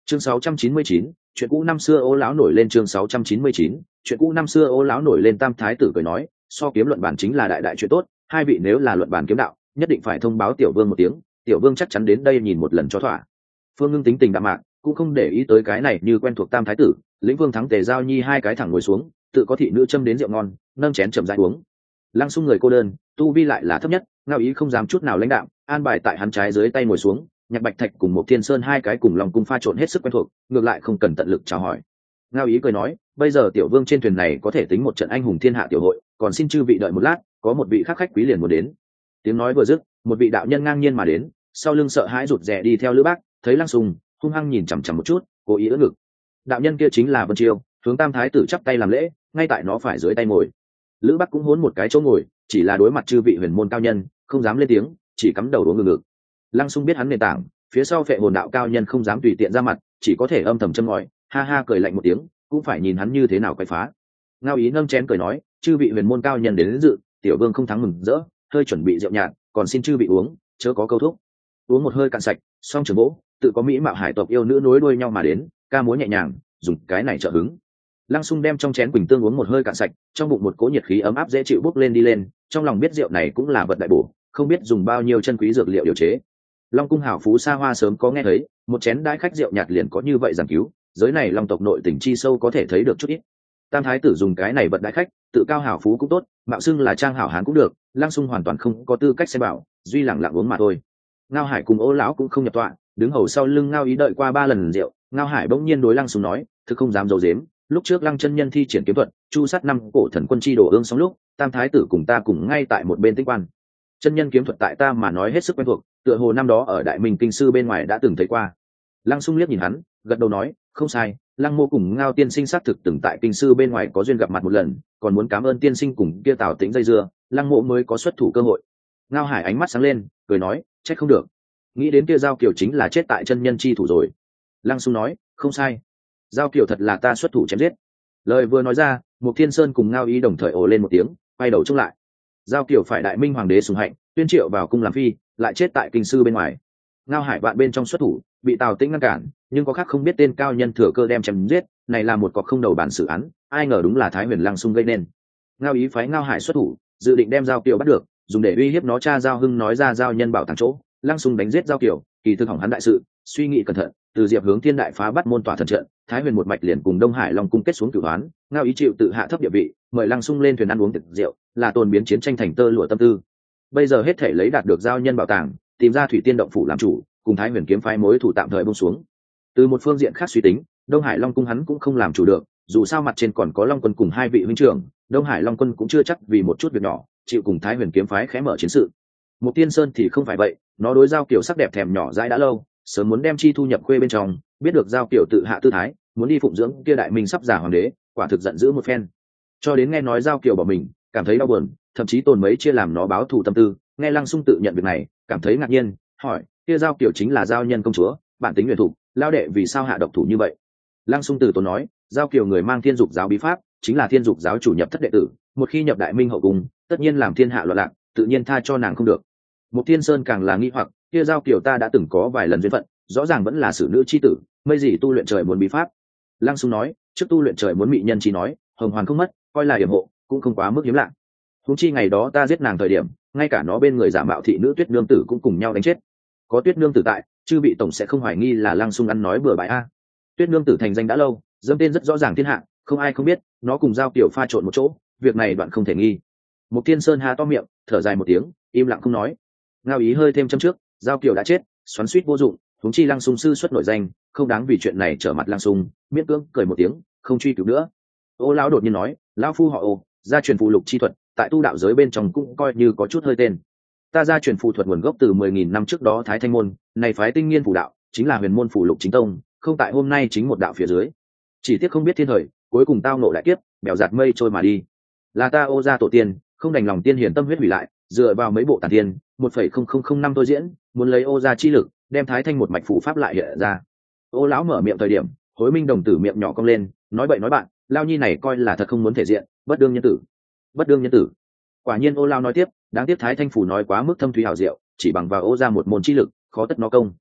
Chương 699, chuyện cũ năm xưa Ô lão nổi lên. Chương 699, chuyện cũ năm xưa Ô lão nổi lên. Tam thái tử cười nói, so kiếm luận bản chính là đại đại chuyện tốt, hai vị nếu là luận bản kiếm đạo, nhất định phải thông báo tiểu vương một tiếng, tiểu vương chắc chắn đến đây nhìn một lần cho thỏa. Phương Ngưng tính tình đạm mạc, cũng không để ý tới cái này, như quen thuộc Tam thái tử, lĩnh vương thắng Tề Giao Nhi hai cái thẳng ngồi xuống, tự có thị nữ châm đến rượu ngon, nâng chén chậm rãi uống. Lăng Xung người cô đơn, tu vi lại là thấp nhất, Ngao Ý không dám chút nào lãnh đạm, an bài tại hắn trái dưới tay ngồi xuống. Nhạc Bạch Thạch cùng một Thiên Sơn hai cái cùng lòng cung pha trộn hết sức quen thuộc, ngược lại không cần tận lực chào hỏi. Ngao Ý cười nói, bây giờ tiểu vương trên thuyền này có thể tính một trận anh hùng thiên hạ tiểu hội, còn xin chư vị đợi một lát, có một vị khách quý liền muốn đến. Tiếng nói vừa dứt, một vị đạo nhân ngang nhiên mà đến, sau lưng sợ hãi rụt rè đi theo Lữ Bác, thấy Lăng Xung hung hăng nhìn chằm chằm một chút, cố ý ưỡn ngực. Đạo nhân kia chính là Vân Chiêu, hướng Tam thái tử chắp tay làm lễ, ngay tại nó phải dưới tay ngồi. Lữ Bác cũng hốn một cái chỗ ngồi, chỉ là đối mặt chư vị huyền môn cao nhân, không dám lên tiếng, chỉ cắm đầu uống ngực. Lăng Xung biết hắn nền tảng, phía sau Phệ Hồn đạo cao nhân không dám tùy tiện ra mặt, chỉ có thể âm thầm châm ngòi, ha ha cười lạnh một tiếng, cũng phải nhìn hắn như thế nào quay phá. Ngao Ý nâng chén cười nói, chư vị huyền môn cao nhân đến dự, tiểu vương không thắng mừng rỡ, hơi chuẩn bị rượu nhạt, còn xin chư vị uống, chớ có câu thúc. Uống một hơi cạn sạch, song trường vỗ, tự có mỹ mạo hải tộc yêu nữ nối đuôi nhau mà đến, ca múa nhẹ nhàng, dùng cái này trợ hứng. Lăng Xung đem trong chén quỳnh tương uống một hơi cạn sạch, trong bụng một cỗ nhiệt khí ấm áp dễ chịu bốc lên đi lên, trong lòng biết rượu này cũng là vật đại bổ, không biết dùng bao nhiêu chân quý dược liệu điều chế. Long cung hảo phú xa hoa sớm có nghe thấy, một chén đãi khách rượu nhạt liền có như vậy giảng cứu, giới này Long tộc nội tình chi sâu có thể thấy được chút ít. Tam thái tử dùng cái này vật đãi khách, tự cao hảo phú cũng tốt, mạo xưng là trang hảo hán cũng được, Lăng Xung hoàn toàn không có tư cách xem bảo, duy lẳng lặng uống mà thôi. Ngao Hải cùng Ô lão cũng không nhập tọa, đứng hầu sau lưng Ngao Ý đợi qua 3 lần rượu. Ngao Hải bỗng nhiên đối Lăng Xung nói, thực không dám giấu giếm, lúc trước Lăng chân nhân thi triển kiếm thuật, chu sát 5 cổ thần quân chi đổ ương xong lúc, Tam thái tử cùng ta cùng ngay tại một bên tích quan. Chân nhân kiếm thuật tại ta mà nói hết sức quen thuộc, tựa hồ năm đó ở Đại Minh kinh sư bên ngoài đã từng thấy qua. Lăng Xung liếc nhìn hắn, gật đầu nói, không sai, Lăng mô cùng Ngao tiên sinh xác thực từng tại kinh sư bên ngoài có duyên gặp mặt một lần, còn muốn cảm ơn tiên sinh cùng kia Tào Tĩnh dây dưa, Lăng mộ mới có xuất thủ cơ hội. Ngao Hải ánh mắt sáng lên, cười nói, trách không được, nghĩ đến kia Giao Kiều chính là chết tại chân nhân chi thủ rồi. Lăng Xung nói, không sai, Giao Kiều thật là ta xuất thủ chém giết. Lời vừa nói ra, một Thiên Sơn cùng Ngao Ý đồng thời ồ lên một tiếng, quay đầu trông lại. Giao Kiều phải Đại Minh hoàng đế sủng hạnh, tuyên triệu vào cung làm phi, lại chết tại kinh sư bên ngoài. Ngao Hải vạn bên trong xuất thủ, bị Tào Tĩnh ngăn cản, nhưng có khác không biết tên cao nhân thừa cơ đem chém giết, này là một cọc không đầu bản xử án, ai ngờ đúng là Thái Huyền Lăng Xung gây nên. Ngao Ý phái Ngao Hải xuất thủ, dự định đem Giao Kiều bắt được, dùng để uy hiếp nó cha Giao Hưng nói ra giao nhân bảo tàng chỗ. Lăng Xung đánh giết Giao Kiều, kỳ thực hỏng hắn đại sự, suy nghĩ cẩn thận, từ Diệp Hướng Thiên đại phá bắt môn tỏa thần trận, Thái Huyền một mạch liền cùng Đông Hải Long cung kết xuống cửu đoán. Ngao Ý chịu tự hạ thấp địa vị, mời Lăng Xung lên thuyền ăn uống tiệc rượu, là tồn biến chiến tranh thành tơ lụa tâm tư. Bây giờ hết thể lấy đạt được giao nhân bảo tàng, tìm ra Thủy Tiên động phủ làm chủ, cùng Thái Huyền kiếm phái mối thủ tạm thời buông xuống. Từ một phương diện khác suy tính, Đông Hải Long cung hắn cũng không làm chủ được, dù sao mặt trên còn có Long quân cùng 2 vị huynh trưởng, Đông Hải Long quân cũng chưa chắc vì một chút việc nhỏ chịu cùng Thái Huyền kiếm phái khẽ mở chiến sự. Một Tiên Sơn thì không phải vậy, nó đối Giao Kiều sắc đẹp thèm nhỏ dãi đã lâu, sớm muốn đem chi thu nhập khuê bên trong, biết được Giao Kiều tự hạ tư thái, muốn đi phụng dưỡng kia Đại Minh sắp già hoàng đế, quả thực giận dữ một phen. Cho đến nghe nói Giao Kiều bỏ mình, cảm thấy đau buồn, thậm chí tồn mấy chia làm nó báo thù tâm tư. Nghe Lăng Xung tự nhận việc này, cảm thấy ngạc nhiên, hỏi, kia Giao Kiều chính là giao nhân công chúa, bản tính huyền thủ, lao đệ vì sao hạ độc thủ như vậy? Lăng Xung từ tốn nói, Giao Kiều người mang Thiên Dục giáo bí pháp, chính là Thiên Dục giáo chủ nhập thất đệ tử, một khi nhập Đại Minh hậu cung, tất nhiên làm thiên hạ loạn lạc, tự nhiên tha cho nàng không được. Một Thiên Sơn càng là nghi hoặc, kia Giao Kiều ta đã từng có vài lần duyên phận, rõ ràng vẫn là xử nữ chi tử, mây gì tu luyện trời muốn bí pháp. Lăng Xung nói, trước tu luyện trời muốn mị nhân chi nói, hồng hoàn không mất, coi là yểm hộ, cũng không quá mức hiếm lạ. Huống chi ngày đó ta giết nàng thời điểm, ngay cả nó bên người giả mạo thị nữ Tuyết nương tử cũng cùng nhau đánh chết. Có Tuyết nương tử tại, chư vị tổng sẽ không hoài nghi là Lăng Xung ăn nói bừa bãi a. Tuyết nương tử thành danh đã lâu, dâm tên rất rõ ràng thiên hạ, không ai không biết, nó cùng Giao Kiều pha trộn một chỗ, việc này đoạn không thể nghi. Một Thiên Sơn há to miệng, thở dài một tiếng, im lặng không nói. Ngao Ý hơi thêm châm trước, Giao Kiều đã chết, xoắn xuýt vô dụng, huống chi Lăng Xung sư xuất nổi danh, không đáng vì chuyện này trở mặt Lăng Xung, miễn cưỡng cười một tiếng, không truy cứu nữa. Ô lão đột nhiên nói, lão phu họ Ô, gia truyền phù lục chi thuật, tại tu đạo giới bên trong cũng coi như có chút hơi tên. Ta gia truyền phù thuật nguồn gốc từ 10.000 năm trước đó Thái Thanh môn, này phái tinh nghiên phù đạo, chính là huyền môn phù lục chính tông, không tại hôm nay chính một đạo phía dưới. Chỉ tiếc không biết thiên thời, cuối cùng tao nộ đại kiếp, bèo giạt mây trôi mà đi. Là ta Ô gia tổ tiên, không đành lòng tiên hiền tâm huyết hủy lại, dựa vào mấy bộ tản tiên, 1,0005 tôi diễn, muốn lấy Ô gia chi lực, đem Thái Thanh một mạch phù pháp lại hiện ra. Ô lão mở miệng thời điểm, Hối Minh đồng tử miệng nhỏ cong lên, nói bậy nói bạn, lao nhi này coi là thật không muốn thể diện, bất đương nhân tử. Bất đương nhân tử. Quả nhiên Ô lao nói tiếp, đáng tiếc Thái Thanh phủ nói quá mức thâm thúy hảo diệu, chỉ bằng vào Ô gia một môn chi lực, khó tất nó công.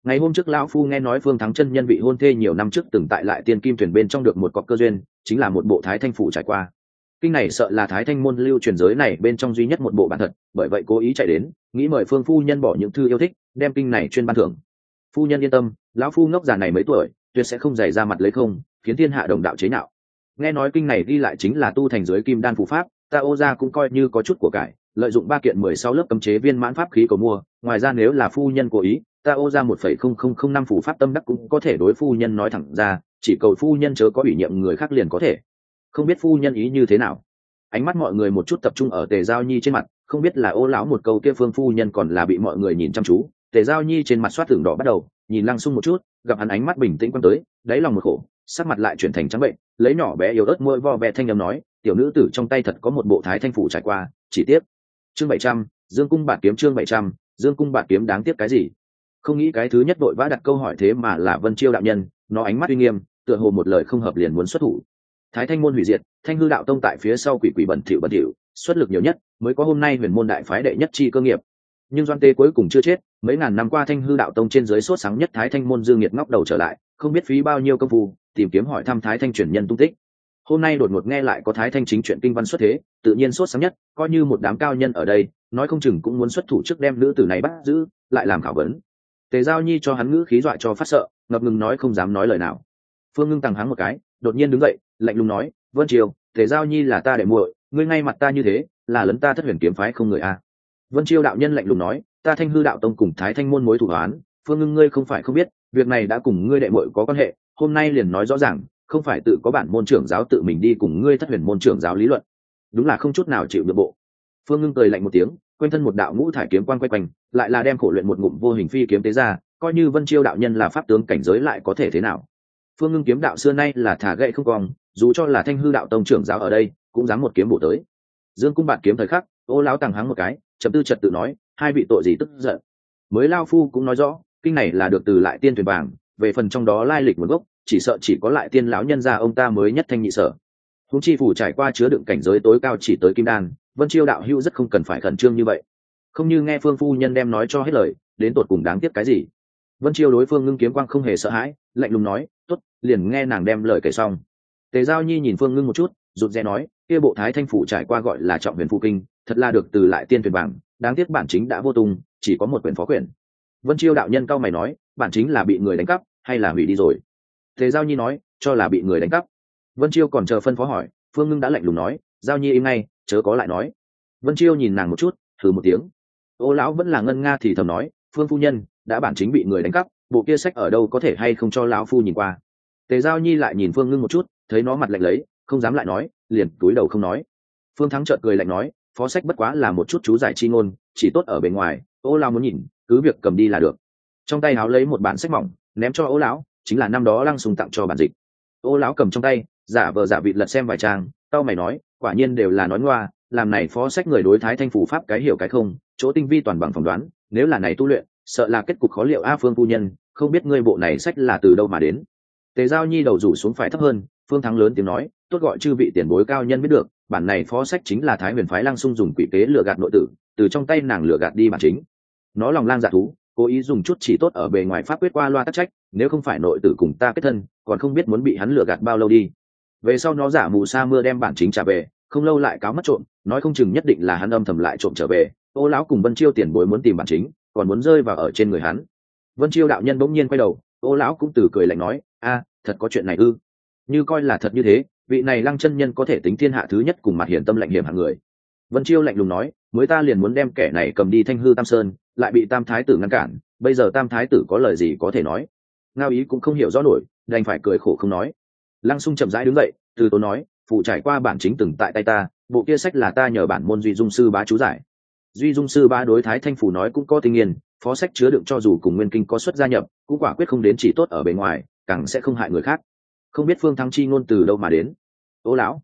Ngày hôm trước lão phu nghe nói Phương Thắng chân nhân vị hôn thê nhiều năm trước từng tại lại tiên kim thuyền bên trong được một cọc cơ duyên, chính là một bộ Thái Thanh phủ trải qua. Kinh này sợ là Thái Thanh môn lưu truyền giới này bên trong duy nhất một bộ bản thật, bởi vậy cố ý chạy đến, nghĩ mời Phương phu nhân bỏ những thư yêu thích, đem kinh này chuyên ban thưởng. Phu nhân yên tâm, lão phu ngốc già này mấy tuổi, tuyệt sẽ không dày ra mặt lấy không, khiến thiên hạ đồng đạo chế nhạo. Nghe nói kinh này ghi lại chính là tu thành giới kim đan phù pháp, ta Ô gia cũng coi như có chút của cải, lợi dụng 3 kiện 16 lớp cấm chế viên mãn pháp khí cầu mua, ngoài ra nếu là phu nhân cố ý, ta Ô gia 1,0005 phù pháp tâm đắc cũng có thể đối phu nhân nói thẳng ra, chỉ cầu phu nhân chớ có ủy nhiệm người khác liền có thể. Không biết phu nhân ý như thế nào. Ánh mắt mọi người một chút tập trung ở Tề Giao Nhi trên mặt, không biết là Ô lão một câu kia Phương phu nhân còn là bị mọi người nhìn chăm chú. Tề Giao Nhi trên mặt xoát tưởng đỏ bắt đầu, nhìn Lăng Xung một chút, gặp hắn ánh mắt bình tĩnh quan tới, đáy lòng một khổ, sắc mặt lại chuyển thành trắng bệnh, lấy nhỏ bé yếu ớt môi vo ve thanh âm nói, tiểu nữ tử trong tay thật có một bộ Thái Thanh phủ trải qua, chỉ tiếc. Chương 700, Dương cung bạt kiếm. Chương 700, Dương cung bạt kiếm đáng tiếc cái gì? Không nghĩ cái thứ nhất đội vã đặt câu hỏi thế mà là Vân Chiêu đạo nhân, nó ánh mắt uy nghiêm, tựa hồ một lời không hợp liền muốn xuất thủ. Thái Thanh môn hủy diệt, Thanh hư đạo tông tại phía sau quỷ quỷ bẩn thỉu, xuất lực nhiều nhất, mới có hôm nay huyền môn đại phái đệ nhất chi cơ nghiệp. Nhưng Doan Tê cuối cùng chưa chết, mấy ngàn năm qua Thanh hư đạo tông trên dưới sốt sáng nhất Thái Thanh môn Dương Nghiệt ngóc đầu trở lại, không biết phí bao nhiêu công phu tìm kiếm hỏi thăm Thái Thanh truyền nhân tung tích. Hôm nay đột ngột nghe lại có Thái Thanh chính chuyện kinh văn xuất thế, tự nhiên sốt sáng nhất, coi như một đám cao nhân ở đây, nói không chừng cũng muốn xuất thủ trước đem nữ tử này bắt giữ, lại làm khảo vấn. Tề Giao Nhi cho hắn ngữ khí dọa cho phát sợ, ngập ngừng nói không dám nói lời nào. Phương Ngưng tăng hắng một cái, đột nhiên đứng dậy, lạnh lùng nói, Vân Triều, Tề Giao Nhi là ta đệ muội, ngươi ngay mặt ta như thế, là lấn ta Thất Huyền kiếm phái không người a. Vân Chiêu đạo nhân lạnh lùng nói, ta Thanh hư đạo tông cùng Thái Thanh môn mối thù oán, Phương Ngưng ngươi không phải không biết, việc này đã cùng ngươi đệ muội có quan hệ, hôm nay liền nói rõ ràng, không phải tự có bản môn trưởng giáo tự mình đi cùng ngươi Thất Huyền môn trưởng giáo lý luận. Đúng là không chút nào chịu được bộ. Phương Ngưng cười lạnh một tiếng, quanh thân một đạo ngũ thải kiếm quang quay quanh, lại là đem khổ luyện một ngụm vô hình phi kiếm tế ra, coi như Vân Chiêu đạo nhân là pháp tướng cảnh giới lại có thể thế nào. Phương Ngưng kiếm đạo xưa nay là thả gậy không cong, dù cho là Thanh hư đạo tông trưởng giáo ở đây, cũng dám một kiếm bổ tới. Dương cung bạt kiếm thời khắc, Ô lão tàng hắng một cái, chấm tư trật tự nói, hai vị tội gì tức giận. Mới lao phu cũng nói rõ, kinh này là được từ lại tiên thuyền vàng, về phần trong đó lai lịch nguồn gốc, chỉ sợ chỉ có lại tiên lão nhân gia ông ta mới nhất thanh nhị sở. Húng chi phủ trải qua chứa đựng cảnh giới tối cao chỉ tới kim đan, Vân Chiêu đạo hữu rất không cần phải khẩn trương như vậy. Không như nghe Phương phu nhân đem nói cho hết lời, đến tột cùng đáng tiếc cái gì. Vân Chiêu đối Phương Ngưng kiếm quang không hề sợ hãi, lạnh lùng nói, tốt, liền nghe nàng đem lời kể xong. Tề Giao Nhi nhìn Phương Ngưng một chút, rụt rè nói, kia bộ Thái Thanh phủ trải qua gọi là Trọng Huyền Phù Kinh, thật là được từ lại tiên thuyền vàng, đáng tiếc bản chính đã vô tung, chỉ có một quyển phó quyển. Vân Chiêu đạo nhân cao mày nói, bản chính là bị người đánh cắp hay là hủy đi rồi? Tề Giao Nhi nói, cho là bị người đánh cắp. Vân Chiêu còn chờ phân phó hỏi, Phương Ngưng đã lạnh lùng nói, Giao Nhi im ngay, chớ có lại nói. Vân Chiêu nhìn nàng một chút, thử một tiếng. Ô lão vẫn là ngân nga thì thầm nói, Phương phu nhân, đã bản chính bị người đánh cắp, bộ kia sách ở đâu có thể hay không cho lão phu nhìn qua. Tề Giao Nhi lại nhìn Phương Ngưng một chút, thấy nó mặt lạnh lấy, không dám lại nói, liền túi đầu không nói. Phương Thắng chợt cười lạnh nói, phó sách bất quá là một chút chú giải chi ngôn, chỉ tốt ở bề ngoài, Ô lão muốn nhìn, cứ việc cầm đi là được. Trong tay áo lấy một bản sách mỏng, ném cho Ô lão, chính là năm đó Lăng Sùng tặng cho bản dịch. Ô lão cầm trong tay, giả vờ giả vịt lật xem vài trang, tao mày nói, quả nhiên đều là nói ngoa, làm này phó sách người đối Thái Thanh phủ pháp cái hiểu cái không, chỗ tinh vi toàn bằng phỏng đoán, nếu là này tu luyện, sợ là kết cục khó liệu a. Phương phu nhân, không biết ngươi bộ này sách là từ đâu mà đến. Tề Giao Nhi đầu rủ xuống phải thấp hơn, Phương Thắng lớn tiếng nói, tốt gọi chư vị tiền bối cao nhân biết được, bản này phó sách chính là Thái Huyền phái Lăng Xung dùng quỷ kế lừa gạt nội tử, từ trong tay nàng lừa gạt đi bản chính. Nó lòng lang dạ thú, cố ý dùng chút chỉ tốt ở bề ngoài pháp quyết qua loa tắc trách, nếu không phải nội tử cùng ta kết thân, còn không biết muốn bị hắn lừa gạt bao lâu đi. Về sau nó giả mù sa mưa đem bản chính trả về, không lâu lại cáo mất trộm, nói không chừng nhất định là hắn âm thầm lại trộm trở về. Ô lão cùng Vân Chiêu tiền bối muốn tìm bản chính, còn muốn rơi vào ở trên người hắn. Vân Chiêu đạo nhân bỗng nhiên quay đầu, Ô lão cũng từ cười lạnh nói, a, thật có chuyện này ư? Như coi là thật như thế, vị này Lăng chân nhân có thể tính thiên hạ thứ nhất cùng mặt hiển tâm lạnh hiểm hạng người. Vân Chiêu lạnh lùng nói, mới ta liền muốn đem kẻ này cầm đi Thanh hư Tam Sơn, lại bị Tam thái tử ngăn cản, bây giờ Tam thái tử có lời gì có thể nói? Ngao Ý cũng không hiểu rõ nổi, đành phải cười khổ không nói. Lăng Xung chậm rãi đứng dậy, từ tốn nói, phụ trải qua bản chính từng tại tay ta, bộ kia sách là ta nhờ bản môn Duy Dung sư bá chú giải. Duy Dung sư bá đối Thái Thanh phủ nói cũng có tinh nghiền, phó sách chứa đựng cho dù cùng nguyên kinh có xuất gia nhập, cũng quả quyết không đến chỉ tốt ở bề ngoài, càng sẽ không hại người khác. Không biết Phương Thắng chi ngôn từ đâu mà đến. Ô lão,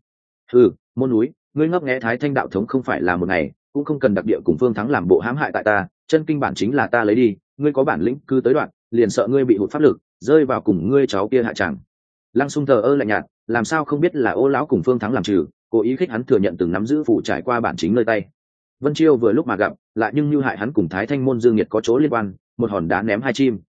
môn núi, ngươi ngấp nghé Thái Thanh đạo thống không phải là một ngày, cũng không cần đặc địa cùng Phương Thắng làm bộ hãm hại tại ta, chân kinh bản chính là ta lấy đi, ngươi có bản lĩnh cứ tới đoạn, liền sợ ngươi bị hụt pháp lực, rơi vào cùng ngươi cháu kia hạ tràng. Lăng Xung thờ ơ lạnh nhạt, làm sao không biết là Ô lão cùng Phương Thắng làm trừ, cố ý khích hắn thừa nhận từng nắm giữ phụ trải qua bản chính nơi tay. Vân Chiêu vừa lúc mà gặp, lại nhưng như hại hắn cùng Thái Thanh môn Dương Nhiệt có chỗ liên quan, một hòn đá ném hai chim.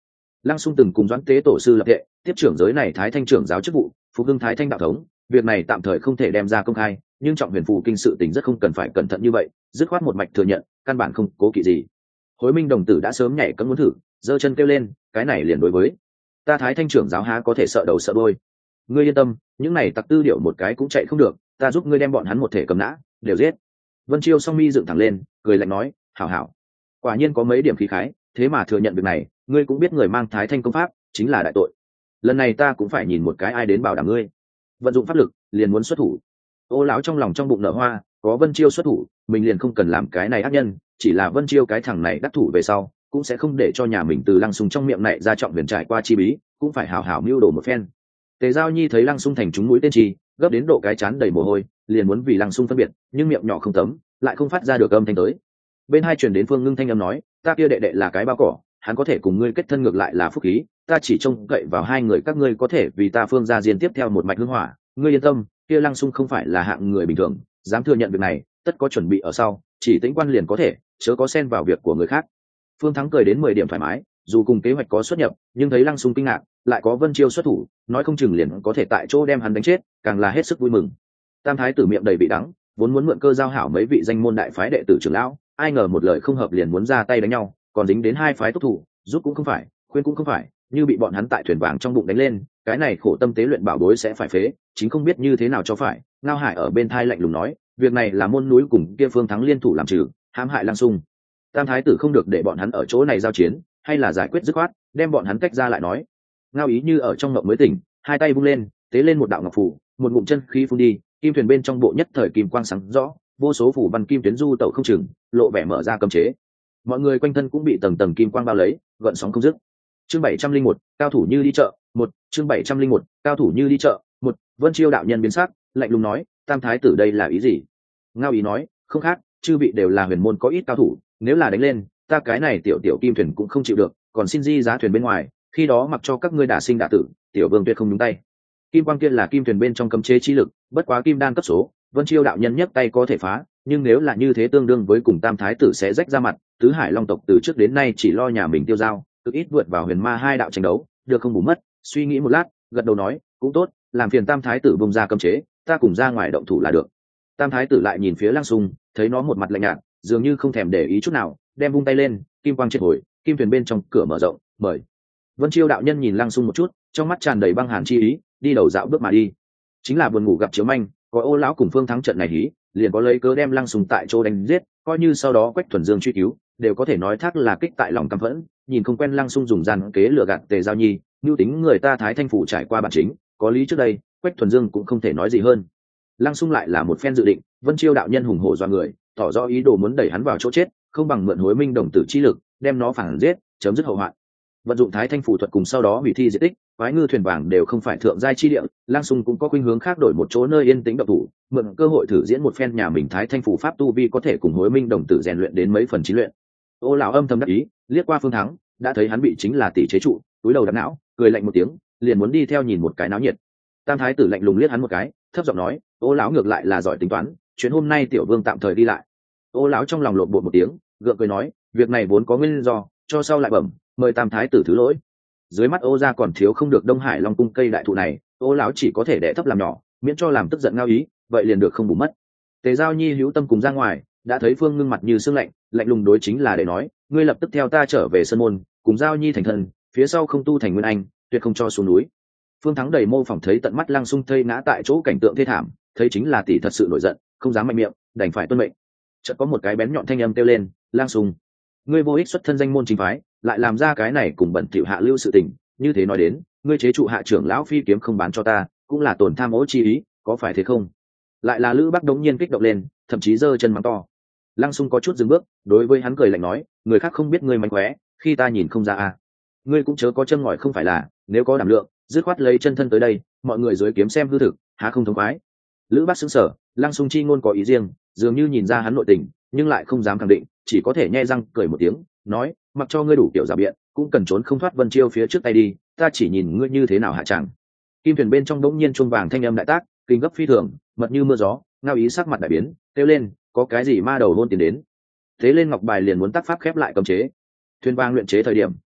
Lăng Xung từng cùng Doãn Tế tổ sư lập thệ, tiếp trưởng giới này Thái Thanh trưởng giáo chức vụ, phục hưng Thái Thanh đạo thống, việc này tạm thời không thể đem ra công khai, nhưng trọng huyền phù kinh sự tình rất không cần phải cẩn thận như vậy, dứt khoát một mạch thừa nhận, căn bản không cố kỵ gì. Hối Minh đồng tử đã sớm nhảy cẫng muốn thử, giơ chân kêu lên, cái này liền đối với ta Thái Thanh trưởng giáo há có thể sợ đầu sợ đuôi. Ngươi yên tâm, những này tặc tư điệu một cái cũng chạy không được, ta giúp ngươi đem bọn hắn một thể cầm nã, đều giết. Vân Chiêu song mi dựng thẳng lên, cười lạnh nói, hảo hảo, quả nhiên có mấy điểm khí khái, thế mà thừa nhận việc này, ngươi cũng biết người mang Thái Thanh công pháp chính là đại tội, lần này ta cũng phải nhìn một cái ai đến bảo đảm ngươi. Vận dụng pháp lực liền muốn xuất thủ. Ô lão trong lòng trong bụng nở hoa, có Vân Chiêu xuất thủ, mình liền không cần làm cái này ác nhân, chỉ là Vân Chiêu cái thằng này đắc thủ về sau, cũng sẽ không để cho nhà mình từ Lăng Xung trong miệng này ra trọng huyền trải qua chi bí, cũng phải hảo hảo mưu đồ một phen. Tề Giao Nhi thấy Lăng Xung thành chúng mũi tên chi, gấp đến độ cái chán đầy mồ hôi, liền muốn vì Lăng Xung phân biệt, nhưng miệng nhỏ không tấm, lại không phát ra được âm thanh tới. Bên hai truyền đến Phương Ngưng thanh âm nói, ta kia đệ đệ là cái bao cỏ, hắn có thể cùng ngươi kết thân ngược lại là phúc khí, ta chỉ trông cậy vào hai người các ngươi có thể vì ta Phương gia diên tiếp theo một mạch hương hỏa, ngươi yên tâm, kia Lăng Xung không phải là hạng người bình thường, dám thừa nhận việc này, tất có chuẩn bị ở sau, chỉ tĩnh quan liền có thể, chớ có xen vào việc của người khác. Phương Thắng cười đến 10 điểm thoải mái, dù cùng kế hoạch có xuất nhập, nhưng thấy Lăng Xung kinh ngạc, lại có Vân Chiêu xuất thủ, nói không chừng liền có thể tại chỗ đem hắn đánh chết, càng là hết sức vui mừng. Tam thái tử miệng đầy bị đắng, vốn muốn mượn cơ giao hảo mấy vị danh môn đại phái đệ tử trưởng lão, ai ngờ một lời không hợp liền muốn ra tay đánh nhau, còn dính đến hai phái tốc thủ, giúp cũng không phải, khuyên cũng không phải, như bị bọn hắn tại thuyền vàng trong bụng đánh lên, cái này khổ tâm tế luyện bảo bối sẽ phải phế, chính không biết như thế nào cho phải. Ngao Hải ở bên thai lạnh lùng nói, việc này là môn núi cùng kia Phương Thắng liên thủ làm trừ, hãm hại Lăng Xung. Tam thái tử không được để bọn hắn ở chỗ này giao chiến, hay là giải quyết dứt khoát, đem bọn hắn tách ra lại nói. Ngao Ý như ở trong ngộng mới tỉnh, hai tay vung lên, tế lên một đạo ngọc phù, một ngụm chân khí phun đi, kim thuyền bên trong bộ nhất thời kim quang sáng rõ, vô số phủ văn kim tuyến du tẩu không chừng, lộ vẻ mở ra cấm chế. Mọi người quanh thân cũng bị tầng tầng kim quang bao lấy, gợn sóng không dứt. Chương 701, cao thủ như đi chợ, một chương 701, cao thủ như đi chợ, một. Vân Chiêu đạo nhân biến sắc, lạnh lùng nói, Tam thái tử đây là ý gì? Ngao Ý nói, không khác, chư vị đều là huyền môn có ít cao thủ, nếu là đánh lên, ta cái này tiểu tiểu kim thuyền cũng không chịu được, còn xin di giá thuyền bên ngoài, khi đó mặc cho các ngươi đả sinh đả tử, tiểu vương tuyệt không nhúng tay. Kim quang kia là kim thuyền bên trong cấm chế chi lực, bất quá kim đan cấp số, Vân Chiêu đạo nhân nhấc tay có thể phá, nhưng nếu là như thế tương đương với cùng Tam thái tử sẽ rách ra mặt, tứ hải long tộc từ trước đến nay chỉ lo nhà mình tiêu dao, cực ít vượt vào huyền ma hai đạo tranh đấu, được không bù mất. Suy nghĩ một lát, gật đầu nói, cũng tốt, làm phiền Tam thái tử bung ra cấm chế, ta cùng ra ngoài động thủ là được. Tam thái tử lại nhìn phía Lăng Xung, thấy nó một mặt lạnh nhạt, dường như không thèm để ý chút nào, đem vung tay lên, kim quang triệt hồi, kim thuyền bên trong cửa mở rộng, mời. Vân Chiêu đạo nhân nhìn Lăng Xung một chút, trong mắt tràn đầy băng hàn chi ý, đi đầu dạo bước mà đi. Chính là buồn ngủ gặp chiếu manh, có Ô lão cùng Phương Thắng trận này hí, liền có lấy cớ đem Lăng Xung tại chỗ đánh giết, coi như sau đó Quách Thuần Dương truy cứu, đều có thể nói thác là kích tại lòng căm phẫn. Nhìn không quen Lăng Xung dùng gian kế lừa gạt Tề Giao Nhi, mưu tính người ta Thái Thanh phủ trải qua bản chính, có lý trước đây, Quách Thuần Dương cũng không thể nói gì hơn. Lăng Xung lại là một phen dự định, Vân Chiêu đạo nhân hùng hổ doa người, tỏ rõ ý đồ muốn đẩy hắn vào chỗ chết, không bằng mượn Hối Minh đồng tử chi lực, đem nó phản giết, chấm dứt hậu hoạn. Vận dụng Thái Thanh phủ thuật cùng sau đó hủy thi diệt tích, quái ngư thuyền vàng đều không phải thượng giai chi địa, Lang Xung cũng có khuynh hướng khác đổi một chỗ nơi yên tĩnh động thủ, mượn cơ hội thử diễn một phen nhà mình Thái Thanh phủ pháp tu vi có thể cùng Hối Minh đồng tử rèn luyện đến mấy phần chín luyện. Ô lão âm thầm đắc ý, liếc qua Phương Thắng, đã thấy hắn bị chính là tỷ chế trụ, túi đầu đập não, cười lạnh một tiếng, liền muốn đi theo nhìn một cái náo nhiệt. Tam thái tử lạnh lùng liếc hắn một cái, thấp giọng nói, Ô lão ngược lại là giỏi tính toán, chuyện hôm nay tiểu vương tạm thời đi lại. Ô lão trong lòng lộn bột một tiếng, gượng cười nói, việc này vốn có nguyên do, cho sau lại bẩm, mời Tam thái tử thứ lỗi. Dưới mắt Ô gia còn thiếu không được Đông Hải Long cung cây đại thụ này, Ô lão chỉ có thể đẻ thấp làm nhỏ, miễn cho làm tức giận Ngao Ý, vậy liền được không bù mất. Tề Giao Nhi hữu tâm cùng ra ngoài, đã thấy Phương Ngưng mặt như sương lạnh, lạnh lùng đối chính là để nói, ngươi lập tức theo ta trở về sân môn, cùng Giao Nhi thành thân, phía sau không tu thành nguyên anh, tuyệt không cho xuống núi. Phương Thắng đầy mô phỏng thấy tận mắt Lăng Xung thây ngã tại chỗ cảnh tượng thê thảm, thấy chính là tỷ thật sự nổi giận, không dám mạnh miệng, đành phải tuân mệnh. Chợt có một cái bén nhọn thanh âm kêu lên, Lang Xung, ngươi vô ích xuất thân danh môn chính phái, lại làm ra cái này cùng bẩn thỉu hạ lưu sự tình, như thế nói đến, ngươi chế trụ hạ trưởng lão phi kiếm không bán cho ta, cũng là tổn tham ô chi ý, có phải thế không? Lại là Lữ Bắc đống nhiên kích động lên, thậm chí giơ chân mắng to. Lăng Xung có chút dừng bước, đối với hắn cười lạnh nói, người khác không biết ngươi mánh khóe, khi ta nhìn không ra à? Ngươi cũng chớ có châm ngòi không phải là, nếu có đảm lượng, dứt khoát lấy chân thân tới đây, mọi người dưới kiếm xem hư thực, há không thống khoái. Lữ Bắc sững sờ, Lăng Xung chi ngôn có ý riêng, dường như nhìn ra hắn nội tình, nhưng lại không dám khẳng định, chỉ có thể nhe răng cười một tiếng, nói, mặc cho ngươi đủ kiểu giả biện, cũng cần trốn không thoát Vân Chiêu phía trước tay đi, ta chỉ nhìn ngươi như thế nào hạ chẳng. Kim thuyền bên trong đống nhiên chuông vàng thanh âm đại tác, kinh gấp phi thường, mật như mưa gió. Ngao Ý sắc mặt đại biến, kêu lên, có cái gì ma đầu hôn tiền đến. Thế lên ngọc bài liền muốn tác pháp khép lại cấm chế. Thuyền vàng luyện chế thời điểm,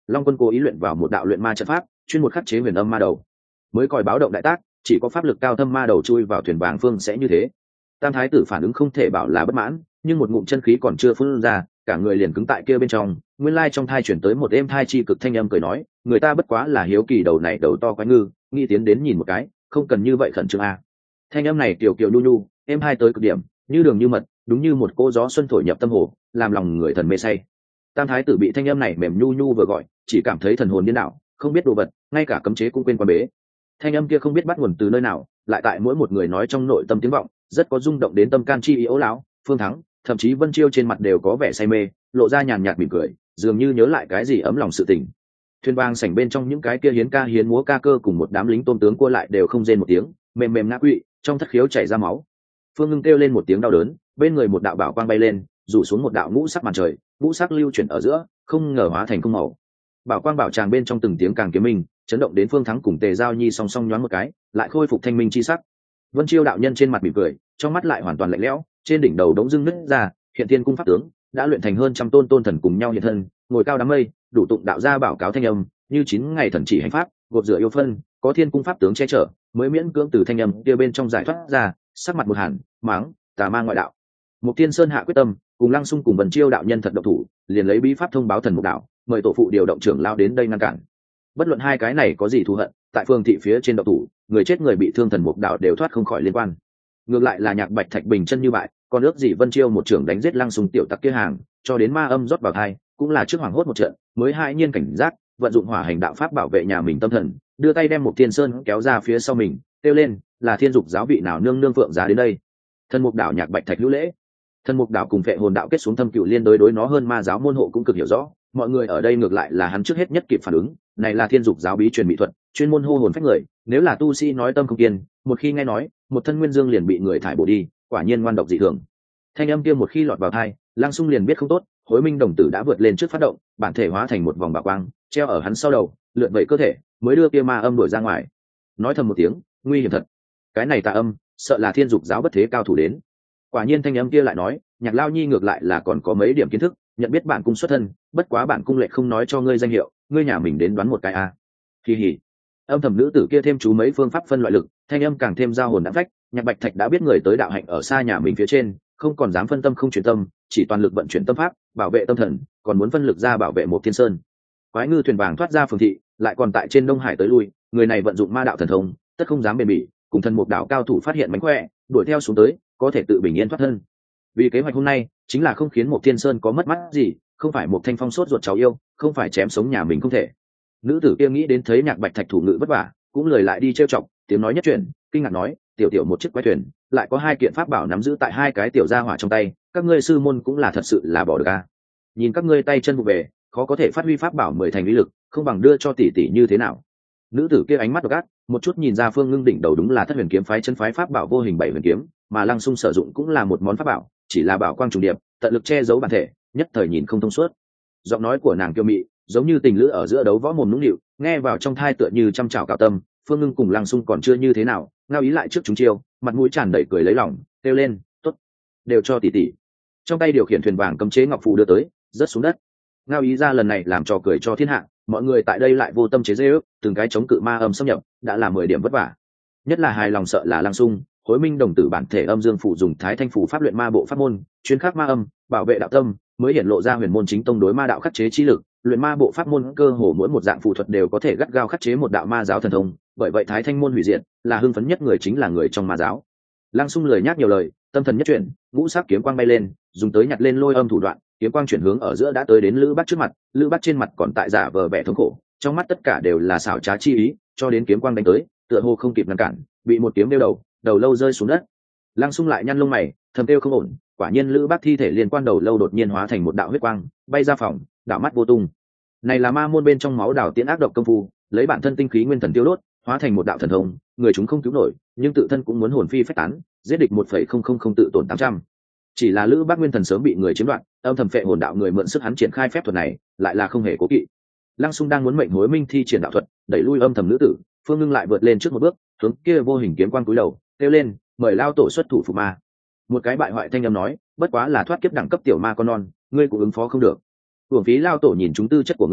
Long Quân cố ý luyện vào một đạo luyện ma trận pháp, chuyên một khắc chế huyền âm ma đầu. Mới còi báo động đại tác, chỉ có pháp lực cao thâm ma đầu chui vào thuyền vàng phương sẽ như thế. Tam thái tử phản ứng không thể bảo là bất mãn, nhưng một ngụm chân khí còn chưa phun ra, cả người liền cứng tại kia bên trong. Nguyên lai trong thai chuyển tới một êm thai chi cực thanh âm cười nói, người ta bất quá là hiếu kỳ đầu này đầu to quái ngư, nghĩ tiến đến nhìn một cái, không cần như vậy khẩn trương a. Thanh âm này kiều kiều nhu nhu, êm hai tới cực điểm, như đường như mật, đúng như một cô gió xuân thổi nhập tâm hồ, làm lòng người thần mê say. Tam thái tử bị thanh âm này mềm nhu nhu vừa gọi, chỉ cảm thấy thần hồn điên đảo, không biết đồ vật, ngay cả cấm chế cũng quên quan bế. Thanh âm kia không biết bắt nguồn từ nơi nào, lại tại mỗi một người nói trong nội tâm tiếng vọng, rất có rung động đến tâm can chi ý ố lão. Phương Thắng, thậm chí Vân Chiêu trên mặt đều có vẻ say mê, lộ ra nhàn nhạt mỉm cười, dường như nhớ lại cái gì ấm lòng sự tình. Thuyền vàng sảnh bên trong những cái kia hiến ca hiến múa ca cơ cùng một đám lính tôn tướng cua lại đều không rên một tiếng, mềm mềm ngã quỵ, trong thất khiếu chảy ra máu. Phương Ngưng kêu lên một tiếng đau đớn, bên người một đạo bảo quang bay lên, rủ xuống một đạo ngũ sắc màn trời, ngũ sắc lưu chuyển ở giữa, không ngờ hóa thành không màu. Bảo quang bảo tràng bên trong từng tiếng càng kiếm minh, chấn động đến Phương Thắng cùng Tề Giao Nhi song song nhoáng một cái, lại khôi phục thanh minh chi sắc. Vân Chiêu đạo nhân trên mặt mỉm cười, trong mắt lại hoàn toàn lạnh lẽo, trên đỉnh đầu đống dưng nứt ra, hiện thiên cung pháp tướng đã luyện thành hơn trăm tôn tôn thần cùng nhau hiện thân, ngồi cao đám mây, đủ tụng đạo ra bảo cáo thanh âm, như 9 ngày thần chỉ hành pháp, gột rửa yêu phân, có thiên cung pháp tướng che chở, mới miễn cưỡng từ thanh âm kia bên trong giải thoát ra, sắc mặt một hàn, máng, tà ma ngoại đạo. Mục Thiên Sơn hạ quyết tâm, cùng Lăng Xung cùng Vân Chiêu đạo nhân thật độc thủ, liền lấy bí pháp thông báo thần mục đạo, mời tổ phụ điều động trưởng lao đến đây ngăn cản. Bất luận hai cái này có gì thù hận, tại phương thị phía trên độc thủ, người chết người bị thương thần mục đạo đều thoát không khỏi liên quan. Ngược lại là Nhạc Bạch Thạch bình chân như bại, còn ước gì Vân Chiêu một trưởng đánh giết Lăng Xung tiểu tặc kia hàng, cho đến ma âm rót vào thai, cũng là trước hoảng hốt một trận, mới hai nhiên cảnh giác, vận dụng hỏa hành đạo pháp bảo vệ nhà mình tâm thần, đưa tay đem Mục Thiên Sơn kéo ra phía sau mình, kêu lên, là Thiên Dục giáo vị nào nương nương phượng giá đến đây. Thần mục đạo Nhạc Bạch Thạch hữu lễ. Thần mục đạo cùng Phệ hồn đạo kết xuống thâm cựu liên đối nó hơn ma giáo môn hộ cũng cực hiểu rõ, mọi người ở đây ngược lại là hắn trước hết nhất kịp phản ứng, này là Thiên Dục giáo bí truyền mỹ thuật, chuyên môn hô hồn phách người, nếu là tu sĩ nói tâm không kiên, một khi nghe nói, một thân nguyên dương liền bị người thải bổ đi, quả nhiên ngoan độc dị thường. Thanh âm kia một khi lọt vào tai, Lăng Xung liền biết không tốt, Hối Minh đồng tử đã vượt lên trước phát động, bản thể hóa thành một vòng bảo quang, treo ở hắn sau đầu, lượn vẫy cơ thể, mới đưa kia ma âm đuổi ra ngoài. Nói thầm một tiếng, nguy hiểm thật. Cái này tà âm, sợ là Thiên Dục giáo bất thế cao thủ đến. Quả nhiên thanh âm kia lại nói, Nhạc Lao Nhi ngược lại là còn có mấy điểm kiến thức, nhận biết bản cung xuất thân, bất quá bản cung lệ không nói cho ngươi danh hiệu, ngươi nhà mình đến đoán một cái a. Kỳ hỉ. Âm thầm nữ tử kia thêm chú mấy phương pháp phân loại lực, thanh âm càng thêm giao hồn đã phách. Nhạc Bạch Thạch đã biết người tới đạo hạnh ở xa nhà mình phía trên, không còn dám phân tâm không chuyển tâm, chỉ toàn lực vận chuyển tâm pháp, bảo vệ tâm thần, còn muốn phân lực ra bảo vệ một Thiên Sơn. Quái ngư thuyền vàng thoát ra phường thị, lại còn tại trên Đông Hải tới lui, người này vận dụng ma đạo thần thông, tất không dám bền bỉ, cùng thần mục đạo cao thủ phát hiện mánh khỏe, đuổi theo xuống tới, có thể tự bình yên thoát thân. Vì kế hoạch hôm nay chính là không khiến một Thiên Sơn có mất mát gì, không phải một thanh phong sốt ruột cháu yêu, không phải chém sống nhà mình không thể. Nữ tử kia nghĩ đến thấy Nhạc Bạch Thạch thủ ngữ vất vả, cũng lời lại đi trêu chọc, tiếng nói nhất chuyện, kinh ngạc nói, tiểu tiểu một chiếc quái thuyền, lại có hai kiện pháp bảo nắm giữ tại hai cái tiểu gia hỏa trong tay, các ngươi sư môn cũng là thật sự là bỏ được a. Nhìn các ngươi tay chân vụ về, khó có thể phát huy pháp bảo 10 thành uy lực, không bằng đưa cho tỷ tỷ như thế nào. Nữ tử kia ánh mắt độc ác, một chút nhìn ra Phương Ngưng đỉnh đầu đúng là Thất Huyền kiếm phái chân phái pháp bảo vô hình 7 huyền kiếm, mà Lăng Xung sử dụng cũng là một món pháp bảo, chỉ là bảo quang trùng điệp, tận lực che giấu bản thể, nhất thời nhìn không thông suốt. Giọng nói của nàng kiêu mị, giống như tình lữ ở giữa đấu võ mồm nũng nịu, nghe vào trong thai tựa như chăm chảo cạo tâm. Phương Ngưng cùng Lăng Xung còn chưa như thế nào, ngao ý lại trước chúng chiêu, mặt mũi tràn đầy cười lấy lòng, kêu lên, tốt, đều cho tỷ tỷ. Trong tay điều khiển thuyền vàng cấm chế ngọc phù đưa tới, rớt xuống đất. Ngao ý ra lần này làm trò cười cho thiên hạ, mọi người tại đây lại vô tâm chế giễu, từng cái chống cự ma âm xâm nhập, đã là 10 điểm vất vả. Nhất là hài lòng sợ là Lăng Xung, Hối Minh đồng tử bản thể âm dương phụ dùng Thái Thanh phủ pháp luyện ma bộ pháp môn, chuyên khắc ma âm, bảo vệ đạo tâm, mới hiện lộ ra huyền môn chính tông đối ma đạo khắc chế chi lực, luyện ma bộ pháp môn cơ hồ mỗi một dạng phù thuật đều có thể gắt gao khắc chế một đạo ma giáo thần thông, bởi vậy Thái Thanh môn hủy diệt, là hưng phấn nhất người chính là người trong ma giáo. Lăng Xung lười nhác nhiều lời, tâm thần nhất chuyển, ngũ sắc kiếm quang bay lên, dùng tới nhặt lên lôi âm thủ đoạn, kiếm quang chuyển hướng ở giữa đã tới đến Lữ Bác trước mặt, Lữ Bác trên mặt còn tại giả vờ vẻ thống khổ, trong mắt tất cả đều là xảo trá chi ý, cho đến kiếm quang đánh tới, tựa hồ không kịp ngăn cản, bị một kiếm đeo đầu, đầu lâu rơi xuống đất. Lăng Xung lại nhăn lông mày, thầm kêu không ổn, quả nhiên Lữ Bác thi thể liên quan đầu lâu đột nhiên hóa thành một đạo huyết quang, bay ra phòng, đảo mắt vô tung. Này là ma môn bên trong máu đảo tiễn ác độc công phu, lấy bản thân tinh khí nguyên thần tiêu đốt, hóa thành một đạo thần thông, người chúng không cứu nổi, nhưng tự thân cũng muốn hồn phi phách tán, giết địch 1,000 tự tổn 800. Chỉ là Lữ Bác nguyên thần sớm bị người chiếm đoạt, âm thầm phệ hồn đạo người mượn sức hắn triển khai phép thuật này, lại là không hề cố kỵ. Lăng Xung đang muốn mệnh Hối Minh thi triển đạo thuật, đẩy lui âm thầm nữ tử, Phương Ngưng lại vượt lên trước một bước, hướng kia vô hình kiếm quang cúi đầu, kêu lên, mời lao tổ xuất thủ phục ma. Một cái bại hoại thanh âm nói, bất quá là thoát kiếp đẳng cấp tiểu ma con non, ngươi cũng ứng phó không được. Uổng phí lao tổ nhìn chúng tư chất của ngươi,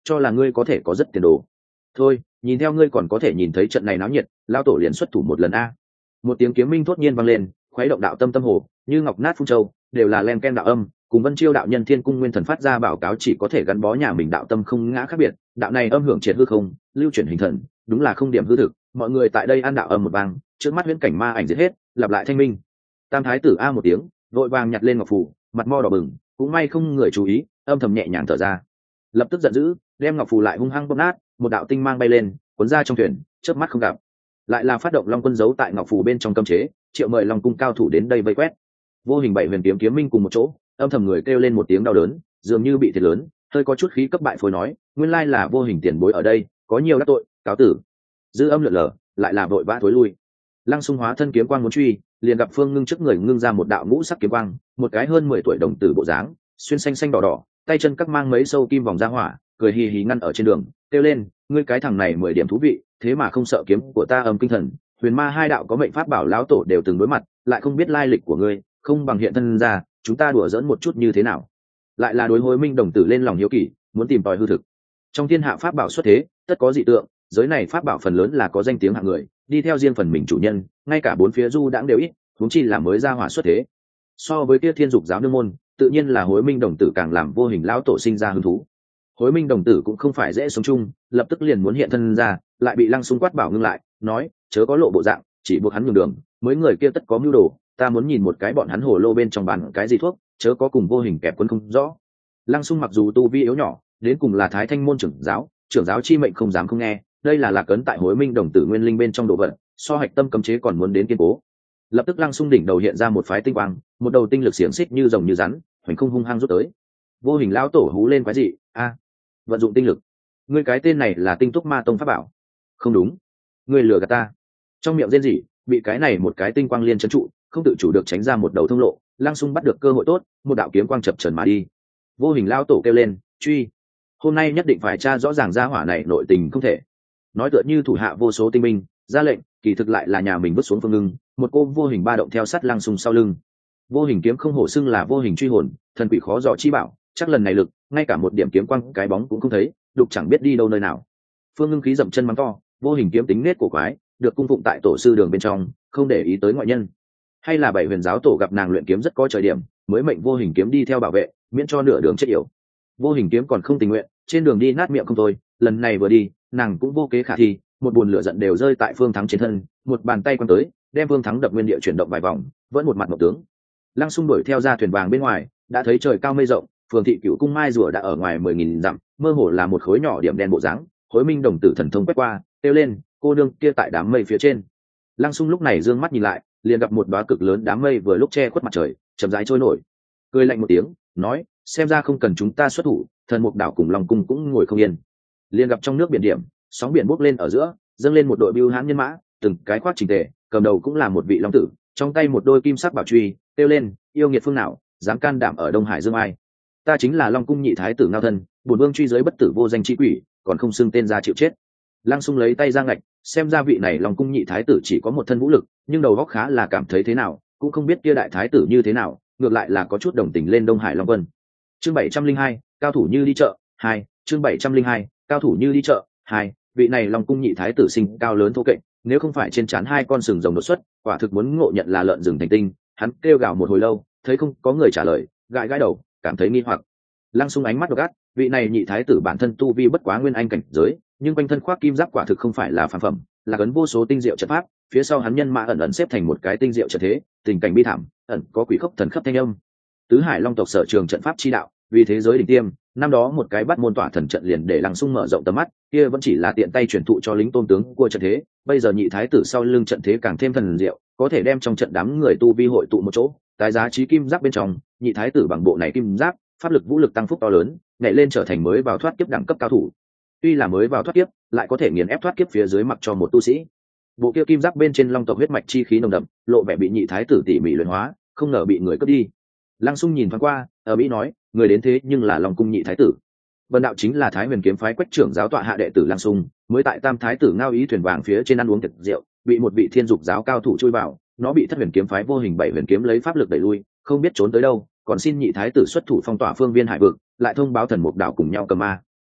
cho là ngươi có thể có rất tiền đồ. Thôi, nhìn theo ngươi còn có thể nhìn thấy trận này náo nhiệt, lão tổ liền xuất thủ một lần a. Một tiếng kiếm minh thốt nhiên vang lên, khuấy động đạo tâm tâm hồ, như ngọc nát phun châu, đều là len ken đạo âm, cùng Vân Chiêu đạo nhân Thiên Cung Nguyên Thần phát ra báo cáo chỉ có thể gắn bó nhà mình đạo tâm không ngã khác biệt, đạo này âm hưởng triệt hư không, lưu chuyển hình thần, đúng là không điểm hư thực, mọi người tại đây ăn đạo âm một vang, trước mắt huyễn cảnh ma ảnh giết hết, lặp lại thanh minh. Tam thái tử a một tiếng, vội vàng nhặt lên ngọc phù, mặt mo đỏ bừng, cũng may không người chú ý, âm thầm nhẹ nhàng thở ra. Lập tức giận dữ, đem ngọc phù lại hung hăng bóp nát, một đạo tinh mang bay lên, cuốn ra trong thuyền, chớp mắt không gặp. Lại là phát động long quân giấu tại ngọc phù bên trong cấm chế, triệu mời long cung cao thủ đến đây vây quét. Vô hình bảy huyền kiếm kiếm minh cùng một chỗ, âm thầm người kêu lên một tiếng đau đớn, dường như bị thiệt lớn, hơi có chút khí cấp bại phối nói, nguyên lai là vô hình tiền bối ở đây, có nhiều đắc tội, cáo tử. Dư âm lượn lờ, lại là vội vã thối lui. Lăng Xung hóa thân kiếm quang muốn truy, liền gặp Phương Ngưng trước người ngưng ra một đạo ngũ sắc kiếm quang, một cái hơn 10 tuổi đồng tử bộ dáng, xuyên xanh xanh đỏ đỏ, tay chân các mang mấy sâu kim vòng ra hỏa, cười hì hì ngăn ở trên đường, kêu lên, ngươi cái thằng này 10 điểm thú vị, thế mà không sợ kiếm của ta âm kinh thần, huyền ma hai đạo có mệnh pháp bảo lão tổ đều từng đối mặt, lại không biết lai lịch của ngươi, không bằng hiện thân ra, chúng ta đùa giỡn một chút như thế nào. Lại là đối Hối Minh đồng tử lên lòng hiếu kỳ, muốn tìm tòi hư thực. Trong thiên hạ pháp bảo xuất thế, tất có dị tượng, giới này pháp bảo phần lớn là có danh tiếng hạng người, đi theo riêng phần mình chủ nhân, ngay cả bốn phía du đãng đều ít, huống chi là mới ra hỏa xuất thế. So với kia Thiên Dục giáo nương môn, tự nhiên là Hối Minh đồng tử càng làm vô hình lão tổ sinh ra hứng thú. Hối Minh đồng tử cũng không phải dễ sống chung, lập tức liền muốn hiện thân ra, lại bị Lăng Xung quát bảo ngưng lại, nói, chớ có lộ bộ dạng, chỉ buộc hắn nhường đường, mấy người kia tất có mưu đồ, ta muốn nhìn một cái bọn hắn hồ lô bên trong bàn cái gì thuốc, chớ có cùng vô hình kẹp quân không rõ. Lăng Xung mặc dù tu vi yếu nhỏ, đến cùng là Thái Thanh môn trưởng giáo chi mệnh không dám không nghe, đây là lạc ấn tại Hối Minh đồng tử nguyên linh bên trong đồ vật, so hạch tâm cấm chế còn muốn đến kiên cố. Lập tức Lăng Xung đỉnh đầu hiện ra một phái tinh quang, một đầu tinh lực xiềng xích như rồng như rắn, hoành không hung hăng rút tới. Vô hình lão tổ hú lên quái dị, a, vận dụng tinh lực, ngươi cái tên này là Tinh Túc Ma Tông pháp bảo? Không đúng, ngươi lừa gạt ta. Trong miệng rên rỉ, bị cái này một cái tinh quang liên trấn trụ, không tự chủ được tránh ra một đầu thông lộ. Lăng Xung bắt được cơ hội tốt, một đạo kiếm quang chập chờn mà đi. Vô hình lão tổ kêu lên, truy, hôm nay nhất định phải tra rõ ràng gia hỏa này nội tình không thể. Nói tựa như thủ hạ vô số tinh binh ra lệnh, kỳ thực lại là nhà mình vứt xuống Phương Ngưng, một cô vô hình ba động theo sát Lăng Xung sau lưng. Vô hình kiếm không hổ xưng là vô hình truy hồn, thần quỷ khó dò chi bảo, chắc lần này lực, ngay cả một điểm kiếm quang cái bóng cũng không thấy, đục chẳng biết đi đâu nơi nào. Phương Ngưng khí dậm chân mắng to, vô hình kiếm tính nết cổ quái, được cung phụng tại tổ sư đường bên trong, không để ý tới ngoại nhân. Hay là bảy huyền giáo tổ gặp nàng luyện kiếm rất có trời điểm, mới mệnh vô hình kiếm đi theo bảo vệ, miễn cho nửa đường chết yểu. Vô hình kiếm còn không tình nguyện, trên đường đi nát miệng không thôi, lần này vừa đi, nàng cũng vô kế khả thi, một buồn lửa giận đều rơi tại Phương Thắng trên thân, một bàn tay quăng tới, đem Phương Thắng đập nguyên địa chuyển động vài vòng, vẫn một mặt ngọc tướng. Lăng Xung đuổi theo ra thuyền vàng bên ngoài, đã thấy trời cao mây rộng, phường thị Cửu Cung mai rùa đã ở ngoài 10.000 dặm, mơ hồ là một khối nhỏ điểm đen bộ dáng. Hối Minh đồng tử thần thông quét qua, kêu lên, cô nương kia tại đám mây phía trên. Lăng Xung lúc này dương mắt nhìn lại, liền gặp một đóa cực lớn đám mây vừa lúc che khuất mặt trời, chậm rãi trôi nổi. Cười lạnh một tiếng, nói, xem ra không cần chúng ta xuất thủ, thần mục đảo cùng Long cung cũng ngồi không yên. Liền gặp trong nước biển điểm, sóng biển bốc lên ở giữa, dâng lên một đội bưu hãn nhân mã, từng cái khoác chỉnh tề, cầm đầu cũng là một vị long tử, trong tay một đôi kim sắc bảo truy, kêu lên, yêu nghiệt phương nào, dám can đảm ở Đông Hải dương ai? Ta chính là Long cung nhị thái tử Ngao Thân, bổn vương truy giới bất tử vô danh chi quỷ, còn không xưng tên ra chịu chết. Lăng Xung lấy tay ra ngạch, xem ra vị này Long cung nhị thái tử chỉ có một thân vũ lực, nhưng đầu óc khá là cảm thấy thế nào, cũng không biết kia đại thái tử như thế nào, ngược lại là có chút đồng tình lên Đông Hải Long quân. Chương 702, cao thủ như đi chợ 2, chương 702, cao thủ như đi chợ 2, vị này Long cung nhị thái tử sinh cao lớn thô kệch, nếu không phải trên trán hai con sừng rồng đột xuất, quả thực muốn ngộ nhận là lợn rừng thành tinh. Hắn kêu gào một hồi lâu, thấy không có người trả lời, gãi gãi đầu, cảm thấy nghi hoặc. Lăng Xung ánh mắt độc ác, vị này nhị thái tử bản thân tu vi bất quá nguyên anh cảnh giới, nhưng quanh thân khoác kim giáp quả thực không phải là phàm phẩm, là cấn vô số tinh diệu trận pháp, phía sau hắn nhân mã ẩn ẩn xếp thành một cái tinh diệu trận thế, tình cảnh bi thảm, ẩn có quỷ khốc thần khắp thanh âm. Tứ Hải Long tộc sở trường trận pháp chi đạo, vì thế giới đỉnh tiêm, năm đó một cái bắt môn tỏa thần trận liền để Lăng Xung mở rộng tầm mắt, kia vẫn chỉ là tiện tay truyền thụ cho lính tôn tướng của trận thế, bây giờ nhị thái tử sau lưng trận thế càng thêm thần diệu, có thể đem trong trận đám người tu vi hội tụ một chỗ, tái giá trí kim giáp bên trong, nhị thái tử bằng bộ này kim giáp, pháp lực vũ lực tăng phúc to lớn, nhảy lên trở thành mới vào thoát kiếp đẳng cấp cao thủ. Tuy là mới vào thoát kiếp, lại có thể nghiền ép thoát kiếp phía dưới mặc cho một tu sĩ. Bộ kia kim giáp bên trên long tộc huyết mạch chi khí nồng đậm, lộ vẻ bị nhị thái tử tỉ mỉ luyện hóa, không ngờ bị người cướp đi. Lăng Xung nhìn thoáng qua, ở mỹ nói, người đến thế nhưng là Long cung nhị thái tử. Vân đạo chính là Thái Huyền kiếm phái Quách trưởng giáo tọa hạ đệ tử Lăng Xung, mới tại Tam thái tử Ngao Ý thuyền vàng phía trên ăn uống tiệc rượu, bị một vị Thiên Dục giáo cao thủ chui vào, nó bị Thất Huyền kiếm phái vô hình bảy huyền kiếm lấy pháp lực đẩy lui, không biết trốn tới đâu, còn xin nhị thái tử xuất thủ phong tỏa phương viên hải vực, lại thông báo thần mục đảo cùng nhau cầm ma.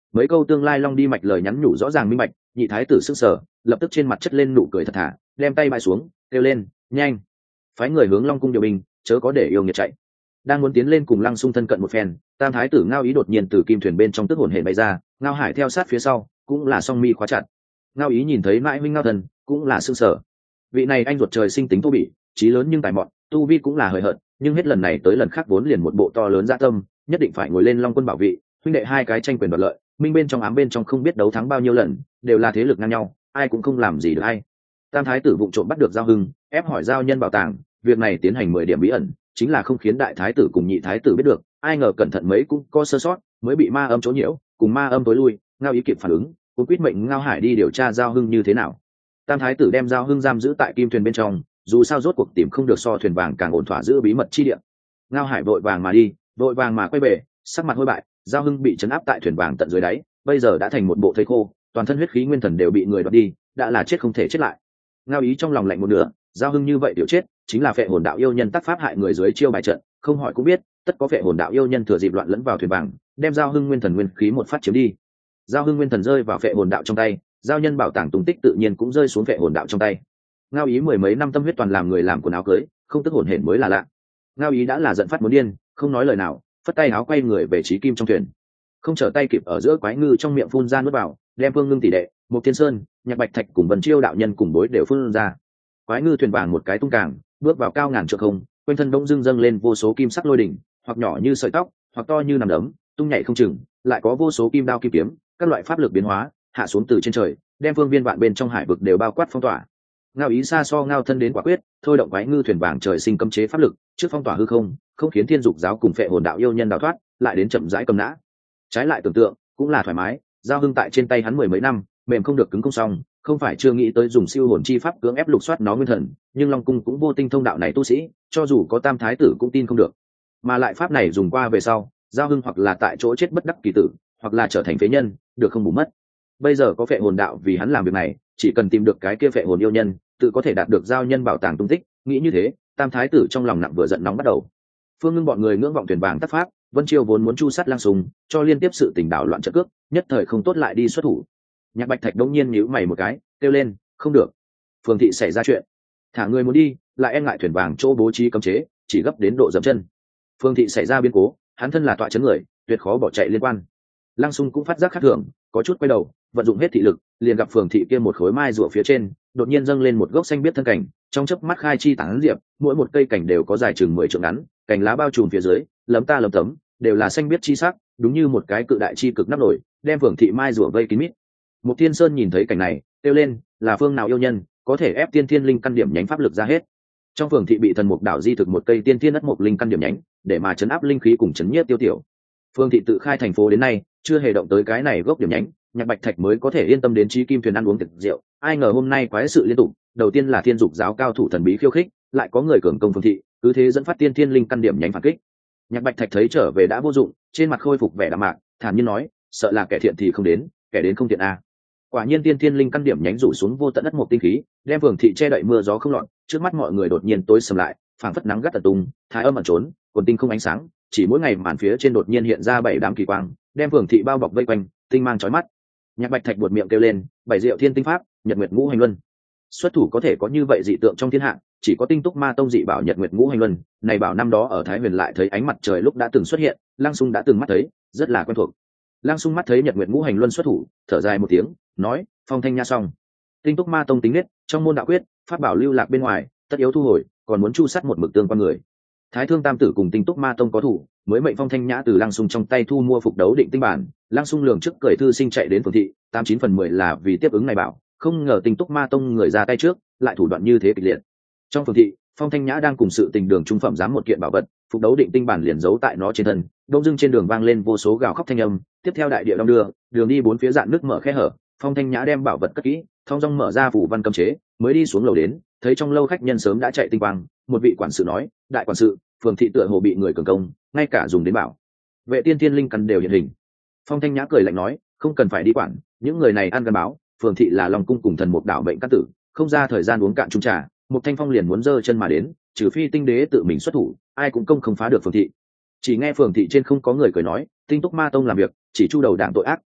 Mấy câu tương lai long đi mạch lời nhắn nhủ rõ ràng minh bạch, nhị thái tử sức sở lập tức trên mặt chất lên nụ cười thật thà, đem tay bãi xuống kêu lên nhanh, phái người hướng long cung điều binh, chớ có để yêu nghiệt chạy. Đang muốn tiến lên cùng Lăng Xung thân cận một phen, tam thái tử Ngao Ý đột nhiên từ kim thuyền bên trong tức hồn hển bay ra, Ngao Hải theo sát phía sau, cũng là song mi khóa chặt. Ngao Ý nhìn thấy mãi huynh Ngao Thần, cũng là sương sở. Vị này anh ruột trời sinh tính thô bỉ, trí lớn nhưng tài mọn, tu vi cũng là hời hợt, nhưng hết lần này tới lần khác vốn liền một bộ to lớn dạ tâm, nhất định phải ngồi lên long quân bảo vị, huynh đệ hai cái tranh quyền đoạt lợi, minh bên trong ám bên trong không biết đấu thắng bao nhiêu lần, đều là thế lực ngang nhau, ai cũng không làm gì được ai. Tam thái tử vụng trộm bắt được Giao Hưng, ép hỏi giao nhân bảo tàng, việc này tiến hành 10 điểm bí ẩn, chính là không khiến đại thái tử cùng nhị thái tử biết được, ai ngờ cẩn thận mấy cũng có sơ sót, mới bị ma âm chỗ nhiễu, cùng ma âm tối lui. Ngao Ý kịp phản ứng, cũng quyết mệnh Ngao Hải đi điều tra Giao Hưng như thế nào. Tam thái tử đem Giao Hưng giam giữ tại kim thuyền bên trong, dù sao rốt cuộc tìm không được so thuyền vàng càng ổn thỏa giữ bí mật chi địa. Ngao Hải vội vàng mà đi, vội vàng mà quay về, sắc mặt hôi bại. Giao Hưng bị trấn áp tại thuyền vàng tận dưới đáy, bây giờ đã thành một bộ thây khô, toàn thân huyết khí nguyên thần đều bị người đoạt đi, đã là chết không thể chết lại. Ngao Ý trong lòng lạnh một nửa, Giao Hưng như vậy tiểu chết, chính là phệ hồn đạo yêu nhân tác pháp hại người dưới chiêu bài trận, không hỏi cũng biết, tất có phệ hồn đạo yêu nhân thừa dịp loạn lẫn vào thuyền vàng, đem Giao Hưng nguyên thần nguyên khí một phát chiếm đi. Giao Hưng nguyên thần rơi vào phệ hồn đạo trong tay, giao nhân bảo tàng tung tích tự nhiên cũng rơi xuống phệ hồn đạo trong tay. Ngao Ý 10 mấy năm tâm huyết toàn làm người làm quần áo cưới, không tức hồn hển mới là lạ. Ngao Ý đã là giận phát muốn điên, không nói lời nào, phất tay áo quay người về Chí Kim trong thuyền. Không trở tay kịp ở giữa quái ngư trong miệng phun ra nuốt vào, đem Phương Ngưng tỷ đệ, Mục Thiên Sơn, Nhạc Bạch Thạch cùng Vân Chiêu đạo nhân cùng bối đều phun ra. Quái ngư thuyền vàng một cái tung càng, bước vào cao ngàn trượng không, quanh thân bỗng dưng dâng lên vô số kim sắc lôi đỉnh, hoặc nhỏ như sợi tóc, hoặc to như nằm đấm, tung nhảy không chừng, lại có vô số kim đao kim kiếm, các loại pháp lực biến hóa, hạ xuống từ trên trời, đem phương viên vạn bên trong hải vực đều bao quát phong tỏa. Ngao Ý xa so Ngao thân đến quả quyết, thôi động quái ngư thuyền vàng trời sinh cấm chế pháp lực, trước phong tỏa hư không, không khiến thiên dục giáo cùng phệ hồn đạo yêu nhân đào thoát, lại đến chậm rãi cầm nã. Trái lại tưởng tượng, cũng là thoải mái, Giao Hưng tại trên tay hắn 10 mấy năm, mềm không được cứng không xong, không phải chưa nghĩ tới dùng siêu hồn chi pháp cưỡng ép lục soát nó nguyên thần, nhưng Long cung cũng vô tinh thông đạo này tu sĩ, cho dù có tam thái tử cũng tin không được. Mà lại pháp này dùng qua về sau, Giao Hưng hoặc là tại chỗ chết bất đắc kỳ tử, hoặc là trở thành phế nhân, được không bù mất. Bây giờ có phệ hồn đạo vì hắn làm việc này, chỉ cần tìm được cái kia phệ hồn yêu nhân, tự có thể đạt được giao nhân bảo tàng tung tích. Nghĩ như thế, tam thái tử trong lòng nặng vừa giận nóng bắt đầu. Phương Ngưng bọn người ngưỡng vọng thuyền vàng tác pháp, Vân Chiêu vốn muốn chu sát Lang Sùng, cho liên tiếp sự tình đảo loạn trận cước, nhất thời không tốt lại đi xuất thủ. Nhạc Bạch Thạch đống nhiên nhíu mày một cái, kêu lên, không được. Phường thị xảy ra chuyện, thả người muốn đi, lại e ngại thuyền vàng chỗ bố trí cấm chế, chỉ gấp đến độ dậm chân. Phương thị xảy ra biến cố, hắn thân là tọa chấn người, tuyệt khó bỏ chạy liên quan. Lang Sung cũng phát giác khác thường, có chút quay đầu, vận dụng hết thị lực, liền gặp phường thị kia một khối mai rùa phía trên, đột nhiên dâng lên một gốc xanh biếc thân cảnh, trong chớp mắt khai chi tán diệp, mỗi một cây cảnh đều có dài chừng 10 trượng ngắn, cành lá bao trùm phía dưới, lấm ta lấm tấm, đều là xanh biếc chi sắc, đúng như một cái cự đại chi cực nắp nổi, đem phường thị mai rùa vây kín mít. Mục Thiên Sơn nhìn thấy cảnh này, kêu lên, là phương nào yêu nhân, có thể ép tiên thiên linh căn điểm nhánh pháp lực ra hết. Trong phường thị bị thần mục đảo di thực một cây tiên thiên ất mục linh căn điểm nhánh, để mà chấn áp linh khí cùng chấn nhiếp tiêu tiểu. Phương thị tự khai thành phố đến nay, chưa hề động tới cái này gốc điểm nhánh, Nhạc Bạch Thạch mới có thể yên tâm đến Chí Kim thuyền ăn uống tiệc rượu. Ai ngờ hôm nay quái sự liên tục, đầu tiên là thiên dục giáo cao thủ thần bí khiêu khích, lại có người cường công phương thị, cứ thế dẫn phát tiên thiên linh căn điểm nhánh phản kích. Nhạc Bạch Thạch thấy trở về đã vô dụng, trên mặt khôi phục vẻ đạm mạc, thản nhiên nói, sợ là kẻ thiện thì không đến, kẻ đến không thiện a. Quả nhiên tiên thiên linh căn điểm nhánh rủ xuống vô tận đất một tinh khí, đem phường thị che đậy mưa gió không loạn, trước mắt mọi người đột nhiên tối sầm lại, phảng phất nắng gắt tận tung, thái âm ẩn trốn, còn tinh không ánh sáng, chỉ mỗi ngày màn phía trên đột nhiên hiện ra 7 đám kỳ quang, đem phường thị bao bọc vây quanh, tinh mang chói mắt. Nhạc Bạch Thạch buột miệng kêu lên, bảy diệu thiên tinh pháp, nhật nguyệt ngũ hành luân. Xuất thủ có thể có như vậy dị tượng trong thiên hạ, chỉ có Tinh Túc Ma tông dị bảo nhật nguyệt ngũ hành luân, này bảo năm đó ở Thái Huyền lại thấy ánh mặt trời lúc đã từng xuất hiện, Lang Sung đã từng mắt thấy, rất là quen thuộc. Lang Sung mắt thấy nhật nguyệt ngũ hành luân xuất thủ, thở dài một tiếng, nói, phong thanh nha xong. Tinh Túc Ma tông tính nết, trong môn đạo quyết, pháp bảo lưu lạc bên ngoài, tất yếu thu hồi, còn muốn chu sát một mực tương quan người. Thái Thương Tam tử cùng Tinh Túc Ma tông có thủ, mới mệnh phong thanh nhã từ Lang Sung trong tay thu mua phục đấu định tinh bản. Lang Sung lường trước cởi thư sinh chạy đến phường thị, 89 phần 10 là vì tiếp ứng này bảo, không ngờ Tinh Túc Ma tông người ra tay trước, lại thủ đoạn như thế kịch liệt. Trong phường thị, phong thanh nhã đang cùng sự tình đường trung phẩm giám một kiện bảo vật, phục đấu định tinh bản liền giấu tại nó trên thân. Đông dưng trên đường vang lên vô số gào khóc thanh âm, tiếp theo đại địa đông đưa, đường đi bốn phía dạn nước mở khe hở. Phong thanh nhã đem bảo vật cất kỹ, thong dong mở ra phủ văn cấm chế, mới đi xuống lầu đến, thấy trong lâu khách nhân sớm đã chạy tinh quang. Một vị quản sự nói, đại quản sự, phường thị tựa hồ bị người cường công, ngay cả dùng đến bảo vệ tiên thiên linh căn đều hiện hình. Phong thanh nhã cười lạnh nói, không cần phải đi quản, những người này ăn gắn báo, phường thị là Long cung cùng thần mục đảo bệnh căn tử, không ra thời gian uống cạn chung trà, một thanh phong liền muốn giơ chân mà đến, trừ phi tinh đế tự mình xuất thủ, ai cũng không phá được phường thị. Chỉ nghe phường thị trên không có người cười nói, Tinh Túc Ma tông làm việc chỉ chu đầu đảng tội ác,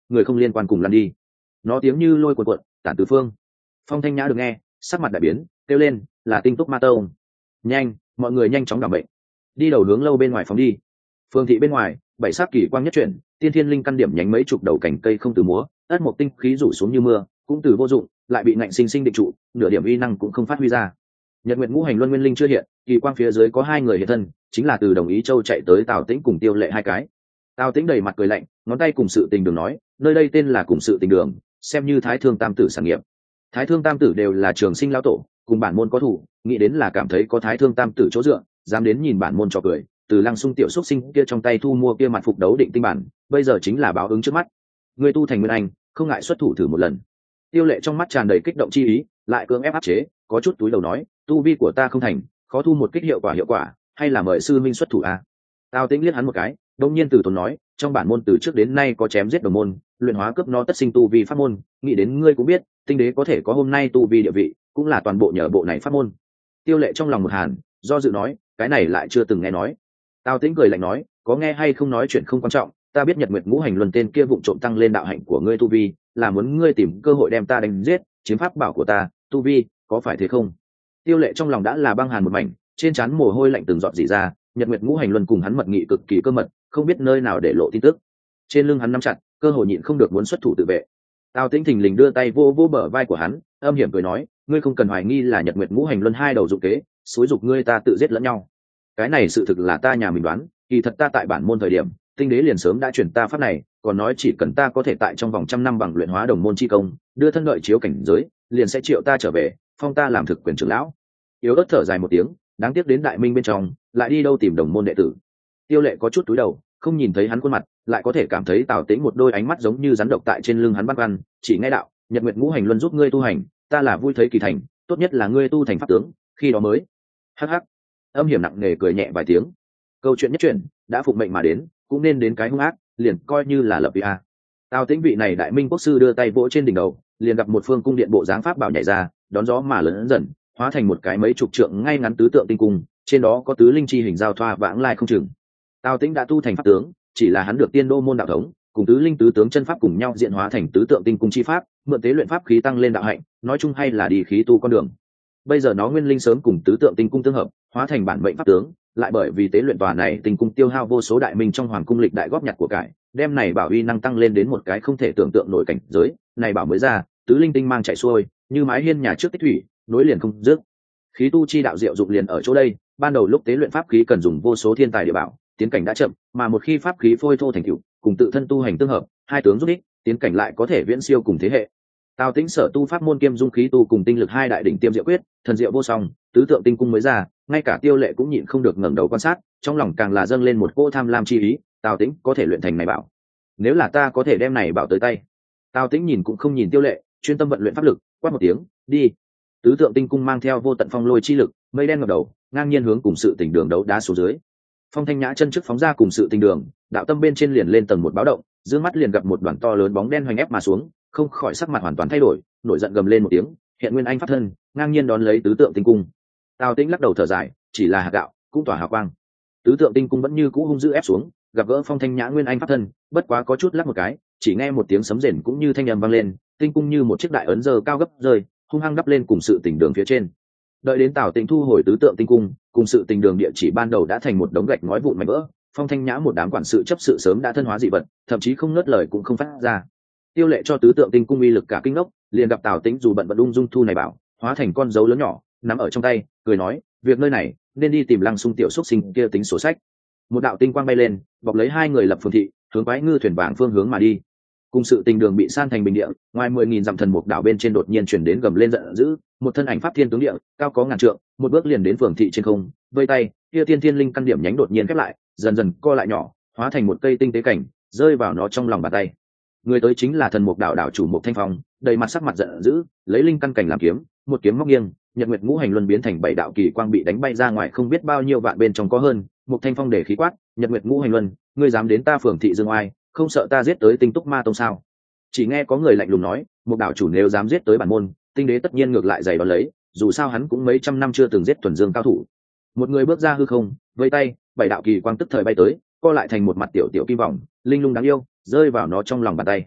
người không liên quan cùng lăn đi. Nó tiếng như lôi cuộn cuộn tản tứ phương. Phong Thanh Nhã được nghe, sắc mặt đại biến, kêu lên, là Tinh Túc Ma Tông. Nhanh, mọi người nhanh chóng đảm bệnh, đi đầu hướng lâu bên ngoài phóng đi. Phương thị bên ngoài, bảy sắc kỳ quang nhất chuyển, tiên thiên linh căn điểm nhánh mấy chục đầu cành cây không từ múa, ất một tinh khí rủ xuống như mưa, cũng từ vô dụng, lại bị ngạnh sinh sinh định trụ, nửa điểm uy năng cũng không phát huy ra. Nhật Nguyệt Ngũ Hành Luân Nguyên Linh chưa hiện, kỳ quang phía dưới có hai người hiện thân, chính là từ Đồng Ý Châu chạy tới Tào Tĩnh cùng Tiêu Lệ hai cái. Tào Tĩnh đầy mặt cười lạnh, ngón tay cùng Sự Tình Đường nói, nơi đây tên là Cùng Sự Tình Đường, xem như Thái Thương Tam tử sản nghiệp. Thái Thương Tam tử đều là trường sinh lão tổ, cùng bản môn có thủ, nghĩ đến là cảm thấy có Thái Thương Tam tử chỗ dựa, dám đến nhìn bản môn trò cười. Từ Lăng Xung tiểu xuất sinh kia trong tay thu mua kia mặt phục đấu định tinh bản, bây giờ chính là báo ứng trước mắt. Người tu thành nguyên anh, không ngại xuất thủ thử một lần. Tiêu Lệ trong mắt tràn đầy kích động chi ý, lại cưỡng ép áp chế, có chút túi đầu nói, tu vi của ta không thành, khó thu một kích hiệu quả, hay là mời sư minh xuất thủ à? Tào Tĩnh liếc hắn một cái, đông nhiên từ tốn nói, trong bản môn từ trước đến nay có chém giết đồng môn, luyện hóa cướp nó tất sinh tu vi pháp môn, nghĩ đến ngươi cũng biết, tinh đế có thể có hôm nay tu vi địa vị, cũng là toàn bộ nhờ bộ này pháp môn. Tiêu Lệ trong lòng một hàn, do dự nói, cái này lại chưa từng nghe nói. Tào Tĩnh cười lạnh nói, có nghe hay không nói chuyện không quan trọng, ta biết Nhật Nguyệt Ngũ Hành Luân tên kia vụng trộm tăng lên đạo hạnh của ngươi tu vi, là muốn ngươi tìm cơ hội đem ta đánh giết, chiếm pháp bảo của ta, tu vi, có phải thế không? Tiêu Lệ trong lòng đã là băng hàn một mảnh, trên trán mồ hôi lạnh từng giọt rỉ ra, Nhật Nguyệt Ngũ Hành Luân cùng hắn mật nghị cực kỳ cơ mật, không biết nơi nào để lộ tin tức. Trên lưng hắn nắm chặt, cơ hội nhịn không được muốn xuất thủ tự vệ. Tào Tĩnh thình lình đưa tay vô vô bờ vai của hắn, âm hiểm cười nói, ngươi không cần hoài nghi là Nhật Nguyệt Ngũ Hành Luân hai đầu dụng kế, xúi dục ngươi ta tự giết lẫn nhau. Cái này sự thực là ta nhà mình đoán, kỳ thật ta tại bản môn thời điểm, tinh đế liền sớm đã chuyển ta pháp này, còn nói chỉ cần ta có thể tại trong vòng 100 năm bằng luyện hóa đồng môn chi công, đưa thân đợi chiếu cảnh giới, liền sẽ triệu ta trở về, phong ta làm thực quyền trưởng lão. Yếu ớt thở dài một tiếng, đáng tiếc đến đại minh bên trong, lại đi đâu tìm đồng môn đệ tử. Tiêu Lệ có chút túi đầu, không nhìn thấy hắn khuôn mặt, lại có thể cảm thấy Tào Tĩnh một đôi ánh mắt giống như rắn độc tại trên lưng hắn băn khoăn, chỉ nghe đạo, Nhật Nguyệt Ngũ Hành Luân giúp ngươi tu hành, ta là vui thấy kỳ thành, tốt nhất là ngươi tu thành pháp tướng, khi đó mới. Hắc hắc. Âm hiểm nặng nề cười nhẹ vài tiếng. Câu chuyện nhất chuyển, đã phục mệnh mà đến, cũng nên đến cái hung ác, liền coi như là lập vi a. Tào Tĩnh vị này đại minh quốc sư đưa tay vỗ trên đỉnh đầu, liền gặp một phương cung điện bộ dáng pháp bảo nhảy ra, đón gió mà lớn dần, hóa thành một cái mấy chục trượng ngay ngắn tứ tượng tinh cung, trên đó có tứ linh chi hình giao thoa vãng lai không chừng. Tào Tĩnh đã tu thành pháp tướng, chỉ là hắn được tiên đô môn đạo thống, cùng tứ linh tứ tướng chân pháp cùng nhau diện hóa thành tứ tượng tinh cung chi pháp, mượn tế luyện pháp khí tăng lên đạo hạnh, nói chung hay là đi khí tu con đường. Bây giờ nó nguyên linh sớm cùng tứ tượng tinh cung tương hợp, hóa thành bản mệnh pháp tướng, lại bởi vì tế luyện tòa này tinh cung tiêu hao vô số đại minh trong hoàng cung lịch đại góp nhặt của cải, đem này bảo uy năng tăng lên đến một cái không thể tưởng tượng nổi cảnh giới, này bảo mới ra, tứ linh tinh mang chạy xuôi, như mái hiên nhà trước tích thủy, nối liền không dứt. Khí tu chi đạo diệu dụng liền ở chỗ đây, ban đầu lúc tế luyện pháp khí cần dùng vô số thiên tài địa bảo, tiến cảnh đã chậm, mà một khi pháp khí phôi thô thành tựu, cùng tự thân tu hành tương hợp, hai tướng giúp ích, tiến cảnh lại có thể viễn siêu cùng thế hệ. Tào Tĩnh sở tu pháp môn kiêm dung khí tu cùng tinh lực hai đại đỉnh tiêm diệu quyết, thần diệu vô song, tứ tượng tinh cung mới ra, ngay cả Tiêu Lệ cũng nhịn không được ngẩng đầu quan sát, trong lòng càng là dâng lên một cỗ tham lam chi ý, Tào Tĩnh có thể luyện thành này bảo. Nếu là ta có thể đem này bảo tới tay. Tào Tĩnh nhìn cũng không nhìn Tiêu Lệ, chuyên tâm vận luyện pháp lực, quát một tiếng, đi. Tứ tượng tinh cung mang theo vô tận phong lôi chi lực, mây đen ngập đầu, ngang nhiên hướng cùng Sự Tình Đường đấu đá xuống dưới. Phong Thanh Nhã chân trước phóng ra cùng Sự Tình Đường, đạo tâm bên trên liền lên tầng một báo động, dương mắt liền gặp một đoàn to lớn bóng đen hoành ép mà xuống, không khỏi sắc mặt hoàn toàn thay đổi, nổi giận gầm lên một tiếng, hiện nguyên anh pháp thân, ngang nhiên đón lấy tứ tượng tinh cung. Tào Tĩnh lắc đầu thở dài, chỉ là hạt gạo, cũng tỏa hào quang. Tứ tượng tinh cung vẫn như cũ hung dữ ép xuống, gặp gỡ Phong Thanh Nhã nguyên anh pháp thân, bất quá có chút lắc một cái, chỉ nghe một tiếng sấm rền cũng như thanh âm vang lên, tinh cung như một chiếc đại ấn giờ cao gấp rơi, hung hăng đắp lên cùng Sự Tình Đường phía trên. Đợi đến Tào Tĩnh thu hồi tứ tượng tinh cung, cùng Sự Tình Đường địa chỉ ban đầu đã thành một đống gạch ngói vụn mảnh vỡ, Phong Thanh Nhã một đám quản sự chấp sự sớm đã thân hóa dị vật, thậm chí không ngớt lời cũng không phát ra. Tiêu Lệ cho tứ tượng tinh cung uy lực cả kinh ngốc, liền gặp Tào Tĩnh dù bận bận ung dung thu này bảo, hóa thành con dấu lớn nhỏ, nắm ở trong tay, cười nói, việc nơi này nên đi tìm Lăng Xung tiểu xúc sinh kia tính sổ sách. Một đạo tinh quang bay lên, bọc lấy hai người lập phường thị, hướng Quái Ngư thuyền vàng phương hướng mà đi. Cùng Sự Tình Đường bị san thành bình địa, ngoài 10.000 dặm thần mục đảo bên trên đột nhiên chuyển đến gầm lên giận dữ, một thân ảnh pháp thiên tướng địa, cao có ngàn trượng, một bước liền đến phường thị trên không, vây tay, kia tiên thiên linh căn điểm nhánh đột nhiên khép lại, dần dần co lại nhỏ, hóa thành một cây tinh tế cảnh, rơi vào nó trong lòng bàn tay. Người tới chính là thần mục đảo đảo chủ Mục Thanh Phong, đầy mặt sắc mặt giận dữ, lấy linh căn cảnh làm kiếm, một kiếm móc nghiêng, Nhật Nguyệt Ngũ Hành Luân biến thành bảy đạo kỳ quang bị đánh bay ra ngoài không biết bao nhiêu vạn bên trong có hơn. Mục Thanh Phong để khí quát, Nhật Nguyệt Ngũ Hành Luân, ngươi dám đến ta phường thị dương oai, không sợ ta giết tới Tinh Túc Ma Tông sao? Chỉ nghe có người lạnh lùng nói, Mục đảo chủ nếu dám giết tới bản môn, tinh đế tất nhiên ngược lại giày đón lấy, dù sao hắn cũng mấy trăm năm chưa từng giết thuần dương cao thủ. Một người bước ra hư không, vây tay, bảy đạo kỳ quang tức thời bay tới, co lại thành một mặt tiểu tiểu kim vòng, linh lung đáng yêu, rơi vào nó trong lòng bàn tay.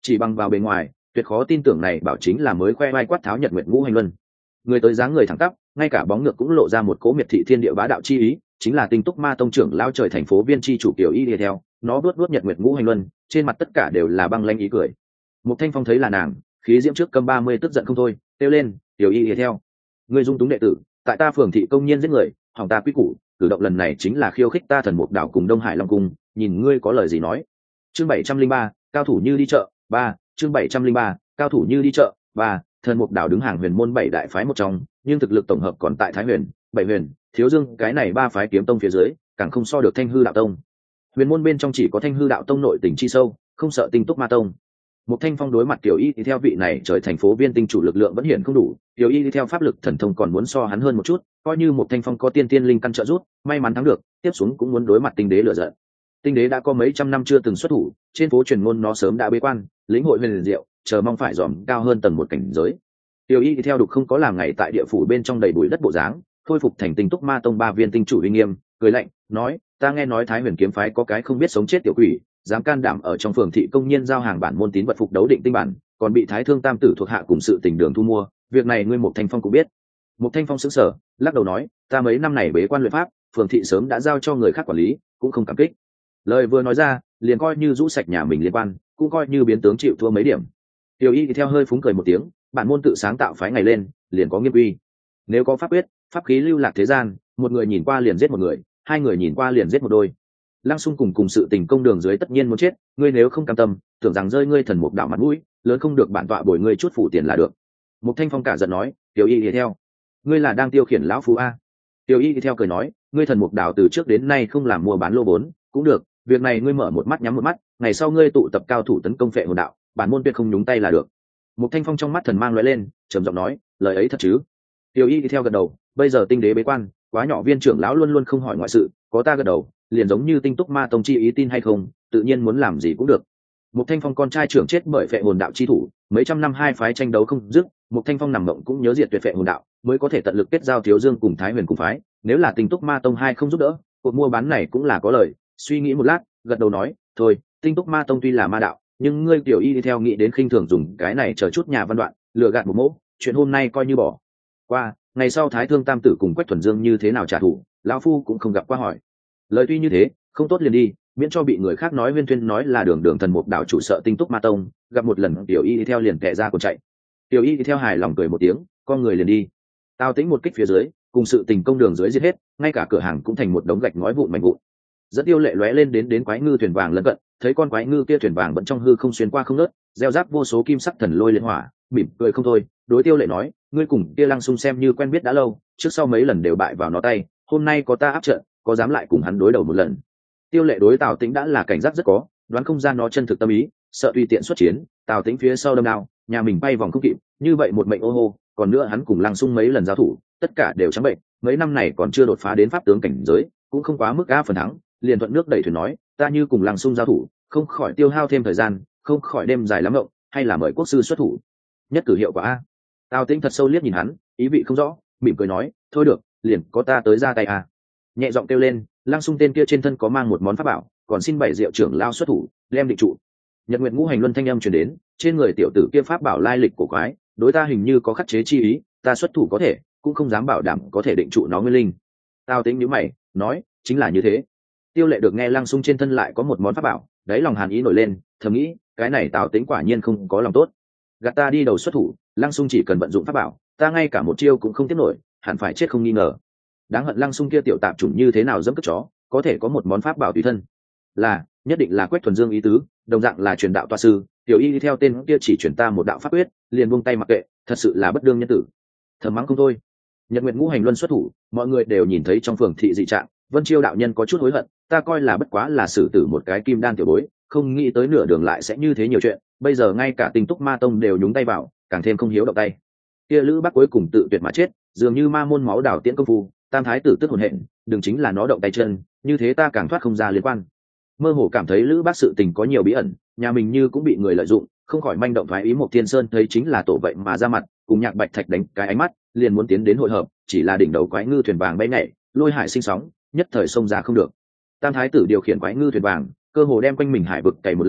chỉ bằng vào bề ngoài tuyệt khó tin tưởng này bảo chính là mới khoe vai quát tháo nhật nguyệt ngũ hành luân. Người tới dáng người thẳng tắp, ngay cả bóng ngược cũng lộ ra một cỗ miệt thị thiên địa bá đạo chi ý, chính là Tinh Túc Ma tông trưởng lao trời thành phố viên chi chủ Kiều Y đi theo, nó vuốt nhật nguyệt ngũ hành luân, trên mặt tất cả đều là băng lanh ý cười. Mục Thanh Phong thấy là nàng, khí diễm trước câm 30 tức giận không thôi, kêu lên, "Kiều Y đi theo, ngươi dung túng đệ tử, tại ta phường thị công nhiên giết người, hỏng ta quy củ, cử động lần này chính là khiêu khích ta thần mục đảo cùng Đông Hải Long cung, nhìn ngươi có lời gì nói." Chương 703, cao thủ như đi chợ, 3, chương 703, cao thủ như đi chợ, 3, thần mục đảo đứng hàng huyền môn 7 đại phái một trong, nhưng thực lực tổng hợp còn tại Thái Huyền, Bảy Huyền, Thiếu Dương, cái này 3 phái kiếm tông phía dưới, càng không so được Thanh Hư đạo tông. Huyền môn bên trong chỉ có Thanh Hư đạo tông nội tình chi sâu, không sợ Tinh Túc Ma tông. Một Thanh Phong đối mặt Tiểu Y thì theo vị này trời thành phố viên tinh chủ lực lượng vẫn hiện không đủ, Tiểu Y đi theo pháp lực thần thông còn muốn so hắn hơn một chút, coi như một Thanh Phong có tiên tiên linh căn trợ giúp, may mắn thắng được, tiếp xuống cũng muốn đối mặt Tinh Đế lựa giận. Tinh Đế đã có mấy trăm năm chưa từng xuất thủ, trên phố truyền ngôn nó sớm đã bế quan, lĩnh hội huyền diệu, chờ mong phải dòm cao hơn tầng một cảnh giới. Tiểu Y thì theo đục không có làm ngày tại địa phủ bên trong đầy bụi đất bộ dáng, khôi phục thành Tinh Túc Ma tông 3 viên tinh chủ uy nghiêm, cười lạnh, nói, ta nghe nói Thái Huyền kiếm phái có cái không biết sống chết tiểu quỷ, dám can đảm ở trong phường thị công nhiên giao hàng bản môn tín vật phục đấu định tinh bản, còn bị Thái Thương Tam tử thuộc hạ cùng sự tình đường thu mua, việc này ngươi Mục Thanh Phong cũng biết. Mục Thanh Phong sững sờ, lắc đầu nói, ta mấy năm này bế quan luyện pháp, phường thị sớm đã giao cho người khác quản lý, cũng không cảm kích. Lời vừa nói ra, liền coi như rũ sạch nhà mình liên quan, cũng coi như biến tướng chịu thua mấy điểm. Tiểu Y thì theo hơi phúng cười một tiếng, bản môn tự sáng tạo phái ngày lên, liền có nghiêm uy. Nếu có pháp quyết, pháp khí lưu lạc thế gian, một người nhìn qua liền giết một người, hai người nhìn qua liền giết một đôi. Lăng Xung cùng sự tình công đường dưới tất nhiên muốn chết, ngươi nếu không cam tâm, tưởng rằng rơi ngươi thần mục đạo mặt mũi, lớn không được bản tọa bồi ngươi chút phủ tiền là được. Mục Thanh Phong cả giận nói, Tiểu Y đi theo, ngươi là đang tiêu khiển lão phú a? Tiểu Y đi theo cười nói, ngươi thần mục đạo từ trước đến nay không làm mua bán lô vốn, cũng được, việc này ngươi mở một mắt nhắm một mắt, ngày sau ngươi tụ tập cao thủ tấn công phệ hồn đạo, bản môn tuyệt không nhúng tay là được. Mục Thanh Phong trong mắt thần mang lóe lên, trầm giọng nói, lời ấy thật chứ? Tiểu Y đi theo gật đầu, bây giờ Tinh Đế bế quan, quá nhỏ viên trưởng lão luôn luôn không hỏi ngoại sự, có ta gật đầu, liền giống như Tinh Túc Ma tông chi ý tin hay không, tự nhiên muốn làm gì cũng được. Mục Thanh Phong con trai trưởng chết bởi phệ hồn đạo chi thủ, mấy trăm năm hai phái tranh đấu không dứt, Mục Thanh Phong nằm mộng cũng nhớ diệt tuyệt phệ hồn đạo, mới có thể tận lực kết giao Thiếu Dương cùng Thái Huyền cùng phái, nếu là Tinh Túc Ma tông hai không giúp đỡ, cuộc mua bán này cũng là có lời. Suy nghĩ một lát, gật đầu nói, thôi, Tinh Túc Ma tông tuy là ma đạo, nhưng ngươi Tiểu Y đi theo nghĩ đến khinh thường dùng cái này chờ chút nhà văn đoạn, lừa gạt một mẫu, chuyện hôm nay coi như bỏ qua, ngày sau Thái Thương Tam tử cùng Quách Thuần Dương như thế nào trả thù, lão phu cũng không gặp qua hỏi. Lời tuy như thế, không tốt liền đi, miễn cho bị người khác nói huyên thuyên nói là đường thần mục đạo chủ sợ Tinh Túc Ma tông, gặp một lần Tiểu Y đi theo liền kẻ ra còn chạy. Tiểu Y đi theo hài lòng cười một tiếng, con người liền đi. Tao Tĩnh một kích phía dưới, cùng sự tình công đường dưới giết hết, ngay cả cửa hàng cũng thành một đống gạch ngói vụn mảnh vụn. Dẫn Tiêu Lệ lóe lên đến quái ngư thuyền vàng lân cận, thấy con quái ngư kia thuyền vàng vẫn trong hư không xuyên qua không ngớt, gieo rắc vô số kim sắc thần lôi liên hỏa, mỉm cười không thôi, đối Tiêu Lệ nói, ngươi cùng kia Lăng Xung xem như quen biết đã lâu, trước sau mấy lần đều bại vào nó tay, hôm nay có ta áp trận, có dám lại cùng hắn đối đầu một lần. Tiêu Lệ đối Tào Tĩnh đã là cảnh giác rất có, đoán không ra nó chân thực tâm ý, sợ tùy tiện xuất chiến, Tào Tĩnh phía sau đâm đao, nhà mình bay vòng không kịp, như vậy một mệnh ô hô, còn nữa hắn cùng Lăng Xung mấy lần giao thủ, tất cả đều trắng bệnh, mấy năm này còn chưa đột phá đến pháp tướng cảnh giới, cũng không quá mức a phần thắng, liền thuận nước đẩy thuyền nói, ta như cùng Lăng Xung giao thủ, không khỏi tiêu hao thêm thời gian, không khỏi đêm dài lắm ngộng, hay là mời quốc sư xuất thủ, nhất cử hiệu quả a. Tào Tĩnh thật sâu liếc nhìn hắn, ý vị không rõ, mỉm cười nói, thôi được, liền có ta tới ra tay a. Nhẹ giọng kêu lên, Lăng Xung tên kia trên thân có mang một món pháp bảo, còn xin bảy diệu trưởng lao xuất thủ, đem định trụ. Nhật Nguyệt Ngũ Hành Luân thanh âm truyền đến, trên người tiểu tử kia pháp bảo lai lịch của quái, đối ta hình như có khắc chế chi ý, ta xuất thủ có thể, cũng không dám bảo đảm có thể định trụ nó nguyên linh. Tào Tĩnh nhíu mày, nói, chính là như thế. Tiêu Lệ được nghe Lăng Xung trên thân lại có một món pháp bảo, đáy lòng hàn ý nổi lên, thầm nghĩ, cái này Tào Tĩnh quả nhiên không có lòng tốt. Gạt ta đi đầu xuất thủ, Lăng Xung chỉ cần vận dụng pháp bảo, ta ngay cả một chiêu cũng không tiếp nổi, hẳn phải chết không nghi ngờ. Đáng hận Lăng Xung kia tiểu tạp chủng như thế nào dẫm cất chó, có thể có một món pháp bảo tùy thân. Là, nhất định là Quách Thuần Dương ý tứ, đồng dạng là truyền đạo tọa sư, Tiểu Y đi theo tên kia chỉ truyền ta một đạo pháp quyết, liền buông tay mặc kệ, thật sự là bất đương nhân tử. Thầm mắng không thôi. Nhật Nguyệt Ngũ Hành Luân xuất thủ, mọi người đều nhìn thấy trong phường thị dị trạng, Vân Chiêu đạo nhân có chút hối hận, ta coi là bất quá là xử tử một cái kim đan tiểu bối, không nghĩ tới nửa đường lại sẽ như thế nhiều chuyện, bây giờ ngay cả Tinh Túc Ma tông đều nhúng tay vào, càng thêm không hiếu động tay. Kia Lữ Bắc cuối cùng tự tuyệt mà chết, dường như ma môn máu đảo tiễn công phu, Tam thái tử tức hồn hện, đừng chính là nó động tay chân, như thế ta càng thoát không ra liên quan. Mơ hồ cảm thấy Lữ Bác sự tình có nhiều bí ẩn, nhà mình như cũng bị người lợi dụng, không khỏi manh động thoái ý. Một Thiên Sơn thấy chính là tổ vậy mà ra mặt, cùng Nhạc Bạch Thạch đánh cái ánh mắt, liền muốn tiến đến hội hợp, chỉ là đỉnh đầu quái ngư thuyền vàng bay nhảy, lôi hải sinh sóng, nhất thời xông ra không được. Tam thái tử điều khiển quái ngư thuyền vàng, cơ hồ đem quanh mình hải vực cày một lần,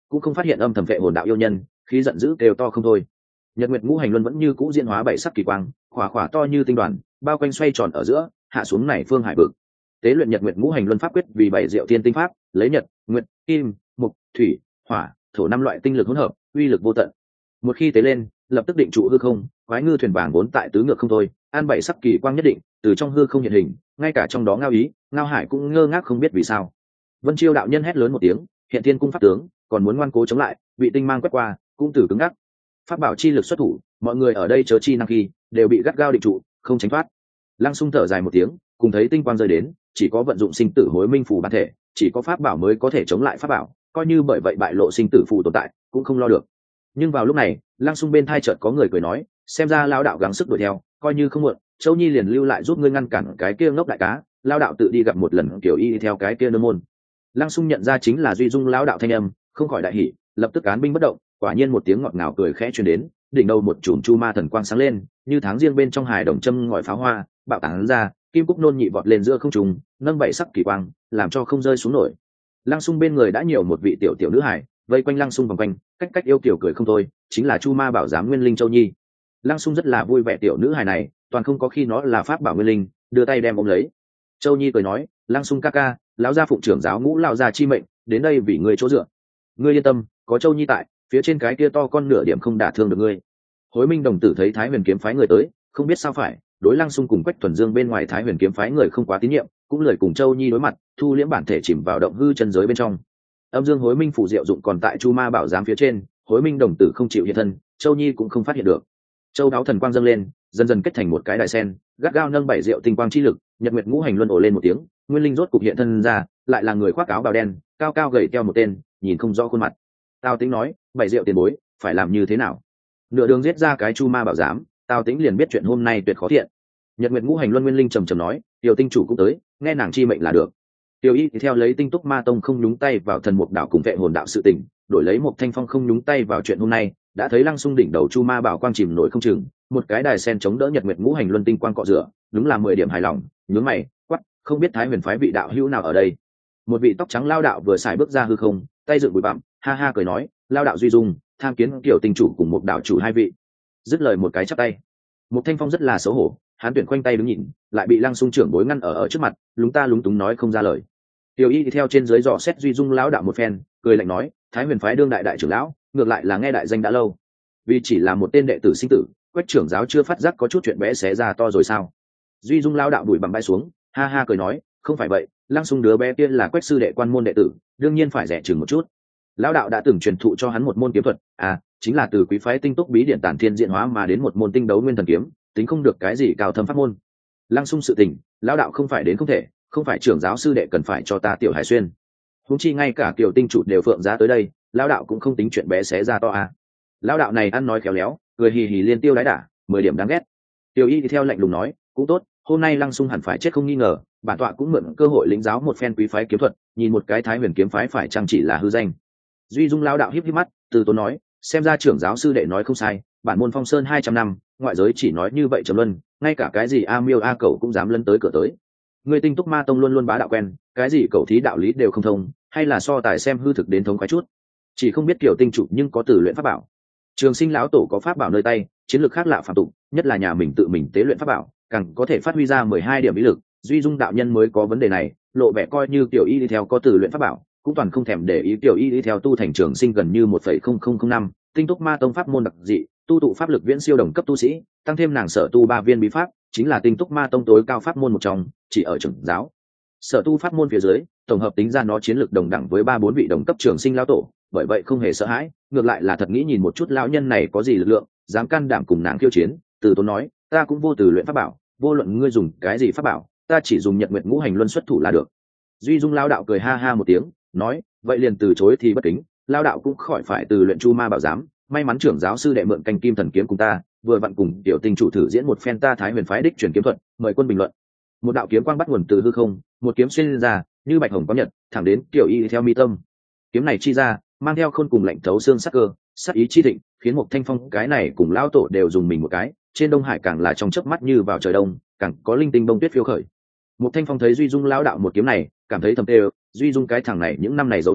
cũng không phát hiện âm thầm vệ hồn đạo yêu nhân, khí giận dữ kêu to không thôi. Nhật Nguyệt Ngũ Hành Luân vẫn như cũ diễn hóa bảy sắc kỳ quang, khỏa khỏa to như tinh đoàn, bao quanh xoay tròn ở giữa, hạ xuống này phương hải vực. Tế luyện Nhật Nguyệt Ngũ Hành Luân pháp quyết vì bảy diệu thiên tinh pháp, lấy nhật, nguyệt, kim, mộc, thủy, hỏa, thổ năm loại tinh lực hỗn hợp, uy lực vô tận. Một khi tế lên, lập tức định trụ hư không, quái ngư thuyền vàng vốn tại tứ ngược không thôi, an bảy sắc kỳ quang nhất định, từ trong hư không hiện hình, ngay cả trong đó Ngao Ý, Ngao Hải cũng ngơ ngác không biết vì sao. Vân Chiêu đạo nhân hét lớn một tiếng, hiện thiên cung pháp tướng, còn muốn ngoan cố chống lại, bị tinh mang quét qua, cũng từ cứng ngắc. Pháp bảo chi lực xuất thủ, mọi người ở đây chớ chi năng khi đều bị gắt gao định trụ, không tránh thoát. Lăng Xung thở dài một tiếng, cùng thấy tinh quang rơi đến, chỉ có vận dụng sinh tử hối minh phù bản thể, chỉ có pháp bảo mới có thể chống lại pháp bảo, coi như bởi vậy bại lộ sinh tử phù tồn tại, cũng không lo được. Nhưng vào lúc này, Lăng Xung bên thai chợt có người cười nói, xem ra lão đạo gắng sức đuổi theo, coi như không muộn, Châu Nhi liền lưu lại giúp ngươi ngăn cản cái kia ngốc đại cá, lão đạo tự đi gặp một lần kiểu y theo cái kia nơ môn. Lăng Xung nhận ra chính là Duy Dung lão đạo thanh âm, không khỏi đại hỉ, lập tức cán binh bất động, quả nhiên một tiếng ngọt ngào cười khẽ truyền đến, đỉnh đầu một chùm chu ma thần quang sáng lên, như tháng riêng bên trong hài đồng châm ngòi pháo hoa, bạo tán ra, kim cúc nôn nhị vọt lên giữa không trung, nâng bảy sắc kỳ quang, làm cho không rơi xuống nổi. Lăng Xung bên người đã nhiều một vị tiểu tiểu nữ hải, vây quanh Lăng Xung vòng quanh, cách cách yêu kiểu cười không thôi, chính là Chu Ma bảo giám Nguyên Linh Châu Nhi. Lăng Xung rất là vui vẻ tiểu nữ hải này, toàn không có khi nó là pháp bảo Nguyên Linh, đưa tay đem ôm lấy. Châu Nhi cười nói, Lăng Xung ca ca, lão gia phụng trưởng giáo ngũ lão gia chi mệnh, đến đây vì ngươi chỗ dựa. Ngươi yên tâm, có Châu Nhi tại, phía trên cái kia to con nửa điểm không đả thương được ngươi. Hối Minh đồng tử thấy Thái Huyền kiếm phái người tới, không biết sao phải, đối Lăng Xung cùng Quách Thuần Dương bên ngoài Thái Huyền kiếm phái người không quá tín nhiệm, cũng lời cùng Châu Nhi đối mặt, thu liễm bản thể chìm vào động hư chân giới bên trong. Âm Dương Hối Minh phủ diệu dụng còn tại Chu Ma bảo giám phía trên, Hối Minh đồng tử không chịu hiện thân, Châu Nhi cũng không phát hiện được. Châu đáo thần quang dâng lên, dần dần kết thành một cái đài sen, gắt gao nâng bảy diệu tinh quang chi lực, Nhật Nguyệt Ngũ Hành Luân ồ lên một tiếng, Nguyên Linh rốt cục hiện thân ra, lại là người khoác áo bào đen, cao cao gầy teo một tên, nhìn không rõ khuôn mặt. Tào Tĩnh nói, bảy diệu tiền bối, phải làm như thế nào? Nửa đường giết ra cái Chu Ma bảo giám, Tào Tĩnh liền biết chuyện hôm nay tuyệt khó thiện. Nhật Nguyệt Ngũ Hành Luân Nguyên Linh trầm trầm nói, Tiểu tinh chủ cũng tới, nghe nàng chi mệnh là được. Tiểu Y thì theo lấy Tinh Túc Ma Tông không nhúng tay vào thần mục đạo cùng vệ hồn đạo sự tình, đổi lấy một Thanh Phong không nhúng tay vào chuyện hôm nay, đã thấy Lăng Xung đỉnh đầu Chu Ma bảo quang chìm nổi không chừng, một cái đài sen chống đỡ Nhật Nguyệt Ngũ Hành Luân tinh quang cọ rửa, đúng là 10 điểm hài lòng, nhướng mày, quắc, không biết Thái Huyền phái vị đạo hữu nào ở đây. Một vị tóc trắng lao đạo vừa xài bước ra hư không, tay dựng bụi bặm, ha ha cười nói, lao đạo Duy Dung, tham kiến Tiểu tinh chủ cùng một đạo chủ hai vị. Dứt lời một cái chắp tay. Một Thanh Phong rất là xấu hổ, hắn tuyển khoanh tay đứng nhìn, lại bị Lăng Xung trưởng bối ngăn ở trước mặt, lúng ta lúng túng nói không ra lời. Tiểu Y thì theo trên dưới dò xét Duy Dung lão đạo một phen, cười lạnh nói, Thái Huyền phái đương đại đại trưởng lão, ngược lại là nghe đại danh đã lâu. Vì chỉ là một tên đệ tử sinh tử, Quách trưởng giáo chưa phát giác có chút chuyện bé xé ra to rồi sao? Duy Dung lão đạo đuổi bằng bay xuống, ha ha cười nói, không phải vậy, Lăng Xung đứa bé kia là Quách sư đệ quan môn đệ tử, đương nhiên phải rẻ chừng một chút. Lão đạo đã từng truyền thụ cho hắn một môn kiếm thuật, chính là từ quý phái Tinh Túc bí điện tản thiên diện hóa mà đến một môn tinh đấu nguyên thần kiếm, tính không được cái gì cao thâm pháp môn. Lăng Xung sự tình, lão đạo không phải đến không thể, không phải trưởng giáo sư đệ cần phải cho ta Tiểu Hải xuyên. Huống chi ngay cả Tiểu tinh chủ đều phượng giá tới đây, lão đạo cũng không tính chuyện bé xé ra to Lão đạo này ăn nói khéo léo, cười hì hì liên tiêu đái đả, 10 điểm đáng ghét. Tiểu Y thì theo lạnh lùng nói, cũng tốt, hôm nay Lăng Xung hẳn phải chết không nghi ngờ, bản tọa cũng mượn cơ hội lĩnh giáo một phen quý phái kiếm thuật, nhìn một cái Thái Huyền kiếm phái phải chăng chỉ là hư danh. Duy Dung lão đạo híp híp mắt, từ tốn nói, xem ra trưởng giáo sư đệ nói không sai, bản môn Phong Sơn 200 năm, ngoại giới chỉ nói như vậy trầm luân, ngay cả cái gì A Miêu A Cẩu cũng dám lấn tới cửa tới. Người Tinh Túc Ma Tông luôn luôn bá đạo quen, cái gì cẩu thí đạo lý đều không thông, hay là so tài xem hư thực đến thống khoái chút. Chỉ không biết kiểu tinh chủ nhưng có tử luyện pháp bảo. Trường Sinh lão tổ có pháp bảo nơi tay, chiến lược khác lạ phàm tục, nhất là nhà mình tự mình tế luyện pháp bảo, càng có thể phát huy ra 12 điểm ý lực. Duy Dung đạo nhân mới có vấn đề này, lộ vẻ coi như Tiểu Y đi theo có tử luyện pháp bảo, cũng toàn không thèm để ý Tiểu Y đi theo tu thành Trường Sinh gần như 1,0005, Tinh Túc Ma Tông pháp môn đặc dị, tu tụ pháp lực viễn siêu đồng cấp tu sĩ, tăng thêm nàng sở tu 3 viên bí pháp, chính là Tinh Túc Ma Tông tối cao pháp môn một trong, chỉ ở trưởng giáo. Sở tu pháp môn phía dưới, tổng hợp tính ra nó chiến lược đồng đẳng với 3-4 vị đồng cấp Trường Sinh lão tổ, bởi vậy không hề sợ hãi, ngược lại là thật nghĩ nhìn một chút lão nhân này có gì lực lượng, dám can đảm cùng nàng khiêu chiến. Từ tốn nói, ta cũng vô từ luyện pháp bảo, vô luận ngươi dùng cái gì pháp bảo, ta chỉ dùng Nhật Nguyệt Ngũ Hành Luân xuất thủ là được. Duy Dung lão đạo cười ha ha một tiếng, nói, vậy liền từ chối thì bất kính, lão đạo cũng khỏi phải từ luyện Chu Ma bảo giám, may mắn trưởng giáo sư đệ mượn canh kim thần kiếm cùng ta, vừa vặn cùng Tiểu tinh chủ thử diễn một phen ta Thái Huyền phái đích truyền kiếm thuật, mời quân bình luận. Một đạo kiếm quang bắt nguồn từ hư không, một kiếm xuyên ra, như bạch hồng có nhật, thẳng đến Tiểu Y theo mi tâm. Kiếm này chi ra, mang theo khôn cùng lạnh thấu xương sắc cơ, sắc ý chi thịnh, khiến một Thanh Phong cái này cùng lão tổ đều dùng mình một cái, trên Đông Hải càng là trong chớp mắt như vào trời đông, càng có linh tinh bông tuyết phiêu khởi. Một Thanh Phong thấy Duy Dung lão đạo một kiếm này, cảm thấy thầm tê, Duy Dung cái thằng này những năm này giấu tài,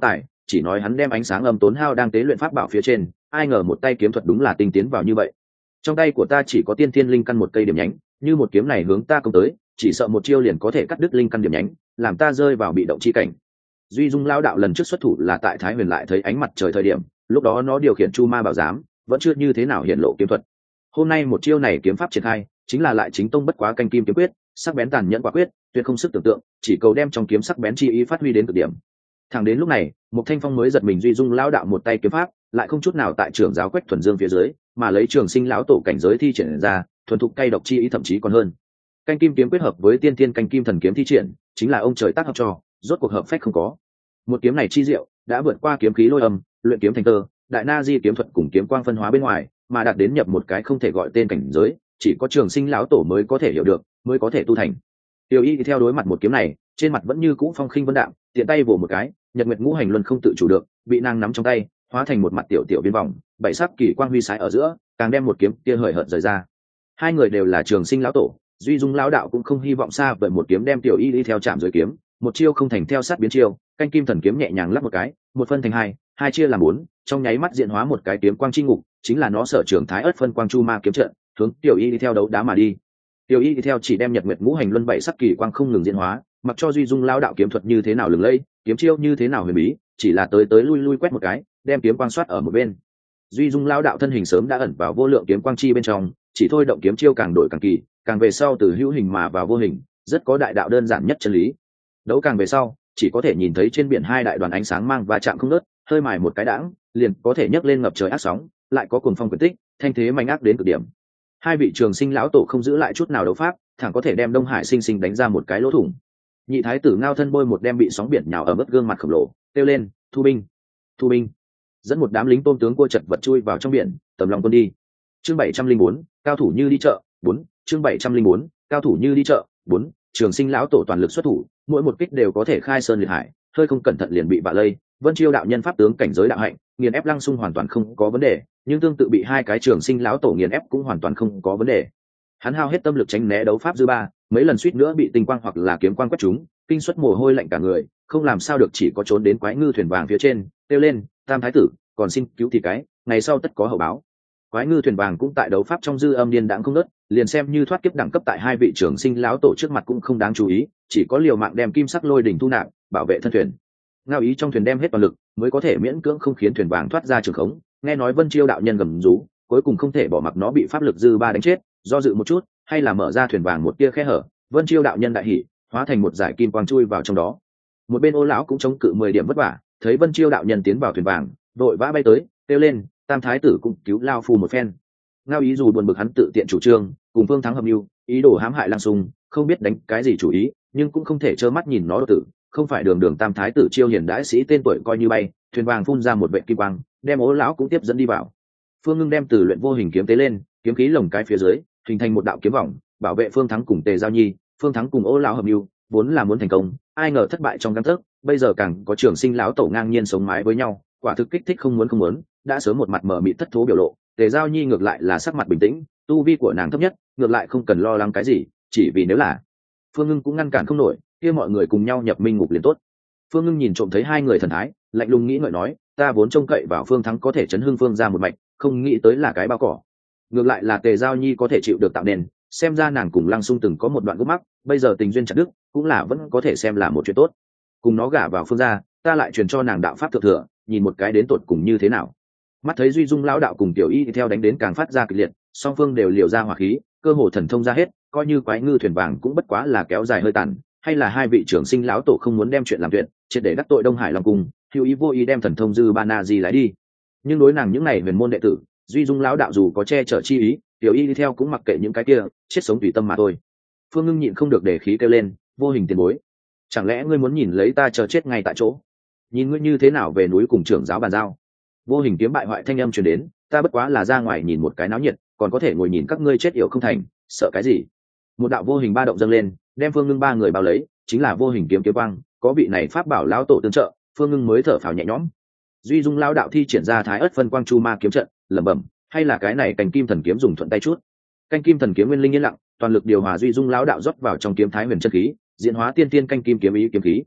chỉ nói hắn đem ánh sáng âm tốn hao đang tế luyện pháp bảo phía trên, ai ngờ một tay kiếm thuật đúng là tinh tiến vào như vậy. Trong tay của ta chỉ có tiên thiên linh căn một cây điểm nhánh, như một kiếm này hướng ta công tới, chỉ sợ một chiêu liền có thể cắt đứt linh căn điểm nhánh, làm ta rơi vào bị động chi cảnh. Duy Dung lão đạo lần trước xuất thủ là tại Thái Huyền lại thấy ánh mặt trời thời điểm, lúc đó nó điều khiển Chu Ma Bảo Giám, vẫn chưa như thế nào hiện lộ kiếm thuật. Hôm nay một chiêu này kiếm pháp triển khai, chính là lại chính tông bất quá canh kim kiếm quyết, sắc bén tàn nhẫn quả quyết, tuyệt không sức tưởng tượng, chỉ cầu đem trong kiếm sắc bén chi ý phát huy đến cực điểm. Thẳng đến lúc này, Mục Thanh Phong mới giật mình Duy Dung lão đạo một tay kiếm pháp, lại không chút nào tại trưởng giáo Quách Thuần Dương phía dưới, mà lấy Trường Sinh lão tổ cảnh giới thi triển ra, thuần thục cay độc chi ý thậm chí còn hơn. Canh kim kiếm quyết hợp với tiên tiên canh kim thần kiếm thi triển, chính là ông trời tác hợp cho, rốt cuộc hợp phách không có. Một kiếm này chi diệu, đã vượt qua kiếm khí lôi âm, luyện kiếm thành tơ, đại na di kiếm thuật cùng kiếm quang phân hóa bên ngoài, mà đạt đến nhập một cái không thể gọi tên cảnh giới, chỉ có Trường Sinh lão tổ mới có thể hiểu được, mới có thể tu thành. Tiểu Y theo đối mặt một kiếm này, trên mặt vẫn như cũ phong khinh vân đạm, tiện tay vồ một cái, Nhật Nguyệt Ngũ Hành Luân không tự chủ được, bị nàng nắm trong tay, hóa thành một mặt tiểu tiểu viên vòng, bảy sắc kỳ quang huy sái ở giữa, càng đem một kiếm kia hời hợt rời ra. Hai người đều là Trường Sinh lão tổ, Duy Dung lão đạo cũng không hy vọng xa vời một kiếm đem Tiểu Y theo chạm dưới kiếm, một chiêu không thành theo sát biến chiêu, canh kim thần kiếm nhẹ nhàng lắp một cái, một phân thành hai, hai chia làm bốn, trong nháy mắt diện hóa một cái kiếm quang chi ngục, chính là nó sở trường Thái Ức phân quang chu ma kiếm trận, hướng Tiểu Y theo đấu đá mà đi. Tiểu Y theo chỉ đem Nhật Nguyệt Ngũ Hành Luân bảy sắc kỳ quang không ngừng diễn hóa, mặc cho Duy Dung lão đạo kiếm thuật như thế nào lừng lẫy, kiếm chiêu như thế nào huyền bí, chỉ là tới tới lui lui quét một cái, đem kiếm quang soát ở một bên. Duy Dung lão đạo thân hình sớm đã ẩn vào vô lượng kiếm quang chi bên trong, chỉ thôi động kiếm chiêu càng đổi càng kỳ, càng về sau từ hữu hình mà vào vô hình, rất có đại đạo đơn giản nhất chân lý. Đấu càng về sau, chỉ có thể nhìn thấy trên biển hai đại đoàn ánh sáng mang và chạm không ngớt, hơi mài một cái đãng, liền có thể nhấc lên ngập trời ác sóng, lại có cuồng phong quyển tích, thanh thế mạnh ác đến cực điểm. Hai vị Trường Sinh lão tổ không giữ lại chút nào đấu pháp, thẳng có thể đem Đông Hải sinh sinh đánh ra một cái lỗ thủng. Nhị thái tử Ngao Thân bôi một đem bị sóng biển nhào ở mức gương mặt khổng lồ, kêu lên, thu binh, thu binh, dẫn một đám lính tôm tướng cua chật vật chui vào trong biển, tầm lòng quân đi. Chương 704, cao thủ như đi chợ, 4, chương 704, cao thủ như đi chợ, 4, Trường Sinh lão tổ toàn lực xuất thủ, mỗi một kích đều có thể khai sơn liệt hải, hơi không cẩn thận liền bị bạ lây. Vân Chiêu đạo nhân pháp tướng cảnh giới đạo hạnh, nghiền ép Lăng Xung hoàn toàn không có vấn đề, nhưng tương tự bị hai cái Trường Sinh lão tổ nghiền ép cũng hoàn toàn không có vấn đề. Hắn hao hết tâm lực tránh né đấu pháp dư ba, mấy lần suýt nữa bị tinh quang hoặc là kiếm quang quét trúng, kinh suất mồ hôi lạnh cả người, không làm sao được chỉ có trốn đến Quái Ngư thuyền vàng phía trên, kêu lên, Tam thái tử, còn xin cứu thì cái, ngày sau tất có hậu báo. Quái Ngư thuyền vàng cũng tại đấu pháp trong dư âm điên đãng không ngớt, liền xem như thoát kiếp đẳng cấp tại hai vị Trường Sinh lão tổ trước mặt cũng không đáng chú ý, chỉ có liều mạng đem kim sắc lôi đỉnh thu nạp, bảo vệ thân thuyền. Ngao Ý trong thuyền đem hết toàn lực, mới có thể miễn cưỡng không khiến thuyền vàng thoát ra trường khống. Nghe nói Vân Chiêu đạo nhân gầm rú, cuối cùng không thể bỏ mặc nó bị pháp lực dư ba đánh chết, do dự một chút, hay là mở ra thuyền vàng một tia khe hở. Vân Chiêu đạo nhân đại hỉ, hóa thành một dải kim quang chui vào trong đó. Một bên Ô lão cũng chống cự 10 điểm vất vả, thấy Vân Chiêu đạo nhân tiến vào thuyền vàng, vội vã bay tới, kêu lên, Tam thái tử cũng cứu lao phu một phen. Ngao Ý dù buồn bực hắn tự tiện chủ trương, cùng Phương Thắng hợp mưu, ý đồ hãm hại Lăng Xung, không biết đánh cái gì chủ ý, nhưng cũng không thể trơ mắt nhìn nó đột tử, không phải đường đường Tam thái tử chiêu hiền đãi sĩ tên tuổi coi như bay. Thuyền vàng phun ra một vệt kim quang, đem Ô lão cũng tiếp dẫn đi vào. Phương Ngưng đem từ luyện vô hình kiếm tế lên, kiếm khí lồng cái phía dưới, hình thành một đạo kiếm vòng, bảo vệ Phương Thắng cùng Tề Giao Nhi. Phương Thắng cùng Ô lão hợp mưu, vốn là muốn thành công, ai ngờ thất bại trong gang tấc, bây giờ càng có Trường Sinh lão tổ ngang nhiên sống mái với nhau, quả thực kích thích không muốn, đã sớm một mặt mở mịt thất thố biểu lộ. Tề Giao Nhi ngược lại là sắc mặt bình tĩnh, tu vi của nàng thấp nhất, ngược lại không cần lo lắng cái gì, chỉ vì nếu là Phương Ngưng cũng ngăn cản không nổi, kia mọi người cùng nhau nhập minh ngục liền tốt. Phương Ngưng nhìn trộm thấy hai người thần thái, lạnh lùng nghĩ ngợi nói, ta vốn trông cậy vào Phương Thắng có thể chấn hưng Phương ra một mạch, không nghĩ tới là cái bao cỏ. Ngược lại là Tề Giao Nhi có thể chịu được tạo nền, xem ra nàng cùng Lăng Xung từng có một đoạn gút mắc, bây giờ tình duyên chặt đức, cũng là vẫn có thể xem là một chuyện tốt. Cùng nó gả vào Phương gia, ta lại truyền cho nàng đạo pháp thượng thừa, nhìn một cái đến tột cùng như thế nào. Mắt thấy Duy Dung lão đạo cùng Tiểu Y theo đánh đến càng phát ra kịch liệt, song phương đều liều ra hỏa khí, cơ hồ thần thông ra hết, coi như Quái Ngư thuyền vàng cũng bất quá là kéo dài hơi tàn, hay là hai vị Trường Sinh lão tổ không muốn đem chuyện làm tuyệt, triệt để đắc tội Đông Hải Long cung, hữu ý vô ý đem thần thông dư ba na di lái đi. Nhưng đối nàng những này huyền môn đệ tử, Duy Dung lão đạo dù có che chở chi ý, Tiểu Y theo cũng mặc kệ những cái kia, chết sống tùy tâm mà thôi. Phương Ngưng nhịn không được để khí kêu lên, vô hình tiền bối, chẳng lẽ ngươi muốn nhìn lấy ta chờ chết ngay tại chỗ? Nhìn ngươi như thế nào về núi cùng trưởng giáo bàn giao? Vô hình kiếm bại hoại thanh âm truyền đến, ta bất quá là ra ngoài nhìn một cái náo nhiệt, còn có thể ngồi nhìn các ngươi chết yểu không thành, sợ cái gì? Một đạo vô hình ba động dâng lên, đem Phương Ngưng ba người bao lấy, chính là vô hình kiếm kiếm quang, có vị này pháp bảo lão tổ tương trợ, Phương Ngưng mới thở phào nhẹ nhõm. Duy Dung lão đạo thi triển ra Thái Ức phân quang chu ma kiếm trận, lẩm bẩm, hay là cái này cành kim thần kiếm dùng thuận tay chút. Canh kim thần kiếm nguyên linh yên lặng, toàn lực điều hòa Duy Dung lão đạo rót vào trong kiếm Thái Huyền chân khí, diễn hóa tiên tiên canh kim kiếm ý kiếm khí.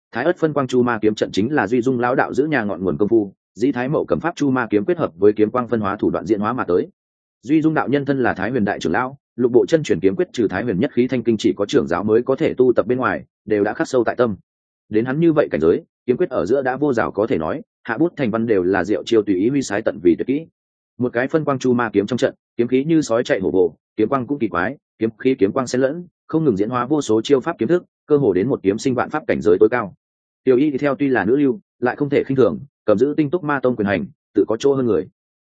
Thái ất phân quang chu ma kiếm trận chính là duy dung lão đạo giữ nhà ngọn nguồn công phu, dĩ thái mậu cầm pháp chu ma kiếm kết hợp với kiếm quang phân hóa thủ đoạn diễn hóa mà tới. Duy dung đạo nhân thân là thái huyền đại trưởng lão, lục bộ chân chuyển kiếm quyết trừ thái huyền nhất khí thanh kinh chỉ có trưởng giáo mới có thể tu tập bên ngoài, đều đã khắc sâu tại tâm. Đến hắn như vậy cảnh giới, kiếm quyết ở giữa đã vô rào có thể nói, hạ bút thành văn đều là diệu chiêu tùy ý huy sái tận vì tuyệt kỹ. Một cái phân quang chu ma kiếm trong trận, kiếm khí như sói chạy hổ vồ, kiếm quang cũng kỳ quái, kiếm khí kiếm quang xen lẫn, không ngừng diễn hóa vô số chiêu pháp kiếm thức, cơ hồ đến một kiếm sinh vạn pháp cảnh giới tối cao. Tiểu Y theo tuy là nữ lưu, lại không thể khinh thường, cầm giữ tinh túc ma tông quyền hành, tự có chỗ hơn người.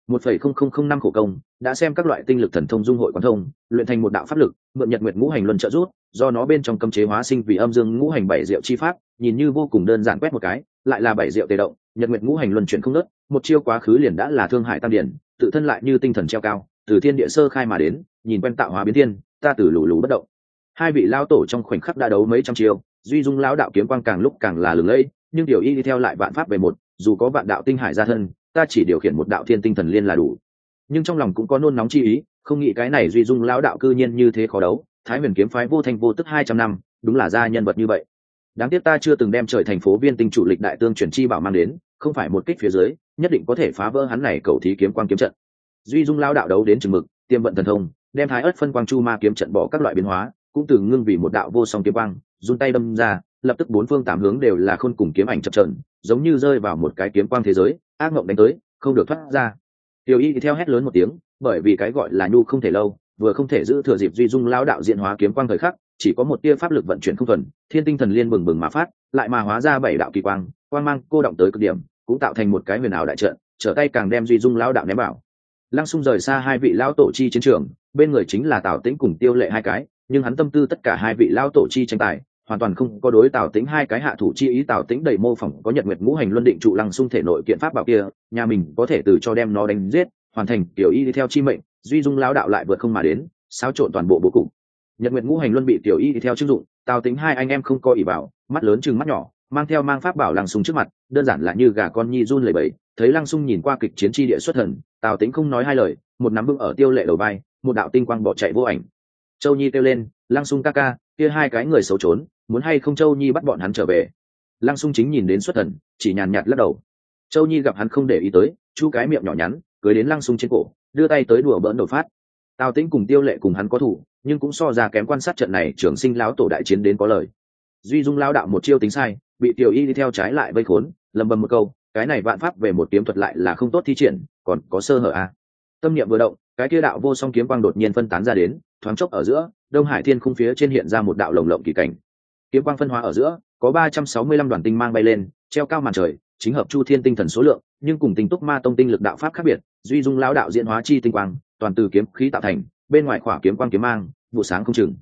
1,0005 khổ công, đã xem các loại tinh lực thần thông dung hội quán thông, luyện thành một đạo pháp lực, mượn Nhật Nguyệt ngũ hành luân trợ giúp, do nó bên trong cấm chế hóa sinh vì âm dương ngũ hành bảy diệu chi pháp, nhìn như vô cùng đơn giản quét một cái, lại là bảy diệu tề động, Nhật Nguyệt ngũ hành luân chuyển không ngớt, một chiêu quá khứ liền đã là thương hại tam điển, tự thân lại như tinh thần treo cao, từ thiên địa sơ khai mà đến, nhìn quen tạo hóa biến thiên, ta từ lù lù bất động. Hai vị lao tổ trong khoảnh khắc đã đấu mấy trăm chiêu, duy dung lão đạo kiếm quang càng lúc càng là lừng lẫy, nhưng Tiểu Y đi theo lại vạn pháp về một, dù có vạn đạo tinh hải gia thân, ta chỉ điều khiển một đạo thiên tinh thần liên là đủ. Nhưng trong lòng cũng có nôn nóng chi ý, không nghĩ cái này duy dung lão đạo cư nhiên như thế khó đấu, Thái Huyền kiếm phái vô thanh vô tức 200 năm, đúng là gia nhân vật như vậy. Đáng tiếc ta chưa từng đem trời thành phố viên tinh chủ lịch đại tương chuyển chi bảo mang đến, không phải một kích phía dưới, nhất định có thể phá vỡ hắn này cầu thí kiếm quang kiếm trận. Duy dung lão đạo đấu đến chừng mực, tiêm vận thần thông, đem Thái Ức phân quang chu ma kiếm trận bỏ các loại biến hóa, cũng từ ngưng vì một đạo vô song kiếm quang, run tay đâm ra, lập tức bốn phương tám hướng đều là khôn cùng kiếm ảnh chập chờn, giống như rơi vào một cái kiếm quang thế giới, ác mộng đánh tới, không được thoát ra. Tiểu Y thì theo hét lớn một tiếng, bởi vì cái gọi là nhu không thể lâu, vừa không thể giữ thừa dịp duy dung lão đạo diễn hóa kiếm quang thời khắc, chỉ có một tia pháp lực vận chuyển không thuần, thiên tinh thần liên bừng bừng mà phát, lại mà hóa ra bảy đạo kỳ quang, quang mang cô động tới cực điểm, cũng tạo thành một cái huyền ảo đại trận, trở tay càng đem duy dung lão đạo ném bảo. Lăng Xung rời xa hai vị lão tổ chi chiến trường, bên người chính là Tào Tĩnh cùng Tiêu Lệ hai cái, nhưng hắn tâm tư tất cả hai vị lão tổ chi tranh tài, hoàn toàn không có đối Tào Tĩnh hai cái hạ thủ chi ý. Tào Tĩnh đầy mô phỏng có Nhật Nguyệt ngũ hành luân định trụ Lăng Xung thể nội kiện pháp bảo kia, nhà mình có thể từ cho đem nó đánh giết, hoàn thành Tiểu Y đi theo chi mệnh, duy dung lão đạo lại vượt không mà đến, xáo trộn toàn bộ bố cục. Nhật Nguyệt ngũ hành luân bị Tiểu Y đi theo chức dụng, Tào Tĩnh hai anh em không có ỷ vào, mắt lớn chừng mắt nhỏ, mang theo mang pháp bảo Lăng Xung trước mặt, đơn giản là như gà con nhi run lẩy bẩy. Thấy Lăng Xung nhìn qua kịch chiến chi địa xuất thần, Tào Tĩnh không nói hai lời, một nắm vững ở Tiêu Lệ đầu vai, một đạo tinh quang bỏ chạy vô ảnh. Châu Nhi kêu lên, Lăng Xung ca ca, kia hai cái người xấu trốn, muốn hay không Châu Nhi bắt bọn hắn trở về. Lăng Xung chính nhìn đến xuất thần, chỉ nhàn nhạt lắc đầu. Châu Nhi gặp hắn không để ý tới, chu cái miệng nhỏ nhắn, cưới đến Lăng Xung trên cổ, đưa tay tới đùa bỡn đột phát. Tào Tĩnh cùng Tiêu Lệ cùng hắn có thủ, nhưng cũng so ra kém quan sát trận này trưởng sinh lão tổ đại chiến đến có lời. Duy dung lão đạo một chiêu tính sai, bị Tiểu Y đi theo trái lại vây khốn, lầm bầm một câu, cái này vạn pháp về một kiếm thuật lại là không tốt thi triển, còn có sơ hở à. Tâm niệm vừa động, cái kia đạo vô song kiếm quang đột nhiên phân tán ra đến, thoáng chốc ở giữa, Đông Hải Thiên khung phía trên hiện ra một đạo lồng lộng kỳ cảnh. Kiếm quang phân hóa ở giữa, có 365 đoàn tinh mang bay lên, treo cao màn trời, chính hợp Chu Thiên tinh thần số lượng, nhưng cùng Tinh Túc Ma tông tinh lực đạo pháp khác biệt, duy dung lão đạo diễn hóa chi tinh quang, toàn từ kiếm khí tạo thành, bên ngoài khỏa kiếm quang kiếm mang, vụ sáng không chừng.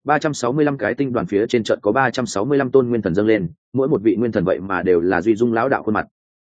365 cái tinh đoàn phía trên trận có 365 tôn nguyên thần dâng lên, mỗi một vị nguyên thần vậy mà đều là duy dung lão đạo khuôn mặt.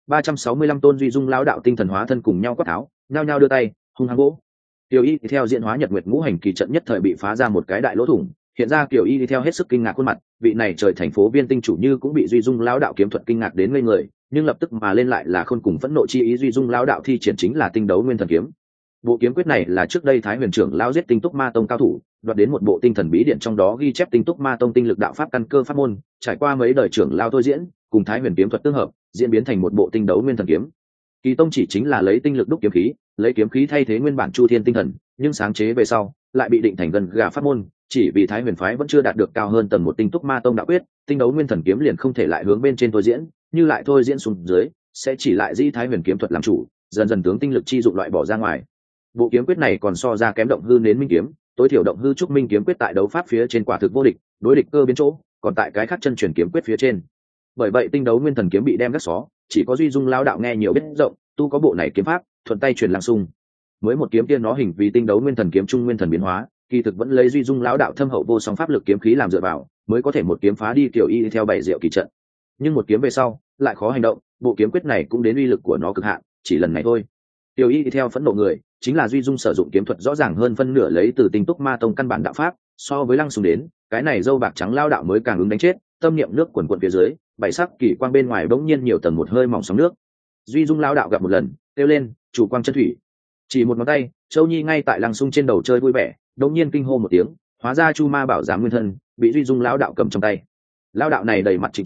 365 tôn duy dung lão đạo tinh thần hóa thân cùng nhau quát tháo, nhao nhao đưa tay, hung hăng gỗ. Tiểu Y theo diễn hóa Nhật Nguyệt ngũ hành kỳ trận nhất thời bị phá ra một cái đại lỗ thủng, hiện ra Tiểu Y theo hết sức kinh ngạc khuôn mặt, vị này trời thành phố viên tinh chủ như cũng bị duy dung lão đạo kiếm thuật kinh ngạc đến ngây người, nhưng lập tức mà lên lại là khôn cùng phẫn nộ chi ý. Duy dung lão đạo thi triển chính là tinh đấu nguyên thần kiếm. Bộ kiếm quyết này là trước đây Thái Huyền trưởng lão giết Tinh Túc Ma tông cao thủ, đoạt đến một bộ tinh thần bí điện trong đó ghi chép Tinh Túc Ma tông tinh lực đạo pháp căn cơ pháp môn, trải qua mấy đời trưởng lão thôi diễn, cùng Thái Huyền kiếm thuật tương hợp, diễn biến thành một bộ tinh đấu nguyên thần kiếm. Kỳ tông chỉ chính là lấy tinh lực đúc kiếm khí, lấy kiếm khí thay thế nguyên bản Chu Thiên tinh thần, nhưng sáng chế về sau lại bị định thành gần gà pháp môn, chỉ vì Thái Huyền phái vẫn chưa đạt được cao hơn tầng một Tinh Túc Ma tông đạo quyết, tinh đấu nguyên thần kiếm liền không thể lại hướng bên trên thôi diễn, như lại thôi diễn xuống dưới, sẽ chỉ lại di Thái Huyền kiếm thuật làm chủ, dần dần tướng tinh lực chi dụng loại bỏ ra ngoài. Bộ kiếm quyết này còn so ra kém động hư nến minh kiếm, tối thiểu động hư trúc minh kiếm quyết tại đấu pháp phía trên quả thực vô địch, đối địch cơ biến chỗ, còn tại cái khác chân truyền kiếm quyết phía trên. Bởi vậy tinh đấu nguyên thần kiếm bị đem gác xó, chỉ có duy dung lão đạo nghe nhiều biết rộng, tu có bộ này kiếm pháp, thuận tay truyền Lăng Xung. Mới một kiếm kia nó hình vì tinh đấu nguyên thần kiếm trung nguyên thần biến hóa, kỳ thực vẫn lấy duy dung lão đạo thâm hậu vô song pháp lực kiếm khí làm dựa vào, mới có thể một kiếm phá đi Tiểu Y theo bảy diệu kỳ trận. Nhưng một kiếm về sau, lại khó hành động, bộ kiếm quyết này cũng đến uy lực của nó cực hạn, chỉ lần này thôi. Tiểu Y theo phẫn nộ người, chính là duy dung sử dụng kiếm thuật rõ ràng hơn phân nửa lấy từ Tinh Túc Ma tông căn bản đạo pháp, so với Lăng Xung đến, cái này dâu bạc trắng lao đạo mới càng ứng đánh chết. Tâm niệm nước quần quần phía dưới, bảy sắc kỳ quang bên ngoài bỗng nhiên nhiều tầng một hơi mỏng sóng nước. Duy dung lao đạo gặp một lần, kêu lên, chủ quang chân thủy. Chỉ một ngón tay, Châu Nhi ngay tại Lăng Xung trên đầu chơi vui vẻ, đột nhiên kinh hô một tiếng, hóa ra Chu Ma bảo giám nguyên thân, bị duy dung lao đạo cầm trong tay. Lao đạo này đầy mặt trịnh trọng,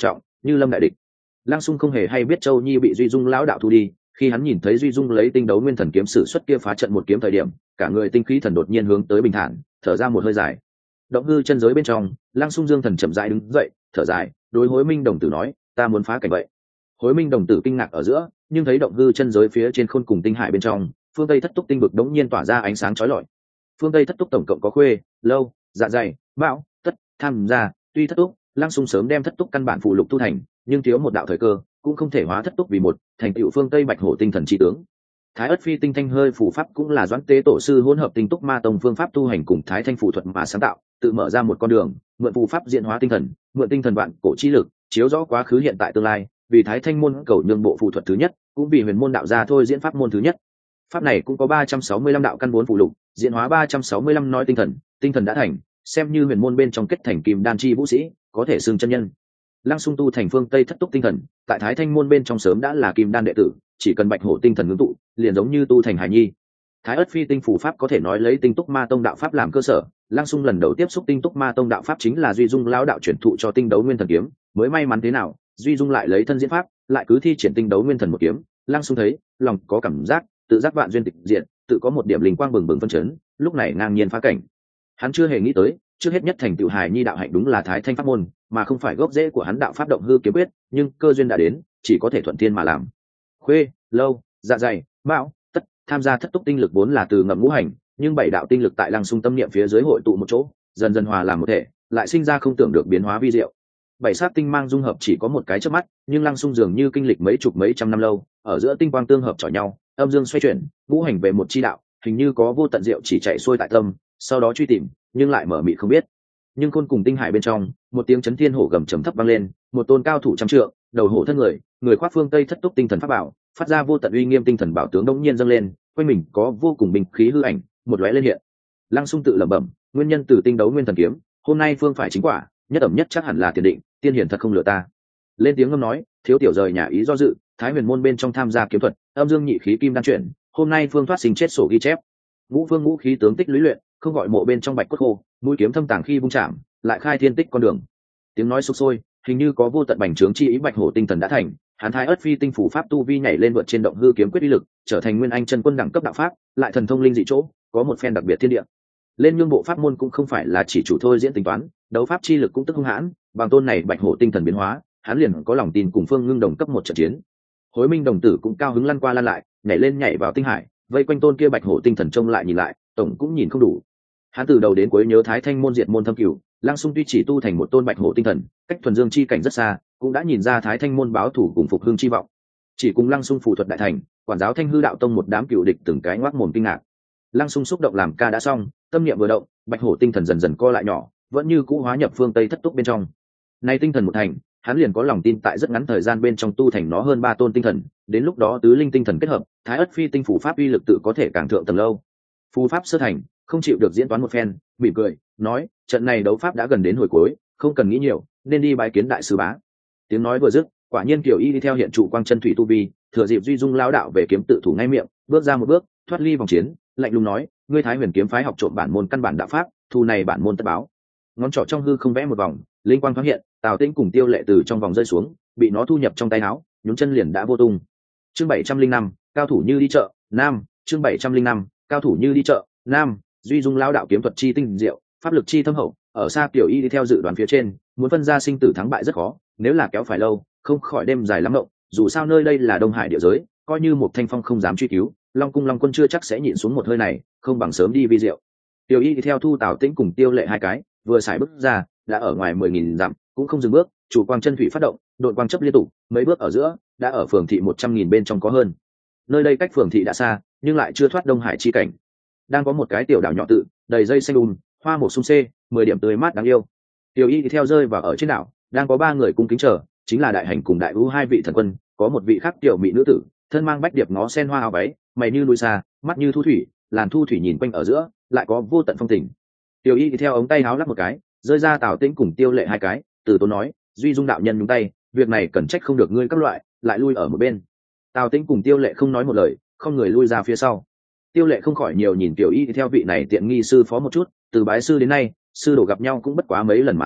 như lâm đại địch. Lăng Sung không hề hay biết Châu Nhi bị Duy Dung lão đạo thu đi, khi hắn nhìn thấy Duy Dung lấy tinh đấu nguyên thần kiếm sử xuất kia phá trận một kiếm thời điểm, cả người tinh khí thần đột nhiên hướng tới bình thản, thở ra một hơi dài. Động hư chân giới bên trong, Lăng Sung dương thần chậm rãi đứng dậy, thở dài, đối Hối Minh đồng tử nói, ta muốn phá cảnh vậy. Hối Minh đồng tử kinh ngạc ở giữa, nhưng thấy động hư chân giới phía trên khôn cùng tinh hải bên trong, phương tây thất túc tinh vực đống nhiên tỏa ra ánh sáng chói lọi. Phương tây thất túc tổng cộng có khuê, lâu, dạ dày, mão, tất, tham gia, tuy thất túc, Lăng Sung sớm đem thất túc căn bản phụ lục tu thành, nhưng thiếu một đạo thời cơ, cũng không thể hóa thất túc vì một, thành tựu phương tây bạch hổ tinh thần chi tướng. Thái ất phi tinh thanh hơi phù pháp cũng là doãn tế tổ sư hỗn hợp tinh túc ma tông phương pháp tu hành cùng thái thanh phù thuật mà sáng tạo, tự mở ra một con đường, mượn phù pháp diễn hóa tinh thần, mượn tinh thần vạn cổ chi lực, chiếu rõ quá khứ hiện tại tương lai, vì thái thanh môn cầu nhường bộ phù thuật thứ nhất, cũng vì huyền môn đạo gia thôi diễn pháp môn thứ nhất. Pháp này cũng có 365 đạo căn 4 phù lục, diễn hóa 365 nói tinh thần đã thành, xem như huyền môn bên trong kết thành kim đan chi vũ sĩ, có thể xưng chân nhân. Lăng Sung tu thành phương tây thất túc tinh thần, tại thái thanh môn bên trong sớm đã là kim đan đệ tử, chỉ cần bạch hổ tinh thần ngưng tụ, liền giống như tu thành hải nhi. Thái ất phi tinh phù pháp có thể nói lấy tinh túc ma tông đạo pháp làm cơ sở. Lăng Sung lần đầu tiếp xúc tinh túc ma tông đạo pháp chính là Duy Dung lão đạo chuyển thụ cho tinh đấu nguyên thần kiếm, mới may mắn thế nào, Duy Dung lại lấy thân diễn pháp, lại cứ thi triển tinh đấu nguyên thần một kiếm. Lăng Sung thấy, lòng có cảm giác, tự giác vạn duyên tịch diện, tự có một điểm linh quang bừng bừng phân chấn, lúc này ngang nhiên phá cảnh. Hắn chưa hề nghĩ tới, trước hết nhất thành tựu hài nhi đạo hạnh đúng là thái thanh pháp môn, mà không phải gốc rễ của hắn đạo pháp động hư kiếm quyết, nhưng cơ duyên đã đến, chỉ có thể thuận thiên mà làm. Khuê, lâu, dạ dày, mão, tất, tham gia thất túc tinh lực vốn là từ ngậm ngũ hành, nhưng bảy đạo tinh lực tại Lăng Sung tâm niệm phía dưới hội tụ một chỗ, dần dần hòa làm một thể, lại sinh ra không tưởng được biến hóa vi diệu. Bảy sát tinh mang dung hợp chỉ có một cái chớp mắt, nhưng Lăng Sung dường như kinh lịch mấy chục mấy trăm năm lâu, ở giữa tinh quang tương hợp chọi nhau, âm dương xoay chuyển, ngũ hành về một chi đạo, hình như có vô tận diệu chỉ chạy xuôi tại tâm, sau đó truy tìm, nhưng lại mở mịt không biết. Nhưng khôn cùng tinh hải bên trong, một tiếng chấn thiên hổ gầm trầm thấp vang lên, một tôn cao thủ trăm trượng, đầu hổ thân người, người khoác phương tây thất túc tinh thần pháp bảo, phát ra vô tận uy nghiêm tinh thần bảo tướng đống nhiên dâng lên, quanh mình có vô cùng bình khí hư ảnh, một lóe lên hiện. Lăng Sung tự lẩm bẩm, nguyên nhân từ tinh đấu nguyên thần kiếm, hôm nay phương phải chính quả, nhất ẩm nhất chắc hẳn là tiền định, tiên hiển thật không lừa ta. Lên tiếng ngâm nói, thiếu tiểu rời nhà ý do dự, thái huyền môn bên trong tham gia kiếm thuật, âm dương nhị khí kim đan chuyển, hôm nay phương thoát sinh chết sổ ghi chép. Ngũ phương ngũ khí tướng tích lũy luyện, không gọi mộ bên trong bạch cốt khô, mũi kiếm thâm tàng khi vung chạm, lại khai thiên tích con đường. Tiếng nói sục sôi, hình như có vô tận bành trướng chi ý bạch hổ tinh thần đã thành, hắn thái ất phi tinh phủ pháp tu vi nhảy lên vượt trên động hư kiếm quyết uy lực, trở thành nguyên anh chân quân đẳng cấp đạo pháp, lại thần thông linh dị chỗ, có một phen đặc biệt thiên địa. Lên nhương bộ pháp môn cũng không phải là chỉ chủ thôi diễn tính toán, đấu pháp chi lực cũng tức hung hãn, bằng tôn này bạch hổ tinh thần biến hóa, hắn liền có lòng tin cùng Phương Ngưng đồng cấp một trận chiến. Hối Minh đồng tử cũng cao hứng lăn qua lăn lại, nhảy lên nhảy vào tinh hải, vây quanh tôn kia bạch hổ tinh thần trông lại nhìn lại, tổng cũng nhìn không đủ. Hắn từ đầu đến cuối nhớ thái thanh môn diệt môn thâm cửu, Lăng Sung tuy chỉ tu thành một tôn bạch hổ tinh thần, cách thuần dương chi cảnh rất xa, cũng đã nhìn ra thái thanh môn báo thủ cùng phục hưng chi vọng. Chỉ cùng Lăng Sung phù thuật đại thành, quản giáo Thanh Hư đạo tông một đám cựu địch từng cái ngoác mồm kinh ngạc. Lăng Sung xúc động làm ca đã xong, tâm niệm vừa động, bạch hổ tinh thần dần dần co lại nhỏ, vẫn như cũ hóa nhập phương tây thất túc bên trong. Nay tinh thần một thành, hắn liền có lòng tin tại rất ngắn thời gian bên trong tu thành nó hơn 3 tôn tinh thần, đến lúc đó tứ linh tinh thần kết hợp, thái ất phi tinh phủ pháp uy lực tự có thể càng thượng tầng lâu. Phù pháp sơ thành, không chịu được diễn toán một phen, mỉm cười nói, trận này đấu pháp đã gần đến hồi cuối, không cần nghĩ nhiều, nên đi bái kiến đại sư bá. Tiếng nói vừa dứt, quả nhiên Kiều Y đi theo hiện trụ quang chân thủy tu vi, thừa dịp Duy Dung lao đạo về kiếm tự thủ ngay miệng, bước ra một bước, thoát ly vòng chiến, lạnh lùng nói, ngươi thái huyền kiếm phái học trộm bản môn căn bản đạo pháp, thu này bản môn tất báo. Ngón trỏ trong hư không vẽ một vòng, linh quang thoáng hiện, Tào Tĩnh cùng Tiêu Lệ từ trong vòng rơi xuống, bị nó thu nhập trong tay áo, nhún chân liền đã vô tung. Chương 705, cao thủ như đi chợ, nam. Chương 705, cao thủ như đi chợ, nam. Duy Dung lao đạo kiếm thuật chi tinh diệu, pháp lực chi thâm hậu, ở xa Kiều Y đi theo dự đoán phía trên, muốn phân ra sinh tử thắng bại rất khó, nếu là kéo phải lâu, không khỏi đêm dài lắm ngộng, dù sao nơi đây là Đông Hải địa giới, coi như một Thanh Phong không dám truy cứu, Long Cung Long Quân chưa chắc sẽ nhịn xuống một hơi này, không bằng sớm đi vi diệu. Kiều Y đi theo thu Tào Tĩnh cùng Tiêu Lệ hai cái, vừa xài bước ra, đã ở ngoài 10.000 dặm, cũng không dừng bước, chủ quang chân thủy phát động, đội quang chấp liên tục, mấy bước ở giữa, đã ở phường thị 100.000 bên trong có hơn. Nơi đây cách phường thị đã xa, nhưng lại chưa thoát Đông Hải chi cảnh. Đang có một cái tiểu đảo nhỏ tự, đầy dây xanh hoa một sung xê, 10 điểm tươi mát đáng yêu. Tiểu Y thì theo rơi vào ở trên đảo, đang có 3 người cung kính chờ, chính là đại hành cùng đại ưu hai vị thần quân, có một vị khác tiểu mỹ nữ tử, thân mang bách điệp ngó sen hoa áo váy, mày như núi xa, mắt như thu thủy, làn thu thủy nhìn quanh ở giữa, lại có vô tận phong tình. Tiểu Y thì theo ống tay áo lắc một cái, rơi ra Tào Tĩnh cùng Tiêu Lệ hai cái, từ tốn nói, Duy Dung đạo nhân nhúng tay, việc này cần trách không được ngươi các loại, lại lui ở một bên. Tào Tĩnh cùng Tiêu Lệ không nói một lời, không người lui ra phía sau. Tiêu Lệ không khỏi nhiều nhìn Tiểu Y theo vị này tiện nghi sư phó một chút, từ bái sư đến nay, sư đồ gặp nhau cũng bất quá mấy lần mà thôi,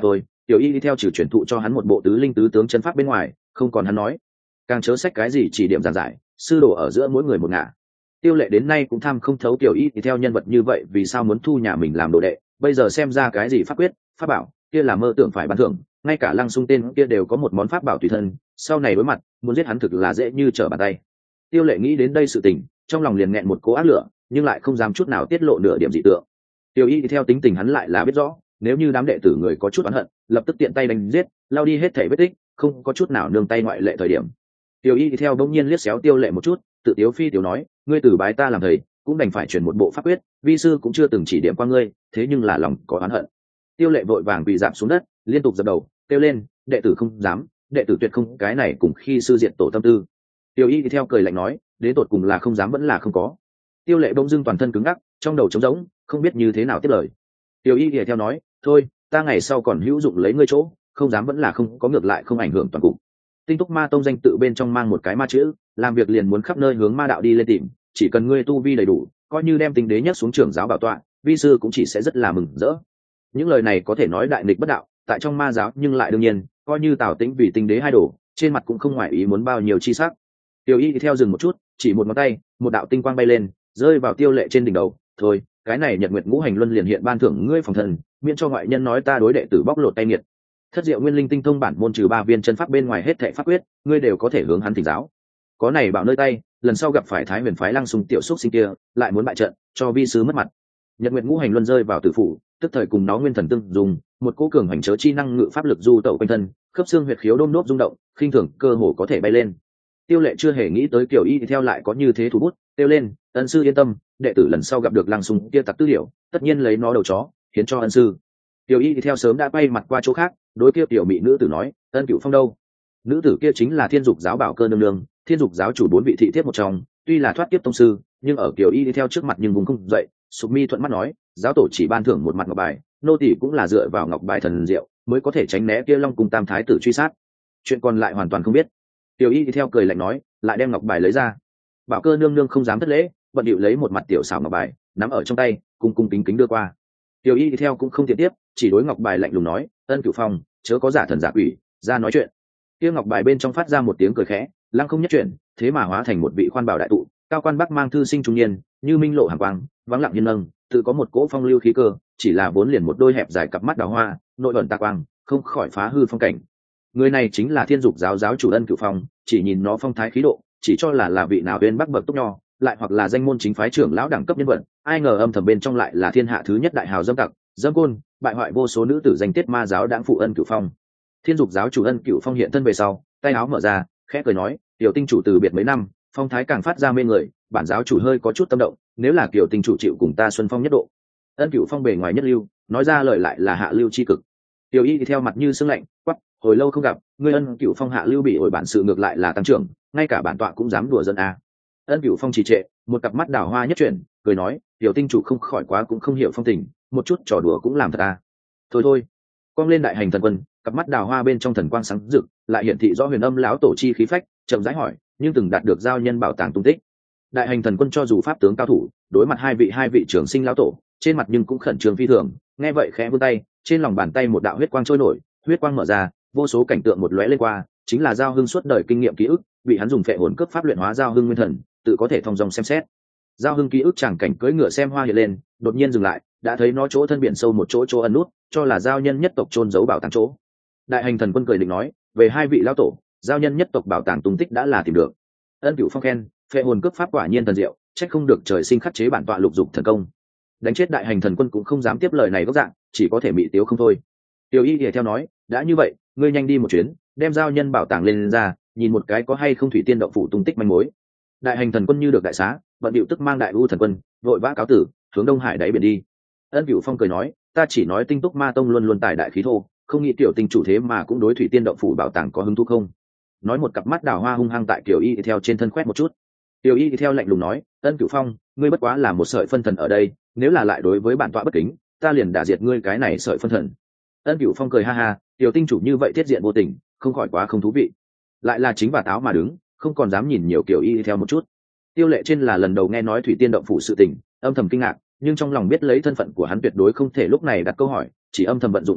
tiểu y đi theo trừ chuyển thụ cho hắn một bộ tứ linh tứ tướng chân pháp bên ngoài, không còn hắn nói, càng chớ sách cái gì chỉ điểm giảng giải, sư đồ ở giữa mỗi người một ngả. Tiêu Lệ đến nay cũng tham không thấu tiểu y thì theo nhân vật như vậy vì sao muốn thu nhà mình làm đồ đệ, bây giờ xem ra cái gì pháp quyết pháp bảo kia là mơ tưởng phải ban thưởng, ngay cả Lăng Xung tên kia đều có một món pháp bảo tùy thân, sau này đối mặt muốn giết hắn thực là dễ như trở bàn tay. Tiêu Lệ nghĩ đến đây sự tình, trong lòng liền nghẹn một cỗ ác lửa, nhưng lại không dám chút nào tiết lộ nửa điểm dị tượng. Tiểu y theo tính tình hắn lại là biết rõ, nếu như đám đệ tử người có chút oán hận, lập tức tiện tay đánh giết, lao đi hết thảy vết tích, không có chút nào nương tay ngoại lệ thời điểm. Tiểu y theo bỗng nhiên liếc xéo Tiêu Lệ một chút, tự tiếu phi tiểu nói, ngươi từ bái ta làm thầy, cũng đành phải truyền một bộ pháp quyết, vi sư cũng chưa từng chỉ điểm qua ngươi, thế nhưng là lòng có oán hận. Tiêu Lệ vội vàng quỳ rạp xuống đất, liên tục dập đầu, kêu lên, đệ tử không dám, đệ tử tuyệt không cái này cùng khi sư diện tổ tâm tư. Tiểu y theo cười lạnh nói, đến tột cùng là không dám vẫn là không có. Tiêu Lệ bỗng dưng toàn thân cứng ngắc, trong đầu trống rỗng, không biết như thế nào tiếp lời. Tiểu y theo nói, thôi, ta ngày sau còn hữu dụng lấy ngươi chỗ, không dám vẫn là không có, ngược lại không ảnh hưởng toàn cục. Tinh Túc Ma Tông danh tự bên trong mang một cái ma chữ, làm việc liền muốn khắp nơi hướng ma đạo đi lên tìm, chỉ cần ngươi tu vi đầy đủ, coi như đem Tinh Đế nhất xuống trưởng giáo bảo tọa, vi sư cũng chỉ sẽ rất là mừng rỡ. Những lời này có thể nói đại nghịch bất đạo, tại trong ma giáo nhưng lại đương nhiên, coi như Tào Tĩnh vì Tinh Đế hai đổ, trên mặt cũng không ngoại ý muốn bao nhiêu chi sắc. Tiểu y theo dừng một chút, chỉ một ngón tay, một đạo tinh quang bay lên, rơi vào Tiêu Lệ trên đỉnh đầu. Thôi, cái này Nhật Nguyệt Ngũ Hành Luân liền hiện ban thưởng ngươi phòng thần, miễn cho ngoại nhân nói ta đối đệ tử bóc lột tay nghiệt. Thất Diệu Nguyên Linh tinh thông bản môn trừ 3 viên chân pháp bên ngoài hết thảy pháp quyết, ngươi đều có thể hướng hắn thỉnh giáo. Có này bảo nơi tay, lần sau gặp phải Thái Huyền phái Lăng Xung tiểu xúc sinh kia, lại muốn bại trận, cho vi sứ mất mặt. Nhật Nguyệt Ngũ Hành Luân rơi vào tử phủ, tức thời cùng nó nguyên thần tương dùng, một cỗ cường hành chớ chi năng ngự pháp lực du tẩu quanh thân, khớp xương huyệt khiếu đôm đốp rung động, khinh thường cơ hồ có thể bay lên. Tiêu Lệ chưa hề nghĩ tới kiểu y theo lại có như thế thủ bút, tiêu lên, ân sư yên tâm, đệ tử lần sau gặp được Lăng Xung kia tặc tư điểu, tất nhiên lấy nó đầu chó, hiến cho ân sư. Tiểu y theo sớm đã bay mặt qua chỗ khác, đối kia tiểu mỹ nữ tử nói, ân Cửu Phong đâu? Nữ tử kia chính là Thiên Dục giáo Bảo Cơ nương nương, Thiên Dục giáo chủ 4 vị thị thiếp một trong, tuy là thoát kiếp tông sư, nhưng ở Tiểu y theo trước mặt nhưng vùng không dậy. Sụp mi thuận mắt nói, giáo tổ chỉ ban thưởng một mặt ngọc bài, nô tỳ cũng là dựa vào ngọc bài thần diệu mới có thể tránh né kia Long Cung Tam thái tử truy sát, chuyện còn lại hoàn toàn không biết. Tiểu y theo cười lạnh nói, lại đem ngọc bài lấy ra. Bảo Cơ nương nương không dám thất lễ, bận điệu lấy một mặt tiểu xảo ngọc bài, nắm ở trong tay, cung cung kính kính đưa qua. Tiểu y theo cũng không tiện tiếp, chỉ đối ngọc bài lạnh lùng nói, ân Cửu Phong, chớ có giả thần giả quỷ, ra nói chuyện. Kia ngọc bài bên trong phát ra một tiếng cười khẽ, lăng không nhất chuyển, thế mà hóa thành một vị khoan bảo đại tụ, cao quan bắc mang thư sinh trung niên, như minh lộ hàng quang, vắng lặng nhân nâng, tự có một cỗ phong lưu khí cơ, chỉ là vốn liền một đôi hẹp dài cặp mắt đào hoa, nội ẩn tà quang, không khỏi phá hư phong cảnh. Người này chính là Thiên Dục giáo giáo chủ Ân Cửu Phong, chỉ nhìn nó phong thái khí độ, chỉ cho là vị nào bên bắc bậc túc nho, lại hoặc là danh môn chính phái trưởng lão đẳng cấp nhân vật, ai ngờ âm thầm bên trong lại là thiên hạ thứ nhất đại hào dâm tặc, dâm côn, bại hoại vô số nữ tử danh tiết ma giáo đãng phụ Ân Cửu Phong. Thiên Dục giáo chủ Ân Cửu Phong hiện thân về sau, tay áo mở ra, khẽ cười nói, tiểu tinh chủ từ biệt mấy năm, phong thái càng phát ra mê người, bản giáo chủ hơi có chút tâm động, nếu là kiểu tinh chủ chịu cùng ta xuân phong nhất độ. Ân Cửu Phong bề ngoài nhất lưu, nói ra lời lại là hạ lưu chi cực. Tiểu y thì theo mặt như sương lạnh, quắc, hồi lâu không gặp, ngươi Ân Cửu Phong hạ lưu bị ổi bản sự ngược lại là tăng trưởng, ngay cả bản tọa cũng dám đùa dân à. Ân Cửu Phong trì trệ, một cặp mắt đào hoa nhất chuyển, cười nói, tiểu tinh chủ không khỏi quá cũng không hiểu phong tình, một chút trò đùa cũng làm thật à. Thôi thôi, cong lên đại hành thần quân, cặp mắt đào hoa bên trong thần quang sáng rực, lại hiển thị rõ huyền âm lão tổ chi khí phách, chậm rãi hỏi, nhưng từng đạt được giao nhân bảo tàng tung tích. Đại hành thần quân cho dù pháp tướng cao thủ, đối mặt hai vị trưởng sinh lão tổ, trên mặt nhưng cũng khẩn trương phi thường, nghe vậy khẽ vươn tay, trên lòng bàn tay một đạo huyết quang trôi nổi, huyết quang mở ra, vô số cảnh tượng một lóe lên qua, chính là giao hưng suốt đời kinh nghiệm ký ức, bị hắn dùng phệ hồn cướp pháp luyện hóa giao hưng nguyên thần, tự có thể thông dong xem xét. Giao hưng ký ức chẳng cảnh cưỡi ngựa xem hoa hiện lên, đột nhiên dừng lại, đã thấy nó chỗ thân biển sâu một chỗ ẩn nút, cho là giao nhân nhất tộc chôn giấu bảo tàng chỗ. Đại hành thần quân cười định nói, về hai vị lão tổ, giao nhân nhất tộc bảo tàng tung tích đã là tìm được. Ân Cửu Phong khen, phệ hồn cướp pháp quả nhiên thần diệu, trách không được trời sinh khắc chế bản tọa lục dục thần công. Đánh chết đại hành thần quân cũng không dám tiếp lời này gốc dạng, chỉ có thể mị tiếu không thôi. Tiểu y lìa theo nói, đã như vậy, ngươi nhanh đi một chuyến, đem giao nhân bảo tàng lên ra, nhìn một cái có hay không thủy tiên động phủ tung tích manh mối. Đại hành thần quân như được đại xá, bận điệu tức mang đại u thần quân, vội vã cáo tử, hướng Đông Hải đáy biển đi. Ân Cửu Phong cười nói, ta chỉ nói Tinh Túc Ma Tông luôn luôn tài đại khí thô, không nghĩ tiểu tinh chủ thế mà cũng đối thủy tiên động phủ bảo tàng có hứng thú không. Nói một cặp mắt đào hoa hung hăng tại Kiều Y theo trên thân quét một chút. Kiều Y theo lạnh lùng nói, Ân Cửu Phong, ngươi bất quá là một sợi phân thần ở đây, nếu là lại đối với bản tọa bất kính, ta liền đả diệt ngươi cái này sợi phân thần. Ân Cửu Phong cười ha ha, tiểu tinh chủ như vậy tiết diện vô tình, không khỏi quá không thú vị. Lại là chính bà táo mà đứng, không còn dám nhìn nhiều Kiều Y theo một chút. Tiêu Lệ trên là lần đầu nghe nói thủy tiên động phủ sự tình, âm thầm kinh ngạc, nhưng trong lòng biết lấy thân phận của hắn tuyệt đối không thể lúc này đặt câu hỏi, chỉ âm thầm vận dụng pháp lực,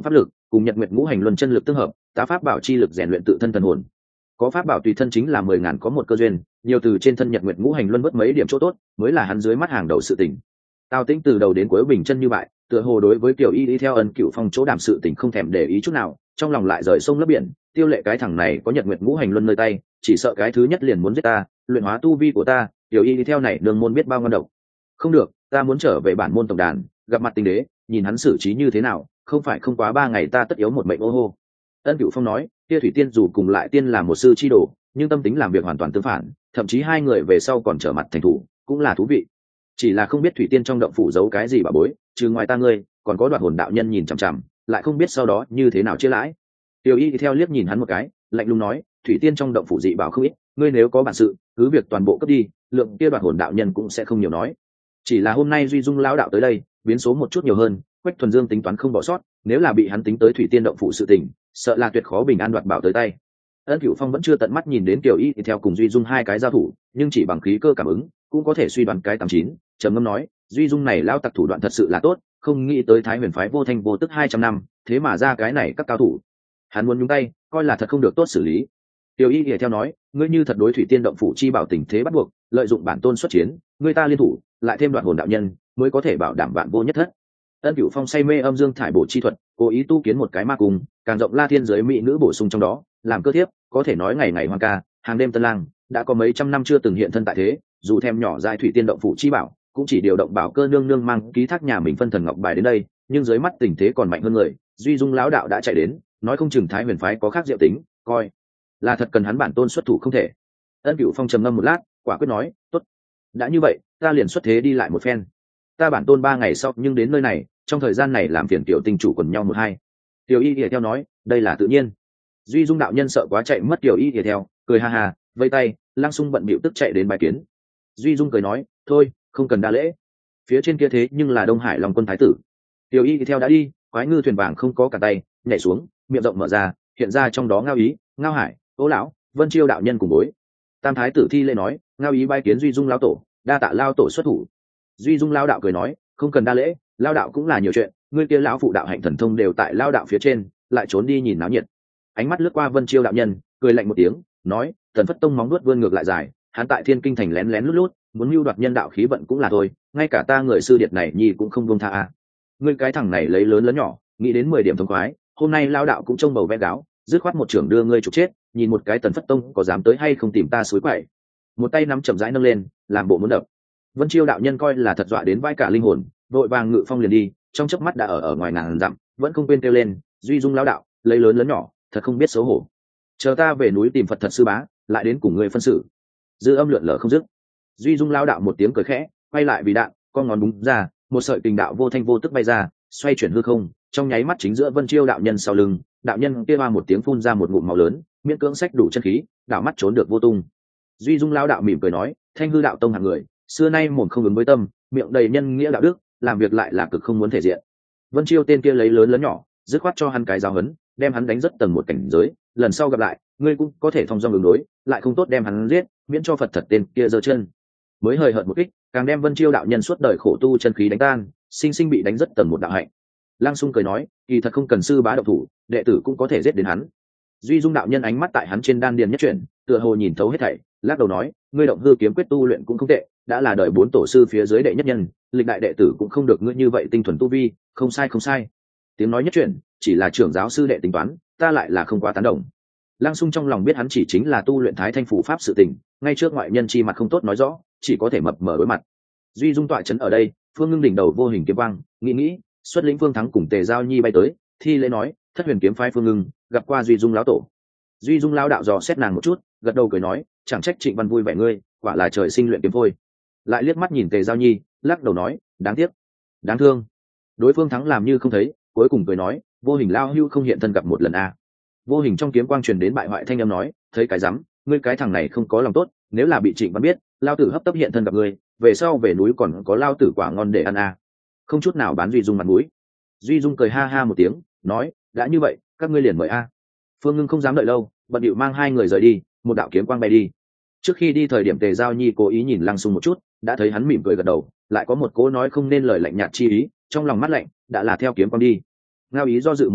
cùng nhật nguyệt ngũ hành luân chân lực tương hợp, tá pháp bảo chi lực rèn luyện tự thân thần hồn. Có pháp bảo tùy thân chính là 10.000 có một cơ duyên, nhiều từ trên thân nhật nguyệt ngũ hành luân vớt mấy điểm chỗ tốt, mới là hắn dưới mắt hàng đầu sự tình. Tào Tĩnh từ đầu đến cuối bình chân như vậy, tựa hồ đối với Kiều Y đi theo Ân Cửu Phong chỗ đàm sự tình không thèm để ý chút nào, trong lòng lại rời sông lấp biển, Tiêu Lệ cái thằng này có nhật nguyệt ngũ hành luân nơi tay, chỉ sợ cái thứ nhất liền muốn giết ta, luyện hóa tu vi của ta, Kiều Y đi theo này đường môn biết bao ngon độc. Không được, ta muốn trở về bản môn tổng đàn, gặp mặt Tinh Đế, nhìn hắn xử trí như thế nào, không phải không quá 3 ngày ta tất yếu một mệnh ô hô. Ân Cửu Phong nói, kia Thủy Tiên dù cùng lại tiên là một sư chi đồ, nhưng tâm tính làm việc hoàn toàn tương phản, thậm chí hai người về sau còn trở mặt thành thủ, cũng là thú vị. Chỉ là không biết Thủy Tiên trong động phủ giấu cái gì bà bối, trừ ngoài ta ngươi, còn có Đoạt Hồn đạo nhân nhìn chằm chằm, lại không biết sau đó như thế nào chia lãi. Tiểu Y theo liếc nhìn hắn một cái, lạnh lùng nói, Thủy Tiên trong động phủ dị bảo không ít, ngươi nếu có bản sự, cứ việc toàn bộ cấp đi, lượng kia Đoạt Hồn đạo nhân cũng sẽ không nhiều nói. Chỉ là hôm nay Duy Dung lão đạo tới đây, biến số một chút nhiều hơn, Quách Thuần Dương tính toán không bỏ sót, nếu là bị hắn tính tới Thủy Tiên động phủ sự tình, sợ là tuyệt khó bình an đoạt bảo tới tay. Ân Cửu Phong vẫn chưa tận mắt nhìn đến Tiểu Y theo cùng Duy Dung hai cái giao thủ, nhưng chỉ bằng khí cơ cảm ứng, cũng có thể suy đoán cái 89, trầm ngâm nói, Duy Dung này lão tặc thủ đoạn thật sự là tốt, không nghĩ tới Thái Huyền phái vô thanh vô tức 200 năm, thế mà ra cái này các cao thủ. Hắn muốn nhúng tay, coi là thật không được tốt xử lý. Tiểu Y theo nói, ngươi như thật đối Thủy Tiên động phủ chi bảo tình thế bắt buộc, lợi dụng bản tôn xuất chiến, ngươi ta liên thủ, lại thêm Đoạt Hồn đạo nhân, mới có thể bảo đảm vạn vô nhất thất. Ân Cửu Phong say mê âm dương thải bổ chi thuật, cố ý tu kiến một cái ma cung, càng rộng La Thiên giới mỹ nữ bổ sung trong đó, làm cơ thiếp, có thể nói ngày ngày hoang ca, hàng đêm tân lang, đã có mấy trăm năm chưa từng hiện thân tại thế, dù thèm nhỏ dại Thủy Tiên động phủ chi bảo, cũng chỉ điều động bảo cơ nương nương mang ký thác nhà mình phân thần ngọc bài đến đây, nhưng dưới mắt tình thế còn mạnh hơn người, Duy Dung lão đạo đã chạy đến, nói không chừng Thái Huyền phái có khác diệu tính, coi là thật cần hắn bản tôn xuất thủ không thể. Ân Cửu Phong trầm ngâm một lát, quả quyết nói, tốt, đã như vậy, ta liền xuất thế đi lại một phen. Ta bản tôn 3 ngày sau nhưng đến nơi này, trong thời gian này làm phiền tiểu tinh chủ quần nhau một hai. Tiểu Y theo nói, đây là tự nhiên. Duy Dung đạo nhân sợ quá chạy mất Tiểu Y theo, cười ha ha, vây tay, Lăng Sung bận bịu tức chạy đến bài kiến. Duy Dung cười nói, thôi, không cần đa lễ. Phía trên kia thế nhưng là Đông Hải Long quân thái tử. Tiểu Y theo đã đi, quái ngư thuyền vàng không có cả tay, nhảy xuống, miệng rộng mở ra, hiện ra trong đó Ngao Ý, Ngao Hải, Ô lão, Vân Chiêu đạo nhân cùng bối. Tam thái tử thi lễ nói, Ngao Ý bái kiến Duy Dung lão tổ, đa tạ lao tổ xuất thủ. Duy Dung lao đạo cười nói, không cần đa lễ, lao đạo cũng là nhiều chuyện, ngươi kia lão phụ đạo hạnh thần thông đều tại lao đạo phía trên, lại trốn đi nhìn náo nhiệt. Ánh mắt lướt qua Vân Chiêu đạo nhân, cười lạnh một tiếng, nói, Thần Phất Tông móng nuốt vươn ngược lại dài, hắn tại Thiên Kinh thành lén lén lút lút, muốn mưu đoạt nhân đạo khí vận cũng là thôi, ngay cả ta người sư điệt này nhi cũng không buông tha a. Ngươi cái thằng này lấy lớn lớn nhỏ, nghĩ đến 10 điểm thông khoái, hôm nay lao đạo cũng trông bầu vẽ gáo, dứt khoát một trưởng đưa ngươi trục chết, nhìn một cái Tần Phất Tông có dám tới hay không tìm ta suối quậy. Một tay nắm chậm rãi nâng lên, làm bộ muốn đập. Vân Chiêu đạo nhân coi là thật dọa đến vai cả linh hồn, vội vàng ngự phong liền đi, trong chớp mắt đã ở ngoài ngàn dặm, vẫn không quên kêu lên, Duy Dung lão đạo, lấy lớn lớn nhỏ, thật không biết xấu hổ. Chờ ta về núi tìm Phật thật sư bá, lại đến cùng ngươi phân xử. Dư âm lượn lờ không dứt. Duy Dung lão đạo một tiếng cười khẽ, quay lại vì đạn, con ngón búng ra, một sợi tình đạo vô thanh vô tức bay ra, xoay chuyển hư không, trong nháy mắt chính giữa Vân Chiêu đạo nhân sau lưng, đạo nhân kia một tiếng phun ra một ngụm máu lớn, miễn cưỡng sách đủ chân khí, đạo mắt trốn được vô tung. Duy Dung lão đạo mỉm cười nói, Thanh hư đạo tông hạng người, xưa nay mồm không ứng với tâm, miệng đầy nhân nghĩa đạo đức, làm việc lại là cực không muốn thể diện. Vân Chiêu tên kia lấy lớn lớn nhỏ, dứt khoát cho hắn cái giáo huấn, đem hắn đánh rất tầng một cảnh giới, lần sau gặp lại, ngươi cũng có thể thông dong ứng đối, lại không tốt đem hắn giết, miễn cho Phật thật tên kia giơ chân. Mới hời hợt một kích, càng đem Vân Chiêu đạo nhân suốt đời khổ tu chân khí đánh tan, sinh sinh bị đánh rất tầng một đạo hạnh. Lăng Sung cười nói, kỳ thật không cần sư bá độc thủ, đệ tử cũng có thể giết đến hắn. Duy Dung đạo nhân ánh mắt tại hắn trên đan điền nhất chuyển, tựa hồ nhìn thấu hết thảy, lắc đầu nói, ngươi động hư kiếm quyết tu luyện cũng không tệ, đã là đời 4 tổ sư phía dưới đệ nhất nhân, lịch đại đệ tử cũng không được ngươi như vậy tinh thuần tu vi, không sai không sai. Tiếng nói nhất chuyển, chỉ là trưởng giáo sư đệ tính toán, ta lại là không quá tán đồng. Lăng Sung trong lòng biết hắn chỉ chính là tu luyện Thái Thanh Phủ pháp sự tình, ngay trước ngoại nhân chi mặt không tốt nói rõ, chỉ có thể mập mờ đối mặt. Duy Dung tọa trấn ở đây, Phương Ngưng đỉnh đầu vô hình kiếm quang, nghĩ, xuất lĩnh Phương Thắng cùng Tề Giao Nhi bay tới, thi lễ nói, Thất Huyền kiếm phái Phương Ngưng, gặp qua Duy Dung lão tổ. Duy Dung lão đạo dò xét nàng một chút, gật đầu cười nói, chẳng trách Trịnh Văn vui vẻ ngươi, quả là trời sinh luyện kiếm thôi. Lại liếc mắt nhìn Tề Giao Nhi, lắc đầu nói, đáng tiếc, đáng thương. Đối phương Thắng làm như không thấy, cuối cùng cười nói, vô hình lao hưu không hiện thân gặp một lần a. Vô hình trong kiếm quang truyền đến bại hoại thanh âm nói, thấy cái rắm, ngươi cái thằng này không có lòng tốt, nếu là bị Trịnh Văn biết, lao tử hấp tấp hiện thân gặp ngươi, về sau về núi còn có lao tử quả ngon để ăn a. Không chút nào bán Duy Dung mặt mũi. Duy Dung cười ha ha một tiếng, nói, đã như vậy, các ngươi liền mời a. Phương Ngưng không dám đợi lâu, bận điệu mang hai người rời đi, một đạo kiếm quang bay đi. Trước khi đi thời điểm Tề Giao Nhi cố ý nhìn Lăng Sung một chút, đã thấy hắn mỉm cười gật đầu, lại có một cố nói không nên lời lạnh nhạt chi ý, trong lòng mắt lạnh, đã là theo kiếm quang đi. Ngao Ý do dự một chút,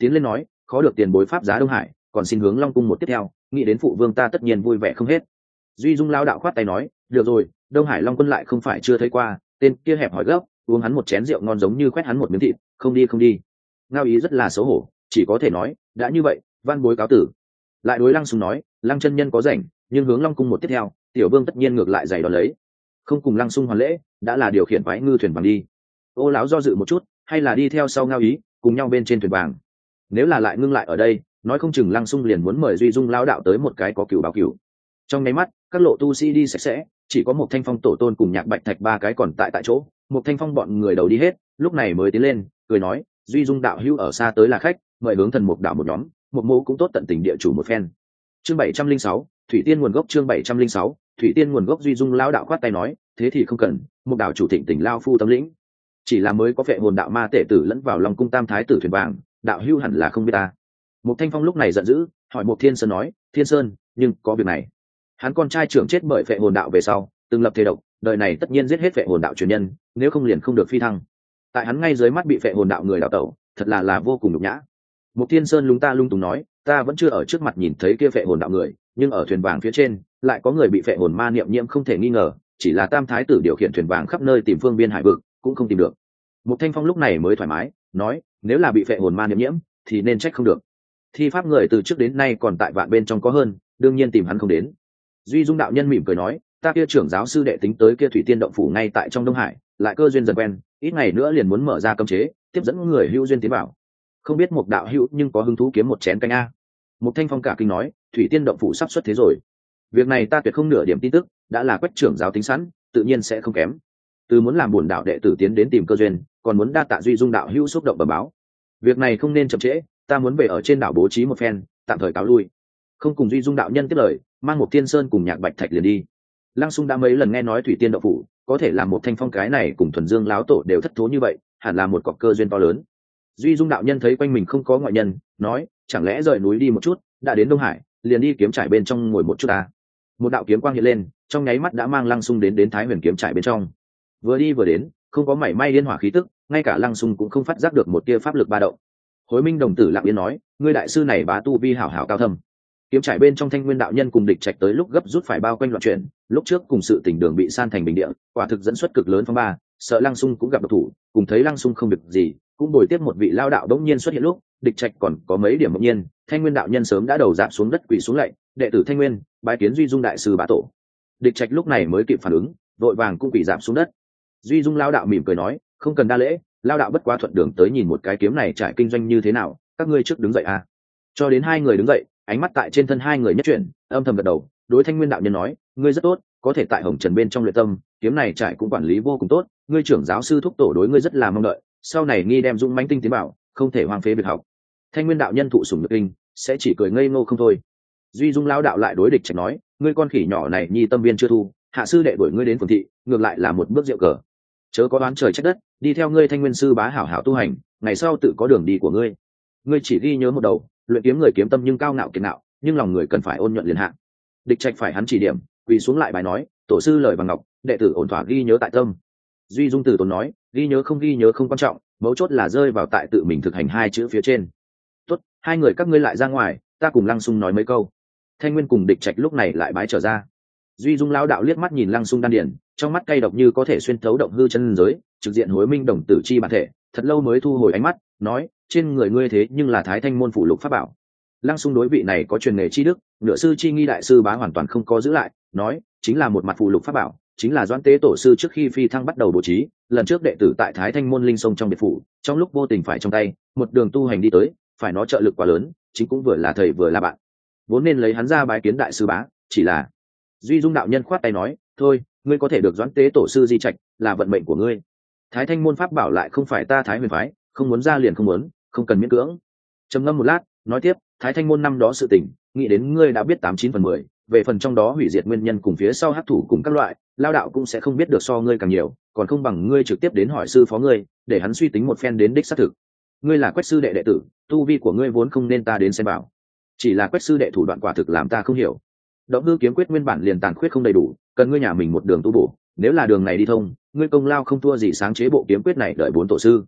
tiến lên nói, khó được tiền bối pháp giá Đông Hải, còn xin hướng Long cung một tiếp theo, nghĩ đến phụ vương ta tất nhiên vui vẻ không hết. Duy Dung lao đạo khoát tay nói, được rồi, Đông Hải Long quân lại không phải chưa thấy qua, tên kia hẹp hỏi gấp, uống hắn một chén rượu ngon giống như quét hắn một miếng thịt, không đi không đi. Ngao Ý rất là xấu hổ, chỉ có thể nói, đã như vậy, van bối cáo tử. Lại đối Lăng Sùng nói, Lăng chân nhân có rảnh, nhưng hướng Long cung một tiếp theo, tiểu vương tất nhiên ngược lại giày đón lấy. Không cùng Lăng Sung hoàn lễ, đã là điều khiển phái ngư thuyền bằng đi. Ô lão do dự một chút, hay là đi theo sau Ngao Ý, cùng nhau bên trên thuyền vàng. Nếu là lại ngưng lại ở đây, nói không chừng Lăng Sung liền muốn mời Duy Dung lao đạo tới một cái có cửu báo cửu. Trong nháy mắt, các lộ tu sĩ đi sạch sẽ, chỉ có một Thanh Phong tổ tôn cùng Nhạc Bạch Thạch ba cái còn tại chỗ. Một Thanh Phong bọn người đầu đi hết, lúc này mới tiến lên, cười nói, Duy Dung đạo hữu ở xa tới là khách, mời hướng thần mục đạo một nhóm, một mô cũng tốt tận tình địa chủ một phen. Chương 706, Thủy Tiên nguồn gốc. Chương 706, Thủy Tiên nguồn gốc. Duy Dung lao đạo khoát tay nói, thế thì không cần, một đạo chủ thịnh tỉnh lao phu tâm lĩnh, chỉ là mới có phệ hồn đạo ma tể tử lẫn vào Long cung tam thái tử thuyền vàng, đạo hữu hẳn là không biết ta. Một Thanh Phong lúc này giận dữ, hỏi một Thiên Sơn nói, Thiên Sơn, nhưng có việc này. Hắn con trai trưởng chết bởi phệ hồn đạo về sau, từng lập thế độc, đời này tất nhiên giết hết phệ hồn đạo truyền nhân, nếu không liền không được phi thăng. Tại hắn ngay dưới mắt bị phệ hồn đạo người đạo tẩu, thật là vô cùng nhục nhã. Một Thiên Sơn lung tung nói, ta vẫn chưa ở trước mặt nhìn thấy kia phệ hồn đạo người, nhưng ở thuyền vàng phía trên lại có người bị phệ hồn ma niệm nhiễm không thể nghi ngờ, chỉ là tam thái tử điều khiển thuyền vàng khắp nơi tìm phương biên hải vực, cũng không tìm được. Một Thanh Phong lúc này mới thoải mái nói, nếu là bị phệ hồn ma niệm nhiễm thì nên trách không được. Thi pháp người từ trước đến nay còn tại vạn bên trong có hơn, đương nhiên tìm hắn không đến. Duy Dung đạo nhân mỉm cười nói, ta kia trưởng giáo sư đệ tính tới kia Thủy Tiên động phủ ngay tại trong Đông Hải, lại cơ duyên dần quen, ít ngày nữa liền muốn mở ra cấm chế, tiếp dẫn người hữu duyên tiến vào. Không biết một đạo hữu nhưng có hứng thú kiếm một chén canh a. Một Thanh Phong cả kinh nói, Thủy Tiên động phủ sắp xuất thế rồi. Việc này ta tuyệt không nửa điểm tin tức, đã là Quách trưởng giáo tính sẵn, tự nhiên sẽ không kém. Từ muốn làm bổn đạo đệ tử tiến đến tìm cơ duyên, còn muốn đa tạ Duy Dung đạo hữu xúc động bẩm báo. Việc này không nên chậm trễ, ta muốn về ở trên đảo bố trí một phen, tạm thời cáo lui. Không cùng Duy Dung đạo nhân tiếp lời, mang một Thiên Sơn cùng Nhạc Bạch Thạch liền đi. Lăng Sung đã mấy lần nghe nói Thủy Tiên động phủ có thể làm một Thanh Phong cái này cùng Thuần Dương láo tổ đều thất thố như vậy, hẳn là một cọc cơ duyên to lớn. Duy Dung đạo nhân thấy quanh mình không có ngoại nhân, nói, chẳng lẽ rời núi đi một chút, đã đến Đông Hải, liền đi kiếm trải bên trong ngồi một chút ta. Một đạo kiếm quang hiện lên, trong nháy mắt đã mang Lăng Sung đến Thái Huyền kiếm trải bên trong. Vừa đi vừa đến, không có mảy may liên hỏa khí tức, ngay cả Lăng Sung cũng không phát giác được một tia pháp lực ba động. Hối Minh đồng tử lặng yên nói, ngươi đại sư này bá tu vi hảo hảo cao thâm. Kiếm trải bên trong Thanh Nguyên đạo nhân cùng Địch Trạch tới lúc gấp rút phải bao quanh loạn chuyển, lúc trước cùng sự tình đường bị san thành bình địa, quả thực dẫn xuất cực lớn phong ba, sợ Lăng Sung cũng gặp độc thủ, cùng thấy Lăng Sung không việc gì, cũng bồi tiếp một vị lao đạo đống nhiên xuất hiện lúc, Địch Trạch còn có mấy điểm ngẫu nhiên, Thanh Nguyên đạo nhân sớm đã đầu dạp xuống đất quỳ xuống lạy, đệ tử Thanh Nguyên, bái kiến Duy Dung đại sư bá tổ. Địch Trạch lúc này mới kịp phản ứng, vội vàng cũng quỳ dạp xuống đất. Duy Dung lao đạo mỉm cười nói, không cần đa lễ, lao đạo bất quá thuận đường tới nhìn một cái kiếm này trải kinh doanh như thế nào, các ngươi trước đứng dậy à. Cho đến hai người đứng dậy, ánh mắt tại trên thân hai người nhất chuyển, âm thầm gật đầu, đối Thanh Nguyên đạo nhân nói, ngươi rất tốt, có thể tại Hồng Trần bên trong luyện tâm, kiếm này trải cũng quản lý vô cùng tốt, ngươi trưởng giáo sư thúc tổ đối ngươi rất là mong đợi, sau này nghi đem dũng mãnh tinh tiến bảo, không thể hoang phế việc học. Thanh Nguyên đạo nhân thụ sủng nhược kinh, sẽ chỉ cười ngây ngô không thôi. Duy Dung lao đạo lại đối Địch Trạch nói, ngươi con khỉ nhỏ này nhi tâm viên chưa thu, hạ sư đệ đuổi ngươi đến phường thị, ngược lại là một bước rượu cờ. Chớ có đoán trời trách đất, đi theo ngươi Thanh Nguyên sư bá hảo hảo tu hành, ngày sau tự có đường đi của ngươi. Ngươi chỉ ghi nhớ một đầu, luyện kiếm người kiếm tâm nhưng cao ngạo kiệt ngạo, nhưng lòng người cần phải ôn nhuận liền hạ. Địch Trạch phải hắn chỉ điểm, quỳ xuống lại bài nói, tổ sư lời bằng ngọc, đệ tử ổn thỏa ghi nhớ tại tâm. Duy Dung tử tốn nói, ghi nhớ không quan trọng, mấu chốt là rơi vào tại tự mình thực hành hai chữ phía trên. Tốt, hai người các ngươi lại ra ngoài, ta cùng Lăng Sung nói mấy câu. Thanh Nguyên cùng Địch Trạch lúc này lại bái trở ra. Duy Dung lão đạo liếc mắt nhìn Lăng Sung đan điển, trong mắt cay độc như có thể xuyên thấu động hư chân giới, trực diện Hối Minh đồng tử chi bản thể, thật lâu mới thu hồi ánh mắt, nói, trên người ngươi thế nhưng là Thái Thanh môn phụ lục pháp bảo. Lăng Sung đối vị này có truyền nghề chi đức, nửa sư chi nghi đại sư bá hoàn toàn không có giữ lại, nói, chính là một mặt phụ lục pháp bảo, chính là Doãn Tế tổ sư trước khi phi thăng bắt đầu bố trí, lần trước đệ tử tại Thái Thanh môn linh sông trong biệt phủ, trong lúc vô tình phải trong tay, một đường tu hành đi tới, phải nó trợ lực quá lớn, chính cũng vừa là thầy vừa là bạn, vốn nên lấy hắn ra bái kiến đại sư bá, chỉ là Duy Dung đạo nhân khoát tay nói, thôi, ngươi có thể được Doãn Tế tổ sư di trạch, là vận mệnh của ngươi. Thái Thanh môn pháp bảo lại không phải ta Thái Huyền phái, không muốn ra liền không muốn, không cần miễn cưỡng. Trầm ngâm một lát, nói tiếp, Thái Thanh môn năm đó sự tình, nghĩ đến ngươi đã biết 89/10, về phần trong đó hủy diệt nguyên nhân cùng phía sau hắc thủ cùng các loại, lao đạo cũng sẽ không biết được so ngươi càng nhiều, còn không bằng ngươi trực tiếp đến hỏi sư phó ngươi, để hắn suy tính một phen đến đích xác thực. Ngươi là Quách sư đệ đệ tử, tu vi của ngươi vốn không nên ta đến xem bảo, chỉ là Quách sư đệ thủ đoạn quả thực làm ta không hiểu. Động hư kiếm quyết nguyên bản liền tàn khuyết không đầy đủ, cần ngươi nhà mình một đường tu bổ, nếu là đường này đi thông, ngươi công lao không thua gì sáng chế bộ kiếm quyết này đợi bốn tổ sư.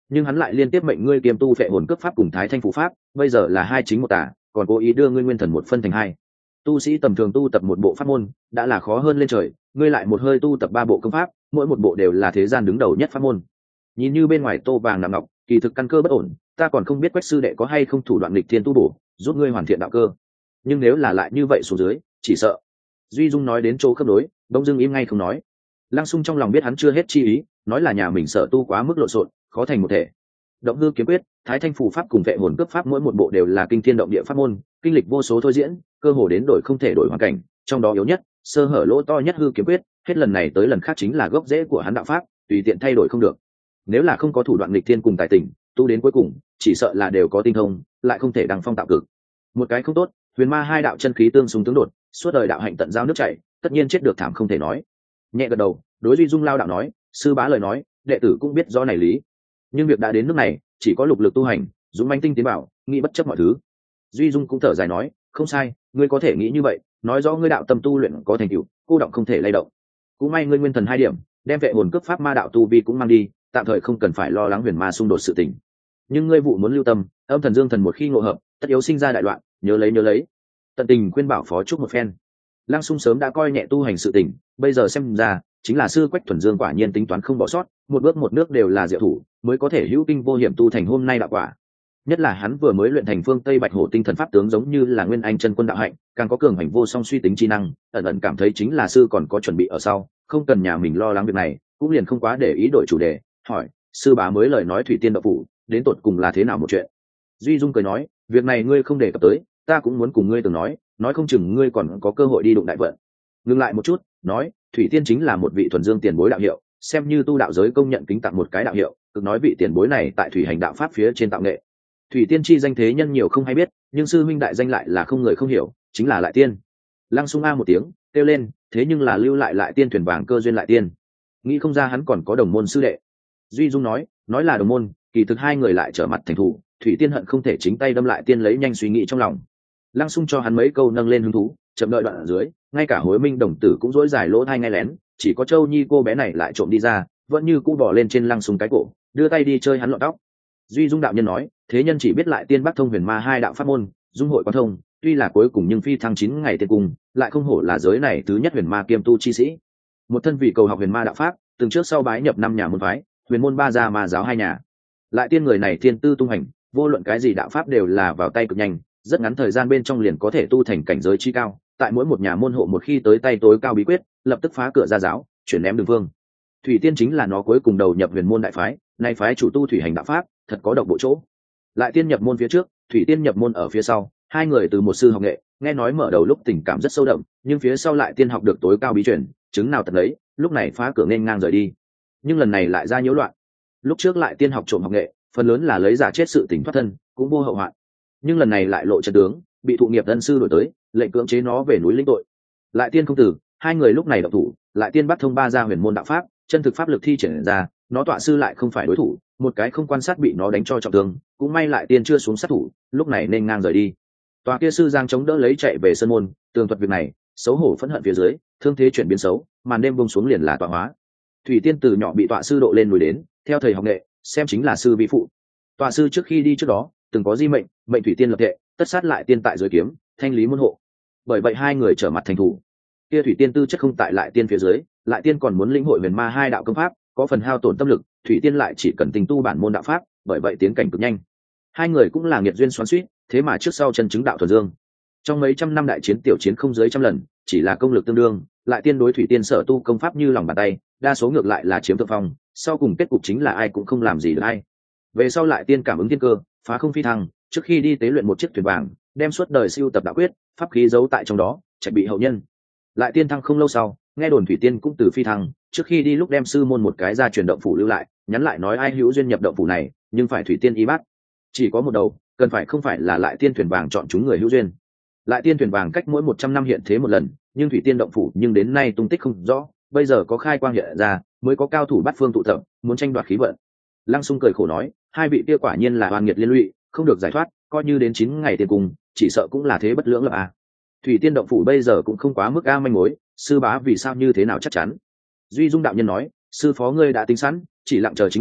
nhưng hắn lại liên tiếp mệnh ngươi kiêm tu phệ hồn cướp pháp cùng thái thanh phù pháp, bây giờ là hai chính một tả, còn cố ý đưa ngươi nguyên thần một phân thành hai. Tu sĩ tầm thường tu tập một bộ pháp môn đã là khó hơn lên trời, ngươi lại một hơi tu tập ba bộ công pháp, mỗi một bộ đều là thế gian đứng đầu nhất pháp môn. Nhìn như bên ngoài tô vàng nạm ngọc, kỳ thực căn cơ bất ổn, ta còn không biết Quách sư đệ có hay không thủ đoạn nghịch thiên tu bổ, giúp ngươi hoàn thiện đạo cơ. Nhưng nếu là lại như vậy xuống dưới, chỉ sợ. Duy Dung nói đến chỗ khớp nối, bỗng dưng im ngay không nói. Lăng Sung trong lòng biết hắn chưa hết chi ý, nói là nhà mình sợ tu quá mức lộn xộn, khó thành một thể. Động hư kiếm quyết, thái thanh phù pháp cùng vệ hồn cướp pháp mỗi một bộ đều là kinh thiên động địa pháp môn, kinh lịch vô số thôi diễn, cơ hồ đến đổi không thể đổi hoàn cảnh, trong đó yếu nhất, sơ hở lỗ to nhất hư kiếm quyết, hết lần này tới lần khác chính là gốc rễ của hắn đạo pháp, tùy tiện thay đổi không được. Nếu là không có thủ đoạn nghịch thiên cùng tài tình, tu đến cuối cùng, chỉ sợ là đều có tinh thông, lại không thể đăng phong tạo cực. Một cái không tốt, huyền ma hai đạo chân khí tương xung tướng đột, suốt đời đạo hạnh tận giao nước chảy, tất nhiên chết được thảm không thể nói. Nhẹ gật đầu, đối Duy Dung lao đạo nói, sư bá lời nói, đệ tử cũng biết rõ này lý. Nhưng việc đã đến nước này, chỉ có lục lực tu hành, dũng mãnh tinh tiến bảo, nghĩ bất chấp mọi thứ. Duy Dung cũng thở dài nói, không sai, ngươi có thể nghĩ như vậy, nói rõ ngươi đạo tâm tu luyện có thành tựu, cô động không thể lay động. Cũng may ngươi nguyên thần hai điểm, đem vệ hồn cướp pháp ma đạo tu vi cũng mang đi, tạm thời không cần phải lo lắng huyền ma xung đột sự tình. Nhưng ngươi vụ muốn lưu tâm, âm thần dương thần một khi ngộ hợp, tất yếu sinh ra đại loạn, nhớ lấy. Tận tình khuyên bảo phó chúc một phen. Lăng Sung sớm đã coi nhẹ tu hành sự tình, bây giờ xem ra chính là sư Quách Thuần Dương quả nhiên tính toán không bỏ sót, một bước một nước đều là diệu thủ, mới có thể hữu kinh vô hiểm tu thành hôm nay đạo quả. Nhất là hắn vừa mới luyện thành phương Tây Bạch Hổ tinh thần pháp tướng giống như là nguyên anh chân quân đạo hạnh, càng có cường hành vô song suy tính chi năng, ẩn cảm thấy chính là sư còn có chuẩn bị ở sau, không cần nhà mình lo lắng việc này, cũng liền không quá để ý đổi chủ đề, hỏi, sư bá mới lời nói thủy tiên đạo phủ, đến tột cùng là thế nào một chuyện? Duy Dung cười nói, việc này ngươi không đề cập tới, ta cũng muốn cùng ngươi từng nói không chừng ngươi còn có cơ hội đi đụng đại vận. Ngừng lại một chút, nói, thủy tiên chính là một vị thuần dương tiền bối đạo hiệu, xem như tu đạo giới công nhận kính tặng một cái đạo hiệu, cực nói vị tiền bối này tại thủy hành đạo pháp phía trên tạo nghệ. Thủy tiên chi danh thế nhân nhiều không hay biết, nhưng sư huynh đại danh lại là không người không hiểu, chính là Lại Tiên. Lăng Sung a một tiếng kêu lên, thế nhưng là lưu lại Tiên thuyền vàng cơ duyên Lại Tiên, nghĩ không ra hắn còn có đồng môn sư đệ. Duy Dung nói là đồng môn, kỳ thực hai người lại trở mặt thành thù, thủy tiên hận không thể chính tay đâm Lại Tiên lấy nhanh suy nghĩ trong lòng. Lăng Sung cho hắn mấy câu nâng lên hứng thú, chậm đợi đoạn ở dưới, ngay cả Hối Minh đồng tử cũng dỗi dài lỗ thai nghe lén, chỉ có Châu Nhi cô bé này lại trộm đi ra, vẫn như cũ bỏ lên trên Lăng Sung cái cổ, đưa tay đi chơi hắn lọn tóc. Duy Dung đạo nhân nói, thế nhân chỉ biết Lại Tiên Bắc thông huyền ma hai đạo pháp môn, dung hội quan thông, tuy là cuối cùng nhưng phi thăng 9 ngày tiên cung, lại không hổ là giới này thứ nhất huyền ma kiêm tu chi sĩ. Một thân vị cầu học huyền ma đạo pháp, từng trước sau bái nhập 5 nhà môn phái, huyền môn 3 gia ma giáo 2 nhà. Lại Tiên người này thiên tư tung hành, vô luận cái gì đạo pháp đều là vào tay cực nhanh, rất ngắn thời gian bên trong liền có thể tu thành cảnh giới chi cao, tại mỗi một nhà môn hộ một khi tới tay tối cao bí quyết, lập tức phá cửa ra giáo, chuyển ném đường vương. Thủy Tiên chính là nó cuối cùng đầu nhập huyền môn đại phái, nay phái chủ tu thủy hành đạo pháp, thật có độc bộ chỗ. Lại Tiên nhập môn phía trước, Thủy Tiên nhập môn ở phía sau, hai người từ một sư học nghệ, nghe nói mở đầu lúc tình cảm rất sâu đậm, nhưng phía sau Lại Tiên học được tối cao bí truyền, chứng nào tận lấy, lúc này phá cửa nên ngang rời đi. Nhưng lần này lại ra nhiễu loạn. Lúc trước Lại Tiên học trộm học nghệ, phần lớn là lấy giả chết sự tình thoát thân, cũng vô hậu hoạn. Nhưng lần này lại lộ trận tướng, bị thụ nghiệp ân sư đổi tới, lệnh cưỡng chế nó về núi lĩnh tội. Lại Tiên không tử, hai người lúc này động thủ, Lại Tiên bắt thông 3 gia huyền môn đạo pháp, chân thực pháp lực thi triển ra, nó tọa sư lại không phải đối thủ, một cái không quan sát bị nó đánh cho trọng thương, cũng may Lại Tiên chưa xuống sát thủ, lúc này nên ngang rời đi. Tòa kia sư giang chống đỡ lấy chạy về sơn môn, tường thuật việc này, xấu hổ phẫn hận phía dưới, thương thế chuyển biến xấu, màn đêm buông xuống liền là tọa hóa. Thủy Tiên từ nhỏ bị tọa sư độ lên núi đến, theo thầy học nghệ, xem chính là sư vi phụ. Tọa sư trước khi đi trước đó, từng có di mệnh, mệnh Thủy Tiên lập thệ, tất sát Lại Tiên tại dưới kiếm, thanh lý môn hộ. Bởi vậy hai người trở mặt thành thủ. Kia Thủy Tiên tư chất không tại Lại Tiên phía dưới, Lại Tiên còn muốn lĩnh hội huyền ma hai đạo công pháp, có phần hao tổn tâm lực, Thủy Tiên lại chỉ cần tình tu bản môn đạo pháp, bởi vậy tiến cảnh cực nhanh. Hai người cũng là nghiệt duyên xoắn xuýt, thế mà trước sau chân chứng đạo thuần dương. Trong mấy trăm năm đại chiến tiểu chiến không dưới trăm lần, chỉ là công lực tương đương, Lại Tiên đối Thủy Tiên sở tu công pháp như lòng bàn tay, đa số ngược lại là chiếm thượng phong, sau cùng kết cục chính là ai cũng không làm gì được ai. Về sau Lại Tiên cảm ứng thiên cơ, phá không phi thăng, trước khi đi tế luyện một chiếc thuyền vàng, đem suốt đời siêu tập đạo quyết, pháp khí giấu tại trong đó, chạy bị hậu nhân. Lại Tiên thăng không lâu sau, nghe đồn Thủy Tiên cũng từ phi thăng, trước khi đi lúc đem sư môn một cái ra truyền động phủ lưu lại, nhắn lại nói ai hữu duyên nhập động phủ này, nhưng phải Thủy Tiên y bát. Chỉ có một đầu, cần phải không phải là Lại Tiên thuyền vàng chọn chúng người hữu duyên. Lại Tiên thuyền vàng cách mỗi 100 năm hiện thế một lần, nhưng Thủy Tiên động phủ nhưng đến nay tung tích không rõ, bây giờ có khai quang hiện ra, mới có cao thủ bắt phương tụ tập, muốn tranh đoạt khí vận. Lăng Sung cười khổ nói, hai vị kia quả nhiên là oan nghiệt liên lụy, không được giải thoát, coi như đến 9 ngày tiền cùng, chỉ sợ cũng là thế bất lưỡng lập à. Thủy Tiên động phủ bây giờ cũng không quá mức a manh mối, sư bá vì sao như thế nào chắc chắn. Duy Dung đạo nhân nói, sư phó ngươi đã tính sẵn, chỉ lặng chờ chính là,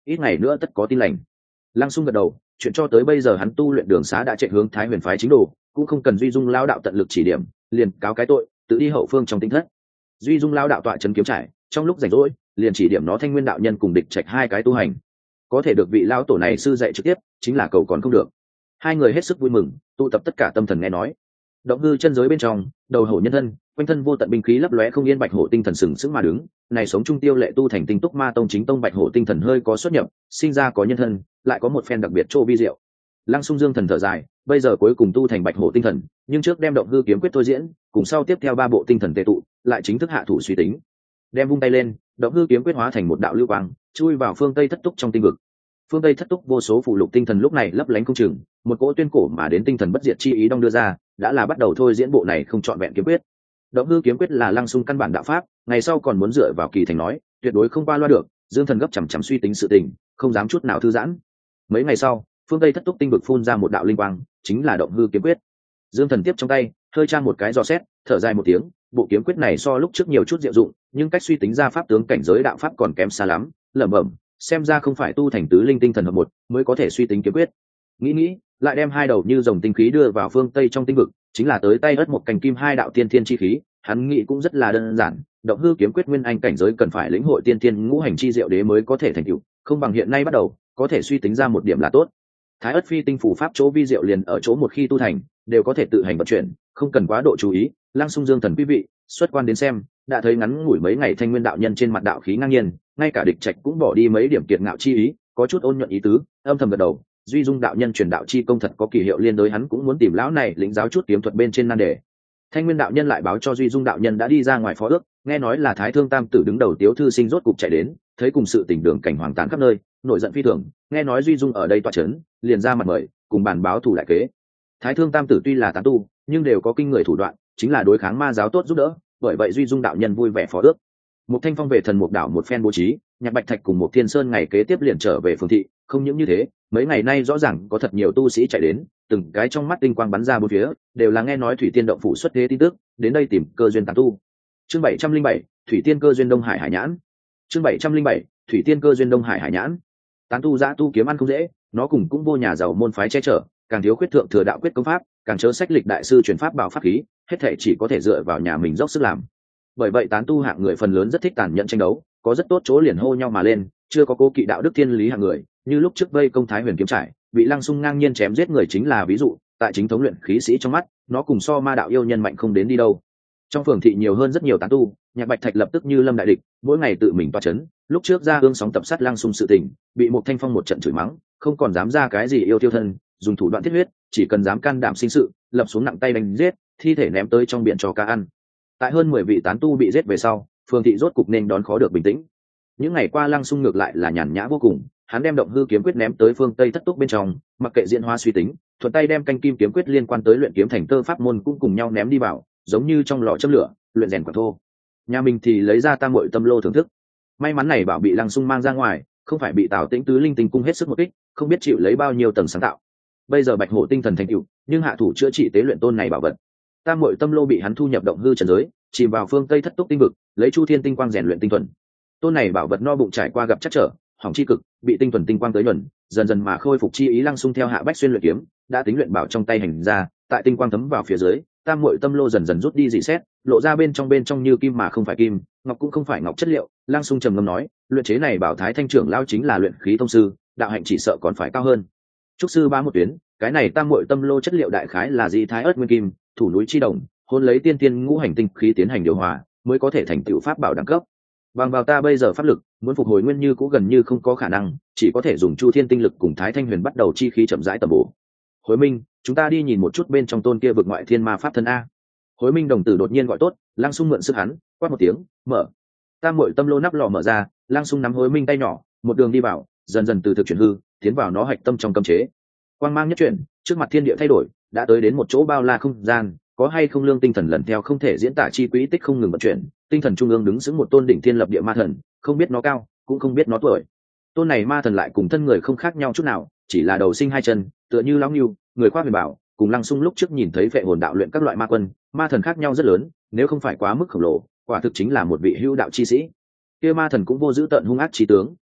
ít ngày nữa tất có tin lành. Lăng Xung gật đầu, chuyện cho tới bây giờ hắn tu luyện đường xá đã chạy hướng Thái Huyền phái chính đồ, cũng không cần Duy Dung lao đạo tận lực chỉ điểm, liền cáo cái tội, tự đi hậu phương trong tinh thất. Duy Dung lao đạo tọa trấn kiếm trải, trong lúc rảnh rỗi, liền chỉ điểm nó Thanh Nguyên đạo nhân cùng Địch Trạch hai cái tu hành. Có thể được vị lao tổ này sư dạy trực tiếp, chính là cầu còn không được. Hai người hết sức vui mừng, tụ tập tất cả tâm thần nghe nói. Động hư chân giới bên trong, đầu hổ nhân thân, quanh thân vô tận binh khí lấp lóe không yên, bạch hổ tinh thần sừng sững mà đứng. Này sống trung tiêu lệ tu thành tinh túc ma tông chính tông, bạch hổ tinh thần hơi có xuất nhập, sinh ra có nhân thân, lại có một phen đặc biệt chỗ vi diệu. Lăng Xung dương thần thở dài, bây giờ cuối cùng tu thành bạch hổ tinh thần, nhưng trước đem động hư kiếm quyết thôi diễn, cùng sau tiếp theo ba bộ tinh thần tề tụ, lại chính thức hạ thủ suy tính. Đem vung tay lên, động hư kiếm quyết hóa thành một đạo lưu quang, chui vào phương tây thất túc trong tinh vực. Phương tây thất túc vô số phụ lục tinh thần lúc này lấp lánh không chừng, một cỗ tuyên cổ mà đến tinh thần bất diệt chi ý đong đưa ra, đã là bắt đầu thôi diễn bộ này không trọn vẹn kiếm quyết. Động hư kiếm quyết là Lăng Xung căn bản đạo pháp, ngày sau còn muốn dựa vào kỳ thành nói, tuyệt đối không qua loa được. Dương thần gấp chằm chằm suy tính sự tình, không dám chút nào thư giãn. Mấy ngày sau, phương tây thất túc tinh vực phun ra một đạo linh quang, chính là động hư kiếm quyết. Dương thần tiếp trong tay, hơi tra một cái dò xét, thở dài một tiếng, bộ kiếm quyết này so lúc trước nhiều chút diệu dụng, nhưng cách suy tính ra pháp tướng cảnh giới đạo pháp còn kém xa lắm. Lẩm bẩm, xem ra không phải tu thành tứ linh tinh thần hợp một mới có thể suy tính kiếm quyết. Nghĩ, lại đem hai đầu như rồng tinh khí đưa vào phương tây trong tinh vực, chính là tới tay ớt một cành kim hai đạo tiên thiên chi khí. Hắn nghĩ cũng rất là đơn giản, động hư kiếm quyết nguyên anh cảnh giới cần phải lĩnh hội tiên thiên ngũ hành chi diệu đế mới có thể thành tựu, không bằng hiện nay bắt đầu, có thể suy tính ra một điểm là tốt. Thái ất phi tinh phủ pháp chỗ vi diệu liền ở chỗ một khi tu thành, đều có thể tự hành vận chuyển, không cần quá độ chú ý. Lăng Xung dương thần quý vị, xuất quan đến xem, đã thấy ngắn ngủi mấy ngày Thanh Nguyên đạo nhân trên mặt đạo khí ngang nhiên, ngay cả Địch Trạch cũng bỏ đi mấy điểm kiệt ngạo chi ý, có chút ôn nhuận ý tứ, âm thầm gật đầu. Duy Dung đạo nhân truyền đạo chi công thật có kỳ hiệu, liên đối hắn cũng muốn tìm lão này lĩnh giáo chút kiếm thuật bên trên nan đề. Thanh Nguyên đạo nhân lại báo cho Duy Dung đạo nhân đã đi ra ngoài phó ước, nghe nói là Thái Thương Tam tử đứng đầu Tiếu thư sinh rốt cục chạy đến, thấy cùng sự tình đường cảnh hoàng tàn khắp nơi, nổi giận phi thường, nghe nói Duy Dung ở đây tọa chấn, liền ra mặt mời, cùng bàn báo thủ đại kế. Thái Thương Tam tử tuy là tán tu, nhưng đều có kinh người thủ đoạn, chính là đối kháng ma giáo tốt giúp đỡ, bởi vậy Duy Dung đạo nhân vui vẻ phó ước. Một Thanh Phong về Thần Mục đảo một phen bố trí, Nhạc Bạch Thạch cùng một Thiên Sơn ngày kế tiếp liền trở về phường thị. Không những như thế, mấy ngày nay rõ ràng có thật nhiều tu sĩ chạy đến, từng cái trong mắt tinh quang bắn ra bốn phía, đều là nghe nói Thủy Tiên động phủ xuất thế tin tức, đến đây tìm cơ duyên tán tu. Chương 707, Thủy Tiên cơ duyên Đông Hải Hải Nhãn. Chương 707, Thủy Tiên cơ duyên Đông Hải Hải Nhãn. Tán tu giã tu kiếm ăn không dễ, nó cùng cũng vô nhà giàu môn phái che chở, càng thiếu khuyết thượng thừa đạo quyết công pháp, càng chớ sách lịch đại sư truyền pháp bảo pháp khí, hết thảy chỉ có thể dựa vào nhà mình dốc sức làm. Bởi vậy tán tu hạng người phần lớn rất thích tàn nhẫn tranh đấu, có rất tốt chỗ liền hô nhau mà lên, chưa có cố kỵ đạo đức thiên lý hạng người, như lúc trước vây công Thái Huyền kiếm trải, bị Lăng Xung ngang nhiên chém giết người chính là ví dụ. Tại chính thống luyện khí sĩ trong mắt, nó cùng so ma đạo yêu nhân mạnh không đến đi đâu. Trong phường thị nhiều hơn rất nhiều tán tu, Nhạc Bạch Thạch lập tức như lâm đại địch, mỗi ngày tự mình toa chấn. Lúc trước ra hương sóng tập sát Lăng Xung sự tình, bị một Thanh Phong một trận chửi mắng, không còn dám ra cái gì yêu tiêu thân, dùng thủ đoạn thiết huyết, chỉ cần dám can đảm sinh sự, lập xuống nặng tay đánh giết, thi thể ném tới trong biển cho cá ăn. Tại hơn 10 vị tán tu bị giết về sau, phường thị rốt cục nên đón khó được bình tĩnh. Những ngày qua Lăng Xung ngược lại là nhàn nhã vô cùng, hắn đem động hư kiếm quyết ném tới phương tây thất túc bên trong, mặc kệ diễn hóa suy tính, thuận tay đem canh kim kiếm quyết liên quan tới luyện kiếm thành tơ pháp môn cũng cùng nhau ném đi vào, giống như trong lò châm lửa, luyện rèn quả thô. Nhà mình thì lấy ra tam muội tâm lô thưởng thức. May mắn này bảo bị Lăng Xung mang ra ngoài, không phải bị Tào Tĩnh tứ linh tinh cung hết sức một kích, không biết chịu lấy bao nhiêu tầng sáng tạo. Bây giờ Bạch Hổ tinh thần thành tựu, nhưng hạ thủ chữa trị tế luyện tôn này bảo vật. Tam muội tâm lô bị hắn thu nhập động hư trần giới, chìm vào phương tây thất túc tinh vực, lấy chu thiên tinh quang rèn luyện tinh thuần. Tôn này bảo vật no bụng trải qua gặp chắc trở, hỏng chi cực, bị tinh thuần tinh quang tới nhuần, dần dần mà khôi phục chi ý. Lăng Xung theo hạ bách xuyên luyện kiếm, đã tính luyện bảo trong tay hành ra, tại tinh quang thấm vào phía dưới, tam muội tâm lô dần dần rút đi dị xét, lộ ra bên trong như kim mà không phải kim, ngọc cũng không phải ngọc chất liệu. Lăng Xung trầm ngâm nói, luyện chế này bảo Thái Thanh trưởng lao chính là luyện khí tông sư, đạo hạnh chỉ sợ còn phải cao hơn. Trúc sư bá một tuyến, cái này tam muội tâm lô chất liệu đại khái là di thái ớt nguyên kim, thủ núi chi đồng, hôn lấy tiên tiên ngũ hành tinh khí tiến hành điều hòa, mới có thể thành tựu pháp bảo đẳng cấp. Bằng vào ta bây giờ pháp lực, muốn phục hồi nguyên như cũ gần như không có khả năng, chỉ có thể dùng chu thiên tinh lực cùng Thái Thanh huyền bắt đầu chi khí chậm rãi tầm bổ. Hối Minh, chúng ta đi nhìn một chút bên trong tôn kia vực ngoại thiên ma pháp thân a. Hối Minh đồng tử đột nhiên gọi tốt, Lăng Xung mượn sức hắn, quát một tiếng, mở. Tam muội tâm lô nắp lò mở ra, Lăng Xung nắm Hối Minh tay nhỏ, một đường đi vào, dần dần từ thực chuyển hư, tiến vào nó hạch tâm trong cấm chế. Quang mang nhất chuyển, trước mặt thiên địa thay đổi, đã tới đến một chỗ bao la không gian, có hay không lương tinh thần lần theo không thể diễn tả chi quỹ tích không ngừng vận chuyển. Tinh thần trung ương đứng sững một tôn đỉnh thiên lập địa ma thần, không biết nó cao, cũng không biết nó tuổi. Tôn này ma thần lại cùng thân người không khác nhau chút nào, chỉ là đầu sinh hai chân, tựa như lão ngưu, người khoác huyền bảo, cùng Lăng Xung lúc trước nhìn thấy vệ hồn đạo luyện các loại ma quân, ma thần khác nhau rất lớn, nếu không phải quá mức khổng lồ, quả thực chính là một vị hữu đạo chi sĩ. Kia ma thần cũng vô giữ tận hung ác chí tướng,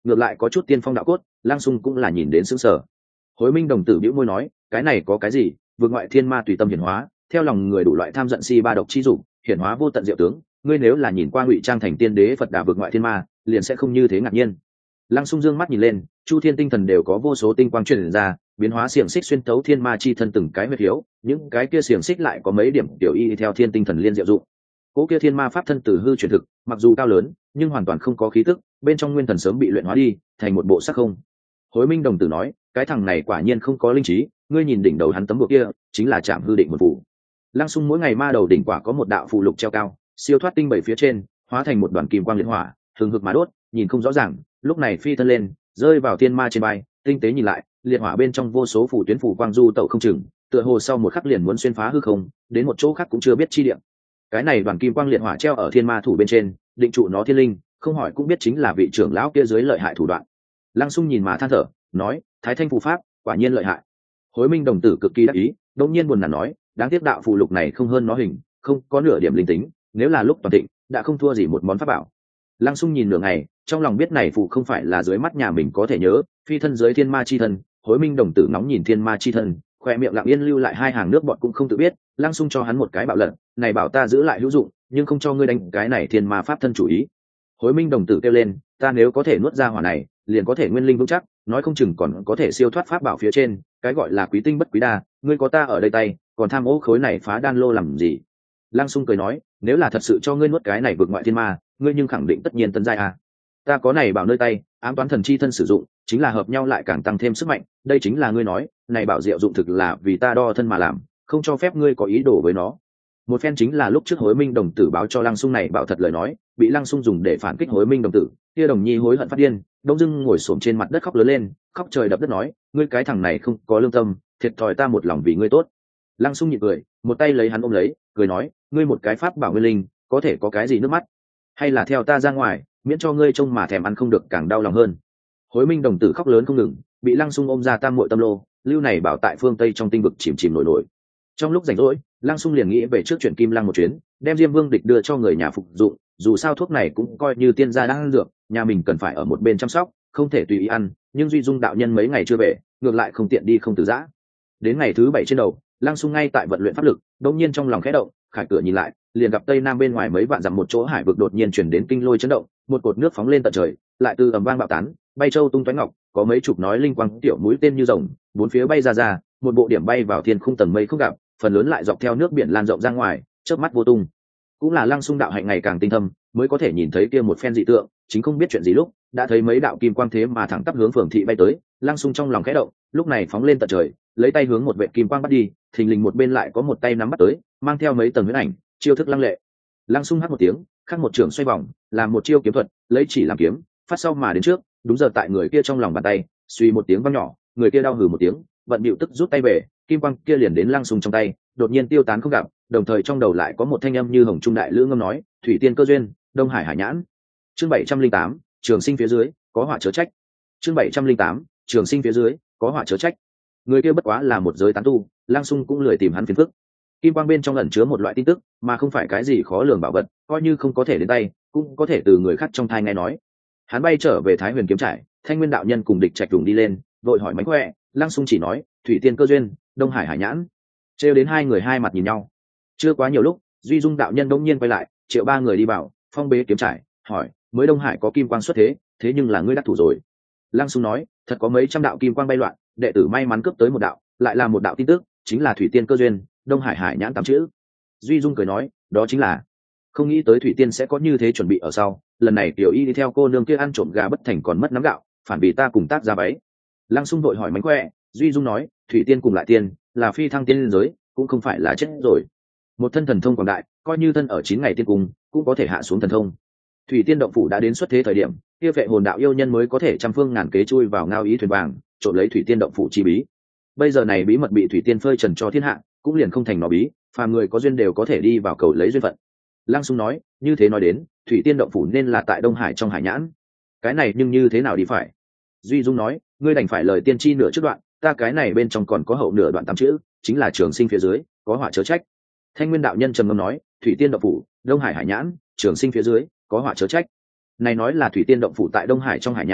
ngược lại có chút tiên phong đạo cốt. Lăng Xung cũng là nhìn đến sững sờ. Hối Minh đồng tử bĩu môi nói, cái này có cái gì, vượt ngoại thiên ma tùy tâm hiển hóa, theo lòng người đủ loại tham giận si ba độc chi dục, hiển hóa vô tận diệu tướng, ngươi nếu là nhìn qua ngụy trang thành tiên đế Phật Đà vượt ngoại thiên ma, liền sẽ không như thế ngạc nhiên. Lăng Xung dương mắt nhìn lên, chu thiên tinh thần đều có vô số tinh quang truyền ra, biến hóa xiềng xích xuyên tấu thiên ma chi thân từng cái huyết hiếu, những cái kia xiềng xích lại có mấy điểm tiểu y theo thiên tinh thần liên diệu dụng. Cố kia thiên ma pháp thân từ hư chuyển thực, mặc dù cao lớn, nhưng hoàn toàn không có khí tức, bên trong nguyên thần sớm bị luyện hóa đi, thành một bộ sắc không. Hối Minh đồng tử nói, cái thằng này quả nhiên không có linh trí, ngươi nhìn đỉnh đầu hắn tấm bùa kia, chính là Trảm Hư Định một phù. Lăng Xung mỗi ngày ma đầu đỉnh quả có một đạo phù lục treo cao, siêu thoát tinh bảy phía trên, hóa thành một đoàn kim quang liệt hỏa, hừng hực mà đốt, nhìn không rõ ràng, lúc này phi thân lên, rơi vào thiên ma trên bay, tinh tế nhìn lại, liệt hỏa bên trong vô số phù tuyến phù quang du tẩu không chừng, tựa hồ sau một khắc liền muốn xuyên phá hư không, đến một chỗ khác cũng chưa biết chi địa. Cái này đoàn kim quang liệt hỏa treo ở thiên ma thủ bên trên, định trụ nó thiên linh, không hỏi cũng biết chính là vị trưởng lão kia dưới lợi hại thủ đoạn. Lăng Xung nhìn mà than thở, nói, Thái Thanh phù pháp, quả nhiên lợi hại. Hối Minh đồng tử cực kỳ đắc ý, đột nhiên buồn nản nói, đáng tiếc đạo phù lục này không hơn nó hình, không có nửa điểm linh tính, nếu là lúc toàn thịnh, đã không thua gì một món pháp bảo. Lăng Xung nhìn nửa ngày, trong lòng biết này phù không phải là dưới mắt nhà mình có thể nhớ, phi thân dưới thiên ma chi thân. Hối Minh đồng tử nóng nhìn thiên ma chi thân, khoe miệng lặng yên lưu lại hai hàng nước bọt cũng không tự biết. Lăng Xung cho hắn một cái bạo lật, này bảo ta giữ lại hữu dụng, nhưng không cho ngươi đánh cái này thiên ma pháp thân chủ ý. Hối Minh đồng tử kêu lên, ta nếu có thể nuốt ra hỏa này, liền có thể nguyên linh vững chắc, nói không chừng còn có thể siêu thoát pháp bảo phía trên, cái gọi là quý tinh bất quý đa, ngươi có ta ở đây tay, còn tham ô khối này phá đan lô làm gì? Lăng Xung cười nói, nếu là thật sự cho ngươi nuốt cái này vượt ngoại thiên ma, ngươi nhưng khẳng định tất nhiên tấn giai à? Ta có này bảo nơi tay, ám toán thần chi thân sử dụng, chính là hợp nhau lại càng tăng thêm sức mạnh, đây chính là ngươi nói, này bảo diệu dụng thực là vì ta đo thân mà làm, không cho phép ngươi có ý đồ với nó. Một phen chính là lúc trước Hối Minh đồng tử báo cho Lăng Xung này bảo thật lời nói, bị Lăng Xung dùng để phản kích Hối Minh đồng tử, kia đồng nhi hối hận phát điên, đông dưng ngồi xổm trên mặt đất khóc lớn lên, khóc trời đập đất nói, ngươi cái thằng này không có lương tâm, thiệt thòi ta một lòng vì ngươi tốt. Lăng Xung nhịn cười, một tay lấy hắn ôm lấy, cười nói, ngươi một cái pháp bảo nguyên linh, có thể có cái gì nước mắt? Hay là theo ta ra ngoài, miễn cho ngươi trông mà thèm ăn không được càng đau lòng hơn. Hối Minh đồng tử khóc lớn không ngừng, bị Lăng Xung ôm ra tam muội tâm lô, lưu này bảo tại phương Tây trong tinh vực chìm chìm nổi nổi. Trong lúc rảnh rỗi, Lăng Xung liền nghĩ về trước chuyện Kim Lăng một chuyến, đem Diêm Vương Địch đưa cho người nhà phục dụng, dù sao thuốc này cũng coi như tiên gia đang ăn dược, nhà mình cần phải ở một bên chăm sóc, không thể tùy ý ăn, nhưng Duy Dung đạo nhân mấy ngày chưa về, ngược lại không tiện đi không từ giã. Đến ngày thứ 7 trên đầu, Lăng Xung ngay tại vận luyện pháp lực, đột nhiên trong lòng khẽ động, khải cửa nhìn lại, liền gặp tây nam bên ngoài mấy vạn dặm một chỗ hải vực đột nhiên chuyển đến kinh lôi chấn động, một cột nước phóng lên tận trời, lại từ ầm vang bạo tán, bay châu tung toái ngọc, có mấy chục nói linh quang tiểu mũi tên như rồng, bốn phía bay ra, một bộ điểm bay vào thiên khung tầng mây không gặp, phần lớn lại dọc theo nước biển lan rộng ra ngoài, chớp mắt vô tung. Cũng là Lăng Xung đạo hạnh ngày càng tinh thâm, mới có thể nhìn thấy kia một phen dị tượng, chính không biết chuyện gì lúc, đã thấy mấy đạo kim quang thế mà thẳng tắp hướng phường thị bay tới, Lăng Xung trong lòng khẽ động, lúc này phóng lên tận trời, lấy tay hướng một vệt kim quang bắt đi, thình lình một bên lại có một tay nắm bắt tới, mang theo mấy tầng huyễn ảnh, chiêu thức lăng lệ. Lăng Xung hét một tiếng, khắc một trường xoay vòng, làm một chiêu kiếm thuật, lấy chỉ làm kiếm, phát sau mà đến trước, đúng giờ tại người kia trong lòng bàn tay, suy một tiếng vang nhỏ, người kia đau hừ một tiếng, vận bịu tức rút tay về, kim quang kia liền đến Lăng Xung trong tay, đột nhiên tiêu tán không gặp, đồng thời trong đầu lại có một thanh âm như hồng trung đại lữ ngâm nói, thủy tiên cơ duyên, đông hải hải nhãn. Chương 708, trường sinh phía dưới, có họa chớ trách. Chương 708, trường sinh phía dưới, có họa chớ trách. Người kia bất quá là một giới tán tu, Lăng Xung cũng lười tìm hắn phiền phức. Kim quang bên trong ẩn chứa một loại tin tức, mà không phải cái gì khó lường bảo vật, coi như không có thể đến tay, cũng có thể từ người khác trong thai nghe nói. Hắn bay trở về Thái Huyền kiếm trải, Thanh Nguyên đạo nhân cùng Địch Trạch Đùng đi lên, vội hỏi mánh khỏe, Lăng Xung chỉ nói, thủy tiên cơ duyên, đông hải hải nhãn. Trêu đến hai người hai mặt nhìn nhau. Chưa quá nhiều lúc, Duy Dung đạo nhân đống nhiên quay lại, triệu ba người đi vào, phong bế kiếm trải, hỏi, mới đông hải có kim quang xuất thế, thế nhưng là ngươi đắc thủ rồi. Lăng Xung nói, thật có mấy trăm đạo kim quang bay loạn, đệ tử may mắn cướp tới một đạo, lại là một đạo tin tức, chính là thủy tiên cơ duyên, đông hải hải nhãn 8 chữ. Duy Dung cười nói, đó chính là, không nghĩ tới thủy tiên sẽ có như thế chuẩn bị ở sau, lần này tiểu y đi theo cô nương kia ăn trộm gà bất thành còn mất nắm gạo, phản vì ta cùng tác ra váy. Lăng Xung vội hỏi mánh khỏe, Duy Dung nói, thủy tiên cùng lại tiên, là phi thăng tiên liên giới, cũng không phải là chết rồi. Một thân thần thông quảng đại, coi như thân ở 9 ngày tiên cung, cũng có thể hạ xuống thần thông. Thủy tiên động phủ đã đến xuất thế thời điểm, kia vệ hồn đạo yêu nhân mới có thể trăm phương ngàn kế chui vào ngao ý thuyền vàng, trộm lấy thủy tiên động phủ chi bí. Bây giờ này bí mật bị thủy tiên phơi trần cho thiên hạ, cũng liền không thành nó bí, phàm người có duyên đều có thể đi vào cầu lấy duyên phận. Lăng Xung nói, như thế nói đến, thủy tiên động phủ nên là tại Đông Hải trong hải nhãn. Cái này nhưng như thế nào đi phải? Duy Dung nói, ngươi đành phải lời tiên tri nửa trước đoạn, ta cái này bên trong còn có hậu nửa đoạn 8 chữ, chính là trường sinh phía dưới, có họa chớ trách. Thanh Nguyên đạo nhân trầm ngâm nói, thủy tiên động phủ, Đông Hải hải nhãn, trường sinh phía dưới, có họa chớ trách. Này nói là thủy tiên động phủ tại Đông Hải trong hải nhãn,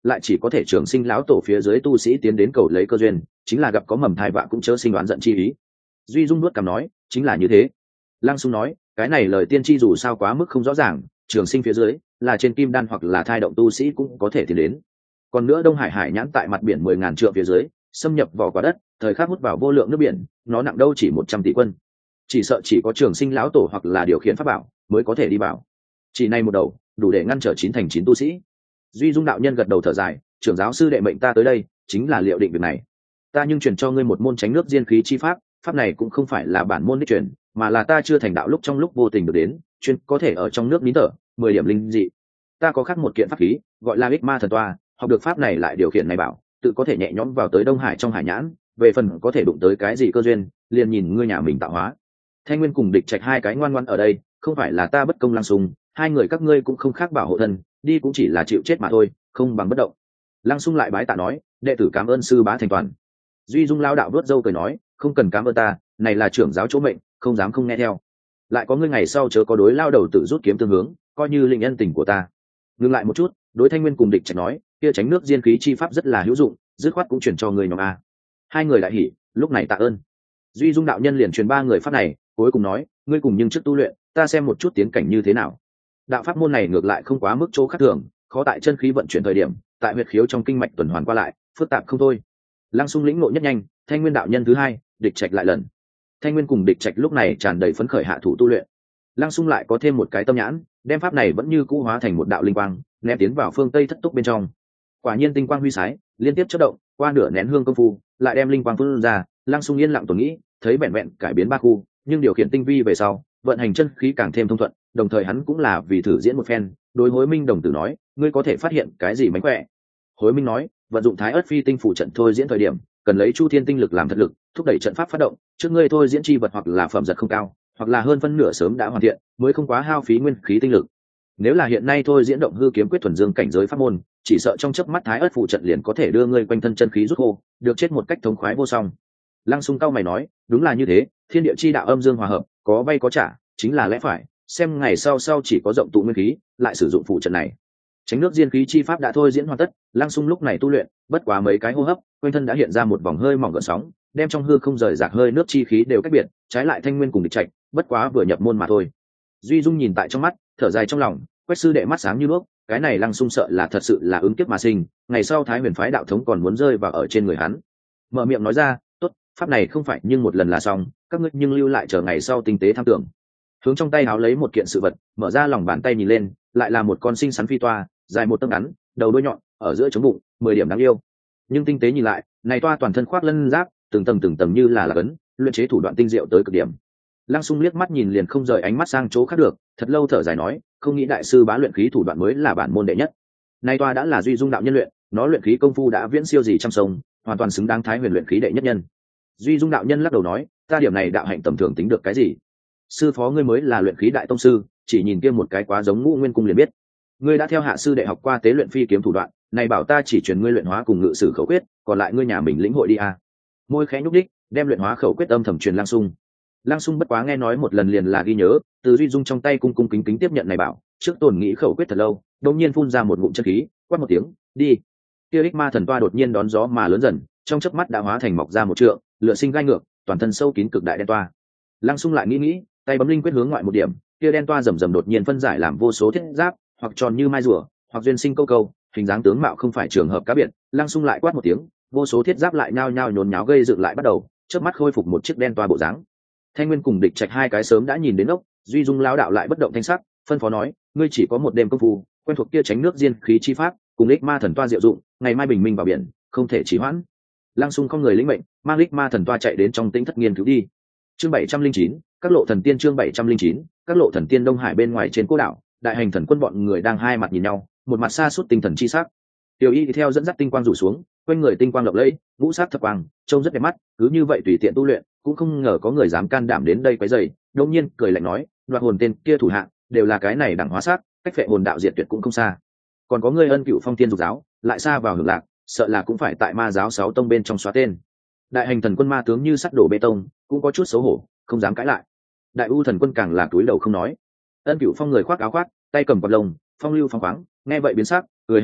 lại chỉ có thể trường sinh lão tổ phía dưới tu sĩ tiến đến cầu lấy cơ duyên, chính là gặp có mầm thai vạ cũng chớ sinh đoán giận chi ý. Duy Dung nuốt cằm nói, chính là như thế. Lăng Xung nói, cái này lời tiên tri dù sao quá mức không rõ ràng, trường sinh phía dưới là trên kim đan hoặc là thai động tu sĩ cũng có thể tiến đến. Còn nữa Đông Hải hải nhãn tại mặt biển 10.000 trượng phía dưới, xâm nhập vào quả đất, thời khắc hút vào vô lượng nước biển, nó nặng đâu chỉ 100 tỷ quân. Chỉ sợ chỉ có trường sinh lão tổ hoặc là điều khiển pháp bảo mới có thể đi vào. Chỉ này một đầu, đủ để ngăn trở 9 thành 9 tu sĩ. Duy Dung đạo nhân gật đầu thở dài, trưởng giáo sư đệ mệnh ta tới đây, chính là liệu định việc này. Ta nhưng truyền cho ngươi một môn tránh nước diên khí chi pháp, pháp này cũng không phải là bản môn đích truyền, mà là ta chưa thành đạo lúc trong lúc vô tình được đến, chuyên có thể ở trong nước nín thở, 10 điểm linh dị. Ta có khác một kiện pháp khí, gọi là Ích Ma thần toa, học được pháp này lại điều khiển này bảo, tự có thể nhẹ nhõm vào tới Đông Hải trong hải nhãn, về phần có thể đụng tới cái gì cơ duyên, liền nhìn ngươi nhà mình tạo hóa. Thanh Nguyên cùng Địch Trạch hai cái ngoan ngoãn ở đây, không phải là ta bất công Lăng Xung, hai người các ngươi cũng không khác bảo hộ thân, đi cũng chỉ là chịu chết mà thôi, không bằng bất động. Lăng Xung lại bái tạ nói, đệ tử cảm ơn sư bá thành toàn. Duy Dung lao đạo vớt râu cười nói, không cần cảm ơn ta, này là trưởng giáo chỗ mệnh, không dám không nghe theo. Lại có ngươi ngày sau chớ có đối lao đầu tự rút kiếm tương hướng, coi như linh nhân tình của ta. Ngừng lại một chút, đối Thanh Nguyên cùng Địch Trạch nói, kia tránh nước diên khí chi pháp rất là hữu dụng, dứt khoát cũng truyền cho người nhóm a. Hai người đại hỉ, lúc này tạ ơn. Duy Dung đạo nhân liền truyền ba người pháp này, cuối cùng nói, ngươi cùng nhưng trước tu luyện, ta xem một chút tiến cảnh như thế nào. Đạo pháp môn này ngược lại không quá mức chỗ khác thường, khó tại chân khí vận chuyển thời điểm, tại huyệt khiếu trong kinh mạch tuần hoàn qua lại, phức tạp không thôi. Lăng Xung lĩnh ngộ nhất nhanh, Thanh Nguyên đạo nhân thứ hai, Địch Trạch lại lần. Thanh Nguyên cùng Địch Trạch lúc này tràn đầy phấn khởi hạ thủ tu luyện. Lăng Xung lại có thêm một cái tâm nhãn, đem pháp này vẫn như cũ hóa thành một đạo linh quang, ném tiến vào phương tây thất túc bên trong. Quả nhiên tinh quang huy sái, liên tiếp chớp động, qua nửa nén hương công phu, lại đem linh quang phun ra. Lăng Xung yên lặng tổn nghĩ, thấy vẹn vẹn cải biến ba khu, nhưng điều khiển tinh vi về sau, vận hành chân khí càng thêm thông thuận. Đồng thời hắn cũng là vì thử diễn một phen, đối Hối Minh đồng tử nói, ngươi có thể phát hiện cái gì mánh khỏe? Hối Minh nói, vận dụng Thái Ức Phi tinh phủ trận thôi diễn thời điểm, cần lấy Chu Thiên tinh lực làm thật lực, thúc đẩy trận pháp phát động. Trước ngươi thôi diễn chi vật hoặc là phẩm giật không cao, hoặc là hơn phân nửa sớm đã hoàn thiện, mới không quá hao phí nguyên khí tinh lực. Nếu là hiện nay thôi diễn động hư kiếm quyết thuần dương cảnh giới pháp môn, chỉ sợ trong chớp mắt Thái Ức phụ trận liền có thể đưa ngươi quanh thân chân khí rút khô, được chết một cách thống khoái vô song. Lăng Xung cao mày nói, đúng là như thế, thiên địa chi đạo âm dương hòa hợp, có vay có trả, chính là lẽ phải. Xem ngày sau chỉ có rộng tụ nguyên khí, lại sử dụng phụ trận này. Tránh nước diên khí chi pháp đã thôi diễn hoàn tất, Lăng Xung lúc này tu luyện, bất quá mấy cái hô hấp, quanh thân đã hiện ra một vòng hơi mỏng gợn sóng, đem trong hư không rời rạc hơi nước chi khí đều cách biệt, trái lại Thanh Nguyên cùng Địch Trạch, bất quá vừa nhập môn mà thôi. Duy Dung nhìn tại trong mắt, thở dài trong lòng, Quách sư đệ mắt sáng như nước, cái này Lăng Xung sợ là thật sự là ứng kiếp mà sinh, ngày sau Thái Huyền phái đạo thống còn muốn rơi vào ở trên người hắn. Mở miệng nói ra, tốt, pháp này không phải nhưng một lần là xong, các ngươi nhưng lưu lại chờ ngày sau tinh tế tham tưởng. Hướng trong tay áo lấy một kiện sự vật, mở ra lòng bàn tay nhìn lên, lại là một con sinh sắn phi toa, dài một tấc ngắn, đầu đuôi nhọn, ở giữa chống bụng, 10 điểm đáng yêu. Nhưng tinh tế nhìn lại, này toa toàn thân khoác lân giáp, từng tầng như là cấn, luyện chế thủ đoạn tinh diệu tới cực điểm. Lăng Xung liếc mắt nhìn liền không rời ánh mắt sang chỗ khác được, thật lâu thở dài nói, không nghĩ đại sư bá luyện khí thủ đoạn mới là bản môn đệ nhất. Này toa đã là Duy Dung đạo nhân luyện, nó luyện khí công phu đã viễn siêu gì trăm sông, hoàn toàn xứng đáng Thái Huyền luyện khí đệ nhất nhân. Duy Dung đạo nhân lắc đầu nói, ta điểm này đạo hạnh tầm thường tính được cái gì? Sư phó ngươi mới là luyện khí đại tông sư, chỉ nhìn kia một cái quá giống Ngũ Nguyên cung liền biết. Ngươi đã theo hạ sư đệ học qua tế luyện phi kiếm thủ đoạn, này bảo ta chỉ truyền ngươi luyện hóa cùng ngự sử khẩu quyết, còn lại ngươi nhà mình lĩnh hội đi a. Môi khẽ nhúc đích, đem luyện hóa khẩu quyết âm thầm truyền Lăng Xung. Lăng Xung bất quá nghe nói một lần liền là ghi nhớ, từ Duy Dung trong tay cung cung kính kính tiếp nhận này bảo, trước tổn nghĩ khẩu quyết thật lâu, đột nhiên phun ra một ngụm chân khí, quát một tiếng, đi. Kia Ích Ma thần toa đột nhiên đón gió mà lớn dần, trong chớp mắt đã hóa thành mọc ra một trượng, lửa sinh gai ngược, toàn thân sâu kín cực đại đen toa. Lăng Xung lại nghĩ, tay bấm linh quyết hướng ngoại một điểm, kia đen toa rầm rầm đột nhiên phân giải làm vô số thiết giáp, hoặc tròn như mai rùa, hoặc duyên sinh câu câu, hình dáng tướng mạo không phải trường hợp cá biệt. Lăng Xung lại quát một tiếng, vô số thiết giáp lại nhao nhao nhốn nháo gây dựng lại bắt đầu, chớp mắt khôi phục một chiếc đen toa bộ dáng. Thanh Nguyên cùng Địch Trạch hai cái sớm đã nhìn đến ốc, Duy Dung lão đạo lại bất động thanh sắc, phân phó nói, ngươi chỉ có một đêm công phu, quen thuộc kia tránh nước diên khí chi pháp, cùng Ích Ma thần toa diệu dụng, ngày mai bình minh vào biển, không thể trì hoãn. Lăng Xung không người lĩnh mệnh, mang Ích Ma thần toa chạy đến trong tĩnh thất nghiên cứu đi. Chương 709, các lộ thần tiên. Chương 709, các lộ thần tiên. Đông Hải bên ngoài trên cô đảo, đại hành thần quân bọn người đang hai mặt nhìn nhau, một mặt xa suốt tinh thần chi sắc. Tiểu Y theo dẫn dắt tinh quang rủ xuống, quanh người tinh quang lộng lẫy, vũ sát thập quang, trông rất đẹp mắt, cứ như vậy tùy tiện tu luyện, cũng không ngờ có người dám can đảm đến đây quấy rầy. Đột nhiên cười lạnh nói, đoạt hồn tên kia thủ hạ, đều là cái này đẳng hóa sát, cách phệ hồn đạo diệt tuyệt cũng không xa. Còn có người Ân Cựu Phong Thiên dục giáo, lại xa vào hưởng lạc, sợ là cũng phải tại ma giáo 6 tông bên trong xóa tên. Đại hành thần quân ma tướng như sắt đổ bê tông, cũng có chút xấu hổ, không dám cãi lại. Đại U thần quân càng là túi đầu không nói. Ân Cựu Phong người khoác áo khoác, tay cầm quạt lông, phong lưu phong khoáng, nghe vậy biến sắc, cười hắc hắc,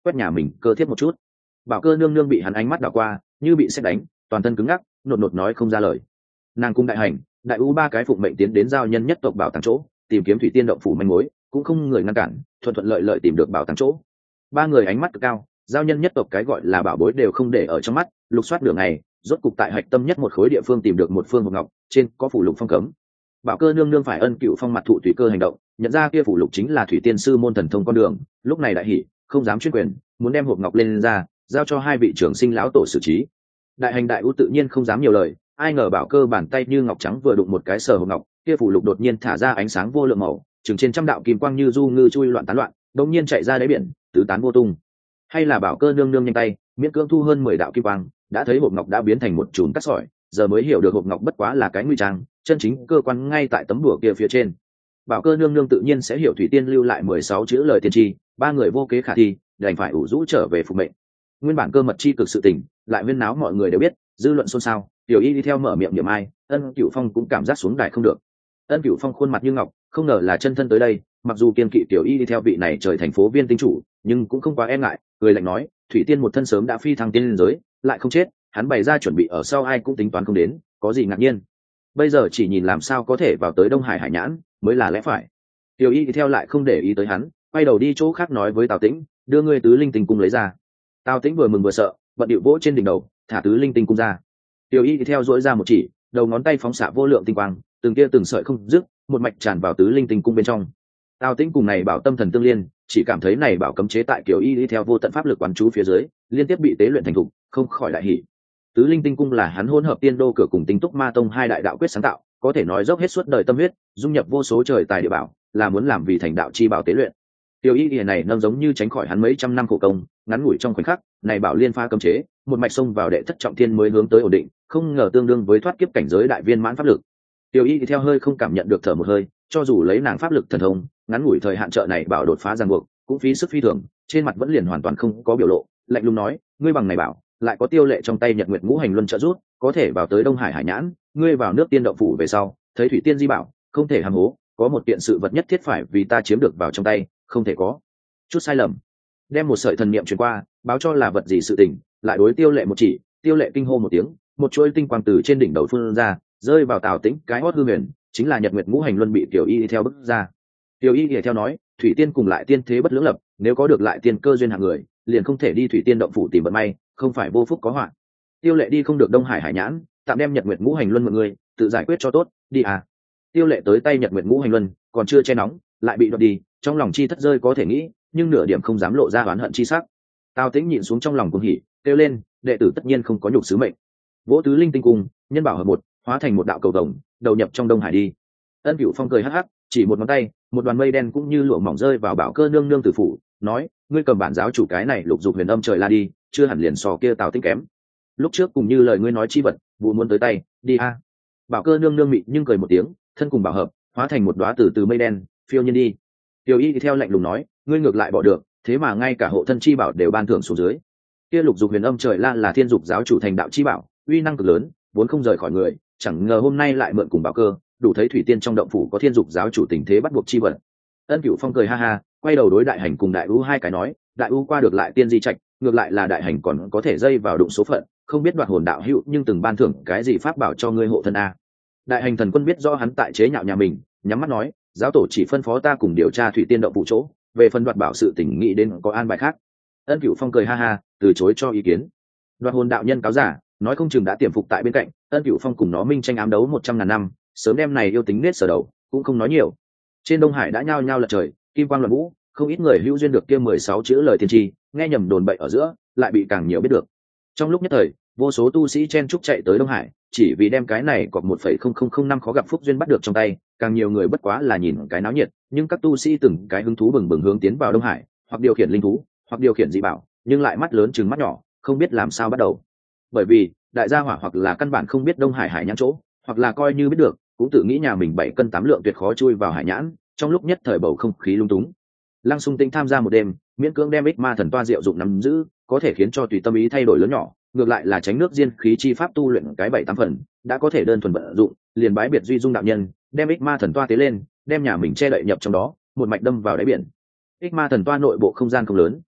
quét nhà mình cơ thiếp một chút. Bảo Cơ nương nương bị hắn ánh mắt đảo qua, như bị sét đánh, toàn thân cứng ngắc, nột nột nói không ra lời. Nàng cung đại hành, đại u ba cái phụng mệnh tiến đến giao nhân nhất tộc bảo tàng chỗ, tìm kiếm thủy tiên động phủ manh mối, cũng không người ngăn cản, thuận thuận lợi lợi tìm được bảo tàng chỗ. Ba người ánh mắt cực cao, giao nhân nhất tộc cái gọi là bảo bối đều không để ở trong mắt, lục soát đường này, rốt cục tại hạch tâm nhất một khối địa phương tìm được một phương hộp ngọc, trên có phủ lục phong cấm. Bảo Cơ nương nương phải ân cựu phong mặt thụ tùy cơ hành động, nhận ra kia phủ lục chính là thủy tiên sư môn thần thông con đường, lúc này đại hỉ, không dám chuyên quyền, muốn đem hộp ngọc lên ra, giao cho hai vị trưởng sinh lão tổ xử trí. Đại hành đại u tự nhiên không dám nhiều lời, ai ngờ Bảo Cơ bàn tay như ngọc trắng vừa đụng một cái sờ hộp ngọc, kia phủ lục đột nhiên thả ra ánh sáng vô lượng màu, chừng trên trăm đạo kim quang như du ngư chui loạn tán loạn, đột nhiên chạy ra đáy biển, tứ tán vô tung. Hay là Bảo Cơ nương nương nhanh tay, miễn cưỡng thu hơn 10 đạo kim quang, đã thấy hộp ngọc đã biến thành một chùm cát sỏi, giờ mới hiểu được hộp ngọc bất quá là cái nguy trang, chân chính cơ quan ngay tại tấm bùa kia phía trên. Bảo Cơ nương nương tự nhiên sẽ hiểu thủy tiên lưu lại 16 chữ lời tiên tri, ba người vô kế khả thi, đành phải ủ rũ trở về phục mệnh. Nguyên bản cơ mật chi cực sự tình, lại huyên náo mọi người đều biết, dư luận xôn xao, Tiểu Y đi theo mở miệng niệm ai, Ân Cửu Phong cũng cảm giác xuống đài không được. Ân Cửu Phong khuôn mặt như ngọc, không ngờ là chân thân tới đây, mặc dù kiên kỵ Tiểu Y đi theo vị này trời thành phố viên tinh chủ, nhưng cũng không quá e ngại, cười lạnh nói, thủy tiên một thân sớm đã phi thăng tiên lên giới, lại không chết, hắn bày ra chuẩn bị ở sau ai cũng tính toán không đến, có gì ngạc nhiên. Bây giờ chỉ nhìn làm sao có thể vào tới Đông Hải hải nhãn mới là lẽ phải. Tiểu Y đi theo lại không để ý tới hắn, quay đầu đi chỗ khác nói với Tào Tĩnh, đưa ngươi tứ linh tinh cung lấy ra. Tào Tĩnh vừa mừng vừa sợ, bận điệu vỗ trên đỉnh đầu, thả tứ linh tinh cung ra. Tiểu Y đi theo dỗi ra một chỉ, đầu ngón tay phóng xạ vô lượng tinh quang, từng tia từng sợi không dứt, một mạch tràn vào tứ linh tinh cung bên trong. Tào Tĩnh cùng này bảo tâm thần tương liên, chỉ cảm thấy này bảo cấm chế tại Tiểu Y đi theo vô tận pháp lực quán chú phía dưới, liên tiếp bị tế luyện thành thục, không khỏi đại hỉ. Tứ linh tinh cung là hắn hỗn hợp tiên đô cửa cùng tinh túc ma tông hai đại đạo quyết sáng tạo, có thể nói dốc hết suốt đời tâm huyết, dung nhập vô số trời tài địa bảo, là muốn làm vì thành đạo chi bảo tế luyện. Tiểu Y Điền này nâng giống như tránh khỏi hắn mấy trăm năm khổ công, ngắn ngủi trong khoảnh khắc, này bảo liên pha cấm chế, một mạch xông vào đệ thất trọng thiên mới hướng tới ổn định, không ngờ tương đương với thoát kiếp cảnh giới đại viên mãn pháp lực. Tiểu Y thì theo hơi không cảm nhận được thở một hơi, cho dù lấy nàng pháp lực thần thông, ngắn ngủi thời hạn trợ này bảo đột phá ràng buộc, cũng phí sức phi thường, trên mặt vẫn liền hoàn toàn không có biểu lộ, lạnh lùng nói, ngươi bằng này bảo, lại có Tiêu Lệ trong tay Nhật Nguyệt Ngũ Hành Luân trợ giúp, có thể vào tới Đông Hải hải nhãn, ngươi vào nước tiên động phủ về sau, thấy thủy tiên di bảo, không thể hàm hố, có một kiện sự vật nhất thiết phải vì ta chiếm được vào trong tay, không thể có chút sai lầm. Đem một sợi thần niệm truyền qua, báo cho là vật gì sự tình, lại đối Tiêu Lệ một chỉ, Tiêu Lệ kinh hô một tiếng, một chuỗi tinh quang từ trên đỉnh đầu phun ra, rơi vào Tào Tĩnh cái hót hư huyền, chính là Nhật Nguyệt Ngũ Hành Luân bị Tiểu Y theo bức ra. Tiểu Y theo nói, thủy tiên cùng lại tiên thế bất lưỡng lập, nếu có được lại tiên cơ duyên hạng người, liền không thể đi thủy tiên động phủ tìm vận may, không phải vô phúc có họa. Tiêu Lệ đi không được Đông Hải hải nhãn, tạm đem Nhật Nguyệt Ngũ Hành Luân mọi người tự giải quyết cho tốt, đi à. Tiêu Lệ tới tay Nhật Nguyệt Ngũ Hành Luân, còn chưa che nóng, lại bị đoạt đi, trong lòng chi thất rơi có thể nghĩ, nhưng nửa điểm không dám lộ ra oán hận chi sắc. Tào Tĩnh nhịn xuống trong lòng cuồng hỉ, kêu lên, đệ tử tất nhiên không có nhục sứ mệnh. Vỗ tứ linh tinh cung, nhân bảo hợp một, hóa thành một đạo cầu vồng, đầu nhập trong Đông Hải đi. Ân Cửu Phong cười hắc hắc, chỉ một ngón tay, một đoàn mây đen cũng như lụa mỏng rơi vào Bảo Cơ nương nương tử phủ, nói, ngươi cầm bản giáo chủ cái này lục dục huyền âm trời la đi, chưa hẳn liền so kia Tào Tĩnh kém. Lúc trước cùng như lời ngươi nói chi vật, vụ muốn tới tay, đi a. Bảo Cơ nương nương mị nhưng cười một tiếng, thân cùng bảo hợp, hóa thành một đóa từ mây đen, phiêu nhiên đi. Tiểu Y theo lạnh lùng nói, ngươi ngược lại bỏ được, thế mà ngay cả hộ thân chi bảo đều ban thưởng xuống dưới. Kia lục dục huyền âm trời la là thiên dục giáo chủ thành đạo chi bảo, uy năng cực lớn, vốn không rời khỏi người, chẳng ngờ hôm nay lại mượn cùng Bảo Cơ, đủ thấy thủy tiên trong động phủ có thiên dục giáo chủ tình thế bắt buộc chi vật. Ân Cửu Phong cười ha ha, quay đầu đối đại hành cùng đại u hai cái nói, đại u qua được lại tiên di trạch, ngược lại là đại hành còn có thể dây vào đụng số phận, không biết đoạt hồn đạo hữu nhưng từng ban thưởng cái gì pháp bảo cho ngươi hộ thân a. Đại hành thần quân biết rõ hắn tại chế nhạo nhà mình, nhắm mắt nói, giáo tổ chỉ phân phó ta cùng điều tra thủy tiên động phủ chỗ, về phần đoạt bảo sự tình nghĩ đến có an bài khác. Ân Cửu Phong cười ha ha, từ chối cho ý kiến. Đoạt hồn đạo nhân cáo giả, nói không chừng đã tiềm phục tại bên cạnh, Ân Cửu Phong cùng nó minh tranh ám đấu 100.000 năm, sớm đem này yêu tính nết sở đầu, cũng không nói nhiều. Trên Đông Hải đã nhao nhao lật trời, kim quang luận vũ, không ít người hữu duyên được kia 16 chữ lời tiên tri, nghe nhầm đồn bậy ở giữa, lại bị càng nhiều biết được. Trong lúc nhất thời, vô số tu sĩ chen chúc chạy tới Đông Hải, chỉ vì đem cái này còn 1,0005 khó gặp phúc duyên bắt được trong tay, càng nhiều người bất quá là nhìn cái náo nhiệt, nhưng các tu sĩ từng cái hứng thú bừng bừng hướng tiến vào Đông Hải, hoặc điều khiển linh thú, hoặc điều khiển dị bảo, nhưng lại mắt lớn trừng mắt nhỏ, không biết làm sao bắt đầu. Bởi vì, đại gia hỏa hoặc là căn bản không biết Đông Hải hải nhãn chỗ, hoặc là coi như biết được, cũng tự nghĩ nhà mình 7 cân 8 lượng tuyệt khó chui vào hải nhãn, trong lúc nhất thời bầu không khí lung túng. Lăng Xung Tĩnh tham gia một đêm, miễn cưỡng đem ích ma thần toa diệu dụng nắm giữ, có thể khiến cho tùy tâm ý thay đổi lớn nhỏ, ngược lại là tránh nước diên khí chi pháp tu luyện cái 7-8 phần, đã có thể đơn thuần vận dụng, liền bái biệt Duy Dung đạo nhân, đem ích ma thần toa tế lên, đem nhà mình che đậy nhập trong đó, một mạch đâm vào đáy biển. Ích ma thần toa nội bộ không gian không lớn,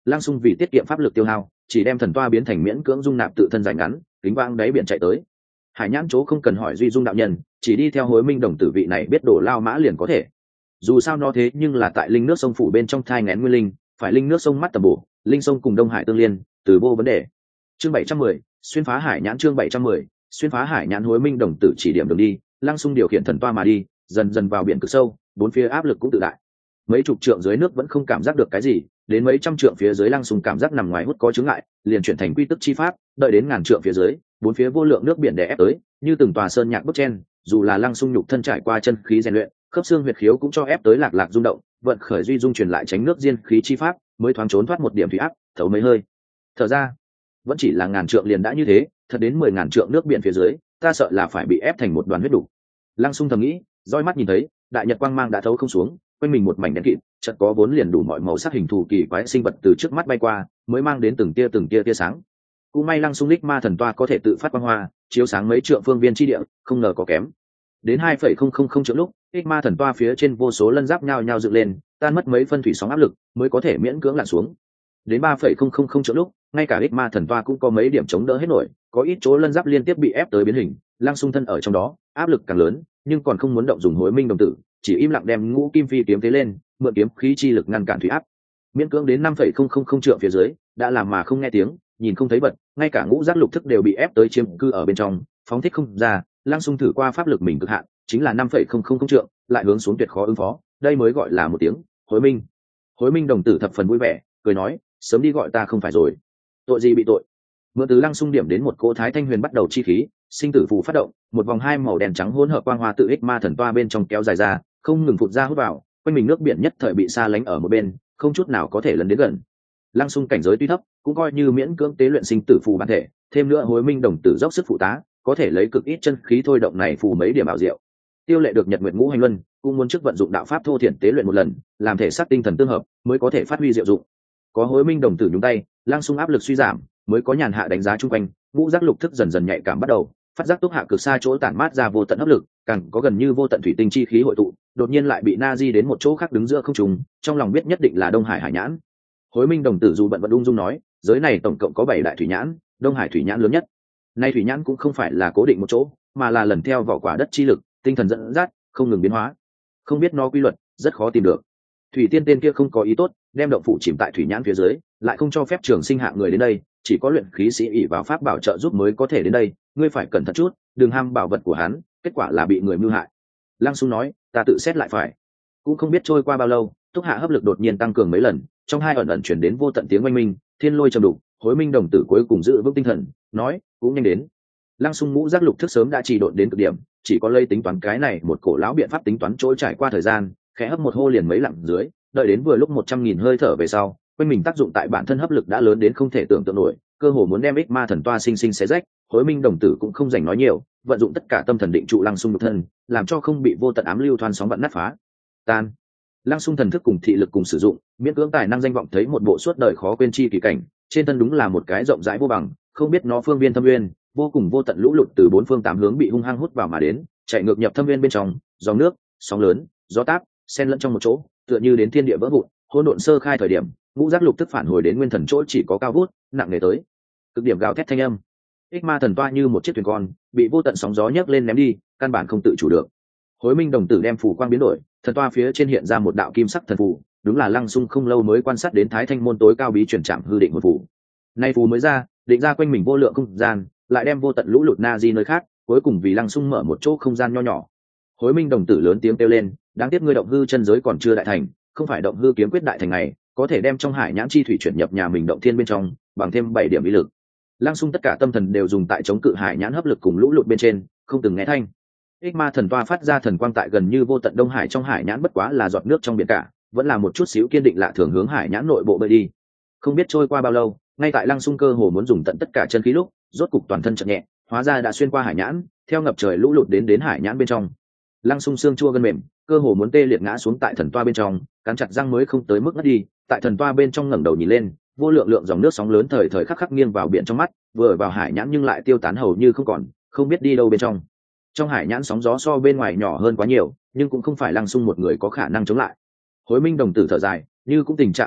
Lăng Xung vì tiết kiệm pháp lực tiêu hao, chỉ đem thần toa biến thành miễn cưỡng dung nạp tự thân dài ngắn, kính vang đáy biển chạy tới. Hải nhãn chỗ không cần hỏi duy dung đạo nhân, chỉ đi theo Hối Minh đồng tử vị này biết đổ lao mã liền có thể. Dù sao nó thế nhưng là tại linh nước sông phủ bên trong thai nghén nguyên linh, phải linh nước sông mắt tầm bổ, linh sông cùng Đông Hải tương liên, từ vô vấn đề. Chương 710, xuyên phá hải nhãn. Chương 710, xuyên phá hải nhãn. Hối Minh đồng tử chỉ điểm đường đi, Lăng Xung điều khiển thần toa mà đi, dần dần vào biển cực sâu, bốn phía áp lực cũng tự đại. Mấy chục trượng dưới nước vẫn không cảm giác được cái gì, đến mấy trăm trượng phía dưới Lăng Xung cảm giác nằm ngoài hút có chướng ngại, liền chuyển thành quy tức chi pháp, đợi đến ngàn trượng phía dưới, bốn phía vô lượng nước biển đè ép tới, như từng tòa sơn nhạc bức chen, dù là Lăng Xung nhục thân trải qua chân khí rèn luyện, khớp xương huyệt khiếu cũng cho ép tới lạc lạc rung động, vận khởi duy dung truyền lại tránh nước diên khí chi pháp, mới thoáng trốn thoát một điểm thủy áp, thấu mấy hơi. Thở ra, vẫn chỉ là ngàn trượng liền đã như thế, thật đến 10.000 trượng nước biển phía dưới, ta sợ là phải bị ép thành một đoàn huyết đủ. Lăng Xung thầm nghĩ, roi mắt nhìn thấy, đại nhật quang mang đã thấu không xuống, quanh mình một mảnh đen kịt, chợt có vốn liền đủ mọi màu sắc hình thù kỳ quái sinh vật từ trước mắt bay qua, mới mang đến từng tia tia sáng. Cũng may Lăng Xung Lịch Ma thần toa có thể tự phát quang hoa, chiếu sáng mấy trượng phương viên chi địa, không ngờ có kém. Đến 2,000 trượng lúc, Lịch Ma thần toa phía trên vô số lân giáp nhao nhao dựng lên, tan mất mấy phân thủy sóng áp lực, mới có thể miễn cưỡng lặn xuống. Đến 3,000 trượng lúc, ngay cả Lịch Ma thần toa cũng có mấy điểm chống đỡ hết nổi, có ít chỗ lân giáp liên tiếp bị ép tới biến hình, Lăng Xung thân ở trong đó, áp lực càng lớn, nhưng còn không muốn động dùng Hối Minh đồng tử, chỉ im lặng đem Ngũ Kim Phi kiếm tế lên, mượn kiếm khí chi lực ngăn cản thủy áp. Miễn cưỡng đến 5,000 trượng phía dưới, đã làm mà không nghe tiếng, nhìn không thấy vật, ngay cả ngũ giác lục thức đều bị ép tới chiếm cư ở bên trong, phóng thích không ra. Lăng Xung thử qua pháp lực mình cực hạn, chính là 5,000 trượng, lại hướng xuống tuyệt khó ứng phó, đây mới gọi là một tiếng Hối Minh. Hối Minh đồng tử thập phần vui vẻ, cười nói, sớm đi gọi ta không phải rồi. Tội gì bị tội? Mượn từ Lăng Xung điểm đến một cỗ Thái Thanh Huyền bắt đầu chi khí, sinh tử phù phát động, một vòng hai màu đen trắng hỗn hợp quang hoa tự ích ma thần toa bên trong kéo dài ra, không ngừng phụt ra hút vào, quanh mình nước biển nhất thời bị xa lánh ở một bên, không chút nào có thể lấn đến gần. Lăng Xung cảnh giới tuy thấp, cũng coi như miễn cưỡng tế luyện sinh tử phù bản thể, thêm nữa Hối Minh đồng tử dốc sức phụ tá, có thể lấy cực ít chân khí thôi động này phù mấy điểm ảo diệu. Tiêu Lệ được Nhật Nguyệt Ngũ Hành Luân, cũng muốn trước vận dụng đạo pháp thô thiển tế luyện một lần, làm thể xác tinh thần tương hợp, mới có thể phát huy diệu dụng. Có Hối Minh đồng tử nhúng tay, Lăng Xung áp lực suy giảm, mới có nhàn hạ đánh giá chung quanh, ngũ giác lục thức dần dần nhạy cảm bắt đầu, phát giác túc hạ cực xa chỗ tản mát ra vô tận hấp lực, càng có gần như vô tận thủy tinh chi khí hội tụ, đột nhiên lại bị na di đến một chỗ khác đứng giữa không trung, trong lòng biết nhất định là Đông Hải hải nhãn. Hối Minh đồng tử dù bận vẫn ung dung nói, giới này tổng cộng có 7 đại thủy nhãn, Đông Hải thủy nhãn lớn nhất. Nay thủy nhãn cũng không phải là cố định một chỗ, mà là lần theo vỏ quả đất chi lực, tinh thần dẫn dắt, không ngừng biến hóa. Không biết nó quy luật, rất khó tìm được. Thủy Tiên tên kia không có ý tốt, đem động phủ chìm tại thủy nhãn phía dưới, lại không cho phép trường sinh hạ người đến đây, chỉ có luyện khí sĩ ỷ vào pháp bảo trợ giúp mới có thể đến đây, ngươi phải cẩn thận chút, đừng ham bảo vật của hắn, kết quả là bị người mưu hại. Lăng Xung nói, ta tự xét lại phải. Cũng không biết trôi qua bao lâu, túc hạ hấp lực đột nhiên tăng cường mấy lần, trong hai ẩn ẩn chuyển đến vô tận tiếng oanh minh, thiên lôi trầm đục. Hối Minh đồng tử cuối cùng giữ vững tinh thần, nói, cũng nhanh đến. Lăng Xung ngũ giác lục thức sớm đã trì độn đến cực điểm, chỉ có lây tính toán cái này một cổ lão biện pháp tính toán trôi trải qua thời gian, khẽ hấp một hô liền mấy lặng dưới, đợi đến vừa lúc 100.000 hơi thở về sau, quanh mình tác dụng tại bản thân hấp lực đã lớn đến không thể tưởng tượng nổi, cơ hồ muốn đem ích ma thần toa sinh sinh xé rách. Hối Minh đồng tử cũng không dành nói nhiều, vận dụng tất cả tâm thần định trụ Lăng Xung nhục thân, làm cho không bị vô tận ám lưu thoăn sóng vận nát phá tan. Lăng Xung thần thức cùng thị lực cùng sử dụng, miễn cưỡng tài năng danh vọng thấy một bộ suốt đời khó quên chi kỳ cảnh, trên thân đúng là một cái rộng rãi vô bằng, không biết nó phương viên thâm nguyên, vô cùng vô tận lũ lụt từ bốn phương tám hướng bị hung hăng hút vào mà đến, chạy ngược nhập thâm nguyên bên trong, dòng nước, sóng lớn, gió táp, xen lẫn trong một chỗ, tựa như đến thiên địa vỡ vụn, hỗn độn sơ khai thời điểm, ngũ giác lục tức phản hồi đến nguyên thần chỗ chỉ có cao vút, nặng nề tới cực điểm gào thét thanh âm. Ích ma thần toa như một chiếc thuyền con, bị vô tận sóng gió nhấc lên ném đi, căn bản không tự chủ được. Hối Minh đồng tử đem phù quang biến đổi, thần toa phía trên hiện ra một đạo kim sắc thần phù, đúng là Lăng Xung không lâu mới quan sát đến Thái Thanh môn tối cao bí truyền trảm hư định một phù. Nay phù mới ra, định ra quanh mình vô lượng không gian, lại đem vô tận lũ lụt na di nơi khác, cuối cùng vì Lăng Xung mở một chỗ không gian nho nhỏ. Hối Minh đồng tử lớn tiếng kêu lên, đáng tiếc ngươi động hư chân giới còn chưa đại thành, không phải động hư kiếm quyết đại thành này, có thể đem trong hải nhãn chi thủy chuyển nhập nhà mình động thiên bên trong, bằng thêm 7 điểm ý lực. Lăng Xung tất cả tâm thần đều dùng tại chống cự hải nhãn hấp lực cùng lũ lụt bên trên, không từng nghe thanh. Ích ma thần toa phát ra thần quang tại gần như vô tận Đông Hải, trong hải nhãn bất quá là giọt nước trong biển cả, vẫn là một chút xíu kiên định lạ thường hướng hải nhãn nội bộ bơi đi. Không biết trôi qua bao lâu, ngay tại Lăng Xung cơ hồ muốn dùng tận tất cả chân khí lúc, rốt cục toàn thân chậm nhẹ, hóa ra đã xuyên qua hải nhãn, theo ngập trời lũ lụt đến hải nhãn bên trong. Lăng Xung xương chua gân mềm, cơ hồ muốn tê liệt ngã xuống tại thần toa bên trong, cắn chặt răng mới không tới mức ngất đi. Tại thần toa bên trong ngẩng đầu nhìn lên, vô lượng lượng dòng nước sóng lớn thời thời khắc khắc nghiêng vào biển trong mắt, vừa vào hải nhãn nhưng lại tiêu tán hầu như không còn, không biết đi đâu bên trong. Trong hải nhãn sóng gió so bên ngoài nhỏ hơn quá nhiều, nhưng cũng không phải Lăng Xung một người có khả năng chống lại. Hối Minh đồng tử thở dài, như cũng tình trạng kiệt sức,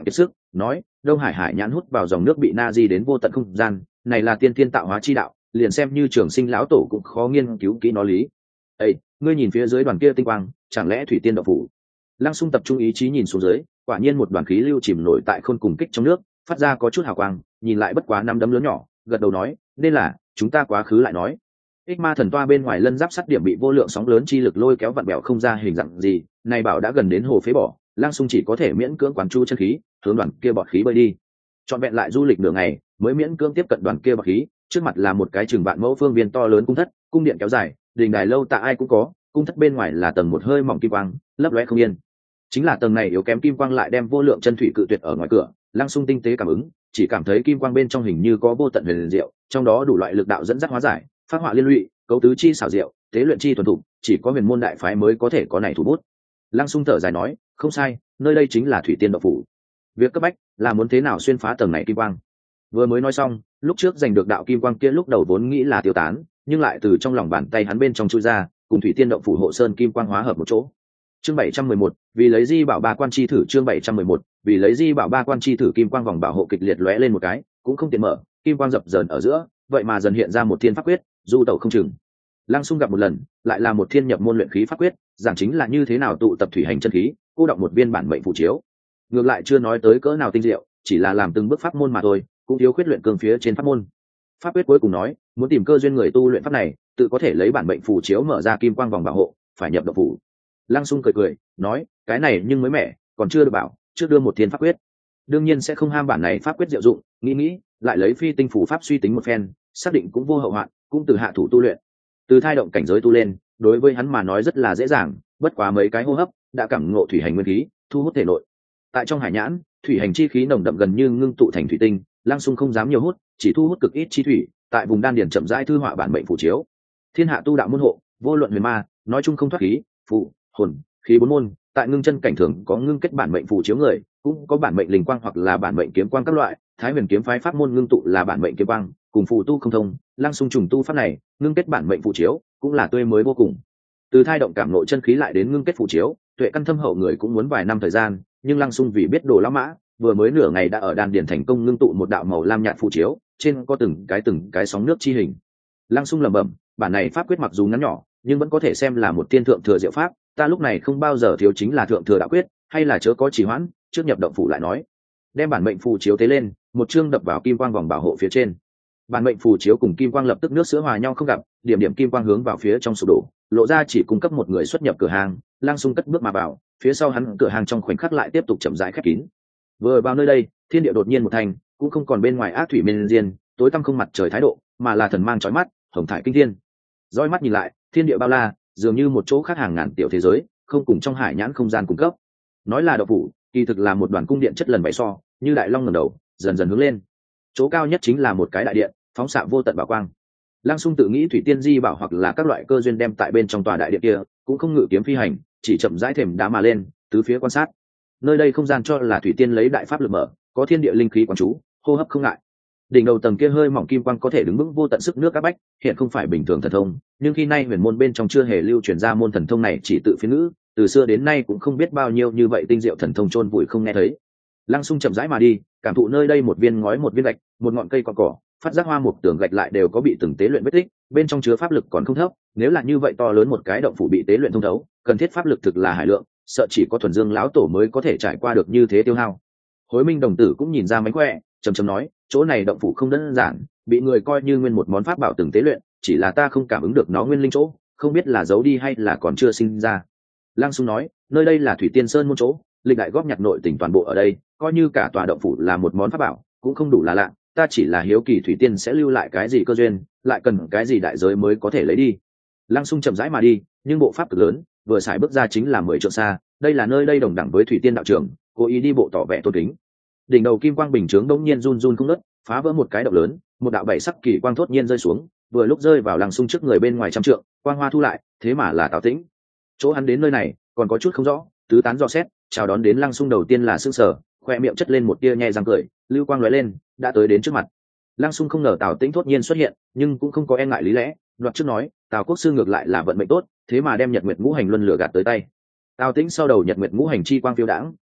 nói đông hải hải nhãn hút vào dòng nước bị na di đến vô tận không gian, này là tiên thiên tạo hóa chi đạo, liền xem như trường sinh lão tổ cũng khó nghiên cứu kỹ nó lý. Ê, ngươi nhìn phía dưới đoàn kia tinh quang, chẳng lẽ thủy tiên đậu phủ? Lăng Xung tập trung ý chí nhìn xuống dưới, quả nhiên một đoàn khí lưu chìm nổi tại khôn cùng kích trong nước, phát ra có chút hào quang, nhìn lại bất quá năm đấm lớn nhỏ, gật đầu nói, nên là chúng ta quá khứ lại nói. Ích Ma thần toa bên ngoài lân giáp sắt điểm bị vô lượng sóng lớn chi lực lôi kéo vặn bẹo không ra hình dạng gì, này bảo đã gần đến hồ phế bỏ, Lăng Xung chỉ có thể miễn cưỡng quán chu chân khí, hướng đoàn kia bọt khí bơi đi. Trọn vẹn lại du lịch nửa ngày, mới miễn cưỡng tiếp cận đoàn kia bọt khí, trước mặt là một cái chừng vạn mẫu phương viên to lớn cung thất, cung điện kéo dài, đình đài lâu tạ ai cũng có, cung thất bên ngoài là tầng một hơi mỏng kim quang, lấp lóe không yên. Chính là tầng này yếu kém kim quang lại đem vô lượng chân thủy cự tuyệt ở ngoài cửa, Lăng Xung tinh tế cảm ứng, chỉ cảm thấy kim quang bên trong hình như có vô tận huyền diệu, trong đó đủ loại lực đạo dẫn dắt hóa giải, phát họa liên lụy, cấu tứ chi xảo diệu, tế luyện chi thuần thục, chỉ có huyền môn đại phái mới có thể có này thủ bút. Lăng Xung thở dài nói, không sai, nơi đây chính là thủy tiên đậu phủ. Việc cấp bách là muốn thế nào xuyên phá tầng này kim quang. Vừa mới nói xong, lúc trước giành được đạo kim quang kia lúc đầu vốn nghĩ là tiêu tán, nhưng lại từ trong lòng bàn tay hắn bên trong chui ra, cùng thủy tiên động phủ hộ sơn kim quang hóa hợp một chỗ. Chương 711, vì lấy di bảo ba quan chi thử. Chương 711, vì lấy di bảo ba quan chi thử. Kim quang vòng bảo hộ kịch liệt lóe lên một cái, cũng không tiện mở, kim quang dập dờn ở giữa, vậy mà dần hiện ra một thiên pháp quyết, du tẩu không chừng. Lăng Xung gặp một lần, lại là một thiên nhập môn luyện khí pháp quyết, giảng chính là như thế nào tụ tập thủy hành chân khí, cô đọng một viên bản mệnh phù chiếu. Ngược lại chưa nói tới cỡ nào tinh diệu, chỉ là làm từng bước pháp môn mà thôi, cũng thiếu khuyết luyện cường phía trên pháp môn. Pháp quyết cuối cùng nói, muốn tìm cơ duyên người tu luyện pháp này, tự có thể lấy bản mệnh phù chiếu mở ra kim quang vòng bảo hộ, phải nhập động phủ. Lăng Xung cười cười, nói, cái này nhưng mới mẻ, còn chưa được bảo, trước đưa một thiên pháp quyết. Đương nhiên sẽ không ham bản này pháp quyết diệu dụng, nghĩ, lại lấy phi tinh phủ pháp suy tính một phen, xác định cũng vô hậu hoạn, cũng từ hạ thủ tu luyện. Từ thai động cảnh giới tu lên, đối với hắn mà nói rất là dễ dàng, bất quá mấy cái hô hấp, đã cảm ngộ thủy hành nguyên khí, thu hút thể nội. Tại trong hải nhãn, thủy hành chi khí nồng đậm gần như ngưng tụ thành thủy tinh, Lăng Xung không dám nhiều hút, chỉ thu hút cực ít chi thủy, tại vùng đan điền chậm rãi thư họa bản mệnh phù chiếu. Thiên hạ tu đạo môn hộ, vô luận huyền ma, nói chung không thoát khí, phù, hồn, khí bốn môn, tại ngưng chân cảnh thường có ngưng kết bản mệnh phù chiếu người, cũng có bản mệnh linh quang hoặc là bản mệnh kiếm quang các loại, Thái Huyền kiếm phái pháp môn ngưng tụ là bản mệnh kiếm quang, cùng phù tu không thông, Lăng Xung trùng tu pháp này, ngưng kết bản mệnh phù chiếu, cũng là tươi mới vô cùng. Từ thai động cảm nội chân khí lại đến ngưng kết phù chiếu, tuệ căn thâm hậu người cũng muốn vài năm thời gian, nhưng Lăng Xung vì biết đồ lão mã, vừa mới nửa ngày đã ở đan điền thành công ngưng tụ một đạo màu lam nhạt phù chiếu, trên có từng cái sóng nước chi hình. Lăng Xung lẩm bẩm, bản này pháp quyết mặc dù ngắn nhỏ, nhưng vẫn có thể xem là một tiên thượng thừa diệu pháp, ta lúc này không bao giờ thiếu chính là thượng thừa đạo quyết, hay là chớ có trì hoãn, trước nhập động phủ lại nói. Đem bản mệnh phù chiếu tế lên, một chương đập vào kim quang vòng bảo hộ phía trên. Bản mệnh phù chiếu cùng kim quang lập tức nước sữa hòa nhau không gặp, điểm điểm kim quang hướng vào phía trong sụp đổ, lộ ra chỉ cung cấp một người xuất nhập cửa hàng. Lăng Xung cất bước mà vào, phía sau hắn cửa hàng trong khoảnh khắc lại tiếp tục chậm rãi khép kín. Vừa vào nơi đây, thiên địa đột nhiên một thành, cũng không còn bên ngoài ác thủy mênh diên, tối tăm không mặt trời thái độ, mà là thần mang chói mắt, hồng thải kinh thiên. Dõi mắt nhìn lại, thiên địa bao la, dường như một chỗ khác hàng ngàn tiểu thế giới, không cùng trong hải nhãn không gian cung cấp. Nói là động phủ, kỳ thực là một đoàn cung điện chất lần bảy so, như đại long ngẩng đầu, dần dần hướng lên. Chỗ cao nhất chính là một cái đại điện, phóng xạ vô tận bảo quang. Lăng Xung tự nghĩ thủy tiên di bảo hoặc là các loại cơ duyên đem tại bên trong tòa đại điện kia, cũng không ngự kiếm phi hành, chỉ chậm rãi thềm đá mà lên, tứ phía quan sát. Nơi đây không gian cho là thủy tiên lấy đại pháp lực mở, có thiên địa linh khí quán chú, hô hấp không ngại. Đỉnh đầu tầng kia hơi mỏng kim quang có thể đứng vững vô tận sức nước áp bách, hiện không phải bình thường thần thông, nhưng khi nay huyền môn bên trong chưa hề lưu truyền ra môn thần thông này, chỉ tự phiên ngữ, từ xưa đến nay cũng không biết bao nhiêu như vậy tinh diệu thần thông chôn vùi không nghe thấy. Lăng Xung chậm rãi mà đi, cảm thụ nơi đây một viên ngói một viên gạch, một ngọn cây cỏ cỏ, phát giác hoa một tường gạch lại đều có bị từng tế luyện vết tích, bên trong chứa pháp lực còn không thấp, nếu là như vậy to lớn một cái động phủ bị tế luyện thông thấu, cần thiết pháp lực thực là hải lượng, sợ chỉ có thuần dương lão tổ mới có thể trải qua được như thế tiêu hao. Hối Minh đồng tử cũng nhìn ra mánh khỏe, trầm trầm nói, chỗ này động phủ không đơn giản, bị người coi như nguyên một món pháp bảo từng tế luyện, chỉ là ta không cảm ứng được nó nguyên linh chỗ, không biết là giấu đi hay là còn chưa sinh ra. Lăng Xung nói, nơi đây là Thủy Tiên Sơn môn chỗ, lịch đại góp nhặt nội tình toàn bộ ở đây, coi như cả tòa động phủ là một món pháp bảo, cũng không đủ là lạ, ta chỉ là hiếu kỳ Thủy Tiên sẽ lưu lại cái gì cơ duyên, lại cần cái gì đại giới mới có thể lấy đi. Lăng Xung chậm rãi mà đi, nhưng bộ pháp cực lớn, vừa xài bước ra chính là 10 trượng xa, đây là nơi đây đồng đẳng với Thủy Tiên đạo trường, cố ý đi bộ tỏ vẻ tôn kính. Đỉnh đầu kim quang bình chướng đống nhiên run run không ngớt, phá vỡ một cái động lớn, một đạo bảy sắc kỳ quang thốt nhiên rơi xuống, vừa lúc rơi vào Lăng Xung trước người bên ngoài trăm trượng, quang hoa thu lại, thế mà là Tào Tĩnh. Chỗ hắn đến nơi này, còn có chút không rõ, tứ tán dò xét, chào đón đến Lăng Xung đầu tiên là sững sờ, khoe miệng chất lên một tia nhẹ răng cười, lưu quang lóe lên, đã tới đến trước mặt. Lăng Xung không ngờ Tào Tĩnh thốt nhiên xuất hiện, nhưng cũng không có e ngại lý lẽ, đoạt trước nói, Tào quốc sư ngược lại là vận mệnh tốt, thế mà đem Nhật Nguyệt Ngũ Hành luân lửa gạt tới tay. Tào Tĩnh sau đầu Nhật Nguyệt Ngũ Hành chi quang phiêu đãng,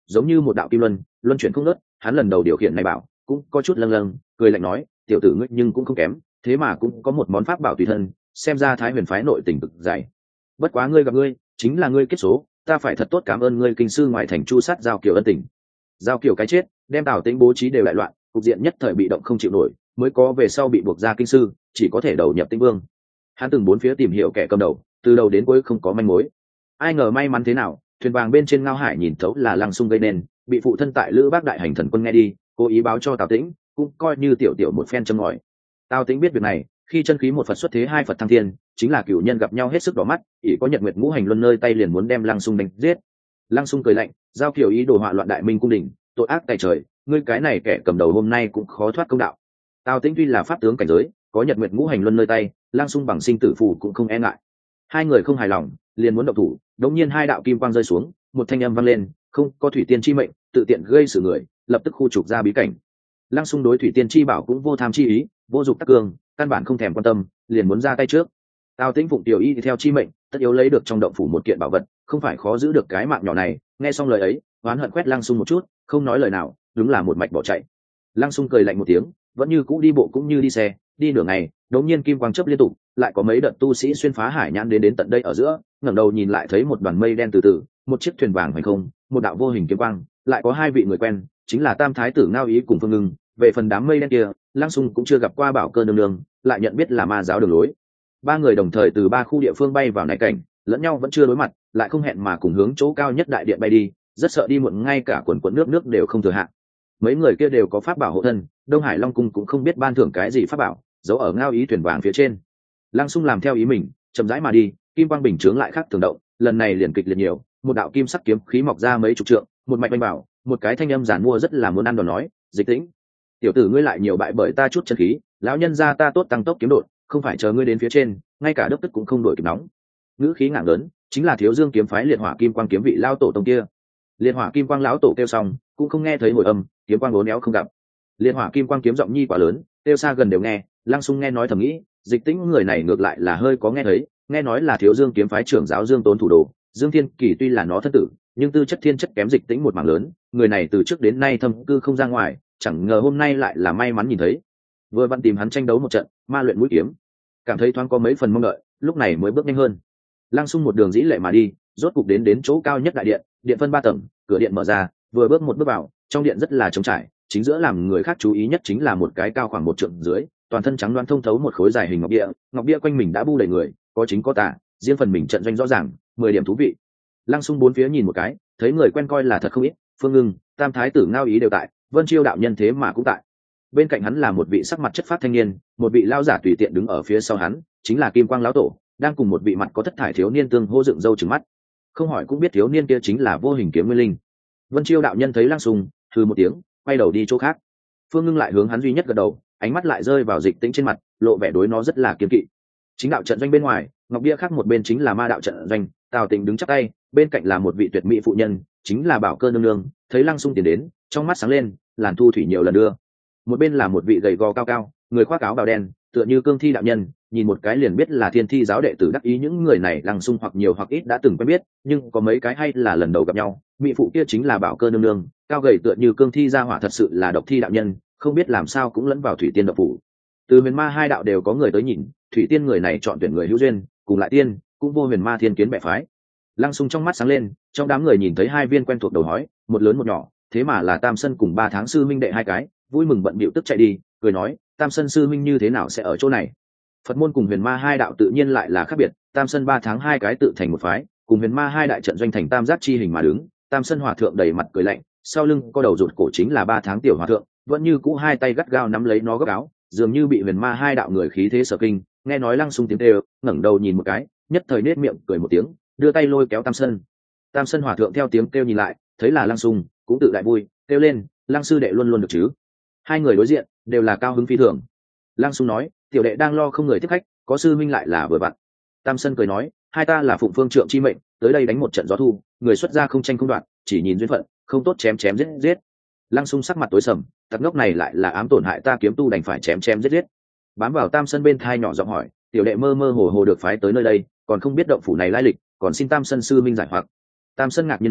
giống như một đạo kim luân chuyển không ngớt. Hắn lần đầu điều khiển này bảo cũng có chút lâng lâng, cười lạnh nói, tiểu tử ngươi nhưng cũng không kém, thế mà cũng có một món pháp bảo tùy thân, xem ra Thái Huyền phái nội tình cực dày. Bất quá ngươi gặp ngươi chính là ngươi kết số, ta phải thật tốt cảm ơn ngươi kinh sư ngoại thành chu sát Giao Kiều ân tình. Giao Kiều cái chết đem Tào Tĩnh bố trí đều đại loạn, cục diện nhất thời bị động không chịu nổi, mới có về sau bị buộc ra kinh sư, chỉ có thể đầu nhập Tĩnh Vương. Hắn từng bốn phía tìm hiểu kẻ cầm đầu, từ đầu đến cuối không có manh mối. Ai ngờ may mắn thế nào, thuyền vàng bên trên Ngao Hải nhìn thấu là Lăng Xung gây nên, bị phụ thân tại Lữ Bác đại hành thần quân nghe đi, cố ý báo cho Tào Tĩnh, cũng coi như tiểu tiểu một phen châm ngòi. Tào Tĩnh biết việc này, khi chân khí một Phật xuất thế hai Phật thăng thiên, chính là cửu nhân gặp nhau hết sức đỏ mắt, ỷ có Nhật Nguyệt ngũ hành luân nơi tay liền muốn đem Lăng Xung đánh giết. Lăng Xung cười lạnh, Giao Kiều ý đồ họa loạn đại minh cung đình, tội ác tày trời, ngươi cái này kẻ cầm đầu hôm nay cũng khó thoát công đạo. Tào Tĩnh tuy là pháp tướng cảnh giới, có Nhật Nguyệt ngũ hành luân nơi tay, Lăng Xung bằng sinh tử phù cũng không e ngại. Hai người không hài lòng, liền muốn động thủ, đột nhiên hai đạo kim quang rơi xuống, một thanh âm vang lên, không có thủy tiên chi mệnh, tự tiện gây sự người, lập tức khu trục ra bí cảnh. Lăng Xung đối thủy tiên chi bảo cũng vô tham chi ý, vô dụng tắc cương, căn bản không thèm quan tâm, liền muốn ra tay trước. Tào Tĩnh phụng tiểu y theo chi mệnh, tất yếu lấy được trong động phủ một kiện bảo vật, không phải khó giữ được cái mạng nhỏ này. Nghe xong lời ấy, oán hận quét Lăng Xung một chút, không nói lời nào, đúng là một mạch bỏ chạy. Lăng Xung cười lạnh một tiếng, vẫn như cũ đi bộ cũng như đi xe, đi nửa ngày, đột nhiên kim quang chớp liên tục, lại có mấy đợt tu sĩ xuyên phá hải nhãn đến tận đây ở giữa, ngẩng đầu nhìn lại thấy một đoàn mây đen từ từ, một chiếc thuyền vàng hành không, một đạo vô hình kiếm quang, lại có hai vị người quen, chính là Tam thái tử Ngao Ý cùng Phương Ngưng. Về phần đám mây đen kia, Lăng Xung cũng chưa gặp qua Bảo Cơ nương nương, lại nhận biết là ma giáo đường lối. Ba người đồng thời từ ba khu địa phương bay vào này cảnh, lẫn nhau vẫn chưa đối mặt, lại không hẹn mà cùng hướng chỗ cao nhất đại điện bay đi, rất sợ đi muộn ngay cả quần quần nước đều không thừa hạn. Mấy người kia đều có pháp bảo hộ thân, Đông Hải Long cung cũng không biết ban thưởng cái gì pháp bảo, giấu ở Ngao Ý thuyền vàng phía trên. Lăng Xung làm theo ý mình, chậm rãi mà đi, kim quang bình chướng lại khác thường động, lần này liền kịch liệt nhiều, một đạo kim sắc kiếm khí mọc ra mấy chục trượng, một mạch oanh bảo, một cái thanh âm giản mua rất là muốn ăn đòn nói, Dịch Tĩnh, tiểu tử ngươi lại nhiều bại bởi ta chút chân khí, lão nhân gia ta tốt tăng tốc kiếm đột, không phải chờ ngươi đến phía trên, ngay cả đốc tức cũng không đổi kịp nóng. Ngữ khí ngạng lớn, chính là Thiếu Dương kiếm phái Liệt Hỏa Kim Quang kiếm vị lao tổ tông kia. Liệt Hỏa Kim Quang lão tổ kêu xong, cũng không nghe thấy hồi âm, kiếm quang uốn éo không gặp. Liệt Hỏa Kim Quang kiếm giọng nhi quá lớn, kêu xa gần đều nghe. Lăng Xung nghe nói thầm nghĩ, Dịch Tĩnh người này ngược lại là hơi có nghe thấy, nghe nói là Thiếu Dương kiếm phái trưởng giáo Dương Tốn thủ đồ. Dương Thiên Kỳ tuy là nó thân tử, nhưng tư chất thiên chất kém Dịch Tĩnh một mảng lớn, người này từ trước đến nay thâm cư không ra ngoài, chẳng ngờ hôm nay lại là may mắn nhìn thấy. Vừa vặn tìm hắn tranh đấu một trận, ma luyện mũi kiếm, cảm thấy thoáng có mấy phần mong đợi, lúc này mới bước nhanh hơn. Lăng Xung một đường dĩ lệ mà đi, rốt cục đến chỗ cao nhất đại điện, điện phân 3 tầng, cửa điện mở ra, vừa bước một bước vào, trong điện rất là trống trải, chính giữa làm người khác chú ý nhất chính là một cái cao khoảng 1 trượng dưới, toàn thân trắng đoán thông thấu một khối dài hình ngọc bia quanh mình đã bu đầy người, có chính có tà, riêng phần mình trận doanh rõ ràng, 10 điểm thú vị. Lăng Xung bốn phía nhìn một cái, thấy người quen coi là thật không ít, Phương Ngưng, Tam thái tử Ngao Ý đều tại, Vân Chiêu đạo nhân thế mà cũng tại. Bên cạnh hắn là một vị sắc mặt chất phát thanh niên, một vị lão giả tùy tiện đứng ở phía sau hắn, chính là Kim Quang lão tổ, đang cùng một vị mặt có thất thải thiếu niên tương hô dựng râu trừng mắt. Không hỏi cũng biết thiếu niên kia chính là Vô Hình Kiếm Nguyên Linh. Vân Chiêu đạo nhân thấy Lăng Xung, hừ một tiếng, quay đầu đi chỗ khác. Phương Ngưng lại hướng hắn duy nhất gật đầu, ánh mắt lại rơi vào Dịch Tĩnh trên mặt, lộ vẻ đối nó rất là kiêng kỵ. Chính đạo trận doanh bên ngoài, ngọc bia khác một bên chính là ma đạo trận doanh, Tào Tĩnh đứng chắp tay, bên cạnh là một vị tuyệt mỹ phụ nhân, chính là Bảo Cơ nương nương. Thấy Lăng Xung tiến đến, trong mắt sáng lên, làn thu thủy nhiều lần đưa. Một bên là một vị gầy gò cao cao, người khoác áo bào đen, tựa như cương thi đạo nhân, nhìn một cái liền biết là Thiên Thi giáo đệ tử đắc ý. Những người này Lăng Xung hoặc nhiều hoặc ít đã từng quen biết, nhưng có mấy cái hay là lần đầu gặp nhau. Mỹ phụ kia chính là Bảo Cơ nương nương, cao gầy tựa như cương thi gia hỏa, thật sự là độc thi đạo nhân, không biết làm sao cũng lẫn vào thủy tiên độc phủ. Từ huyền ma hai đạo đều có người tới nhìn, thủy tiên người này chọn tuyển người hữu duyên, cùng lại tiên cũng vô huyền ma thiên kiến bệ phái. Lăng Xung trong mắt sáng lên, trong đám người nhìn thấy hai viên quen thuộc đầu hói, một lớn một nhỏ, thế mà là Tam Sân cùng 3 tháng sư minh đệ hai cái, vui mừng bận bịu tức chạy đi, cười nói, Tam Sân sư minh như thế nào sẽ ở chỗ này? Phật môn cùng huyền ma hai đạo tự nhiên lại là khác biệt, Tam Sân 3 tháng hai cái tự thành một phái, cùng huyền ma hai đại trận doanh thành tam giác chi hình mà đứng. Tam Sân hòa thượng đầy mặt cười lạnh, sau lưng có đầu rụt cổ chính là 3 tháng tiểu hòa thượng, vẫn như cũ hai tay gắt gao nắm lấy nó góc áo, dường như bị huyền ma hai đạo người khí thế sở kinh. Nghe nói Lăng Xung tiếng kêu, ngẩng đầu nhìn một cái, nhất thời nết miệng cười một tiếng, đưa tay lôi kéo Tam Sân. Tam Sân hòa thượng theo tiếng kêu nhìn lại, thấy là Lăng Xung, cũng tự đại vui, kêu lên, Lăng sư đệ luôn luôn được chứ? Hai người đối diện đều là cao hứng phi thường. Lăng Xung nói, tiểu đệ đang lo không người tiếp khách, có sư minh lại là vừa vặn. Tam Sân cười nói, hai ta là phụng phương trượng chi mệnh, tới đây đánh một trận gió thu, người xuất gia không tranh không đoạt, chỉ nhìn duyên phận, không tốt chém chém giết giết. Lăng Xung sắc mặt tối sầm, tặc ngốc này lại là ám tổn hại ta kiếm tu, đành phải chém chém giết giết. Bám vào Tam Sân bên thai nhỏ giọng hỏi, tiểu đệ mơ mơ hồ hồ được phái tới nơi đây, còn không biết động phủ này lai lịch, còn xin Tam Sân sư minh giải hoặc. Tam Sân ngạc nhiên nói,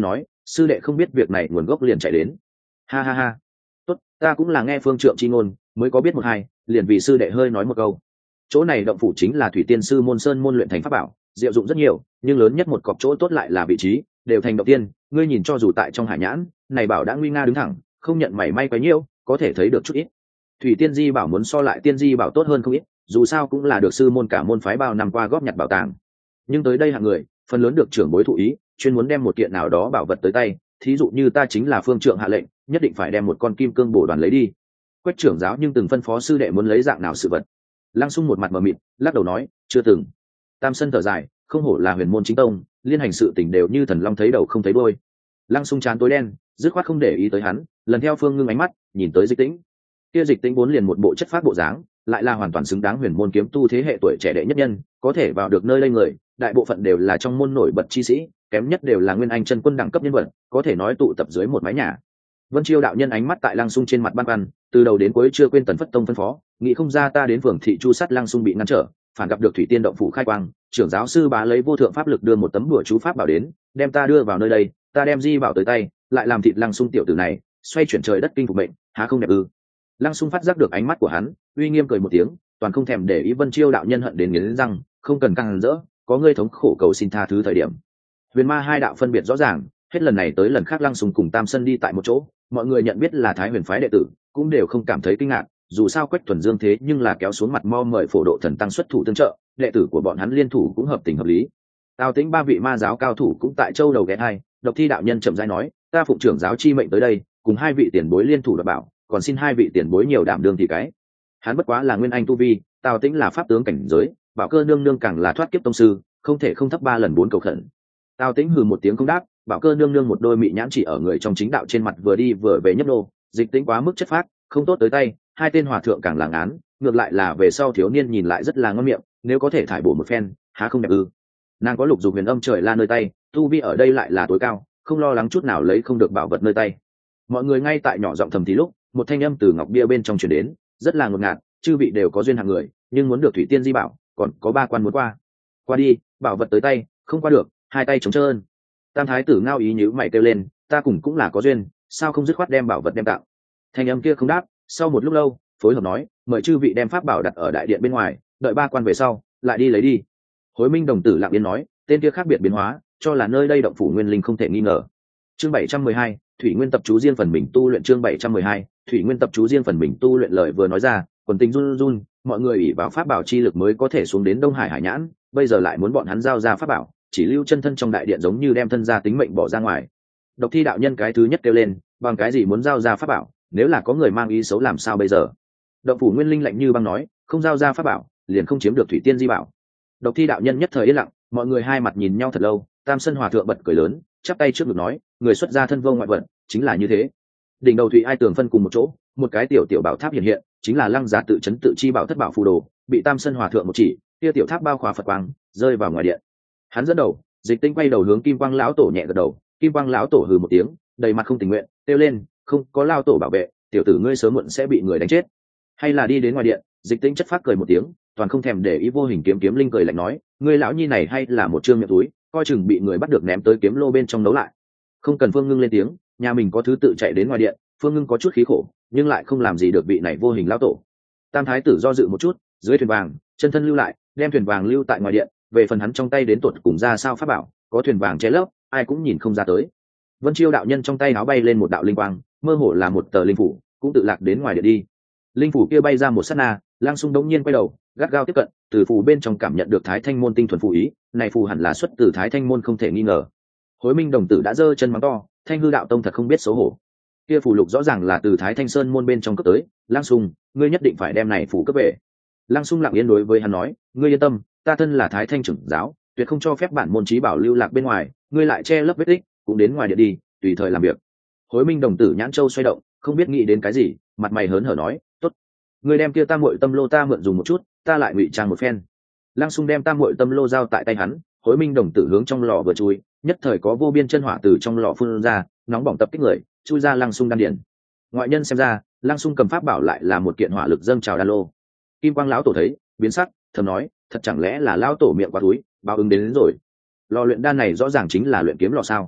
sư đệ không biết việc này nguồn gốc liền chạy đến. Ha ha ha, tốt, ta cũng là nghe phương trượng chi ngôn mới có biết một hai, liền vì sư đệ hơi nói một câu. Chỗ này động phủ chính là thủy tiên sư môn sơn môn luyện thành pháp bảo, diệu dụng rất nhiều, nhưng lớn nhất một cọc chỗ tốt lại là vị trí đều thành động tiên. Ngươi nhìn cho dù tại trong hải nhãn này bảo đã nguy nga đứng thẳng, không nhận mảy may quấy nhiễu, có thể thấy được chút ít. Thủy tiên di bảo muốn so lại tiên di bảo tốt hơn không ít, dù sao cũng là được sư môn cả môn phái bao năm qua góp nhặt bảo tàng. Nhưng tới đây hạng người phần lớn được trưởng bối thụ ý, chuyên muốn đem một kiện nào đó bảo vật tới tay. Thí dụ như ta chính là phương trượng hạ lệnh, nhất định phải đem một con kim cương bổ đoàn lấy đi. Quách trưởng giáo nhưng từng phân phó sư đệ muốn lấy dạng nào sự vật. Lăng Sung một mặt mờ mịt, lắc đầu nói, chưa từng. Tam Sân thở dài, không hổ là huyền môn chính tông, liên hành sự tình đều như thần long thấy đầu không thấy đuôi. Lăng Sung trán tối đen, dứt khoát không để ý tới hắn, lần theo Phương Ngưng ánh mắt nhìn tới Dịch Tĩnh. Kia Dịch Tĩnh vốn liền một bộ chất phác bộ dáng, lại là hoàn toàn xứng đáng huyền môn kiếm tu thế hệ tuổi trẻ đệ nhất nhân, có thể vào được nơi đây người, đại bộ phận đều là trong môn nổi bật chi sĩ, kém nhất đều là nguyên anh chân quân đẳng cấp nhân vật, có thể nói tụ tập dưới một mái nhà. Vân Chiêu đạo nhân ánh mắt tại Lăng Sung trên mặt băn khoăn, từ đầu đến cuối chưa quên Tần Phất Tông phân phó, nghĩ không ra ta đến phường thị chu sát Lăng Sung bị ngăn trở, phản gặp được Thủy Tiên động phủ khai quang, trưởng giáo sư bá lấy vô thượng pháp lực đưa một tấm bùa chú pháp bảo đến, đem ta đưa vào nơi đây, ta đem di bảo tới tay, lại làm thịt Lăng Sung tiểu tử này, xoay chuyển trời đất kinh phục mệnh, há không đẹp ư? Lăng Sung phát giác được ánh mắt của hắn, uy nghiêm cười một tiếng, toàn không thèm để ý Vân Chiêu đạo nhân hận đến nghiến răng, không cần căng rỡ, có ngươi thống khổ cầu xin tha thứ thời điểm. Huyền Ma hai đạo phân biệt rõ ràng, hết lần này tới lần khác Lăng Sung cùng Tam Sân đi tại một chỗ, mọi người nhận biết là Thái Huyền phái đệ tử, cũng đều không cảm thấy kinh ngạc, dù sao Quách Thuần Dương thế nhưng là kéo xuống mặt mo mời phổ độ thần tăng xuất thủ tương trợ, đệ tử của bọn hắn liên thủ cũng hợp tình hợp lý. Tào Tĩnh ba vị ma giáo cao thủ cũng tại châu đầu ghé hai, Độc Thi đạo nhân chậm rãi nói, ta phụng trưởng giáo chi mệnh tới đây, cùng hai vị tiền bối liên thủ đảm bảo, còn xin hai vị tiền bối nhiều đảm đương thì cái. Hắn bất quá là nguyên anh tu vi, Tào Tĩnh là pháp tướng cảnh giới, Bảo Cơ nương nương càng là thoát kiếp tông sư, không thể không thấp 3 lần 4 cầu khẩn. Tào Tĩnh hừ một tiếng không đáp, Bảo Cơ nương nương một đôi mị nhãn chỉ ở người trong chính đạo trên mặt vừa đi vừa về nhấp nô, Dịch Tĩnh quá mức chất phác, không tốt tới tay, hai tên hòa thượng càng làng án, ngược lại là về sau thiếu niên nhìn lại rất là ngon miệng, nếu có thể thải bổ một phen, há không đẹp ư? Nàng có lục dục huyền âm trời la nơi tay, tu vi ở đây lại là tối cao, không lo lắng chút nào lấy không được bảo vật nơi tay. Mọi người ngay tại nhỏ giọng thầm thì lúc, một thanh âm từ ngọc bia bên trong truyền đến, rất là ngột ngạt, chư vị đều có duyên hạng người, nhưng muốn được thủy tiên di bảo, còn có 3 quan muốn qua. Qua đi, bảo vật tới tay, không qua được, hai tay trống trơn. Tam thái tử ngao ý nhíu mày kêu lên, ta cùng cũng là có duyên, sao không dứt khoát đem bảo vật đem tặng. Thanh âm kia không đáp, sau một lúc lâu, phối hợp nói, mời chư vị đem pháp bảo đặt ở đại điện bên ngoài, đợi 3 quan về sau, lại đi lấy đi. Hối Minh đồng tử lặng yên nói, tên kia khác biệt biến hóa, cho là nơi đây động phủ nguyên linh không thể nghi ngờ. Chương 712, Thủy Nguyên tập chú riêng phần mình tu luyện. Chương 712, Thủy Nguyên tập chú riêng phần mình tu luyện. Lời vừa nói ra, quần tình run run, mọi người ỷ vào pháp bảo chi lực mới có thể xuống đến Đông Hải hải nhãn, bây giờ lại muốn bọn hắn giao ra pháp bảo, chỉ lưu chân thân trong đại điện giống như đem thân ra tính mệnh bỏ ra ngoài. Độc Thi đạo nhân cái thứ nhất kêu lên, bằng cái gì muốn giao ra pháp bảo, nếu là có người mang ý xấu làm sao bây giờ? Động phủ nguyên linh lạnh như băng nói, không giao ra pháp bảo, liền không chiếm được thủy tiên di bảo. Độc Thi đạo nhân nhất thời yên lặng, mọi người hai mặt nhìn nhau thật lâu. Tam Sân hòa thượng bật cười lớn, chắp tay trước ngực nói, người xuất gia thân vô ngoại vật, chính là như thế. Đỉnh đầu thủy ai tường phân cùng một chỗ, một cái tiểu tiểu bảo tháp hiện hiện, chính là Lăng Giá tự chấn tự chi bảo thất bảo phù đồ, bị Tam Sân hòa thượng một chỉ, kia tiểu tháp bao khóa Phật quang, rơi vào ngoài điện. Hắn dẫn đầu, Dịch Tinh quay đầu hướng Kim Quang lão tổ nhẹ gật đầu, Kim Quang lão tổ hừ một tiếng, đầy mặt không tình nguyện, kêu lên, không có lão tổ bảo vệ, tiểu tử ngươi sớm muộn sẽ bị người đánh chết. Hay là đi đến ngoài điện. Dịch Tinh chất phác cười một tiếng, toàn không thèm để ý vô hình kiếm linh cười lạnh nói, ngươi lão nhi này hay là một trương miệng túi, coi chừng bị người bắt được ném tới kiếm lô bên trong nấu lại. Không cần Phương Ngưng lên tiếng, nhà mình có thứ tự chạy đến ngoài điện. Phương Ngưng có chút khí khổ, nhưng lại không làm gì được vị này vô hình lão tổ. Tam thái tử do dự một chút, dưới thuyền vàng, chân thân lưu lại, đem thuyền vàng lưu tại ngoài điện. Về phần hắn trong tay đến tột cùng ra sao pháp bảo, có thuyền vàng che lấp, ai cũng nhìn không ra tới. Vân Chiêu đạo nhân trong tay áo bay lên một đạo linh quang, mơ hồ là một tờ linh phủ, cũng tự lạc đến ngoài điện đi. Linh phủ kia bay ra một sát na, Lang Sung đống nhiên quay đầu, gắt gao tiếp cận, từ phù bên trong cảm nhận được Thái Thanh môn tinh thuần phù ý, này phù hẳn là xuất từ Thái Thanh môn không thể nghi ngờ. Hối Minh đồng tử đã giơ chân mắng to, Thanh hư đạo tông thật không biết xấu hổ. Kia phù lục rõ ràng là từ Thái Thanh sơn môn bên trong cấp tới, Lang Sung, ngươi nhất định phải đem này phù cấp về. Lang Sung lặng yên đối với hắn nói, ngươi yên tâm, ta thân là Thái Thanh trưởng giáo, tuyệt không cho phép bản môn chí bảo lưu lạc bên ngoài, ngươi lại che lấp vết tích, cũng đến ngoài điện đi, tùy thời làm việc. Hối Minh đồng tử nhãn châu xoay động, không biết nghĩ đến cái gì, mặt mày hớn hở nói, tốt, ngươi đem kia tam muội tâm lô ta mượn dùng một chút, ta lại ngụy trang một phen. Lang Sung đem tam muội tâm lô giao tại tay hắn, Hối Minh đồng tử hướng trong lò vừa chui, nhất thời có vô biên chân hỏa từ trong lò phun ra, nóng bỏng tập kích người, chui ra Lang Sung đan điển. Ngoại nhân xem ra, Lang Sung cầm pháp bảo lại là một kiện hỏa lực dâng trào đan lô. Kim Quang lão tổ thấy, biến sắc, thầm nói, thật chẳng lẽ là lão tổ miệng quá túi, báo ứng đến rồi. Lò luyện đan này rõ ràng chính là luyện kiếm lò sao?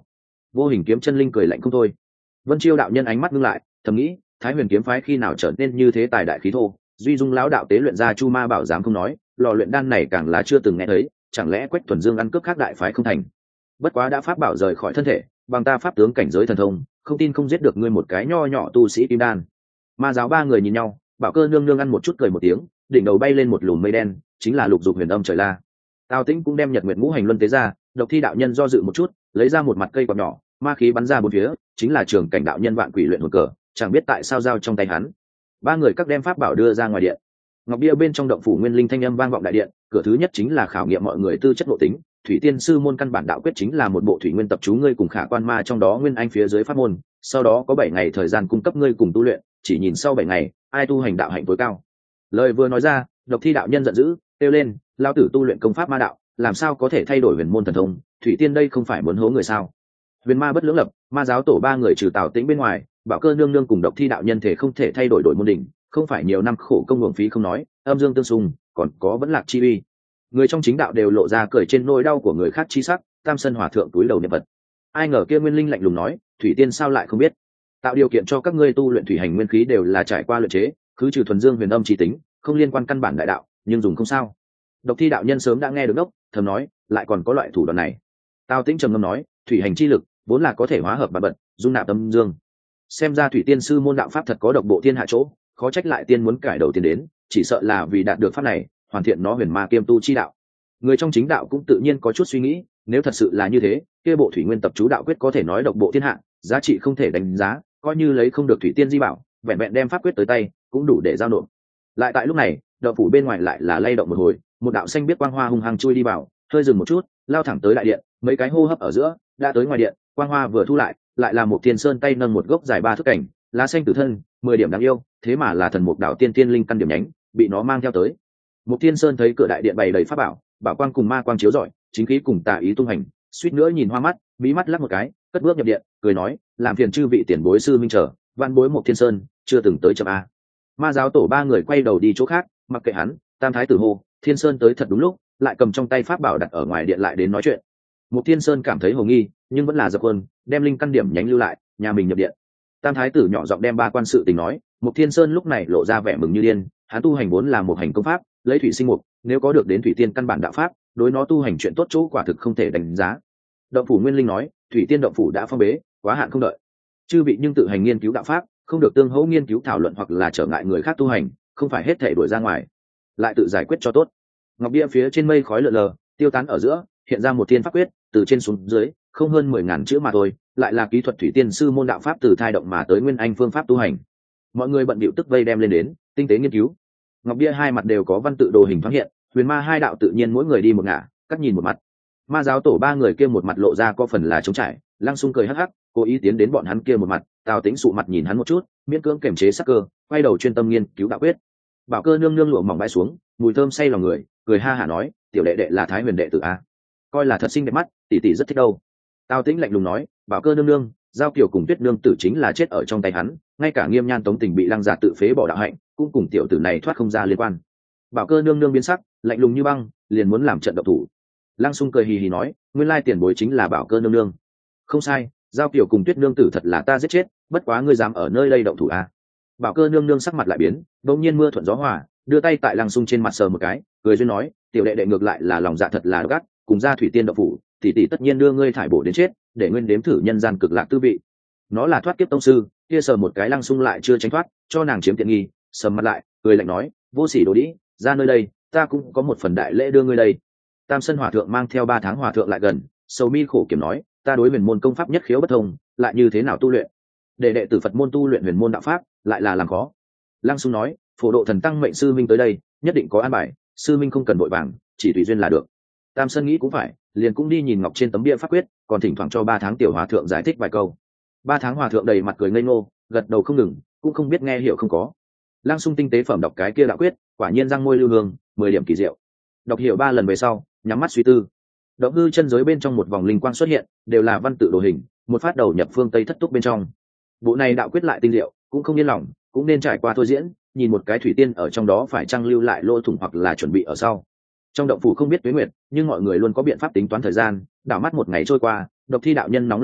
Vô Hình kiếm chân linh cười lạnh không thôi. Vân Chiêu đạo nhân ánh mắt ngưng lại, thầm nghĩ, Thái Huyền kiếm phái khi nào trở nên như thế tài đại khí thô, duy dung lão đạo tế luyện ra Chu Ma Bảo dám không nói, lò luyện đan này càng là chưa từng nghe thấy, chẳng lẽ Quách Thuần Dương ăn cướp khác đại phái không thành. Bất quá đã pháp bảo rời khỏi thân thể, bằng ta pháp tướng cảnh giới thần thông, không tin không giết được ngươi một cái nho nhỏ tu sĩ kim đan. Ma giáo ba người nhìn nhau, Bảo Cơ nương nương ăn một chút cười một tiếng, đỉnh đầu bay lên một lùm mây đen, chính là Lục Dục Huyền Âm trời la. Tào Tĩnh cũng đem Nhật Nguyệt Ngũ Hành Luân tế ra, Độc Thi đạo nhân do dự một chút, lấy ra một mặt cây quạt nhỏ, ma khí bắn ra bốn phía, chính là Trường Cảnh đạo nhân Vạn Quỷ luyện hồn cờ, chẳng biết tại sao giao trong tay hắn. Ba người các đem pháp bảo đưa ra ngoài điện. Ngọc bia bên trong động phủ nguyên linh thanh âm vang vọng đại điện, cửa thứ nhất chính là khảo nghiệm mọi người tư chất nội tính. Thủy Tiên sư môn căn bản đạo quyết chính là một bộ thủy nguyên tập chú ngươi cùng Khả Quan Ma trong đó nguyên anh phía dưới pháp môn, sau đó có 7 ngày thời gian cung cấp ngươi cùng tu luyện, chỉ nhìn sau 7 ngày, ai tu hành đạo hạnh tối cao. Lời vừa nói ra, Độc Thi đạo nhân giận dữ, kêu lên, lao tử tu luyện công pháp ma đạo, làm sao có thể thay đổi huyền môn thần thông, Thủy Tiên đây không phải muốn hố người sao? Huyền Ma bất lưỡng lập, ma giáo tổ ba người trừ Tào Tĩnh bên ngoài, Bảo Cơ nương nương cùng Độc Thi đạo nhân thể không thể thay đổi môn đỉnh, không phải nhiều năm khổ công uổng phí không nói, âm dương tương xung, còn có vẫn lạc chi uy. Người trong chính đạo đều lộ ra cười trên nỗi đau của người khác chi sắc, Tam Sân Hòa thượng túi đầu niệm vật. Ai ngờ kia Nguyên Linh lạnh lùng nói, Thủy Tiên sao lại không biết? Tạo điều kiện cho các ngươi tu luyện thủy hành nguyên khí đều là trải qua luyện chế, cứ trừ thuần dương huyền âm chi tính, không liên quan căn bản đại đạo, nhưng dùng không sao. Độc Thi đạo nhân sớm đã nghe được đốc, thầm nói, lại còn có loại thủ đoạn này. Tào Tĩnh trầm ngâm nói, thủy hành chi lực vốn là có thể hóa hợp bạt bận, dung nạp âm dương. Xem ra Thủy Tiên sư môn đạo pháp thật có độc bộ thiên hạ chỗ, khó trách lại tiên muốn cải đầu tiên đến, chỉ sợ là vì đạt được pháp này, hoàn thiện nó huyền ma kiêm tu chi đạo. Người trong chính đạo cũng tự nhiên có chút suy nghĩ, nếu thật sự là như thế, kia bộ thủy nguyên tập chú đạo quyết có thể nói độc bộ thiên hạ, giá trị không thể đánh giá, coi như lấy không được Thủy Tiên di bảo, vẹn vẹn đem pháp quyết tới tay, cũng đủ để giao nộp. Lại tại lúc này, động phủ bên ngoài lại là lay động một hồi, một đạo xanh biết quang hoa hung hăng chui đi vào, hơi dừng một chút, lao thẳng tới đại điện, mấy cái hô hấp ở giữa, đã tới ngoài điện, quang hoa vừa thu lại, lại là một Thiên Sơn tay nâng một gốc dài 3 thước cảnh, lá xanh tử thân, 10 điểm đáng yêu, thế mà là thần mục đạo tiên tiên linh căn điểm nhánh, bị nó mang theo tới. Một Thiên Sơn thấy cửa đại điện bày đầy pháp bảo, bảo quang cùng ma quang chiếu rọi, chính khí cùng tà ý tung hành, suýt nữa nhìn hoa mắt, bí mắt lắc một cái, cất bước nhập điện, cười nói, làm phiền chư vị tiền bối sư minh trở, văn bối một Thiên Sơn, chưa từng tới chậm a. Ma giáo tổ ba người quay đầu đi chỗ khác, mặc kệ hắn, Tam thái tử hô, Thiên Sơn tới thật đúng lúc, lại cầm trong tay pháp bảo đặt ở ngoài điện lại đến nói chuyện. Một Thiên Sơn cảm thấy hồ nghi, nhưng vẫn là dập quân, đem linh căn điểm nhánh lưu lại, nhà mình nhập điện. Tam thái tử nhỏ giọng đem ba quan sự tình nói, Một Thiên Sơn lúc này lộ ra vẻ mừng như điên, hắn tu hành vốn là một hành công pháp, lấy thủy sinh mục, nếu có được đến thủy tiên căn bản đạo pháp, đối nó tu hành chuyện tốt chỗ quả thực không thể đánh giá. Động phủ Nguyên Linh nói, thủy tiên động phủ đã phong bế, quá hạn không đợi. Chư vị nhưng tự hành nghiên cứu đạo pháp, không được tương hỗ nghiên cứu thảo luận hoặc là trở ngại người khác tu hành, không phải hết thể đuổi ra ngoài, lại tự giải quyết cho tốt. Ngọc bia phía trên mây khói lượn lờ, tiêu tán ở giữa, hiện ra một thiên pháp quyết, từ trên xuống dưới, không hơn 10.000 chữ mà thôi, lại là kỹ thuật thủy tiên sư môn đạo pháp từ thai động mà tới nguyên anh phương pháp tu hành. Mọi người bận bịu tức vây đem lên đến, tinh tế nghiên cứu. Ngọc bia hai mặt đều có văn tự đồ hình thoáng hiện, huyền ma hai đạo tự nhiên mỗi người đi một ngả, cắt nhìn một mặt. Ma giáo tổ ba người kia một mặt lộ ra có phần là trống trải, Lăng Xung cười hắc hắc, cố ý tiến đến bọn hắn kia một mặt, Tào Tĩnh sụ mặt nhìn hắn một chút, miễn cưỡng kiềm chế sắc cơ, quay đầu chuyên tâm nghiên cứu đạo quyết. Bảo Cơ nương nương lụa mỏng bay xuống, mùi thơm say lòng người, cười ha hả nói, tiểu đệ đệ là Thái Huyền đệ tử a, coi là thật xinh đẹp mắt, tỷ tỷ rất thích đâu. Tào Tĩnh lạnh lùng nói, Bảo Cơ nương nương, Giao Kiều cùng Tuyết nương tử chính là chết ở trong tay hắn, ngay cả Nghiêm Nhan Tống Tình bị Lăng Giả tự phế bỏ đạo hạnh, cũng cùng tiểu tử này thoát không ra liên quan. Bảo Cơ nương nương biến sắc, lạnh lùng như băng, liền muốn làm trận độc thủ. Lăng Xung cười hì hì nói, nguyên lai tiền bối chính là Bảo Cơ nương nương. Không sai, Giao Kiều cùng Tuyết nương tử thật là ta giết chết, bất quá ngươi dám ở nơi đây động thủ a. Bảo Cơ nương nương sắc mặt lại biến, bỗng nhiên mưa thuận gió hòa, đưa tay tại Lăng Xung trên mặt sờ một cái, cười duyên nói, tiểu đệ đệ ngược lại là lòng dạ thật là gắt, cùng ra thủy tiên động phủ, tỷ tỷ tất nhiên đưa ngươi thải bổ đến chết, để nguyên đếm thử nhân gian cực lạc tư vị. Nó là thoát kiếp tông sư, kia sờ một cái Lăng Xung lại chưa tránh thoát, cho nàng chiếm tiện nghi, sầm mặt lại, cười lạnh nói, vô sỉ đồ đĩ, ra nơi đây, ta cũng có một phần đại lễ đưa ngươi đây. Tam Sân Hòa thượng mang theo 3 tháng hòa thượng lại gần, sầu mi khổ kiểm nói, ta đối huyền môn công pháp nhất khiếu bất thông, lại như thế nào tu luyện? Để đệ tử Phật môn tu luyện huyền môn đạo pháp, lại là làm khó. Lăng Xung nói, phổ độ thần tăng mệnh sư minh tới đây, nhất định có an bài, sư minh không cần vội vàng, chỉ tùy duyên là được. Tam Sân nghĩ cũng phải, liền cũng đi nhìn ngọc trên tấm bia pháp quyết, còn thỉnh thoảng cho 3 tháng tiểu hòa thượng giải thích vài câu. 3 tháng hòa thượng đầy mặt cười ngây ngô, gật đầu không ngừng, cũng không biết nghe hiểu không có. Lăng Xung tinh tế phẩm đọc cái kia đạo quyết, quả nhiên răng môi lưu hương, 10 điểm kỳ diệu. Đọc hiểu 3 lần về sau, nhắm mắt suy tư. Động hư chân giới bên trong một vòng linh quang xuất hiện, đều là văn tự đồ hình, một phát đầu nhập phương tây thất túc bên trong. Bộ này đạo quyết lại tinh diệu, cũng không yên lòng, cũng nên trải qua thôi diễn, nhìn một cái thủy tiên ở trong đó phải trang lưu lại lỗ thủng hoặc là chuẩn bị ở sau. Trong động phủ không biết tuế nguyệt, nhưng mọi người luôn có biện pháp tính toán thời gian, đảo mắt một ngày trôi qua, Độc Thi đạo nhân nóng lòng nhất,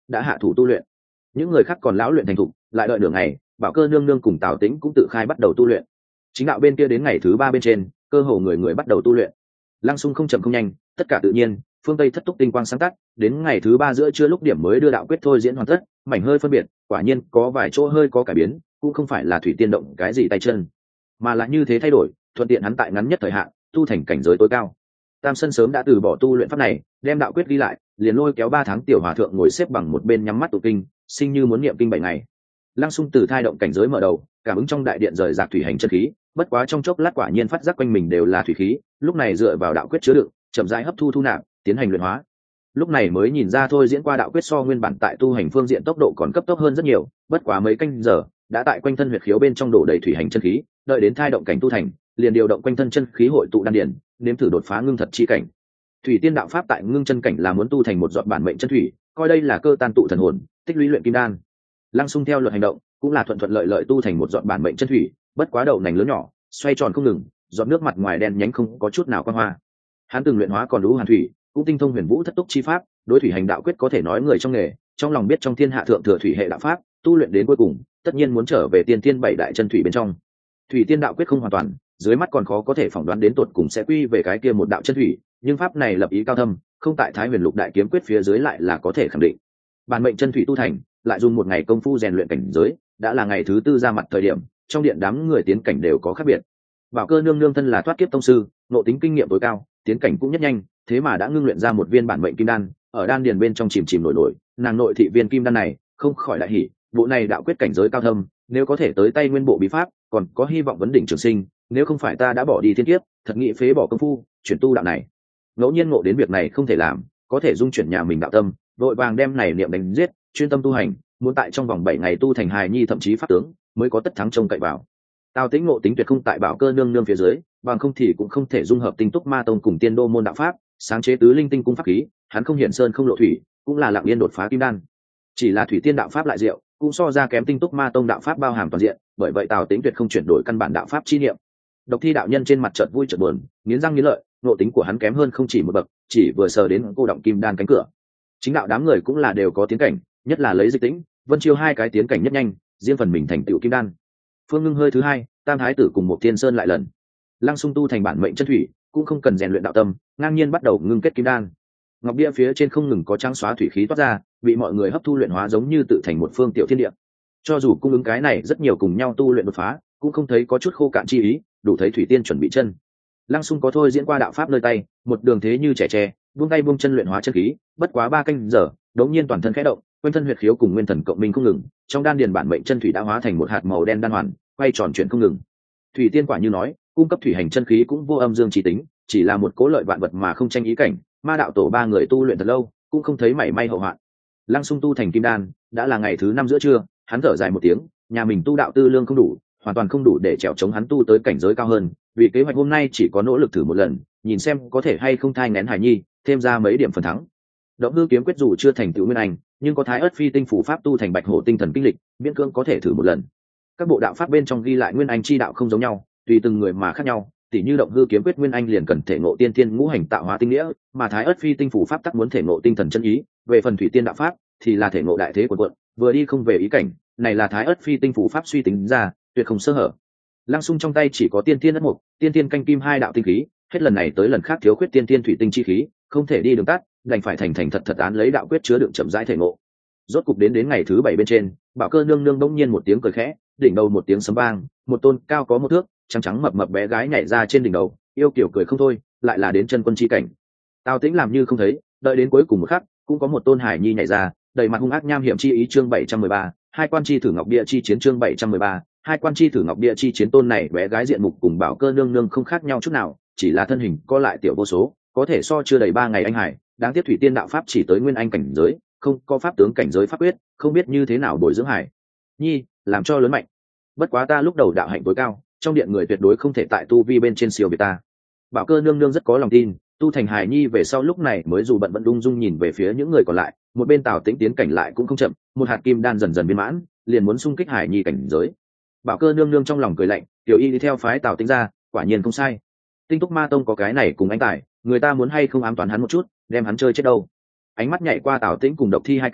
đã hạ thủ tu luyện. Những người khác còn lão luyện thành thục, lại đợi nửa ngày, Bảo Cơ nương nương cùng Tào Tĩnh cũng tự khai bắt đầu tu luyện. Chính đạo bên kia đến ngày thứ 3 bên trên, cơ hồ người người bắt đầu tu luyện. Lăng Xung không chậm không nhanh, tất cả tự nhiên, phương Tây thất túc tinh quang sáng tắt, đến ngày thứ 3 giữa trưa lúc điểm mới đưa đạo quyết thôi diễn hoàn tất, mảnh hơi phân biệt, quả nhiên có vài chỗ hơi có cải biến, cũng không phải là thủy tiên động cái gì tay chân, mà là như thế thay đổi, thuận tiện hắn tại ngắn nhất thời hạn tu thành cảnh giới tối cao. Tam Sân sớm đã từ bỏ tu luyện pháp này, đem đạo quyết ghi lại, liền lôi kéo 3 tháng tiểu hòa thượng ngồi xếp bằng một bên nhắm mắt tụng kinh, sinh như muốn niệm kinh 7 ngày. Lăng Xung từ thai động cảnh giới mở đầu, cảm ứng trong đại điện rời rạc thủy hành chân khí, bất quá trong chốc lát quả nhiên phát giác quanh mình đều là thủy khí, lúc này dựa vào đạo quyết chứa đựng, chậm rãi hấp thu thu nạp, tiến hành luyện hóa. Lúc này mới nhìn ra thôi diễn qua đạo quyết so nguyên bản tại tu hành phương diện tốc độ còn cấp tốc hơn rất nhiều, bất quá mấy canh giờ đã tại quanh thân huyệt khiếu bên trong đổ đầy thủy hành chân khí, đợi đến thai động cảnh tu thành, liền điều động quanh thân chân khí hội tụ đan điển, nếm thử đột phá ngưng thật chi cảnh. Thủy tiên đạo pháp tại ngưng chân cảnh là muốn tu thành một giọt bản mệnh chân thủy, coi đây là cơ tan tụ thần hồn, tích lũy luyện kim đan. Lăng Xung theo luật hành động, cũng là thuận thuận lợi lợi tu thành một giọt bản mệnh chân thủy, bất quá đậu nành lớn nhỏ, xoay tròn không ngừng, giọt nước mặt ngoài đen nhánh không có chút nào quang hoa. Hắn từng luyện hóa còn lũ hàn thủy, cũng tinh thông huyền vũ thất túc chi pháp, đối thủy hành đạo quyết có thể nói người trong nghề, trong lòng biết trong thiên hạ thượng thừa thủy hệ đạo pháp, tu luyện đến cuối cùng, tất nhiên muốn trở về tiên tiên 7 đại chân thủy bên trong. Thủy tiên đạo quyết không hoàn toàn, dưới mắt còn khó có thể phỏng đoán đến tột cùng sẽ quy về cái kia một đạo chân thủy, nhưng pháp này lập ý cao thâm, không tại Thái Huyền Lục đại kiếm quyết phía dưới lại là có thể khẳng định. Bản mệnh chân thủy tu thành, lại dùng một ngày công phu rèn luyện cảnh giới, đã là ngày thứ 4 ra mặt thời điểm, trong điện đám người tiến cảnh đều có khác biệt. Bảo Cơ nương nương thân là thoát kiếp tông sư, nội tính kinh nghiệm tối cao, tiến cảnh cũng nhất nhanh, thế mà đã ngưng luyện ra một viên bản mệnh kim đan, ở đan điền bên trong chìm chìm nổi nổi, nàng nội thị viên kim đan này, không khỏi đại hỉ, bộ này đạo quyết cảnh giới cao thâm, nếu có thể tới tay nguyên bộ bí pháp, còn có hy vọng vấn đỉnh trường sinh, nếu không phải ta đã bỏ đi thiên kiếp, thật nghĩ phế bỏ công phu, chuyển tu đạo này. Ngẫu nhiên ngộ đến việc này không thể làm, có thể dung chuyển nhà mình đạo tâm, vội vàng đem này niệm đánh giết, chuyên tâm tu hành, muốn tại trong vòng 7 ngày tu thành hài nhi thậm chí pháp tướng, mới có tất thắng trông cậy vào. Tào Tĩnh ngộ tính tuyệt không tại Bảo Cơ nương nương phía dưới, bằng không thì cũng không thể dung hợp tinh túc ma tông cùng tiên đô môn đạo pháp, sáng chế tứ linh tinh cung pháp khí, hắn không hiển sơn không lộ thủy, cũng là lặng yên đột phá kim đan. Chỉ là thủy tiên đạo pháp lại diệu, cũng so ra kém tinh túc ma tông đạo pháp bao hàm toàn diện, bởi vậy Tào Tĩnh tuyệt không chuyển đổi căn bản đạo pháp chi niệm. Độc Thi đạo nhân trên mặt chợt vui chợt buồn, nghiến răng nghiến lợi, ngộ tính của hắn kém hơn không chỉ một bậc, chỉ vừa sờ đến cô động kim đan cánh cửa. Chính đạo đám người cũng là đều có tiến cảnh, nhất là lấy Dịch Tĩnh, Vân Chiêu hai cái tiến cảnh nhất nhanh, riêng phần mình thành tựu kim đan. Phương Ngưng hơi thứ hai, Tam Thái tử cùng một Thiên Sơn lại lần. Lăng Xung tu thành bản mệnh chân thủy, cũng không cần rèn luyện đạo tâm, ngang nhiên bắt đầu ngưng kết kim đan. Ngọc bia phía trên không ngừng có trắng xóa thủy khí toát ra, bị mọi người hấp thu luyện hóa giống như tự thành một phương tiểu thiên địa. Cho dù cung ứng cái này rất nhiều cùng nhau tu luyện đột phá, cũng không thấy có chút khô cạn chi ý, đủ thấy thủy tiên chuẩn bị chân. Lăng Xung có thôi diễn qua đạo pháp nơi tay, một đường thế như trẻ tre, buông tay buông chân luyện hóa chân khí, bất quá 3 canh giờ, đống nhiên toàn thân khẽ động, quanh thân huyệt khiếu cùng nguyên thần cộng minh không ngừng, trong đan điền bản mệnh chân thủy đã hóa thành một hạt màu đen đan hoàn, quay tròn chuyển không ngừng. Thủy tiên quả như nói, cung cấp thủy hành chân khí cũng vô âm dương chỉ tính, chỉ là một cố lợi vạn vật mà không tranh ý cảnh, ma đạo tổ 3 người tu luyện thật lâu, cũng không thấy mảy may hậu hoạn. Lăng Xung tu thành kim đan, đã là ngày thứ 5 giữa trưa, hắn thở dài một tiếng, nhà mình tu đạo tư lương không đủ, hoàn toàn không đủ để trèo chống hắn tu tới cảnh giới cao hơn, vì kế hoạch hôm nay chỉ có nỗ lực thử một lần, nhìn xem có thể hay không thai nghén hài nhi, thêm ra mấy điểm phần thắng. Động Hư kiếm quyết dù chưa thành tựu nguyên anh, nhưng có Thái Ức Phi tinh phủ pháp tu thành Bạch Hổ tinh thần kinh lịch, miễn cưỡng có thể thử một lần. Các bộ đạo pháp bên trong ghi lại nguyên anh chi đạo không giống nhau, tùy từng người mà khác nhau, tỉ như Động Hư kiếm quyết nguyên anh liền cần thể ngộ tiên tiên ngũ hành tạo hóa tinh nghĩa, mà Thái Ức Phi tinh phủ pháp tắc muốn thể ngộ tinh thần chân ý, về phần thủy tiên đạo pháp thì là thể ngộ đại thế của quận, vừa đi không về ý cảnh, này là Thái Ức Phi tinh phủ pháp suy tính ra, tuyệt không sơ hở. Lăng Xung trong tay chỉ có tiên tiên đất mục, tiên tiên canh kim 2 đạo tinh khí, hết lần này tới lần khác thiếu khuyết tiên tiên thủy tinh chi khí, không thể đi đường tắt, đành phải thành thành thật thật án lấy đạo quyết chứa đựng chậm rãi thể ngộ. Rốt cục đến ngày thứ 7 bên trên, Bảo Cơ nương nương bỗng nhiên một tiếng cười khẽ, đỉnh đầu một tiếng sấm vang, một tôn cao có 1 thước, trắng trắng mập mập bé gái nhảy ra trên đỉnh đầu, yêu kiều cười không thôi, lại là đến chân quân chi cảnh. Tào Tĩnh làm như không thấy, đợi đến cuối cùng một khắc, cũng có một tôn hải nhi nhảy ra, đầy mặt hung ác nham hiểm chi ý chương 713, hai quan chi thử ngọc bia chi chiến chương 713, hai quan chi thử ngọc bia chi chiến tôn này bé gái diện mục cùng Bảo Cơ nương nương không khác nhau chút nào, chỉ là thân hình có lại tiểu vô số, có thể so chưa đầy 3 ngày anh hải, đáng tiếc thủy tiên đạo pháp chỉ tới nguyên anh cảnh giới, không có pháp tướng cảnh giới pháp quyết, không biết như thế nào bồi dưỡng hải nhi, làm cho lớn mạnh. Bất quá ta lúc đầu đạo hạnh tối cao, trong điện người tuyệt đối không thể tại tu vi bên trên siêu việt ta. Bảo Cơ nương nương rất có lòng tin, tu thành hải nhi về sau lúc này mới dù bận ung dung nhìn về phía những người còn lại, một bên Tào Tĩnh tiến cảnh lại cũng không chậm, một hạt kim đan dần dần viên mãn, liền muốn xung kích hải nhi cảnh giới. Bảo Cơ nương nương trong lòng cười lạnh, tiểu y đi theo phái Tào Tĩnh ra, quả nhiên không sai. Tinh túc ma tông có cái này cùng anh tài, người ta muốn hay không ám toán hắn một chút, đem hắn chơi chết đâu. Ánh mắt nhảy qua Tào Tĩnh cùng Độc Thi hai cái,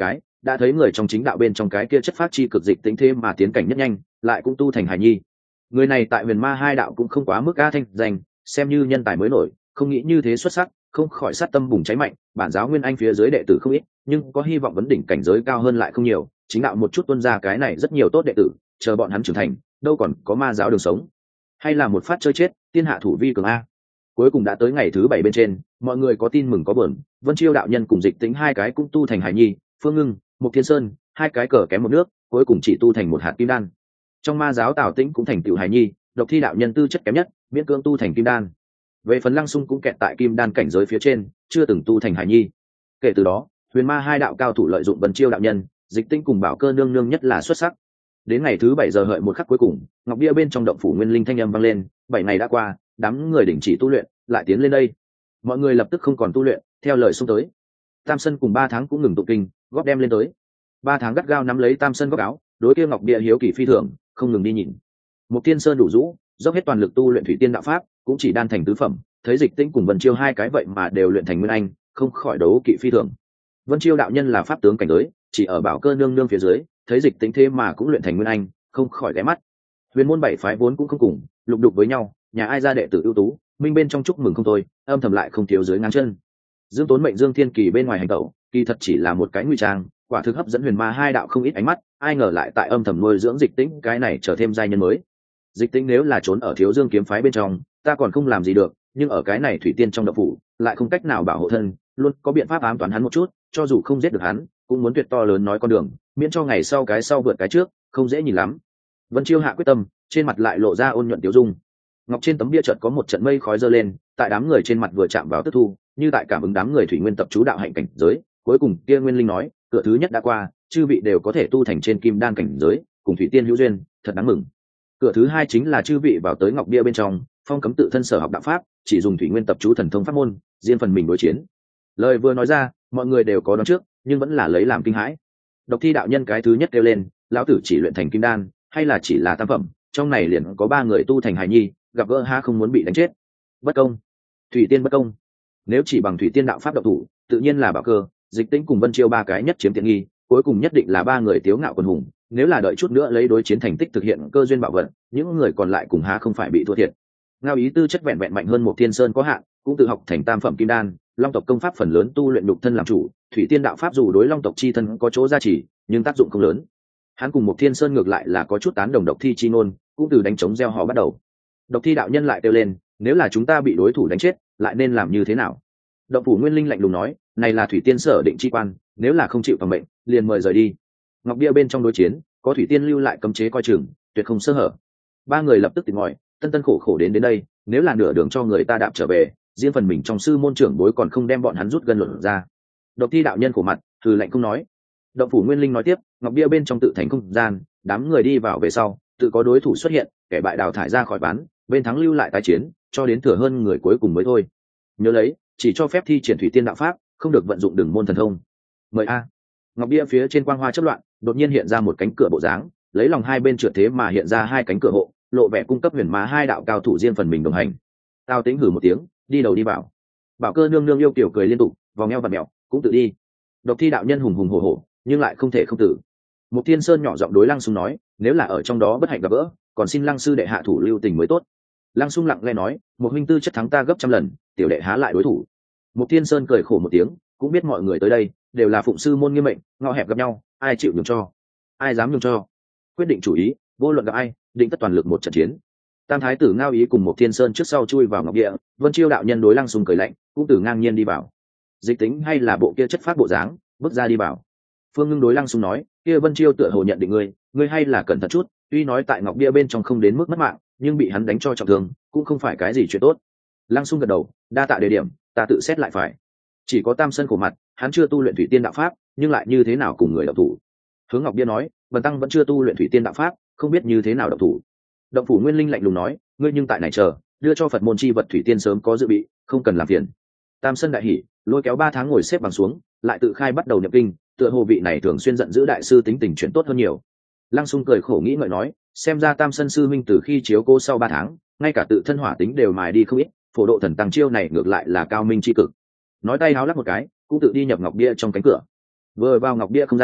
đã thấy người trong chính đạo bên trong cái kia chất phát chi cực dịch tính thế mà tiến cảnh nhất nhanh, lại cũng tu thành hài nhi. Người này tại huyền ma hai đạo cũng không quá mức a thanh danh, xem như nhân tài mới nổi, không nghĩ như thế xuất sắc, không khỏi sát tâm bùng cháy mạnh. Bản giáo nguyên anh phía dưới đệ tử không ít, nhưng có hy vọng vấn đỉnh cảnh giới cao hơn lại không nhiều. Chính đạo một chút tuân ra cái này rất nhiều tốt đệ tử, chờ bọn hắn trưởng thành, đâu còn có ma giáo đường sống. Hay là một phát chơi chết, tiên hạ thủ vi cường a. Cuối cùng đã tới ngày thứ 7 bên trên, mọi người có tin mừng có buồn, Vân Chiêu đạo nhân cùng Dịch Tĩnh hai cái cũng tu thành hài nhi, Phương Ngưng, Mục Thiên Sơn, hai cái cờ kém một nước, cuối cùng chỉ tu thành một hạt kim đan. Trong ma giáo Tào Tĩnh cũng thành tựu hài nhi, Độc Thi đạo nhân tư chất kém nhất, miễn cưỡng tu thành kim đan. Về phần Lăng Xung cũng kẹt tại kim đan cảnh giới phía trên, chưa từng tu thành hài nhi. Kể từ đó, huyền ma hai đạo cao thủ lợi dụng Vân Chiêu đạo nhân, Dịch Tĩnh cùng Bảo Cơ nương nương nhất là xuất sắc. Đến ngày thứ 7 giờ hợi một khắc cuối cùng, ngọc bia bên trong động phủ nguyên linh thanh âm vang lên, 7 ngày đã qua, đám người đình chỉ tu luyện, lại tiến lên đây. Mọi người lập tức không còn tu luyện, theo lời xung tới. Tam Sân cùng 3 tháng cũng ngừng tụng kinh, góp đem lên tới. 3 tháng gắt gao nắm lấy Tam Sân góc áo, đối kia ngọc bia hiếu kỳ phi thường, không ngừng đi nhìn. Một Tiên Sơn đủ rũ, dốc hết toàn lực tu luyện thủy tiên đạo pháp, cũng chỉ đan thành tứ phẩm, thấy Dịch Tĩnh cùng Vân Chiêu hai cái vậy mà đều luyện thành nguyên anh, không khỏi đấu kỵ phi thường. Vân Chiêu đạo nhân là pháp tướng cảnh giới, chỉ ở Bảo Cơ nương nương phía dưới, thấy Dịch Tĩnh thế mà cũng luyện thành nguyên anh, không khỏi ghé mắt. Huyền môn 7 phái vốn cũng không cùng, lục đục với nhau, nhà ai ra đệ tử ưu tú, minh bên trong chúc mừng không thôi, âm thầm lại không thiếu dưới ngang chân. Dương Tốn mệnh Dương Thiên Kỳ bên ngoài hành tẩu, kỳ thật chỉ là một cái ngụy trang, quả thực hấp dẫn huyền ma hai đạo không ít ánh mắt, ai ngờ lại tại âm thầm nuôi dưỡng Dịch Tĩnh cái này trở thêm giai nhân mới. Dịch Tĩnh nếu là trốn ở Thiếu Dương kiếm phái bên trong, ta còn không làm gì được, nhưng ở cái này thủy tiên trong động phủ, lại không cách nào bảo hộ thân, luôn có biện pháp ám toán hắn một chút, cho dù không giết được hắn, cũng muốn tuyệt to lớn nói con đường, miễn cho ngày sau cái sau vượt cái trước, không dễ nhìn lắm. Vân Chiêu hạ quyết tâm, trên mặt lại lộ ra ôn nhuận tiêu dung. Ngọc trên tấm bia chợt có một trận mây khói dơ lên, tại đám người trên mặt vừa chạm vào tức thu, như tại cảm ứng đám người thủy nguyên tập chú đạo hạnh cảnh giới. Cuối cùng kia Nguyên Linh nói, cửa thứ nhất đã qua, chư vị đều có thể tu thành trên kim đan cảnh giới, cùng thủy tiên hữu duyên, thật đáng mừng. Cửa thứ hai chính là chư vị vào tới ngọc bia bên trong, phong cấm tự thân sở học đạo pháp, chỉ dùng thủy nguyên tập chú thần thông pháp môn, riêng phần mình đối chiến. Lời vừa nói ra, mọi người đều có đoán trước, nhưng vẫn là lấy làm kinh hãi. Độc Thi đạo nhân cái thứ nhất kêu lên, lão tử chỉ luyện thành kim đan, hay là chỉ là tam phẩm, trong này liền có 3 người tu thành hài nhi, gặp gỡ ha không muốn bị đánh chết. Bất công, thủy tiên bất công. Nếu chỉ bằng thủy tiên đạo pháp độc thủ, tự nhiên là Bảo Cơ, Dịch Tĩnh cùng Vân Chiêu ba cái nhất chiếm tiện nghi, cuối cùng nhất định là 3 người tiếu ngạo quần hùng. Nếu là đợi chút nữa lấy đối chiến thành tích thực hiện cơ duyên bảo vận, những người còn lại cùng há không phải bị thua thiệt. Ngao ý tư chất vẹn vẹn mạnh hơn một Thiên Sơn có hạn, cũng tự học thành tam phẩm kim đan, long tộc công pháp phần lớn tu luyện nhục thân làm chủ, thủy tiên đạo pháp dù đối long tộc chi thân có chỗ gia trì, nhưng tác dụng không lớn. Hắn cùng một Thiên Sơn ngược lại là có chút tán đồng Độc Thi chi ngôn, cũng từ đánh trống gieo họ bắt đầu. Độc Thi đạo nhân lại kêu lên, nếu là chúng ta bị đối thủ đánh chết, lại nên làm như thế nào? Động phủ Nguyên Linh lạnh lùng nói, này là thủy tiên sở định chi quan, nếu là không chịu phòng mệnh, liền mời rời đi. Ngọc bia bên trong đối chiến, có thủy tiên lưu lại cấm chế coi chừng, tuyệt không sơ hở. 3 người lập tức tỉnh ngòi, tân tân khổ khổ đến đây, nếu là nửa đường cho người ta đạp trở về, riêng phần mình trong sư môn trưởng bối còn không đem bọn hắn rút gân luận ra. Độc Thi đạo nhân khổ mặt, từ lạnh không nói. Động phủ Nguyên Linh nói tiếp, ngọc bia bên trong tự thành không gian, đám người đi vào về sau, tự có đối thủ xuất hiện, kẻ bại đào thải ra khỏi bán, bên thắng lưu lại tái chiến, cho đến thừa hơn người cuối cùng mới thôi. Nhớ lấy, chỉ cho phép thi triển thủy tiên đạo pháp, không được vận dụng đường môn thần thông. Mời a. Ngọc bia phía trên quang hoa chớp loạn, đột nhiên hiện ra một cánh cửa bộ dáng, lấy lòng hai bên trượt thế mà hiện ra 2 cánh cửa hộ, lộ vẻ cung cấp huyền ma hai đạo cao thủ riêng phần mình đồng hành. Tao tính hử một tiếng, đi đầu đi vào. Bảo Cơ nương nương yêu kiều cười liên tục, vòng eo và mèo, cũng tự đi. Độc Thi đạo nhân hùng hùng hổ hổ, nhưng lại không thể không tử. Một Thiên Sơn nhỏ giọng đối Lăng Xung nói, nếu là ở trong đó bất hạnh gặp gỡ, còn xin Lăng sư đệ hạ thủ lưu tình mới tốt. Lăng Xung lặng lẽ nói, một huynh tư chất thắng ta gấp trăm lần, tiểu đệ há lại đối thủ. Một Thiên Sơn cười khổ một tiếng, cũng biết mọi người tới đây đều là phụng sư môn nghiêm mệnh, ngõ hẹp gặp nhau, ai chịu nhường cho, ai dám nhường cho. Quyết định chủ ý, vô luận gặp ai, định tất toàn lực một trận chiến. Tam thái tử Ngao ý cùng một Thiên Sơn trước sau chui vào ngọc địa, Vân Chiêu đạo nhân đối Lăng Xung cười lạnh, cũng từ ngang nhiên đi vào. Dịch Tính hay là bộ kia chất phát bộ dáng, bước ra đi vào. Phương Ngưng đối Lăng Xung nói, kia Vân Chiêu tựa hồ nhận định ngươi hay là cẩn thận chút, tuy nói tại ngọc bia bên trong không đến mức mất mạng, nhưng bị hắn đánh cho trọng thương, cũng không phải cái gì chuyện tốt. Lăng Xung gật đầu, đa tạ đề điểm, ta tự xét lại phải. Chỉ có Tam Sân khổ mặt, hắn chưa tu luyện thủy tiên đạo pháp, nhưng lại như thế nào cùng người đạo thủ. Hướng Ngọc bia nói, Vân Tăng vẫn chưa tu luyện thủy tiên đạo pháp, không biết như thế nào đạo thủ. Động phủ Nguyên Linh lạnh lùng nói, ngươi nhưng tại này chờ, đưa cho Phật môn chi vật thủy tiên sớm có dự bị, không cần làm phiền. Tam Sân đại hỉ, lôi kéo 3 tháng ngồi xếp bằng xuống, lại tự khai bắt đầu nhập kinh, tựa hồ vị này thường xuyên giận dữ đại sư tính tình chuyển tốt hơn nhiều. Lăng Xung cười khổ nghĩ ngợi nói, xem ra Tam Sân sư minh từ khi chiếu cố sau 3 tháng, ngay cả tự thân hỏa tính đều mài đi không ít, phổ độ thần tăng chiêu này ngược lại là cao minh chi cực. Nói tay háo lắc một cái, cũng tự đi nhập ngọc bia trong cánh cửa. Vừa vào ngọc bia không gian,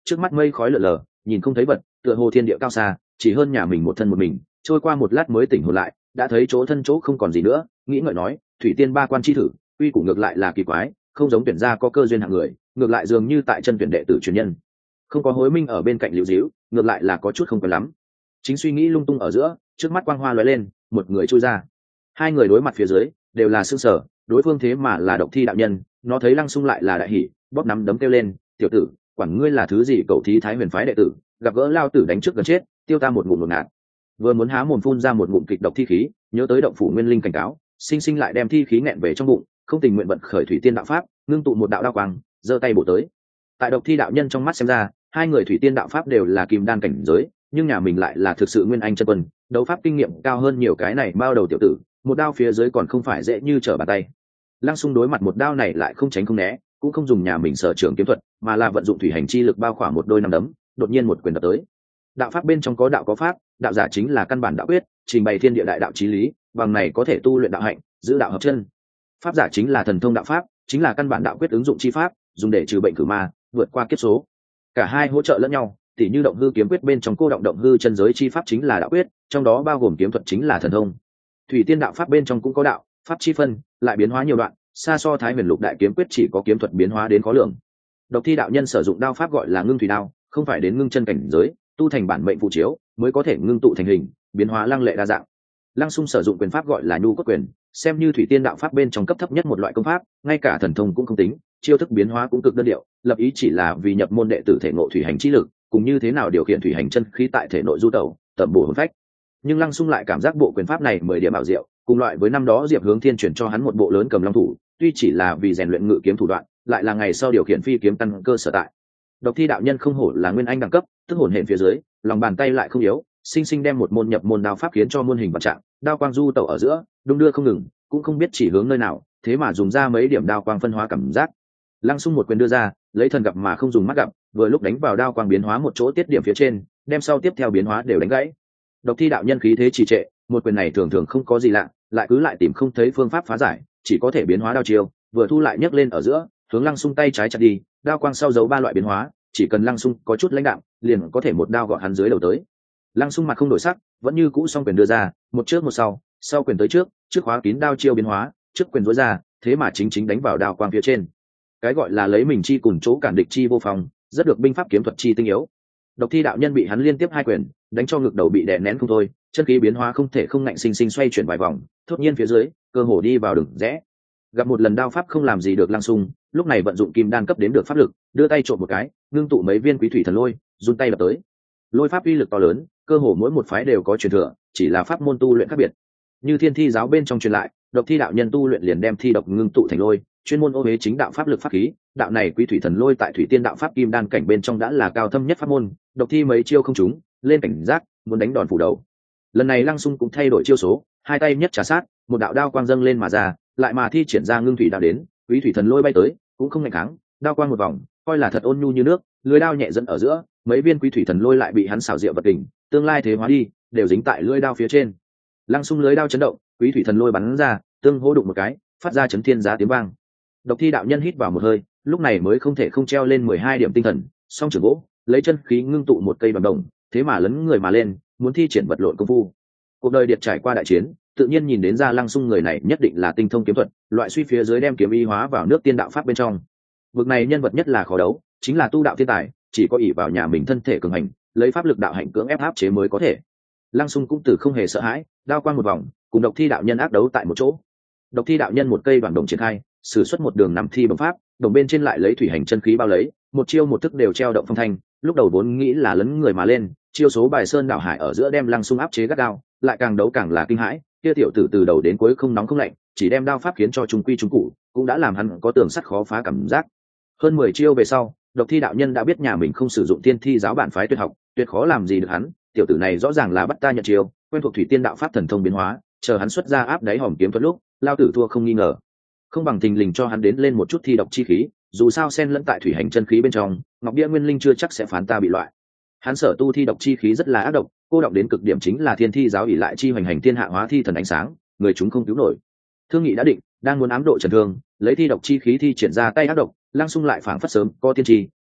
trước mắt mây khói lờ lờ, nhìn không thấy vật, tựa hồ thiên địa cao xa, chỉ hơn nhà mình một thân một mình. Trôi qua một lát mới tỉnh hồn lại, đã thấy chỗ thân chỗ không còn gì nữa, nghĩ ngợi nói, thủy tiên ba quan chi thử, uy củ ngược lại là kỳ quái, không giống tuyển gia có cơ duyên hạng người, ngược lại dường như tại chân tuyển đệ tử truyền nhân. Không có Hối Minh ở bên cạnh liễu díu, ngược lại là có chút không quen lắm. Chính suy nghĩ lung tung ở giữa, trước mắt quang hoa lóe lên, một người chui ra. Hai người đối mặt phía dưới, đều là sương sở, đối phương thế mà là Độc Thi đạo nhân, nó thấy Lăng Xung lại là đại hỉ, bóp nắm đấm kêu lên, tiểu tử, quản ngươi là thứ gì cậu thí Thái Huyền phái đệ tử, gặp gỡ lao tử đánh trước gần chết, tiêu ta một ngụm ngột ngạt. Vừa muốn há mồm phun ra một ngụm kịch độc thi khí, nhớ tới động phủ nguyên linh cảnh cáo, sinh sinh lại đem thi khí nghẹn về trong bụng, không tình nguyện vận khởi thủy tiên đạo pháp, ngưng tụ một đạo đao quang, giơ tay bổ tới. Tại Độc Thi đạo nhân trong mắt xem ra, hai người thủy tiên đạo pháp đều là kim đan cảnh giới, nhưng nhà mình lại là thực sự nguyên anh chân quân, đấu pháp kinh nghiệm cao hơn nhiều cái này bao đầu tiểu tử, một đao phía dưới còn không phải dễ như trở bàn tay. Lăng Xung đối mặt một đao này lại không tránh không né, cũng không dùng nhà mình sở trường kiếm thuật, mà là vận dụng thủy hành chi lực bao khỏa một đôi nắm đấm, đột nhiên một quyền đập tới. Đạo pháp bên trong có đạo có pháp, đạo giả chính là căn bản đạo quyết, trình bày thiên địa đại đạo chí lý, bằng này có thể tu luyện đạo hạnh, giữ đạo hợp chân. Pháp giả chính là thần thông đạo pháp, chính là căn bản đạo quyết ứng dụng chi pháp, dùng để trừ bệnh cử ma, vượt qua kiếp số. Cả hai hỗ trợ lẫn nhau, tỉ như động hư kiếm quyết bên trong cô động hư chân giới chi pháp chính là đạo quyết, trong đó bao gồm kiếm thuật chính là thần thông. Thủy tiên đạo pháp bên trong cũng có đạo pháp chi phân, lại biến hóa nhiều đoạn, xa so Thái Huyền Lục đại kiếm quyết chỉ có kiếm thuật biến hóa đến khó lường. Độc Thi đạo nhân sử dụng đao pháp gọi là ngưng thủy đao, không phải đến ngưng chân cảnh giới, tu thành bản mệnh phụ chiếu mới có thể ngưng tụ thành hình, biến hóa lăng lệ đa dạng. Lăng Xung sử dụng quyền pháp gọi là nhu cốt quyền, xem như thủy tiên đạo pháp bên trong cấp thấp nhất một loại công pháp, ngay cả thần thông cũng không tính, chiêu thức biến hóa cũng cực đơn điệu, lập ý chỉ là vì nhập môn đệ tử thể ngộ thủy hành chi lực, cùng như thế nào điều khiển thủy hành chân khí tại thể nội du tẩu, tẩm bổ hồn phách. Nhưng Lăng Xung lại cảm giác bộ quyền pháp này 10 điểm ảo diệu, cùng loại với năm đó Diệp Hướng Thiên chuyển cho hắn một bộ lớn cầm long thủ, tuy chỉ là vì rèn luyện ngự kiếm thủ đoạn, lại là ngày sau điều khiển phi kiếm căn cơ sở tại. Độc Thi đạo nhân không hổ là nguyên anh đẳng cấp, tức hồn hển phía dưới, lòng bàn tay lại không yếu, sinh sinh đem một môn nhập môn đao pháp khiến cho muôn hình vạn trạng, đao quang du tẩu ở giữa, đung đưa không ngừng, cũng không biết chỉ hướng nơi nào, thế mà dùng ra mấy điểm đao quang phân hóa cảm giác. Lăng Xung một quyền đưa ra, lấy thần gặp mà không dùng mắt gặp, vừa lúc đánh vào đao quang biến hóa một chỗ tiết điểm phía trên, đem sau tiếp theo biến hóa đều đánh gãy. Độc Thi đạo nhân khí thế trì trệ, một quyền này thường thường không có gì lạ, lại cứ lại tìm không thấy phương pháp phá giải, chỉ có thể biến hóa đao chiêu, vừa thu lại nhấc lên ở giữa, hướng Lăng Xung tay trái chặt đi, đao quang sau giấu ba loại biến hóa, chỉ cần Lăng Xung có chút lãnh đạm, liền có thể một đao gọt hắn dưới đầu tới. Lăng Xung mặt không đổi sắc, vẫn như cũ song quyền đưa ra, một trước một sau quyền tới trước, trước khóa kín đao chiêu biến hóa, trước quyền rối ra, thế mà chính đánh vào đao quang phía trên. Cái gọi là lấy mình chi cùng chỗ cản địch chi vô phòng, rất được binh pháp kiếm thuật chi tinh yếu. Độc Thi đạo nhân bị hắn liên tiếp hai quyền đánh cho ngực đầu bị đè nén không thôi, chân khí biến hóa không thể không ngạnh sinh sinh xoay chuyển vài vòng, thốt nhiên phía dưới cơ hồ đi vào đường rẽ. Gặp một lần đao pháp không làm gì được Lăng Xung, lúc này vận dụng kim đan cấp đến được pháp lực, đưa tay trộm một cái, ngưng tụ mấy viên quý thủy thần lôi, run tay lập tới. Lôi pháp uy lực to lớn, cơ hồ mỗi một phái đều có truyền thừa, chỉ là pháp môn tu luyện khác biệt. Như Thiên Thi giáo bên trong truyền lại, Độc Thi đạo nhân tu luyện liền đem thi độc ngưng tụ thành lôi, chuyên môn ô hế chính đạo pháp lực pháp khí. Đạo này quý thủy thần lôi tại thủy tiên đạo pháp kim đan cảnh bên trong đã là cao thâm nhất pháp môn, Độc Thi mấy chiêu không trúng, lên cảnh giác, muốn đánh đòn phủ đầu. Lần này Lăng Xung cũng thay đổi chiêu số, hai tay nhất trà sát, một đạo đao quang dâng lên mà ra, lại mà thi triển ra ngưng thủy đạo đến, quý thủy thần lôi bay tới, cũng không ngạnh kháng, đao quang một vòng, coi là thật ôn nhu như nước, lưỡi đao nhẹ dẫn ở giữa, mấy viên quý thủy thần lôi lại bị hắn xảo diệu vật kình, tương lai thế hóa đi, đều dính tại lưỡi đao phía trên. Lăng Xung lưỡi đao chấn động, quý thủy thần lôi bắn ra, tương hỗ đụng một cái, phát ra chấn thiên giá tiếng vang. Độc Thi đạo nhân hít vào một hơi, lúc này mới không thể không treo lên 12 điểm tinh thần, song trường gỗ, lấy chân khí ngưng tụ một cây bằng đồng, thế mà lấn người mà lên, muốn thi triển vật lộn công phu. Cuộc đời điệt trải qua đại chiến, tự nhiên nhìn đến ra Lăng Xung người này nhất định là tinh thông kiếm thuật, loại suy phía dưới đem kiếm y hóa vào nước tiên đạo pháp bên trong. Vực này nhân vật nhất là khó đấu, chính là tu đạo thiên tài, chỉ có ỷ vào nhà mình thân thể cường hành, lấy pháp lực đạo hạnh cưỡng ép áp chế mới có thể. Lăng Xung cũng từ không hề sợ hãi, đao quang một vòng, cùng Độc Thi đạo nhân ác đấu tại một chỗ. Độc Thi đạo nhân một cây đoạn đồng triển khai, sử xuất một đường nằm thi bấm pháp, đồng bên trên lại lấy thủy hành chân khí bao lấy, một chiêu một thức đều treo động phong thanh. Lúc đầu vốn nghĩ là lấn người mà lên, chiêu số bài sơn đảo hải ở giữa đem Lăng Xung áp chế gắt gao, lại càng đấu càng là kinh hãi. Kia tiểu tử từ đầu đến cuối không nóng không lạnh, chỉ đem đao pháp khiến cho trung quy trung cụ, cũng đã làm hắn có tường sắt khó phá cảm giác. Hơn 10 chiêu về sau, Độc Thi đạo nhân đã biết nhà mình không sử dụng Tiên Thi giáo bản phái tuyệt học, tuyệt khó làm gì được hắn. Tiểu tử này rõ ràng là bắt ta nhận chiêu, quen thuộc thủy tiên đạo pháp thần thông biến hóa, chờ hắn xuất ra áp đáy hòm kiếm thuật lúc, lao tử thua không nghi ngờ. Không bằng thình lình cho hắn đến lên một chút thi độc chi khí, dù sao xen lẫn tại thủy hành chân khí bên trong, ngọc bia nguyên linh chưa chắc sẽ phán ta bị loại. Hắn sở tu thi độc chi khí rất là ác độc, cô độc đến cực điểm chính là Thiên Thi giáo ỷ lại chi hoành hành thiên hạ hóa thi thần ánh sáng, người chúng không cứu nổi. Thương nghị đã định, đang muốn ám độ trần thương, lấy thi độc chi khí thi triển ra tay ác độc, Lăng Xung lại phảng phất sớm có tiên tri,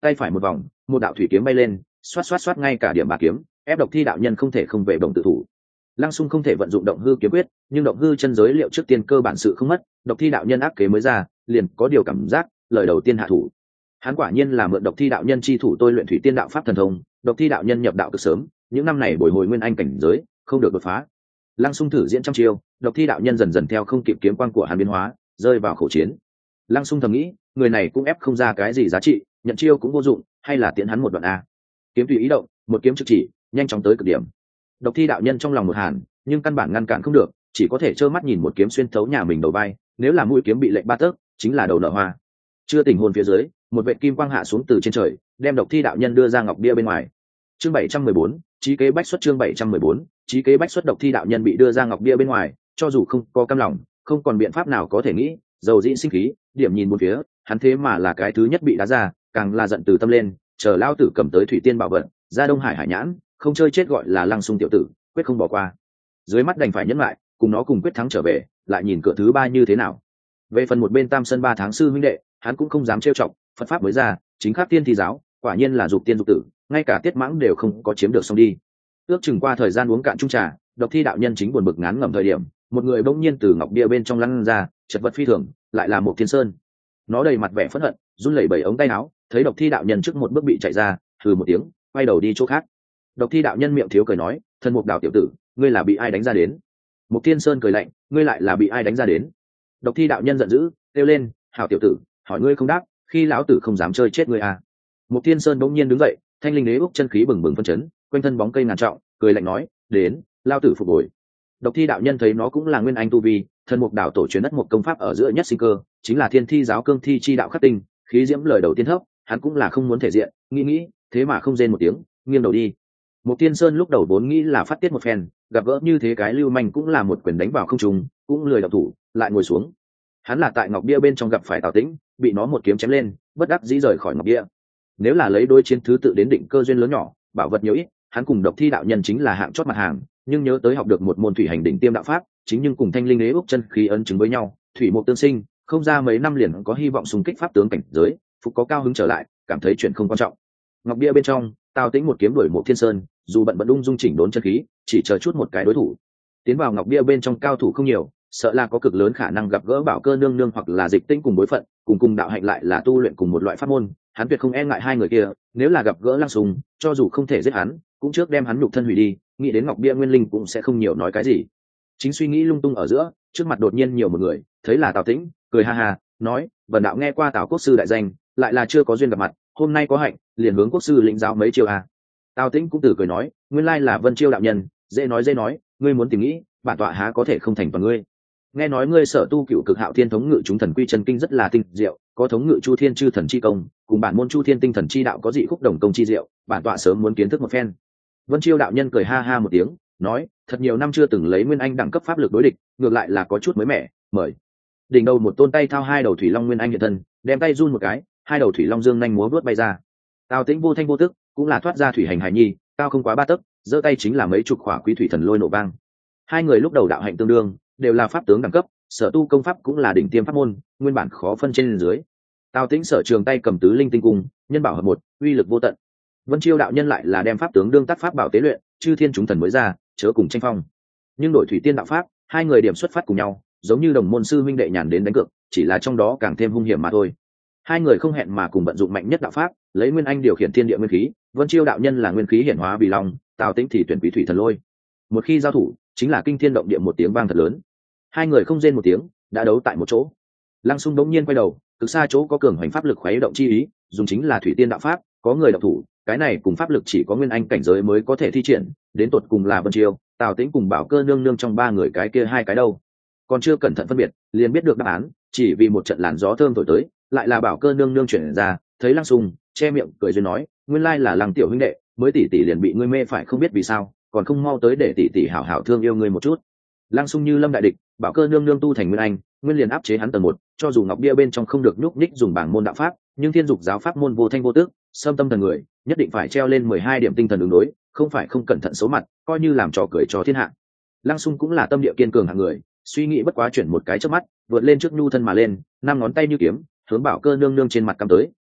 tay phải một vòng, một đạo thủy kiếm bay lên, xoát xoát xoát ngay cả điểm ba kiếm, ép Độc Thi đạo nhân không thể không về bổng tự thủ. Lăng Xung không thể vận dụng động hư kiếm quyết, nhưng động hư chân giới liệu trước tiên cơ bản sự không mất, Độc Thi đạo nhân ác kế mới ra, liền có điều cảm giác, lời đầu tiên hạ thủ. Hắn quả nhiên là mượn Độc Thi đạo nhân chi thủ tôi luyện thủy tiên đạo pháp thần thông, Độc Thi đạo nhân nhập đạo cực sớm, những năm này bồi hồi nguyên anh cảnh giới, không được đột phá. Lăng Xung thử diễn trăm chiêu, Độc Thi đạo nhân dần dần theo không kịp kiếm quang của hắn biến hóa, rơi vào khẩu chiến. Lăng Xung thầm nghĩ, người này cũng ép không ra cái gì giá trị, nhận chiêu cũng vô dụng, hay là tiễn hắn một đoạn a. Kiếm tùy ý động, một kiếm trực chỉ, nhanh chóng tới cực điểm. Độc Thi đạo nhân trong lòng một hàn, nhưng căn bản ngăn cản không được, chỉ có thể trơ mắt nhìn một kiếm xuyên thấu nhà mình đầu vai, nếu là mũi kiếm bị lệnh ba tấc, chính là đầu nở hoa. Chưa tình hồn phía dưới, một vệt kim quang hạ xuống từ trên trời, đem Độc Thi đạo nhân đưa ra ngọc bia bên ngoài. Chương 714, chí kế bách xuất. Chương 714, chí kế bách xuất. Độc Thi đạo nhân bị đưa ra ngọc bia bên ngoài, cho dù không có cam lòng, không còn biện pháp nào có thể nghĩ, dầu dĩ sinh khí, điểm nhìn một phía, hắn thế mà là cái thứ nhất bị đá ra, càng là giận từ tâm lên, chờ lao tử cầm tới thủy tiên bảo vật, ra Đông Hải hải nhãn, không chơi chết gọi là Lăng Xung tiểu tử, quyết không bỏ qua. Dưới mắt đành phải nhẫn lại, cùng nó cùng quyết thắng trở về, lại nhìn cửa thứ ba như thế nào. Về phần một bên Tam Sơn 3 tháng sư huynh đệ, hắn cũng không dám trêu chọc, Phật pháp mới ra, chính khắc tiên thi giáo, quả nhiên là dục tiên dục tử, ngay cả tiết mãng đều không có chiếm được xong đi. Ước chừng qua thời gian uống cạn chung trà, Độc Thi đạo nhân chính buồn bực ngán ngẩm thời điểm, một người bỗng nhiên từ ngọc bia bên trong lăn ra, chật vật phi thường, lại là một Thiên Sơn. Nó đầy mặt vẻ phẫn hận, run lẩy bẩy ống tay áo, thấy Độc Thi đạo nhân trước một bước bị chạy ra, hừ một tiếng, quay đầu đi chỗ khác. Độc Thi đạo nhân miệng thiếu cười nói, thân mục đạo tiểu tử, ngươi là bị ai đánh ra đến? Mục Thiên Sơn cười lạnh, ngươi lại là bị ai đánh ra đến? Độc Thi đạo nhân giận dữ, kêu lên, hảo tiểu tử, hỏi ngươi không đáp, khi lão tử không dám chơi chết ngươi à? Mục Thiên Sơn bỗng nhiên đứng dậy, thanh linh đế úc chân khí bừng bừng phân chấn, quanh thân bóng cây ngàn trọng, cười lạnh nói, đến, lao tử phục hồi. Độc Thi đạo nhân thấy nó cũng là nguyên anh tu vi, thần mục đạo tổ truyền đất một công pháp ở giữa nhất sinh cơ, chính là thiên thi giáo cương thi chi đạo khắc tinh, khí diễm lời đầu tiên thấp, hắn cũng là không muốn thể diện, nghĩ, thế mà không rên một tiếng, nghiêng đầu đi. Mục Tiên Sơn lúc đầu vốn nghĩ là phát tiết một phen, gặp gỡ như thế cái lưu manh cũng là một quyền đánh vào không trung, cũng lười động thủ, lại ngồi xuống. Hắn là tại ngọc bia bên trong gặp phải Tào Tĩnh, bị nó một kiếm chém lên, bất đắc dĩ rời khỏi ngọc bia. Nếu là lấy đối chiến thứ tự đến định cơ duyên lớn nhỏ, bảo vật nhiều ít, hắn cùng Độc Thi đạo nhân chính là hạng chót mặt hàng, nhưng nhớ tới học được một môn thủy hành đỉnh tiêm đạo pháp, chính nhưng cùng thanh linh đế úc chân khí ấn chứng với nhau, thủy mục tương sinh, không ra mấy năm liền có hy vọng xung kích pháp tướng cảnh giới, phục có cao hứng trở lại, cảm thấy chuyện không quan trọng. Ngọc bia bên trong, Tào Tĩnh một kiếm đuổi Mộ Thiên Sơn, dù bận ung dung chỉnh đốn chân khí, chỉ chờ chút một cái đối thủ. Tiến vào ngọc bia bên trong cao thủ không nhiều, sợ là có cực lớn khả năng gặp gỡ Bảo Cơ nương nương hoặc là Dịch Tinh cùng bối phận, cùng đạo hạnh lại là tu luyện cùng một loại pháp môn, hắn tuyệt không e ngại hai người kia, nếu là gặp gỡ Lăng Xung, cho dù không thể giết hắn, cũng trước đem hắn nhục thân hủy đi, nghĩ đến ngọc bia nguyên linh cũng sẽ không nhiều nói cái gì. Chính suy nghĩ lung tung ở giữa, trước mặt đột nhiên nhiều một người, thấy là Tào Tĩnh, cười ha ha, nói, "Vân đạo nghe qua Tào quốc sư đại danh, lại là chưa có duyên gặp mặt, hôm nay có hạnh, liền hướng quốc sư lĩnh giáo mấy chiêu à." Tào Tĩnh cũng từ cười nói, "Nguyên lai là Vân Chiêu đạo nhân, dễ nói, ngươi muốn tìm nghĩ, bản tọa há có thể không thành toàn ngươi. Nghe nói ngươi sở tu cựu cực hạo thiên thống ngự chúng thần quy chân kinh rất là tinh diệu, có thống ngự chu thiên chư thần chi công, cùng bản môn chu thiên tinh thần chi đạo có dị khúc đồng công chi diệu, bản tọa sớm muốn kiến thức một phen." Vân Chiêu đạo nhân cười ha ha một tiếng, nói, "Thật nhiều năm chưa từng lấy nguyên anh đẳng cấp pháp lực đối địch, ngược lại là có chút mới mẻ, mời." Đỉnh đầu một tôn tay thao hai đầu thủy long nguyên anh hiện thân, đem tay run một cái, hai đầu thủy long dương nhanh múa vuốt bay ra. Tào Tĩnh vô thanh vô tức, cũng là thoát ra thủy hành hải nhi, cao không quá 3 tấc, giơ tay chính là mấy chục khỏa quý thủy thần lôi nổ vang. Hai người lúc đầu đạo hạnh tương đương, đều là pháp tướng đẳng cấp, sở tu công pháp cũng là đỉnh tiêm pháp môn, nguyên bản khó phân trên dưới. Tào Tĩnh sở trường tay cầm tứ linh tinh cung, nhân bảo hợp một, uy lực vô tận. Vân Chiêu đạo nhân lại là đem pháp tướng đương tác pháp bảo tế luyện, chư thiên chúng thần mới ra, chớ cùng tranh phong. Nhưng đổi thủy tiên đạo pháp, hai người điểm xuất phát cùng nhau, giống như đồng môn sư huynh đệ nhàn đến đánh cược, chỉ là trong đó càng thêm hung hiểm mà thôi. Hai người không hẹn mà cùng vận dụng mạnh nhất đạo pháp, lấy nguyên anh điều khiển thiên địa nguyên khí, Vân Chiêu đạo nhân là nguyên khí hiển hóa vì long, Tào Tĩnh thì tuyển quý thủy thần lôi. Một khi giao thủ, chính là kinh thiên động địa một tiếng vang thật lớn. Hai người không rên một tiếng, đã đấu tại một chỗ. Lăng Xung đống nhiên quay đầu, cực xa chỗ có cường hoành pháp lực khuấy động chi ý, dùng chính là thủy tiên đạo pháp, có người động thủ, cái này cùng pháp lực chỉ có nguyên anh cảnh giới mới có thể thi triển, đến tột cùng là Vân Chiêu, Tào Tĩnh cùng Bảo Cơ nương nương trong ba người cái kia hai cái đâu. Còn chưa cẩn thận phân biệt, liền biết được đáp án, chỉ vì một trận làn gió thơm thổi tới, lại là Bảo Cơ nương nương chuyển ra, thấy Lăng Xung, che miệng cười duyên nói, nguyên lai là Lăng tiểu huynh đệ, mới tỷ tỷ liền bị ngươi mê phải không biết vì sao, còn không mau tới để tỷ tỷ hảo hảo thương yêu ngươi một chút. Lăng Xung như lâm đại địch, Bảo Cơ nương nương tu thành nguyên anh, nguyên liền áp chế hắn tầng 1, cho dù ngọc bia bên trong không được nhúc nhích dùng bảng môn đạo pháp, nhưng thiên dục giáo pháp môn vô thanh vô tức, xâm tâm thần người, nhất định phải treo lên 12 điểm tinh thần ứng đối, không phải không cẩn thận xấu mặt, coi như làm trò cười cho thiên hạ. Lăng Xung cũng là tâm địa kiên cường hạng người, suy nghĩ bất quá chuyển một cái chớp mắt, vượt lên trước nhu thân mà lên, 5 ngón tay như kiếm, hướng Bảo Cơ nương nương trên mặt cắm tới,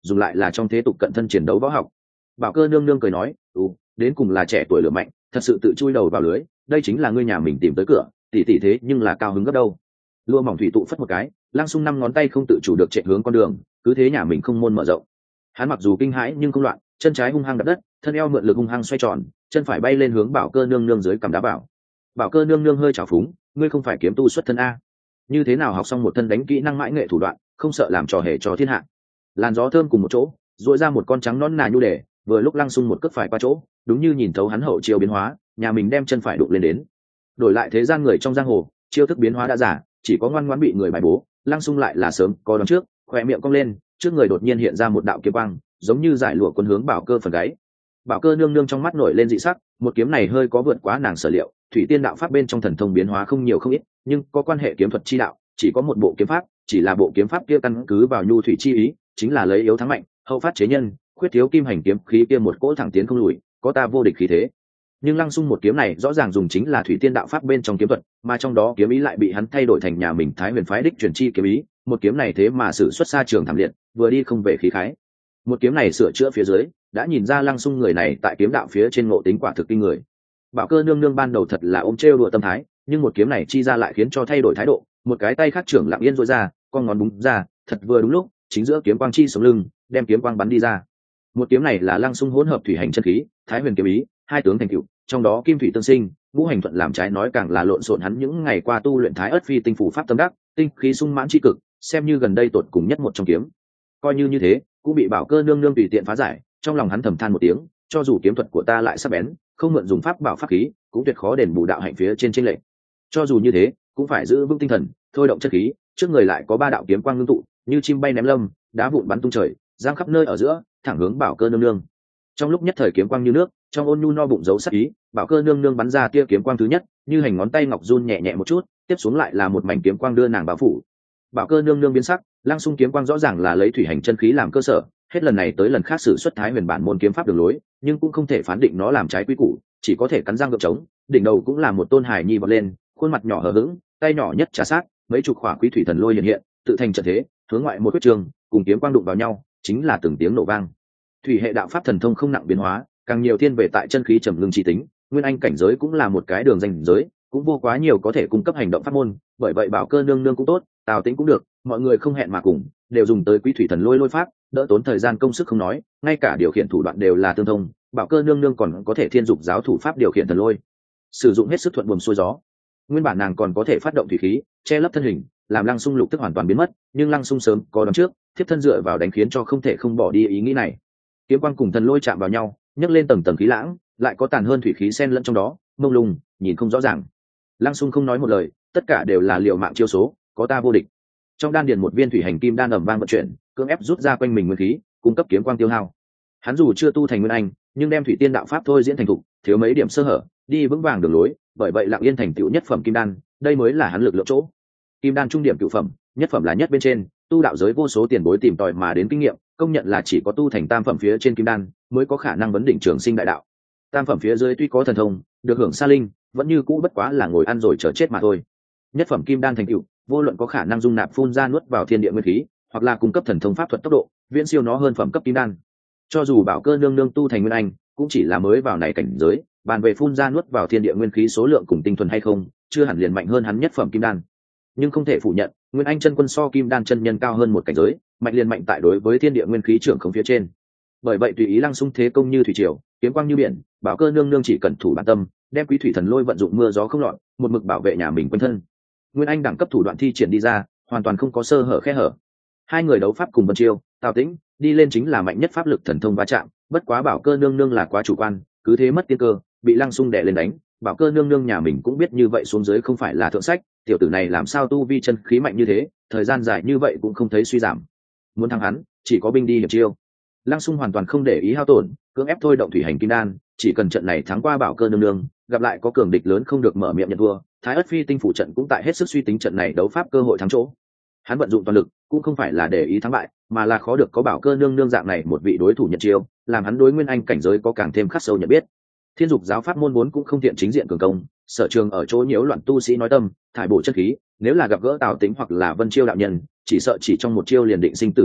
dùng lại là trong thế tục cận thân chiến đấu võ học. Bảo Cơ nương nương cười nói, đến cùng là trẻ tuổi lửa mạnh, thật sự tự chui đầu vào lưới, đây chính là ngươi nhà mình tìm tới cửa, tỷ tỷ thế nhưng là cao hứng gấp đâu. Lụa mỏng thủy tụ phất một cái, Lăng Xung 5 ngón tay không tự chủ được chạy hướng con đường, cứ thế nhà mình không môn mở rộng. Hắn mặc dù kinh hãi nhưng không loạn, chân trái hung hăng đập đất, thân eo mượn lực hung hăng xoay tròn, chân phải bay lên hướng Bảo Cơ nương nương dưới cằm đá bảo. Bảo Cơ nương nương hơi trào phúng, ngươi không phải kiếm tu xuất thân a? Như thế nào học xong một thân đánh kỹ năng mãi nghệ thủ đoạn, không sợ làm trò hề cho thiên hạ. Làn gió thơm cùng một chỗ, duỗi ra một con trắng nõn nà nhu đề, vừa lúc Lăng Xung một cước phải qua chỗ, đúng như nhìn thấu hắn hậu chiêu biến hóa, nhà mình đem chân phải đụng lên đến. Đổi lại thế gian người trong giang hồ, chiêu thức biến hóa đã giả, chỉ có ngoan ngoãn bị người bài bố. Lăng Xung lại là sớm có đón trước, khỏe miệng cong lên, trước người đột nhiên hiện ra một đạo kiếm quang, giống như giải lụa quân hướng Bảo Cơ phần gáy. Bảo Cơ nương nương trong mắt nổi lên dị sắc, một kiếm này hơi có vượt quá nàng sở liệu, thủy tiên đạo pháp bên trong thần thông biến hóa không nhiều không ít, nhưng có quan hệ kiếm thuật chi đạo, chỉ có một bộ kiếm pháp, chỉ là bộ kiếm pháp kia căn cứ vào nhu thủy chi ý, chính là lấy yếu thắng mạnh, hậu phát chế nhân, khuyết thiếu kim hành kiếm khí kia một cỗ thẳng tiến không lùi, có ta vô địch khí thế. Nhưng Lăng Xung một kiếm này rõ ràng dùng chính là thủy tiên đạo pháp bên trong kiếm thuật, mà trong đó kiếm ý lại bị hắn thay đổi thành nhà mình Thái Huyền phái đích truyền chi kiếm ý, một kiếm này thế mà sử xuất xa trường thảm liệt, vừa đi không về khí khái. Một kiếm này sửa chữa phía dưới, đã nhìn ra Lăng Xung người này tại kiếm đạo phía trên ngộ tính quả thực kinh người. Bảo Cơ nương nương ban đầu thật là ôm trêu đùa tâm thái, nhưng một kiếm này chi ra lại khiến cho thay đổi thái độ, một cái tay khác trưởng lặng yên duỗi ra, con ngón búng ra, thật vừa đúng lúc, chính giữa kiếm quang chi sống lưng, đem kiếm quang bắn đi ra. Một kiếm này là Lăng Xung hỗn hợp thủy hành chân khí, Thái Huyền kiếm ý, hai tướng thành cựu, trong đó kim thủy tương sinh, ngũ hành thuận làm trái nói càng là lộn xộn hắn những ngày qua tu luyện Thái Ức Phi tinh phủ pháp tâm đắc, tinh khí sung mãn chi cực, xem như gần đây tột cùng nhất một trong kiếm. Coi như thế, cũng bị Bảo Cơ nương nương tùy tiện phá giải, trong lòng hắn thầm than một tiếng, cho dù kiếm thuật của ta lại sắc bén, không mượn dùng pháp bảo pháp khí, cũng tuyệt khó đền bù đạo hạnh phía trên chênh lệch. Cho dù như thế, cũng phải giữ vững tinh thần, thôi động chất khí, trước người lại có 3 đạo kiếm quang ngưng tụ, như chim bay ném lâm, đá vụn bắn tung trời, giang khắp nơi ở giữa, thẳng hướng Bảo Cơ nương nương. Trong lúc nhất thời kiếm quang như nước, trong ôn nhu no bụng giấu sắc ý, Bảo Cơ nương nương bắn ra tia kiếm quang thứ nhất, như hành ngón tay ngọc run nhẹ nhẹ một chút, tiếp xuống lại là một mảnh kiếm quang đưa nàng bao phủ. Bảo Cơ nương nương biến sắc, Lăng Xung kiếm quang rõ ràng là lấy thủy hành chân khí làm cơ sở, hết lần này tới lần khác sử xuất Thái Huyền bản môn kiếm pháp đường lối, nhưng cũng không thể phán định nó làm trái quy củ, chỉ có thể cắn răng gượng chống, đỉnh đầu cũng là một tôn hài nhi vọt lên, khuôn mặt nhỏ hờ hững, tay nhỏ nhất trà sát, mấy chục khỏa quý thủy thần lôi hiện hiện, tự thành trận thế, hướng ngoại một quyết trường, cùng kiếm quang đụng vào nhau, chính là từng tiếng nổ vang. Thủy hệ đạo pháp thần thông không nặng biến hóa, càng nhiều thiên về tại chân khí trầm ngưng chi tính, nguyên anh cảnh giới cũng là một cái đường ranh giới, cũng vô quá nhiều có thể cung cấp hành động pháp môn, bởi vậy Bảo Cơ nương nương cũng tốt, Tào Tĩnh cũng được, mọi người không hẹn mà cùng, đều dùng tới quý thủy thần lôi lôi pháp, đỡ tốn thời gian công sức không nói, ngay cả điều khiển thủ đoạn đều là tương thông, Bảo Cơ nương nương còn có thể thiên dục giáo thủ pháp điều khiển thần lôi, sử dụng hết sức thuận buồm xuôi gió. Nguyên bản nàng còn có thể phát động thủy khí, che lấp thân hình, làm Lăng Xung lục tức hoàn toàn biến mất, nhưng Lăng Xung sớm có đoán trước, thiếp thân dựa vào đánh khiến cho không thể không bỏ đi ý nghĩ này. Kiếm quang cùng thần lôi chạm vào nhau, nhấc lên tầng tầng khí lãng, lại có tàn hơn thủy khí xen lẫn trong đó, mông lung, nhìn không rõ ràng. Lăng Xung không nói một lời, tất cả đều là liều mạng chiêu số, có ta vô địch. Trong đan điền một viên thủy hành kim đan ầm vang vận chuyển, cưỡng ép rút ra quanh mình nguyên khí, cung cấp kiếm quang tiêu hao. Hắn dù chưa tu thành nguyên anh, nhưng đem thủy tiên đạo pháp thôi diễn thành thục, thiếu mấy điểm sơ hở, đi vững vàng đường lối, bởi vậy lặng yên thành tựu nhất phẩm kim đan, đây mới là hắn lực lượng chỗ. Kim đan trung điểm cửu phẩm, nhất phẩm là nhất bên trên, tu đạo giới vô số tiền bối tìm tòi mà đến kinh nghiệm, công nhận là chỉ có tu thành tam phẩm phía trên kim đan mới có khả năng vấn đỉnh trường sinh đại đạo. Tam phẩm phía dưới tuy có thần thông, được hưởng sa linh, vẫn như cũ bất quá là ngồi ăn rồi chờ chết mà thôi. Nhất phẩm kim đan thành tựu, vô luận có khả năng dung nạp phun ra nuốt vào thiên địa nguyên khí, hoặc là cung cấp thần thông pháp thuật tốc độ, viễn siêu nó hơn phẩm cấp kim đan. Cho dù Bảo Cơ nương nương tu thành nguyên anh, cũng chỉ là mới vào này cảnh giới, bàn về phun ra nuốt vào thiên địa nguyên khí số lượng cùng tinh thuần hay không, chưa hẳn liền mạnh hơn hắn nhất phẩm kim đan. Nhưng không thể phủ nhận, nguyên anh chân quân so kim đan chân nhân cao hơn một cảnh giới, mạnh liền mạnh tại đối với thiên địa nguyên khí trưởng không phía trên. Bởi vậy tùy ý Lăng Xung thế công như thủy triều, kiếm quang như biển, Bảo Cơ nương nương chỉ cần thủ bản tâm, đem quý thủy thần lôi vận dụng mưa gió không loạn, một mực bảo vệ nhà mình quanh thân. Nguyên anh đẳng cấp thủ đoạn thi triển đi ra, hoàn toàn không có sơ hở khe hở. Hai người đấu pháp cùng Vân Chiêu, Tào Tĩnh, đi lên chính là mạnh nhất pháp lực thần thông va chạm, bất quá Bảo Cơ nương nương là quá chủ quan, cứ thế mất tiên cơ, bị Lăng Xung đè lên đánh. Bảo Cơ nương nương nhà mình cũng biết như vậy xuống dưới không phải là thượng sách, tiểu tử này làm sao tu vi chân khí mạnh như thế, thời gian dài như vậy cũng không thấy suy giảm. Muốn thắng hắn, chỉ có binh đi hiểm chiêu. Lăng Xung hoàn toàn không để ý hao tổn, cưỡng ép thôi động thủy hành kim đan, chỉ cần trận này thắng qua Bảo Cơ nương nương, gặp lại có cường địch lớn không được mở miệng nhận thua. Thái Ức Phi tinh phủ trận cũng tại hết sức suy tính trận này đấu pháp cơ hội thắng chỗ. Hắn vận dụng toàn lực, cũng không phải là để ý thắng bại, mà là khó được có Bảo Cơ nương nương dạng này một vị đối thủ nhận chiêu, làm hắn đối nguyên anh cảnh giới có càng thêm khắc sâu nhận biết. Thiên dục giáo pháp môn vốn cũng không tiện chính diện cường công, sở trường ở chỗ nhiễu loạn tu sĩ nói tâm, thải bổ chất khí, nếu là gặp gỡ Tào Tĩnh hoặc là Vân Chiêu đạo nhân, chỉ sợ chỉ trong một chiêu liền định sinh tử thắng bại,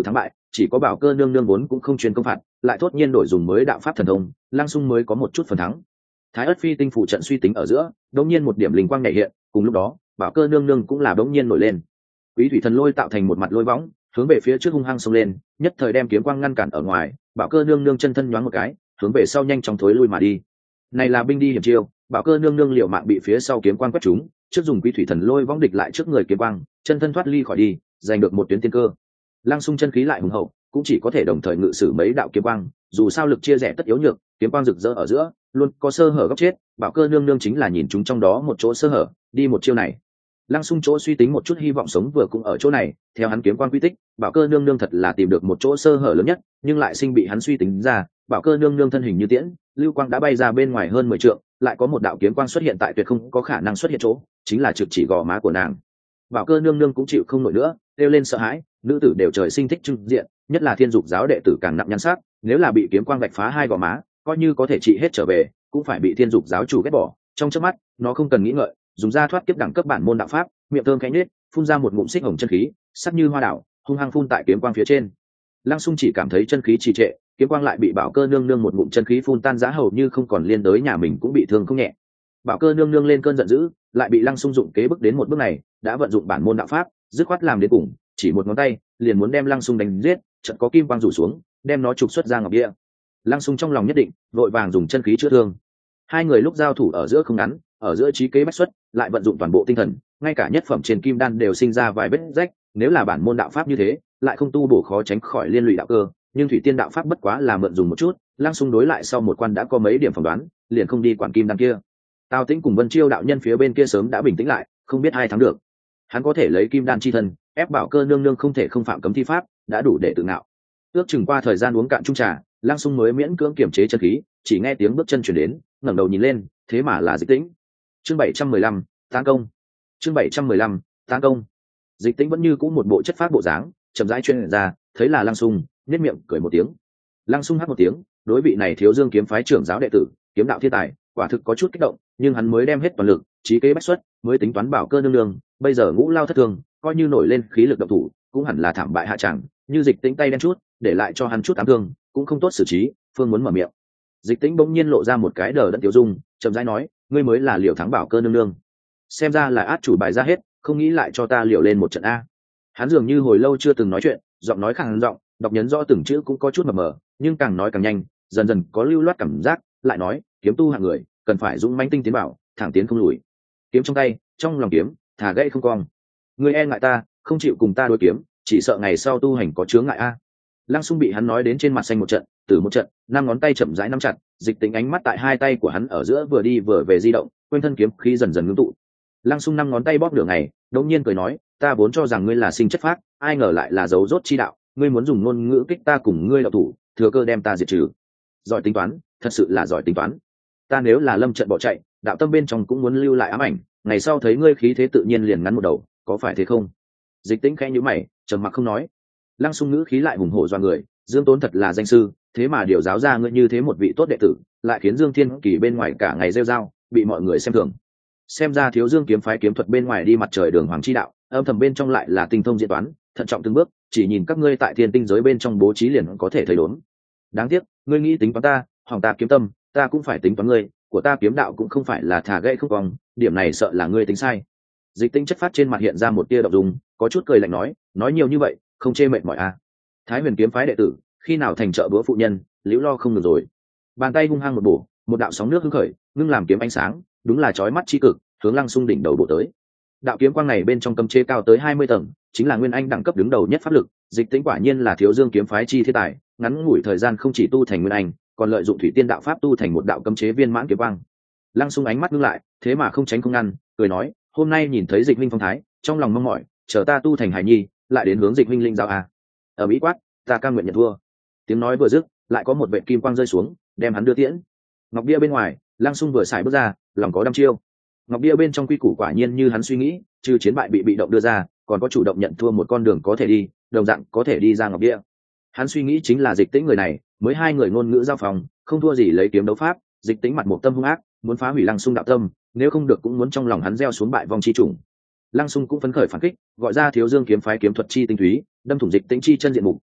chỉ có Bảo Cơ nương nương vốn cũng không chuyên công phạt, lại thốt nhiên đổi dùng mới đạo pháp thần thông, Lăng Xung mới có một chút phần thắng. Thái Ức Phi tinh phủ trận suy tính ở giữa, đống nhiên một điểm linh quang nhảy hiện, cùng lúc đó, Bảo Cơ nương nương cũng là đống nhiên nổi lên. Quý thủy thần lôi tạo thành một mặt lôi võng, hướng về phía trước hung hăng xông lên, nhất thời đem kiếm quang ngăn cản ở ngoài, Bảo Cơ nương nương chân thân nhoáng một cái, hướng về sau nhanh chóng thối lui mà đi. Này là binh đi hiểm chiêu, Bảo Cơ nương nương liều mạng bị phía sau kiếm quang quét trúng, trước dùng quý thủy thần lôi võng địch lại trước người kiếm quang, chân thân thoát ly khỏi đi, giành được một tuyến tiên cơ. Lăng Xung chân khí lại hùng hậu, cũng chỉ có thể đồng thời ngự sử mấy đạo kiếm quang, dù sao lực chia rẽ tất yếu nhược, kiếm quang rực rỡ ở giữa, luôn có sơ hở góc chết, Bảo Cơ nương nương chính là nhìn chúng trong đó một chỗ sơ hở, đi một chiêu này. Lăng Xung chỗ suy tính một chút hy vọng sống vừa cũng ở chỗ này, theo hắn kiếm quang quy tích, Bảo Cơ nương nương thật là tìm được một chỗ sơ hở lớn nhất, nhưng lại sinh bị hắn suy tính ra, Bảo Cơ nương nương thân hình như tiễn, lưu quang đã bay ra bên ngoài hơn 10 trượng, lại có một đạo kiếm quang xuất hiện tại tuyệt không có khả năng xuất hiện chỗ, chính là trực chỉ gò má của nàng. Bảo Cơ nương nương cũng chịu không nổi nữa, kêu lên sợ hãi, nữ tử đều trời sinh thích trưng diện, nhất là Thiên Dục giáo đệ tử càng nặng nhan sắc, nếu là bị kiếm quang vạch phá hai gò má, coi như có thể trị hết trở về, cũng phải bị Thiên Dục giáo chủ ghét bỏ. Trong chớp mắt, nó không cần nghĩ ngợi, dùng ra thoát kiếp đẳng cấp bản môn đạo pháp, miệng thơm khẽ nhếch, phun ra một ngụm xích hồng chân khí, sắc như hoa đảo, hung hăng phun tại kiếm quang phía trên. Lăng Xung chỉ cảm thấy chân khí trì trệ, kiếm quang lại bị Bảo Cơ nương nương một ngụm chân khí phun tan rã hầu như không còn liên đới nhà mình cũng bị thương không nhẹ. Bảo Cơ nương nương lên cơn giận dữ, lại bị Lăng Xung dụng kế bức đến một bước này, đã vận dụng bản môn đạo pháp, dứt khoát làm đến cùng, chỉ một ngón tay, liền muốn đem Lăng Xung đánh giết, chợt có kim quang rủ xuống, đem nó trục xuất ra ngọc địa. Lăng Xung trong lòng nhất định, vội vàng dùng chân khí chữa thương. Hai người lúc giao thủ ở giữa không ngắn, ở giữa trí kế bách xuất, lại vận dụng toàn bộ tinh thần, ngay cả nhất phẩm trên kim đan đều sinh ra vài vết rách, nếu là bản môn đạo pháp như thế, lại không tu bổ khó tránh khỏi liên lụy đạo cơ, nhưng thủy tiên đạo pháp bất quá là mượn dùng một chút, Lăng Xung đối lại sau một quan đã có mấy điểm phỏng đoán, liền không đi quản kim đan kia. Tào Tĩnh cùng Vân Chiêu đạo nhân phía bên kia sớm đã bình tĩnh lại, không biết ai thắng được. Hắn có thể lấy kim đan chi thân, ép Bảo Cơ nương nương không thể không phạm cấm thi pháp, đã đủ để tự ngạo. Ước chừng qua thời gian uống cạn chung trà, Lăng Xung mới miễn cưỡng kiềm chế chân khí, chỉ nghe tiếng bước chân chuyển đến, ngẩng đầu nhìn lên, thế mà là Dịch Tĩnh. Chương 715, tán công. Chương 715, tán công. Dịch Tĩnh vẫn như cũ một bộ chất phát bộ dáng, chậm rãi chuyên ra, thấy là Lăng Xung, nhếch miệng cười một tiếng. Lăng Xung hát một tiếng, đối vị này Thiếu Dương kiếm phái trưởng giáo đệ tử, kiếm đạo thiên tài, quả thực có chút kích động, nhưng hắn mới đem hết toàn lực, trí kế bách xuất, mới tính toán Bảo Cơ nương nương, bây giờ ngũ lao thất thường, coi như nổi lên khí lực động thủ, cũng hẳn là thảm bại hạ tràng, như Dịch Tĩnh tay đen chút, để lại cho hắn chút ám thương, cũng không tốt xử trí. Phương muốn mở miệng, Dịch Tĩnh bỗng nhiên lộ ra một cái đờ đẫn tiêu dung, chậm rãi nói, ngươi mới là liều thắng Bảo Cơ nương nương, xem ra là át chủ bài ra hết, không nghĩ lại cho ta liều lên một trận a. Hắn dường như hồi lâu chưa từng nói chuyện, giọng nói khàn giọng, đọc nhấn rõ từng chữ cũng có chút mập mờ, nhưng càng nói càng nhanh, dần dần có lưu loát cảm giác, lại nói, kiếm tu hạng người, cần phải dũng mãnh tinh tiến bảo, thẳng tiến không lùi. Kiếm trong tay, trong lòng kiếm, thả gãy không cong. Ngươi e ngại ta, không chịu cùng ta đối kiếm, chỉ sợ ngày sau tu hành có chướng ngại a. Lăng Xung bị hắn nói đến trên mặt xanh một trận, từ một trận, năm ngón tay chậm rãi nắm chặt, Dịch Tĩnh ánh mắt tại hai tay của hắn ở giữa vừa đi vừa về di động, quanh thân kiếm khí dần dần ngưng tụ. Lăng Xung năm ngón tay bóp nửa ngày, đột nhiên cười nói, ta vốn cho rằng ngươi là sinh chất phác, ai ngờ lại là dấu rốt chi đạo, ngươi muốn dùng ngôn ngữ kích ta cùng ngươi đạo thủ, thừa cơ đem ta diệt trừ. Giỏi tính toán, thật sự là giỏi tính toán. Ta nếu là lâm trận bỏ chạy, đạo tâm bên trong cũng muốn lưu lại ám ảnh, ngày sau thấy ngươi khí thế tự nhiên liền ngắn một đầu, có phải thế không? Dịch Tĩnh khẽ nhíu mày, trầm mặc không nói. Lăng Xung ngữ khí lại hùng hổ doa người, Dương Tốn thật là danh sư, thế mà điều giáo ra ngươi như thế một vị tốt đệ tử, lại khiến Dương Thiên Kỳ bên ngoài cả ngày rêu rao, bị mọi người xem thường. Xem ra Thiếu Dương kiếm phái kiếm thuật bên ngoài đi mặt trời đường hoàng chi đạo, âm thầm bên trong lại là tinh thông diễn toán, thận trọng từng bước, chỉ nhìn các ngươi tại thiên tinh giới bên trong bố trí liền có thể thấy đốn. Đáng tiếc, ngươi nghĩ tính toán ta, hoàng ta kiếm tâm, ta cũng phải tính toán ngươi, của ta kiếm đạo cũng không phải là thả gãy không cong, điểm này sợ là ngươi tính sai. Dịch Tĩnh chất phát trên mặt hiện ra một tia động dung, có chút cười lạnh nói nhiều như vậy, không chê mệt mỏi à? Thái Huyền kiếm phái đệ tử, khi nào thành trợ bữa phụ nhân, liễu lo không ngừng rồi. Bàn tay hung hăng một bổ, một đạo sóng nước hưng khởi, ngưng làm kiếm ánh sáng, đúng là chói mắt chi cực, hướng Lăng Xung đỉnh đầu bổ tới. Đạo kiếm quang này bên trong cấm chế cao tới 20 tầng, chính là nguyên anh đẳng cấp đứng đầu nhất pháp lực, Dịch Tĩnh quả nhiên là Thiếu Dương kiếm phái chi thế tài, ngắn ngủi thời gian không chỉ tu thành nguyên anh, còn lợi dụng thủy tiên đạo pháp tu thành một đạo cấm chế viên mãn kiếm quang. Lăng Xung ánh mắt ngưng lại, thế mà không tránh không ngăn, cười nói, hôm nay nhìn thấy Dịch huynh phong thái, trong lòng mong mỏi, chờ ta tu thành hải nhi, lại đến hướng Dịch huynh linh giáo à. Ở Mỹ quát, ta cam nguyện nhận thua. Tiếng nói vừa dứt, lại có một vệt kim quang rơi xuống, đem hắn đưa tiễn. Ngọc bia bên ngoài, Lăng Xung vừa xài bước ra, lòng có đăm chiêu. Ngọc bia bên trong quy củ quả nhiên như hắn suy nghĩ, trừ chiến bại bị động đưa ra, còn có chủ động nhận thua một con đường có thể đi, đồng dạng có thể đi ra Ngọc bia. Hắn suy nghĩ chính là Dịch Tĩnh người này, mới hai người ngôn ngữ giao phòng, không thua gì lấy kiếm đấu pháp, Dịch Tĩnh mặt một tâm hung ác, muốn phá hủy Lăng Xung đạo tâm, nếu không được cũng muốn trong lòng hắn gieo xuống bại vong chi trùng. Lăng Xung cũng phấn khởi phản kích, gọi ra Thiếu Dương kiếm phái kiếm thuật chi tinh túy, đâm thủng Dịch Tĩnh chi chân diện mục,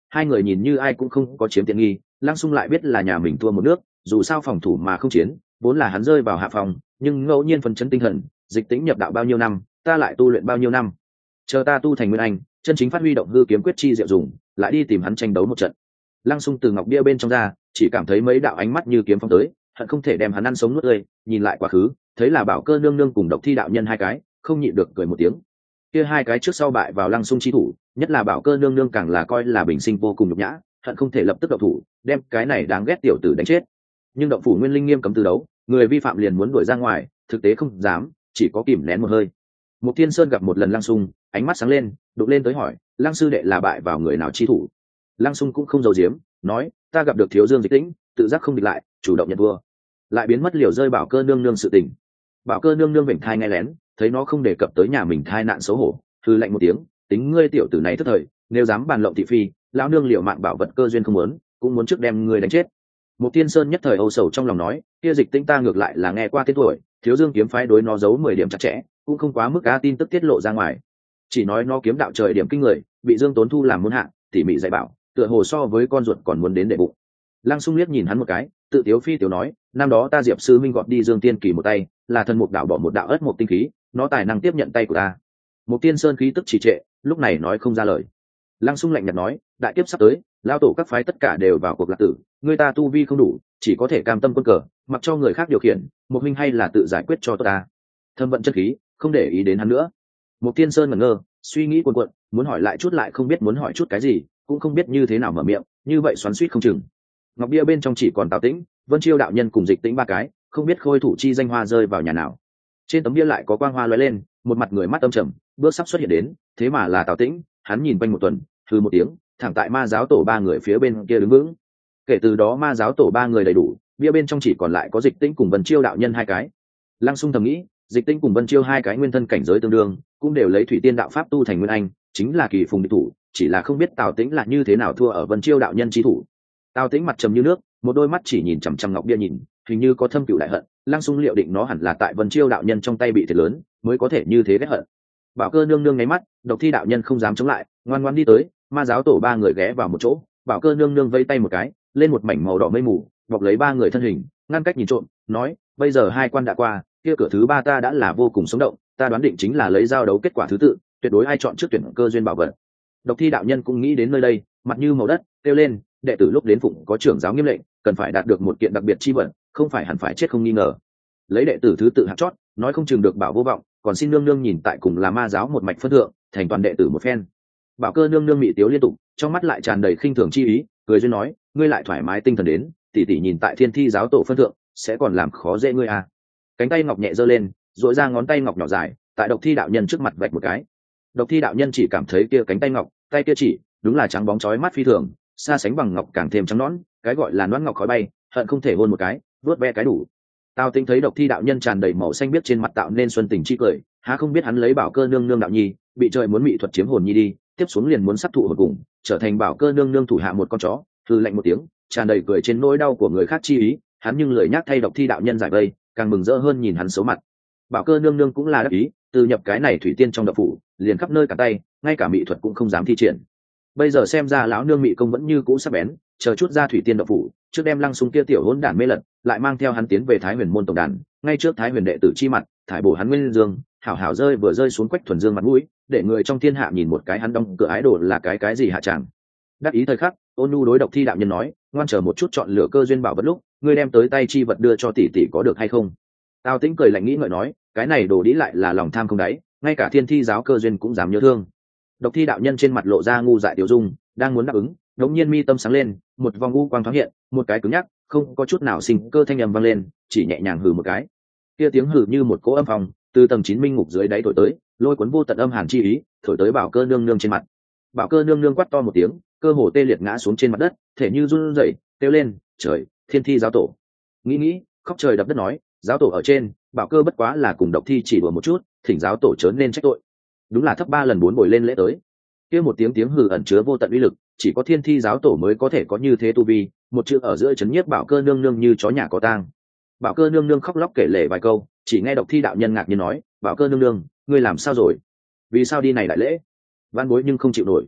hai người nhìn như ai cũng không có chiếm tiện nghi. Lăng Xung lại biết là nhà mình thua một nước, dù sao phòng thủ mà không chiến, vốn là hắn rơi vào hạ phòng, nhưng ngẫu nhiên phấn chấn tinh thần. Dịch Tĩnh nhập đạo bao nhiêu năm, ta lại tu luyện bao nhiêu năm, chờ ta tu thành nguyên anh, chân chính phát huy động hư kiếm quyết chi diệu dùng, lại đi tìm hắn tranh đấu một trận. Lăng Xung từ ngọc bia bên trong ra, chỉ cảm thấy mấy đạo ánh mắt như kiếm phong tới, hận không thể đem hắn ăn sống nuốt tươi. Nhìn lại quá khứ, thấy là Bảo Cơ nương nương cùng Độc Thi đạo nhân hai cái, không nhịn được cười một tiếng. Kia hai cái trước sau bại vào Lăng Xung chi thủ, nhất là Bảo Cơ nương nương càng là coi là bình sinh vô cùng nhục nhã, hận không thể lập tức động thủ, đem cái này đáng ghét tiểu tử đánh chết. Nhưng động phủ nguyên linh nghiêm cấm từ đấu, người vi phạm liền muốn đuổi ra ngoài, thực tế không dám, chỉ có kìm nén một hơi. Mục Thiên Sơn gặp một lần Lăng Xung, ánh mắt sáng lên, đục lên tới hỏi, Lăng sư đệ là bại vào người nào chi thủ? Lăng Xung cũng không giấu giếm, nói, ta gặp được Thiếu Dương Dịch Tĩnh, tự giác không địch lại, chủ động nhận vua, lại biến mất liều rơi Bảo Cơ nương nương sự tình. Bảo Cơ nương nương vểnh thai nghe lén, thấy nó không đề cập tới nhà mình thai nạn xấu hổ, hừ lạnh một tiếng, tính ngươi tiểu tử này thất thời, nếu dám bàn lộng thị phi, lão nương liệu mạng bảo vật cơ duyên không muốn, cũng muốn trước đem ngươi đánh chết. Mục Tiên Sơn nhất thời âu sầu trong lòng nói, kia Dịch Tĩnh ta ngược lại là nghe qua tên tuổi, Thiếu Dương kiếm phái đối nó giấu 10 điểm chặt chẽ, cũng không quá mức cá tin tức tiết lộ ra ngoài, chỉ nói nó kiếm đạo trời điểm kinh người, bị Dương Tốn thu làm môn hạ, tỉ mỉ dạy bảo, tựa hồ so với con ruột còn muốn đến đệ bụng. Lăng Xung liếc nhìn hắn một cái, tự tiếu phi tiểu nói, năm đó ta Diệp sư minh gọt đi Dương Tiên Kỳ một tay, là thần mục đạo bỏ một đạo ất một tinh khí, nó tài năng tiếp nhận tay của ta. Một Tiên Sơn khí tức trì trệ, lúc này nói không ra lời. Lăng Xung lạnh nhạt nói, đại kiếp sắp tới, lao tổ các phái tất cả đều vào cuộc lạc tử, người ta tu vi không đủ, chỉ có thể cam tâm quân cờ, mặc cho người khác điều khiển, một minh hay là tự giải quyết cho ta. Thâm vận chân khí, không để ý đến hắn nữa. Một Tiên Sơn ngẩn ngơ, suy nghĩ cuồn cuộn, muốn hỏi lại chút lại không biết muốn hỏi chút cái gì, cũng không biết như thế nào mở miệng, như vậy xoắn xuýt không chừng. Ngọc bia bên trong chỉ còn Tào Tĩnh, Vân Chiêu đạo nhân cùng Dịch Tĩnh ba cái, không biết khôi thủ chi danh hoa rơi vào nhà nào. Trên tấm bia lại có quang hoa lóe lên, một mặt người mắt âm trầm, bước sắp xuất hiện đến, thế mà là Tào Tĩnh. Hắn nhìn quanh một tuần, hừ một tiếng, thẳng tại ma giáo tổ ba người phía bên kia đứng vững. Kể từ đó ma giáo tổ ba người đầy đủ, bia bên trong chỉ còn lại có Dịch Tĩnh cùng Vân Chiêu đạo nhân hai cái. Lăng Xung thầm nghĩ, Dịch Tĩnh cùng Vân Chiêu hai cái nguyên thân cảnh giới tương đương, cũng đều lấy thủy tiên đạo pháp tu thành nguyên anh, chính là kỳ phùng địch thủ, chỉ là không biết Tào Tĩnh là như thế nào thua ở Vân Chiêu đạo nhân chi thủ. Tào Tĩnh mặt trầm như nước, một đôi mắt chỉ nhìn chằm chằm ngọc bia nhìn, hình như có thâm cửu đại hận. Lăng Xung liệu định nó hẳn là tại Vân Chiêu đạo nhân trong tay bị thiệt lớn, mới có thể như thế ghét hận. Bảo Cơ nương nương nháy mắt, Độc Thi đạo nhân không dám chống lại, ngoan ngoãn đi tới, ma giáo tổ ba người ghé vào một chỗ, Bảo Cơ nương nương vẫy tay một cái, lên một mảnh màu đỏ mây mù, bọc lấy ba người thân hình, ngăn cách nhìn trộm, nói, bây giờ hai quan đã qua, kia cửa thứ ba ta đã là vô cùng sống động, ta đoán định chính là lấy giao đấu kết quả thứ tự, tuyệt đối ai chọn trước tuyển cơ duyên bảo vật. Độc Thi đạo nhân cũng nghĩ đến nơi đây, mặt như màu đất, kêu lên, đệ tử lúc đến phụng có trưởng giáo nghiêm lệnh, cần phải đạt được một kiện đặc biệt chi vật, không phải hẳn phải chết không nghi ngờ. Lấy đệ tử thứ tự hạng chót, nói không chừng được bảo vô vọng, còn xin nương nương nhìn tại cùng là ma giáo một mạch phân thượng, thành toàn đệ tử một phen. Bảo Cơ nương nương mị tiếu liên tục, trong mắt lại tràn đầy khinh thường chi ý, cười duyên nói, ngươi lại thoải mái tinh thần đến, tỷ tỷ nhìn tại Thiên Thi giáo tổ phân thượng, sẽ còn làm khó dễ ngươi à? Cánh tay ngọc nhẹ giơ lên, duỗi ra ngón tay ngọc nhỏ dài, tại Độc Thi đạo nhân trước mặt vạch một cái. Độc Thi đạo nhân chỉ cảm thấy kia cánh tay ngọc, tay kia chỉ, đúng là trắng bóng chói mắt phi thường, xa sánh bằng ngọc càng thêm trắng nõn, cái gọi là nõn ngọc khói bay, hận không thể hôn một cái, vuốt ve cái đủ. Tao Tĩnh thấy Độc Thi đạo nhân tràn đầy màu xanh biếc trên mặt tạo nên xuân tình chi cười, há không biết hắn lấy Bảo Cơ nương nương đạo nhi, bị trời muốn mị thuật chiếm hồn nhi đi, tiếp xuống liền muốn sát thụ hồn cùng, trở thành Bảo Cơ nương nương thủ hạ một con chó. Hừ lạnh một tiếng, tràn đầy cười trên nỗi đau của người khác chi ý, hắn nhưng lười nhác thay Độc Thi đạo nhân giải vây, càng mừng rỡ hơn nhìn hắn xấu mặt. Bảo Cơ nương nương cũng là đắc ý, từ nhập cái này thủy tiên trong đậu phủ, liền khắp nơi cả tay, ngay cả mị thuật cũng không dám thi triển. Bây giờ xem ra lão nương mị công vẫn như cũ sắc bén, chờ chút ra thủy tiên đậu phủ, trước đem Lăng Xung kia tiểu hỗn đản mê lật, lại mang theo hắn tiến về Thái Huyền môn tổng đàn, ngay trước Thái Huyền đệ tử chi mặt, thải bổ hắn nguyên dương, hảo hảo vừa rơi xuống Quách Thuần Dương mặt mũi, để người trong thiên hạ nhìn một cái hắn đóng cửa ái đồ là cái gì hạ tràng. Đắc ý thời khắc, Ôn Nhu đối Độc Thi đạo nhân nói, ngoan chờ một chút chọn lựa cơ duyên bảo vật lúc, ngươi đem tới tay chi vật đưa cho tỷ tỷ có được hay không? Tào Tĩnh cười lạnh nghĩ ngợi nói, cái này đồ đĩ lại là lòng tham không đáy, ngay cả Thiên Thi giáo cơ duyên cũng dám nhớ thương. Độc Thi đạo nhân trên mặt lộ ra ngu dại tiểu dung, đang muốn đáp ứng, đột nhiên mi tâm sáng lên, một vòng u quang thoáng hiện, một cái cứng nhắc, không có chút nào sinh cơ thanh âm vang lên, chỉ nhẹ nhàng hừ một cái. Kia tiếng hừ như một cỗ âm phong, từ tầng 9 minh ngục dưới đáy thổi tới, lôi cuốn vô tận âm hàn chi ý, thổi tới Bảo Cơ nương nương trên mặt. Bảo Cơ nương nương quát to một tiếng, cơ hồ tê liệt ngã xuống trên mặt đất, thể như run rẩy, kêu lên, "Trời, Thiên Thi giáo tổ!" Nghĩ, khóc trời đập đất nói, "Giáo tổ ở trên, Bảo Cơ bất quá là cùng Độc Thi chỉ đùa một chút, thỉnh giáo tổ chớ nên trách tội." Đúng là thấp 3 lần 4 bồi lên lễ tới. Kia một tiếng hừ ẩn chứa vô tận uy lực, chỉ có Thiên Thi giáo tổ mới có thể có như thế tu vi, một chữ ở giữa chấn nhiếp Bảo Cơ nương nương như chó nhà có tang. Bảo Cơ nương nương khóc lóc kể lể vài câu, chỉ nghe Độc Thi đạo nhân ngạc nhiên nói, "Bảo Cơ nương nương, ngươi làm sao rồi? Vì sao đi này đại lễ?" Van bối nhưng không chịu nổi.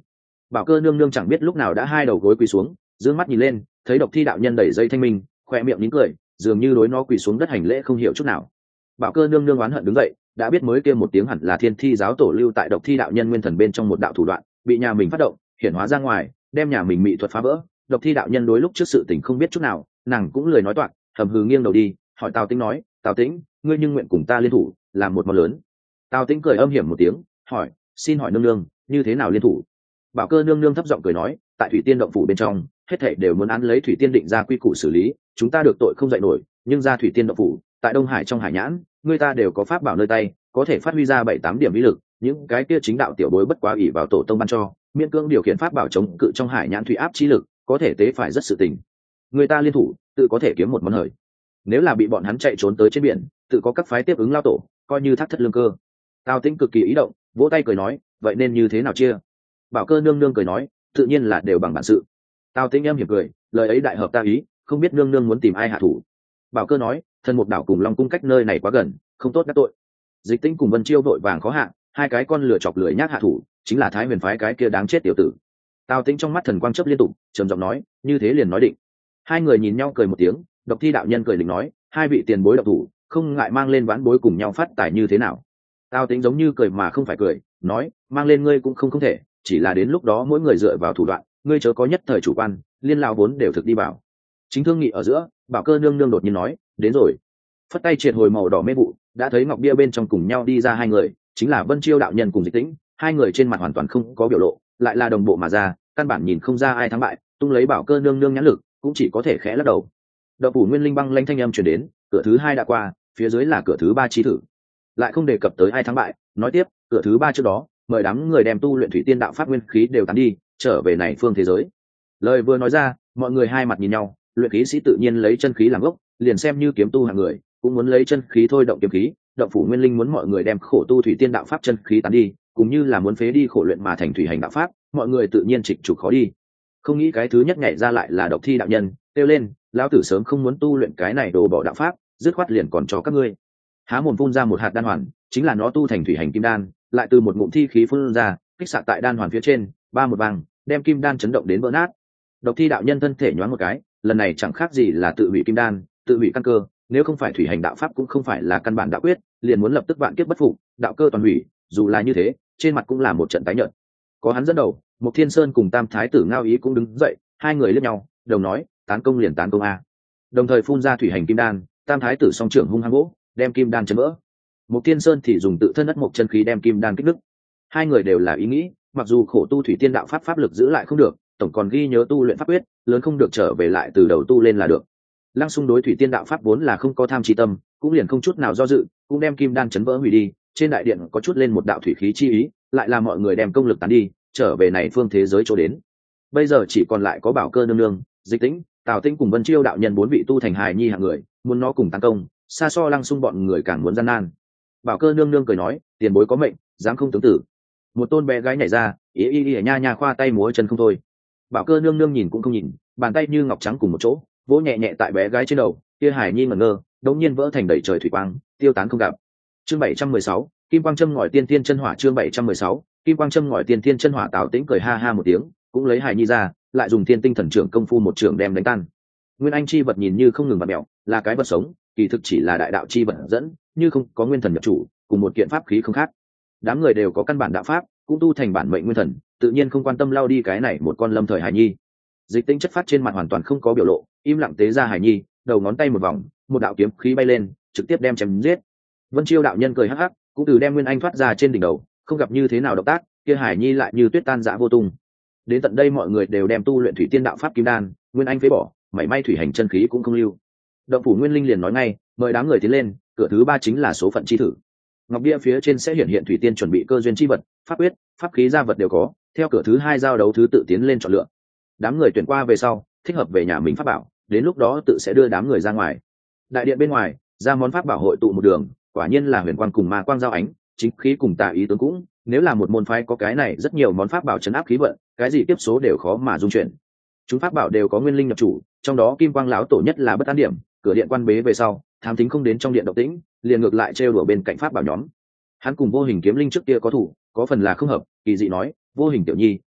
Bảo Cơ nương nương chẳng biết lúc nào đã hai đầu gối quỳ xuống, dương mắt nhìn lên, thấy Độc Thi đạo nhân đẩy dây thanh minh, khoe miệng nín cười, dường như đối nó quỳ xuống đất hành lễ không hiểu chút nào. Bảo Cơ nương nương oán hận đứng dậy, đã biết mới kêu một tiếng hẳn là Thiên Thi giáo tổ lưu tại Độc Thi đạo nhân nguyên thần bên trong một đạo thủ đoạn, bị nhà mình phát động, hiển hóa ra ngoài, đem nhà mình mỹ thuật phá vỡ. Độc Thi đạo nhân đối lúc trước sự tình không biết chút nào, nàng cũng lười nói toạc, hầm hừ nghiêng đầu đi, hỏi Tào Tĩnh nói, Tào Tĩnh, ngươi nhưng nguyện cùng ta liên thủ, làm một món lớn. Tào Tĩnh cười âm hiểm một tiếng, hỏi, xin hỏi nương nương, như thế nào liên thủ? Bảo Cơ nương nương thấp giọng cười nói, tại Thủy Tiên động phủ bên trong, hết thảy đều muốn án lấy Thủy Tiên định ra quy củ xử lý, chúng ta được tội không dậy nổi, nhưng ra Thủy Tiên động phủ, tại Đông Hải trong hải nhãn, người ta đều có pháp bảo nơi tay, có thể phát huy ra 7-8 điểm uy lực, những cái kia chính đạo tiểu bối bất quá ỷ vào tổ tông ban cho, miễn cưỡng điều khiển pháp bảo chống cự trong hải nhãn thủy áp chi lực, có thể tế phải rất sự tình. Người ta liên thủ, tự có thể kiếm một món hời. Nếu là bị bọn hắn chạy trốn tới trên biển, tự có các phái tiếp ứng lao tổ, coi như thác thất lương cơ. Tào Tĩnh cực kỳ ý động, vỗ tay cười nói, vậy nên như thế nào chia? Bảo Cơ nương nương cười nói, tự nhiên là đều bằng bản sự. Tào Tĩnh em hiểm cười, lời ấy đại hợp ta ý, không biết nương nương muốn tìm ai hạ thủ. Bảo Cơ nói, Thần Mục đảo cùng Long cung cách nơi này quá gần, không tốt đắc tội. Dịch Tĩnh cùng Vân Chiêu vội vàng khó hạ, hai cái con lửa chọc lưỡi nhác hạ thủ, chính là Thái Huyền phái cái kia đáng chết tiểu tử. Tào Tĩnh trong mắt thần quang chớp liên tục, trầm giọng nói, như thế liền nói định. Hai người nhìn nhau cười một tiếng, Độc Thi đạo nhân cười định nói, hai vị tiền bối độc thủ, không ngại mang lên ván bối cùng nhau phát tài như thế nào? Tào Tĩnh giống như cười mà không phải cười, nói, mang lên ngươi cũng không thể, chỉ là đến lúc đó mỗi người dựa vào thủ đoạn, ngươi chớ có nhất thời chủ quan, liên lao vốn đều thực đi bảo. Chính thương nghị ở giữa, Bảo Cơ nương nương đột nhiên nói, đến rồi. Phất tay triệt hồi màu đỏ mê vụ, đã thấy ngọc bia bên trong cùng nhau đi ra hai người, chính là Vân Chiêu đạo nhân cùng Dịch Tĩnh, hai người trên mặt hoàn toàn không có biểu lộ, lại là đồng bộ mà ra, căn bản nhìn không ra ai thắng bại, tung lấy Bảo Cơ nương nương nhãn lực, cũng chỉ có thể khẽ lắc đầu. Đậu phủ Nguyên Linh băng lanh thanh âm truyền đến, cửa thứ hai đã qua, phía dưới là cửa thứ ba chi thử. Lại không đề cập tới ai thắng bại, nói tiếp, cửa thứ ba trước đó, mời đám người đem tu luyện thủy tiên đạo pháp nguyên khí đều tán đi, trở về này phương thế giới. Lời vừa nói ra, mọi người hai mặt nhìn nhau, luyện khí sĩ tự nhiên lấy chân khí làm gốc, liền xem như kiếm tu hạng người, cũng muốn lấy chân khí thôi động kiếm khí. Động phủ Nguyên Linh muốn mọi người đem khổ tu thủy tiên đạo pháp chân khí tán đi, cũng như là muốn phế đi khổ luyện mà thành thủy hành đạo pháp, mọi người tự nhiên trịch trục khó đi. Không nghĩ cái thứ nhất nhảy ra lại là Độc Thi đạo nhân, kêu lên, lão tử sớm không muốn tu luyện cái này đồ bỏ đạo pháp, dứt khoát liền còn cho các ngươi. Há mồm phun ra một hạt đan hoàn, chính là nó tu thành thủy hành kim đan, lại từ một ngụm thi khí phun ra, kích xạ tại đan hoàn phía trên, ba một vang, đem kim đan chấn động đến vỡ nát. Độc Thi đạo nhân thân thể nhoáng một cái, lần này chẳng khác gì là tự hủy kim đan, tự hủy căn cơ, nếu không phải thủy hành đạo pháp cũng không phải là căn bản đạo quyết, liền muốn lập tức vạn kiếp bất phục, đạo cơ toàn hủy, dù là như thế, trên mặt cũng là một trận tái nhợt. Có hắn dẫn đầu, Mục Thiên Sơn cùng Tam Thái tử Ngao Ý cũng đứng dậy, hai người liếc nhau, đồng nói, tán công liền tán công a. Đồng thời phun ra thủy hành kim đan, Tam Thái tử song trưởng hung hăng vỗ, đem kim đan chấn vỡ. Mục Thiên Sơn thì dùng tự thân đất mộc chân khí đem kim đan kích nứt. Hai người đều là ý nghĩ, mặc dù khổ tu thủy tiên đạo pháp pháp lực giữ lại không được, tổng còn ghi nhớ tu luyện pháp quyết, lớn không được trở về lại từ đầu tu lên là được. Lăng Xung đối thủy tiên đạo pháp vốn là không có tham chi tâm, cũng liền không chút nào do dự, cũng đem kim đan chấn vỡ hủy đi. Trên đại điện có chút lên một đạo thủy khí chi ý, lại là mọi người đem công lực tán đi, trở về này phương thế giới chỗ đến. Bây giờ chỉ còn lại có Bảo Cơ nương nương, Dịch Tĩnh, Tào Tĩnh cùng Vân Chiêu đạo nhân bốn vị tu thành hài nhi hạng người, muốn nó cùng tấn công, xa so Lăng Xung bọn người càng muốn gian nan. Bảo Cơ nương nương cười nói, tiền bối có mệnh, dám không tướng tử. Một tôn bé gái nhảy ra, ý nha nha khoa tay múa chân không thôi. Bảo Cơ nương nương nhìn cũng không nhìn, bàn tay như ngọc trắng cùng một chỗ, vỗ nhẹ nhẹ tại bé gái trên đầu, kia hài nhi ngẩn ngơ, đống nhiên vỡ thành đầy trời thủy quang, tiêu tán không gặp. Chương 716, Kim Quang Châm ngòi tiên tiên chân hỏa. Chương 716, Kim Quang Châm ngòi tiên tiên chân hỏa. Tào Tĩnh cười ha ha một tiếng, cũng lấy hài nhi ra, lại dùng thiên tinh thần trưởng công phu một trưởng đem đánh tan. Nguyên anh chi vật nhìn như không ngừng vặn mèo, là cái vật sống, kỳ thực chỉ là đại đạo chi vật dẫn, như không có nguyên thần nhập chủ, cùng một kiện pháp khí không khác. Đám người đều có căn bản đạo pháp, cũng tu thành bản mệnh nguyên thần, tự nhiên không quan tâm lao đi cái này một con lâm thời hài nhi. Dịch Tĩnh chất phát trên mặt hoàn toàn không có biểu lộ, im lặng tế ra hài nhi, đầu ngón tay một vòng, một đạo kiếm khí bay lên, trực tiếp đem chém giết. Vân Chiêu đạo nhân cười hắc hắc, cũng từ đem nguyên anh thoát ra trên đỉnh đầu, không gặp như thế nào động tác, kia hài nhi lại như tuyết tan rã vô tung. Đến tận đây mọi người đều đem tu luyện thủy tiên đạo pháp kim đan, nguyên anh phế bỏ, mảy may thủy hành chân khí cũng không lưu. Động phủ Nguyên Linh liền nói ngay, mời đám người tiến lên, cửa thứ ba chính là số phận chi thử. Ngọc bia phía trên sẽ hiển hiện thủy tiên chuẩn bị cơ duyên chi vật, pháp quyết, pháp khí gia vật đều có, theo cửa thứ hai giao đấu thứ tự tiến lên chọn lựa. Đám người tuyển qua về sau, thích hợp về nhà mình pháp bảo, đến lúc đó tự sẽ đưa đám người ra ngoài. Đại điện bên ngoài, ra món pháp bảo hội tụ một đường, quả nhiên là huyền quang cùng ma quang giao ánh, chính khí cùng tà ý tướng cũng, nếu là một môn phái có cái này rất nhiều món pháp bảo trấn áp khí vận, cái gì tiếp số đều khó mà dung chuyển. Chúng pháp bảo đều có nguyên linh nhập chủ, trong đó kim quang lão tổ nhất là bất an điểm, cửa điện quan bế về sau, thám thính không đến trong điện động tĩnh, liền ngược lại trêu đùa bên cạnh pháp bảo nhóm. Hắn cùng vô hình kiếm linh trước kia có thủ, có phần là không hợp, kỳ dị nói, vô hình tiểu nhi,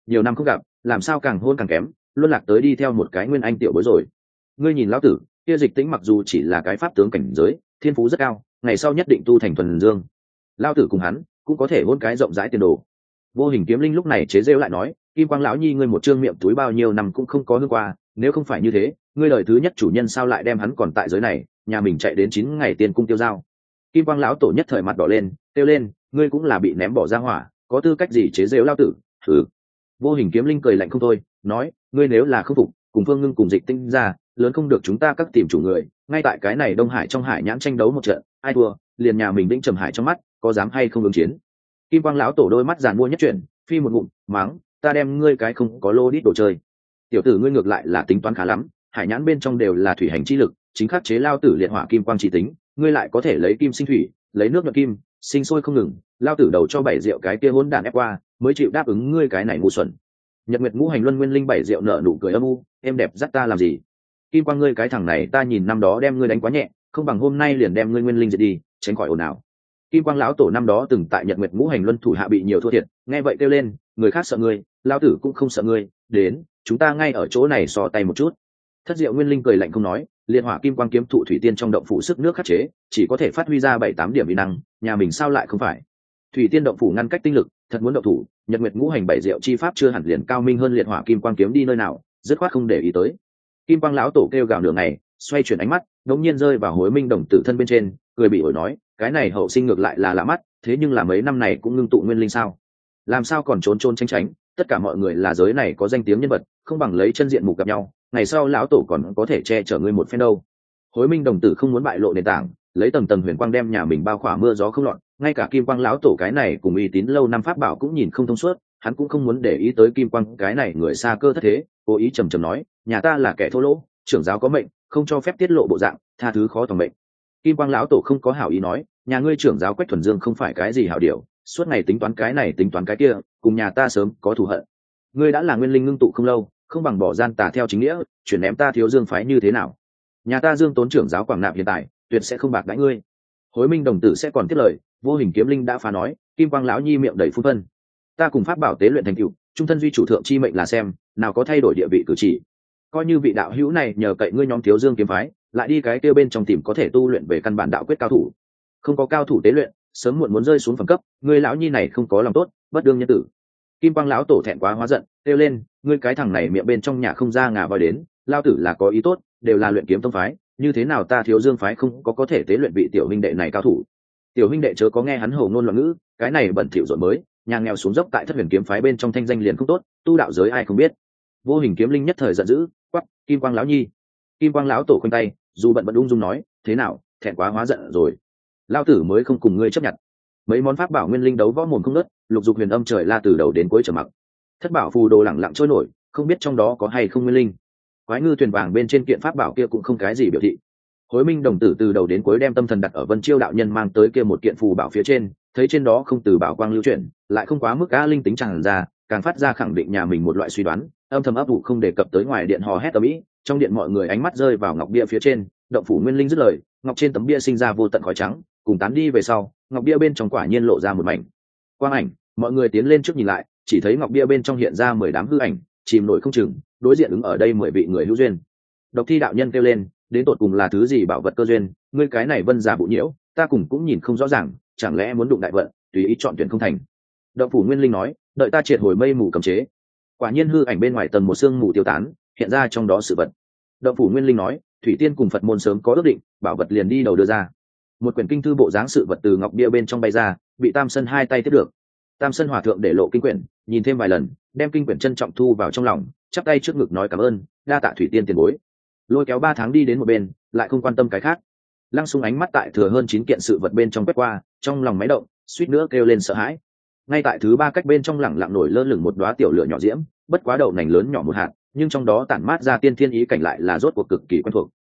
nhiều năm không gặp, làm sao càng hôn càng kém, luôn lạc tới đi theo một cái nguyên anh tiểu bối rồi. Ngươi nhìn lão tử kia Dịch Tĩnh mặc dù chỉ là cái pháp tướng cảnh giới, thiên phú rất cao, ngày sau nhất định tu thành thuần dương. Lão tử cùng hắn cũng có thể hôn cái rộng rãi tiền đồ. Vô Hình Kiếm Linh lúc này chế giễu lại nói, Kim Quang lão nhi ngươi một trương miệng túi bao nhiêu năm cũng không có hương qua, nếu không phải như thế, ngươi lời thứ nhất chủ nhân sao lại đem hắn còn tại giới này, nhà mình chạy đến 9 ngày tiên cung tiêu giao. Kim Quang lão tổ nhất thời mặt đỏ lên, kêu lên, ngươi cũng là bị ném bỏ ra hỏa, có tư cách gì chế giễu lão tử? Hừ. Vô Hình Kiếm Linh cười lạnh không thôi, nói, ngươi nếu là không phục, cùng Phương Ngưng cùng Dịch Tinh ra, lớn không được chúng ta các tìm chủ người, ngay tại cái này Đông Hải trong hải nhãn tranh đấu một trận, ai thua, liền nhà mình Vĩnh Trầm Hải trong mắt, có dám hay không ứng chiến. Kim Quang lão tổ đôi mắt giàn mua nhất chuyển, phi một ngụm, mắng, ta đem ngươi cái không có lô đít đồ chơi. Tiểu tử ngươi ngược lại là tính toán khá lắm, hải nhãn bên trong đều là thủy hành chi lực, chính khắc chế lao tử liệt hỏa kim quang chỉ tính, ngươi lại có thể lấy kim sinh thủy, lấy nước nhuận kim, sinh sôi không ngừng, lao tử đầu cho 7 rượu cái kia hỗn đản ép qua, mới chịu đáp ứng ngươi cái này ngu xuẩn. Nhật Nguyệt Ngũ Hành Luân Nguyên Linh 7 rượu nợ nụ cười âm u, em đẹp dắt ta làm gì? Kim Quang ngươi cái thằng này ta nhìn năm đó đem ngươi đánh quá nhẹ, không bằng hôm nay liền đem ngươi nguyên linh diệt đi, tránh khỏi ồn ào. Kim Quang lão tổ năm đó từng tại Nhật Nguyệt Ngũ Hành Luân thủ hạ bị nhiều thua thiệt, nghe vậy kêu lên, người khác sợ ngươi, lão tử cũng không sợ ngươi, đến, chúng ta ngay ở chỗ này so tay một chút. Thất Diệu Nguyên Linh cười lạnh không nói, liên hỏa kim quang kiếm thụ thủy tiên trong động phủ sức nước khắc chế, chỉ có thể phát huy ra 7-8 điểm uy năng, nhà mình sao lại không phải? Thủy tiên động phủ ngăn cách tinh lực, thật muốn động thủ, Nhật Nguyệt Ngũ Hành 7 diệu chi pháp chưa hẳn liền cao minh hơn liệt hỏa kim quang kiếm đi nơi nào, dứt khoát không để ý tới. Kim Quang lão tổ kêu gào nửa ngày, xoay chuyển ánh mắt, đột nhiên rơi vào Hối Minh đồng tử thân bên trên, cười bị ổi nói, cái này hậu sinh ngược lại là lạ mắt, thế nhưng là mấy năm này cũng ngưng tụ nguyên linh sao? Làm sao còn trốn trốn tránh tránh, tất cả mọi người là giới này có danh tiếng nhân vật, không bằng lấy chân diện mục gặp nhau, ngày sau lão tổ còn có thể che chở ngươi một phen đâu. Hối Minh đồng tử không muốn bại lộ nền tảng, lấy tầng tầng huyền quang đem nhà mình bao khỏa mưa gió không lọt, ngay cả Kim Quang lão tổ cái này cùng uy tín lâu năm pháp bảo cũng nhìn không thông suốt, hắn cũng không muốn để ý tới Kim Quang cái này người xa cơ thất thế, cố ý trầm trầm nói, nhà ta là kẻ thô lỗ, trưởng giáo có mệnh, không cho phép tiết lộ bộ dạng, tha thứ khó tòng mệnh. Kim Quang lão tổ không có hảo ý nói, nhà ngươi trưởng giáo Quách Thuần Dương không phải cái gì hảo điều, suốt ngày tính toán cái này tính toán cái kia, cùng nhà ta sớm có thù hận. Ngươi đã là nguyên linh ngưng tụ không lâu, không bằng bỏ gian tà theo chính nghĩa, chuyển ném ta Thiếu Dương phái như thế nào? Nhà ta Dương Tốn trưởng giáo Quảng Nạp hiện tại, tuyệt sẽ không bạc đãi ngươi. Hối Minh đồng tử sẽ còn tiếp lời, Vô Hình Kiếm Linh đã phá nói, Kim Quang lão nhi miệng đầy phun phân. Ta cùng pháp bảo tế luyện thành tựu, trung thân duy chủ thượng chi mệnh là xem, nào có thay đổi địa vị cử chỉ. Coi như vị đạo hữu này nhờ cậy ngươi nhóm Thiếu Dương kiếm phái, lại đi cái kia bên trong tìm có thể tu luyện về căn bản đạo quyết cao thủ. Không có cao thủ tế luyện, sớm muộn muốn rơi xuống phẩm cấp, ngươi lão nhi này không có lòng tốt, bất đương nhân tử. Kim Quang lão tổ thẹn quá hóa giận, kêu lên, ngươi cái thằng này miệng bên trong nhà không ra ngà voi đến, lao tử là có ý tốt, đều là luyện kiếm tông phái, như thế nào ta Thiếu Dương phái không có thể tế luyện vị tiểu huynh đệ này cao thủ. Tiểu huynh đệ chớ có nghe hắn hồ ngôn loạn ngữ, cái này bẩn thỉu rộn mới, nhà nghèo xuống dốc tại Thất Huyền kiếm phái bên trong thanh danh liền không tốt, tu đạo giới ai không biết. Vô Hình Kiếm Linh nhất thời giận dữ, quắc, Kim Quang lão nhi. Kim Quang lão tổ khoanh tay, dù bận bận ung dung nói, thế nào, thẹn quá hóa giận rồi. Lao tử mới không cùng ngươi chấp nhận. Mấy món pháp bảo nguyên linh đấu võ mồm không nớt, lục dục huyền âm trời la từ đầu đến cuối trở mặc. Thất bảo phù đồ lẳng lặng trôi nổi, không biết trong đó có hay không nguyên linh. Quái ngư thuyền vàng bên trên kiện pháp bảo kia cũng không cái gì biểu thị. Hối Minh đồng tử từ đầu đến cuối đem tâm thần đặt ở Vân Chiêu đạo nhân mang tới kia một kiện phù bảo phía trên, thấy trên đó không từ bảo quang lưu chuyển, lại không quá mức cá linh tính tràn ra, càng phát ra khẳng định nhà mình một loại suy đoán, âm thầm ấp ủ không đề cập tới ngoài điện hò hét ầm ĩ, trong điện mọi người ánh mắt rơi vào ngọc bia phía trên, động phủ nguyên linh dứt lời, ngọc trên tấm bia sinh ra vô tận khói trắng, cùng tán đi về sau, ngọc bia bên trong quả nhiên lộ ra một mảnh quang ảnh, mọi người tiến lên trước nhìn lại, chỉ thấy ngọc bia bên trong hiện ra 10 đám hư ảnh, chìm nổi không chừng, đối diện ứng ở đây 10 vị người hữu duyên. Độc Thi đạo nhân kêu lên, đến tột cùng là thứ gì bảo vật cơ duyên, ngươi cái này vân giả bụ nhiễu, ta cùng cũng nhìn không rõ ràng, chẳng lẽ muốn đụng đại vận, tùy ý chọn tuyển không thành. Động phủ nguyên linh nói, đợi ta triệt hồi mây mù cấm chế. Quả nhiên hư ảnh bên ngoài tầng một sương mù tiêu tán, hiện ra trong đó sự vật. Động phủ nguyên linh nói, thủy tiên cùng Phật môn sớm có ước định, bảo vật liền đi đầu đưa ra. Một quyển kinh thư bộ dáng sự vật từ ngọc bia bên trong bay ra, bị Tam Sân hai tay tiếp được. Tam Sân hòa thượng để lộ kinh quyển, nhìn thêm vài lần, đem kinh quyển trân trọng thu vào trong lòng, chắp tay trước ngực nói cảm ơn, đa tạ thủy tiên tiền bối. Lôi kéo 3 tháng đi đến một bên, lại không quan tâm cái khác. Lăng Xung ánh mắt tại thừa hơn 9 kiện sự vật bên trong quét qua, trong lòng máy động, suýt nữa kêu lên sợ hãi. Ngay tại thứ 3 cách bên trong lẳng lặng nổi lơ lửng một đóa tiểu lửa nhỏ diễm, bất quá đậu nành lớn nhỏ một hạt, nhưng trong đó tản mát ra tiên thiên ý cảnh lại là rốt cuộc cực kỳ quen thuộc.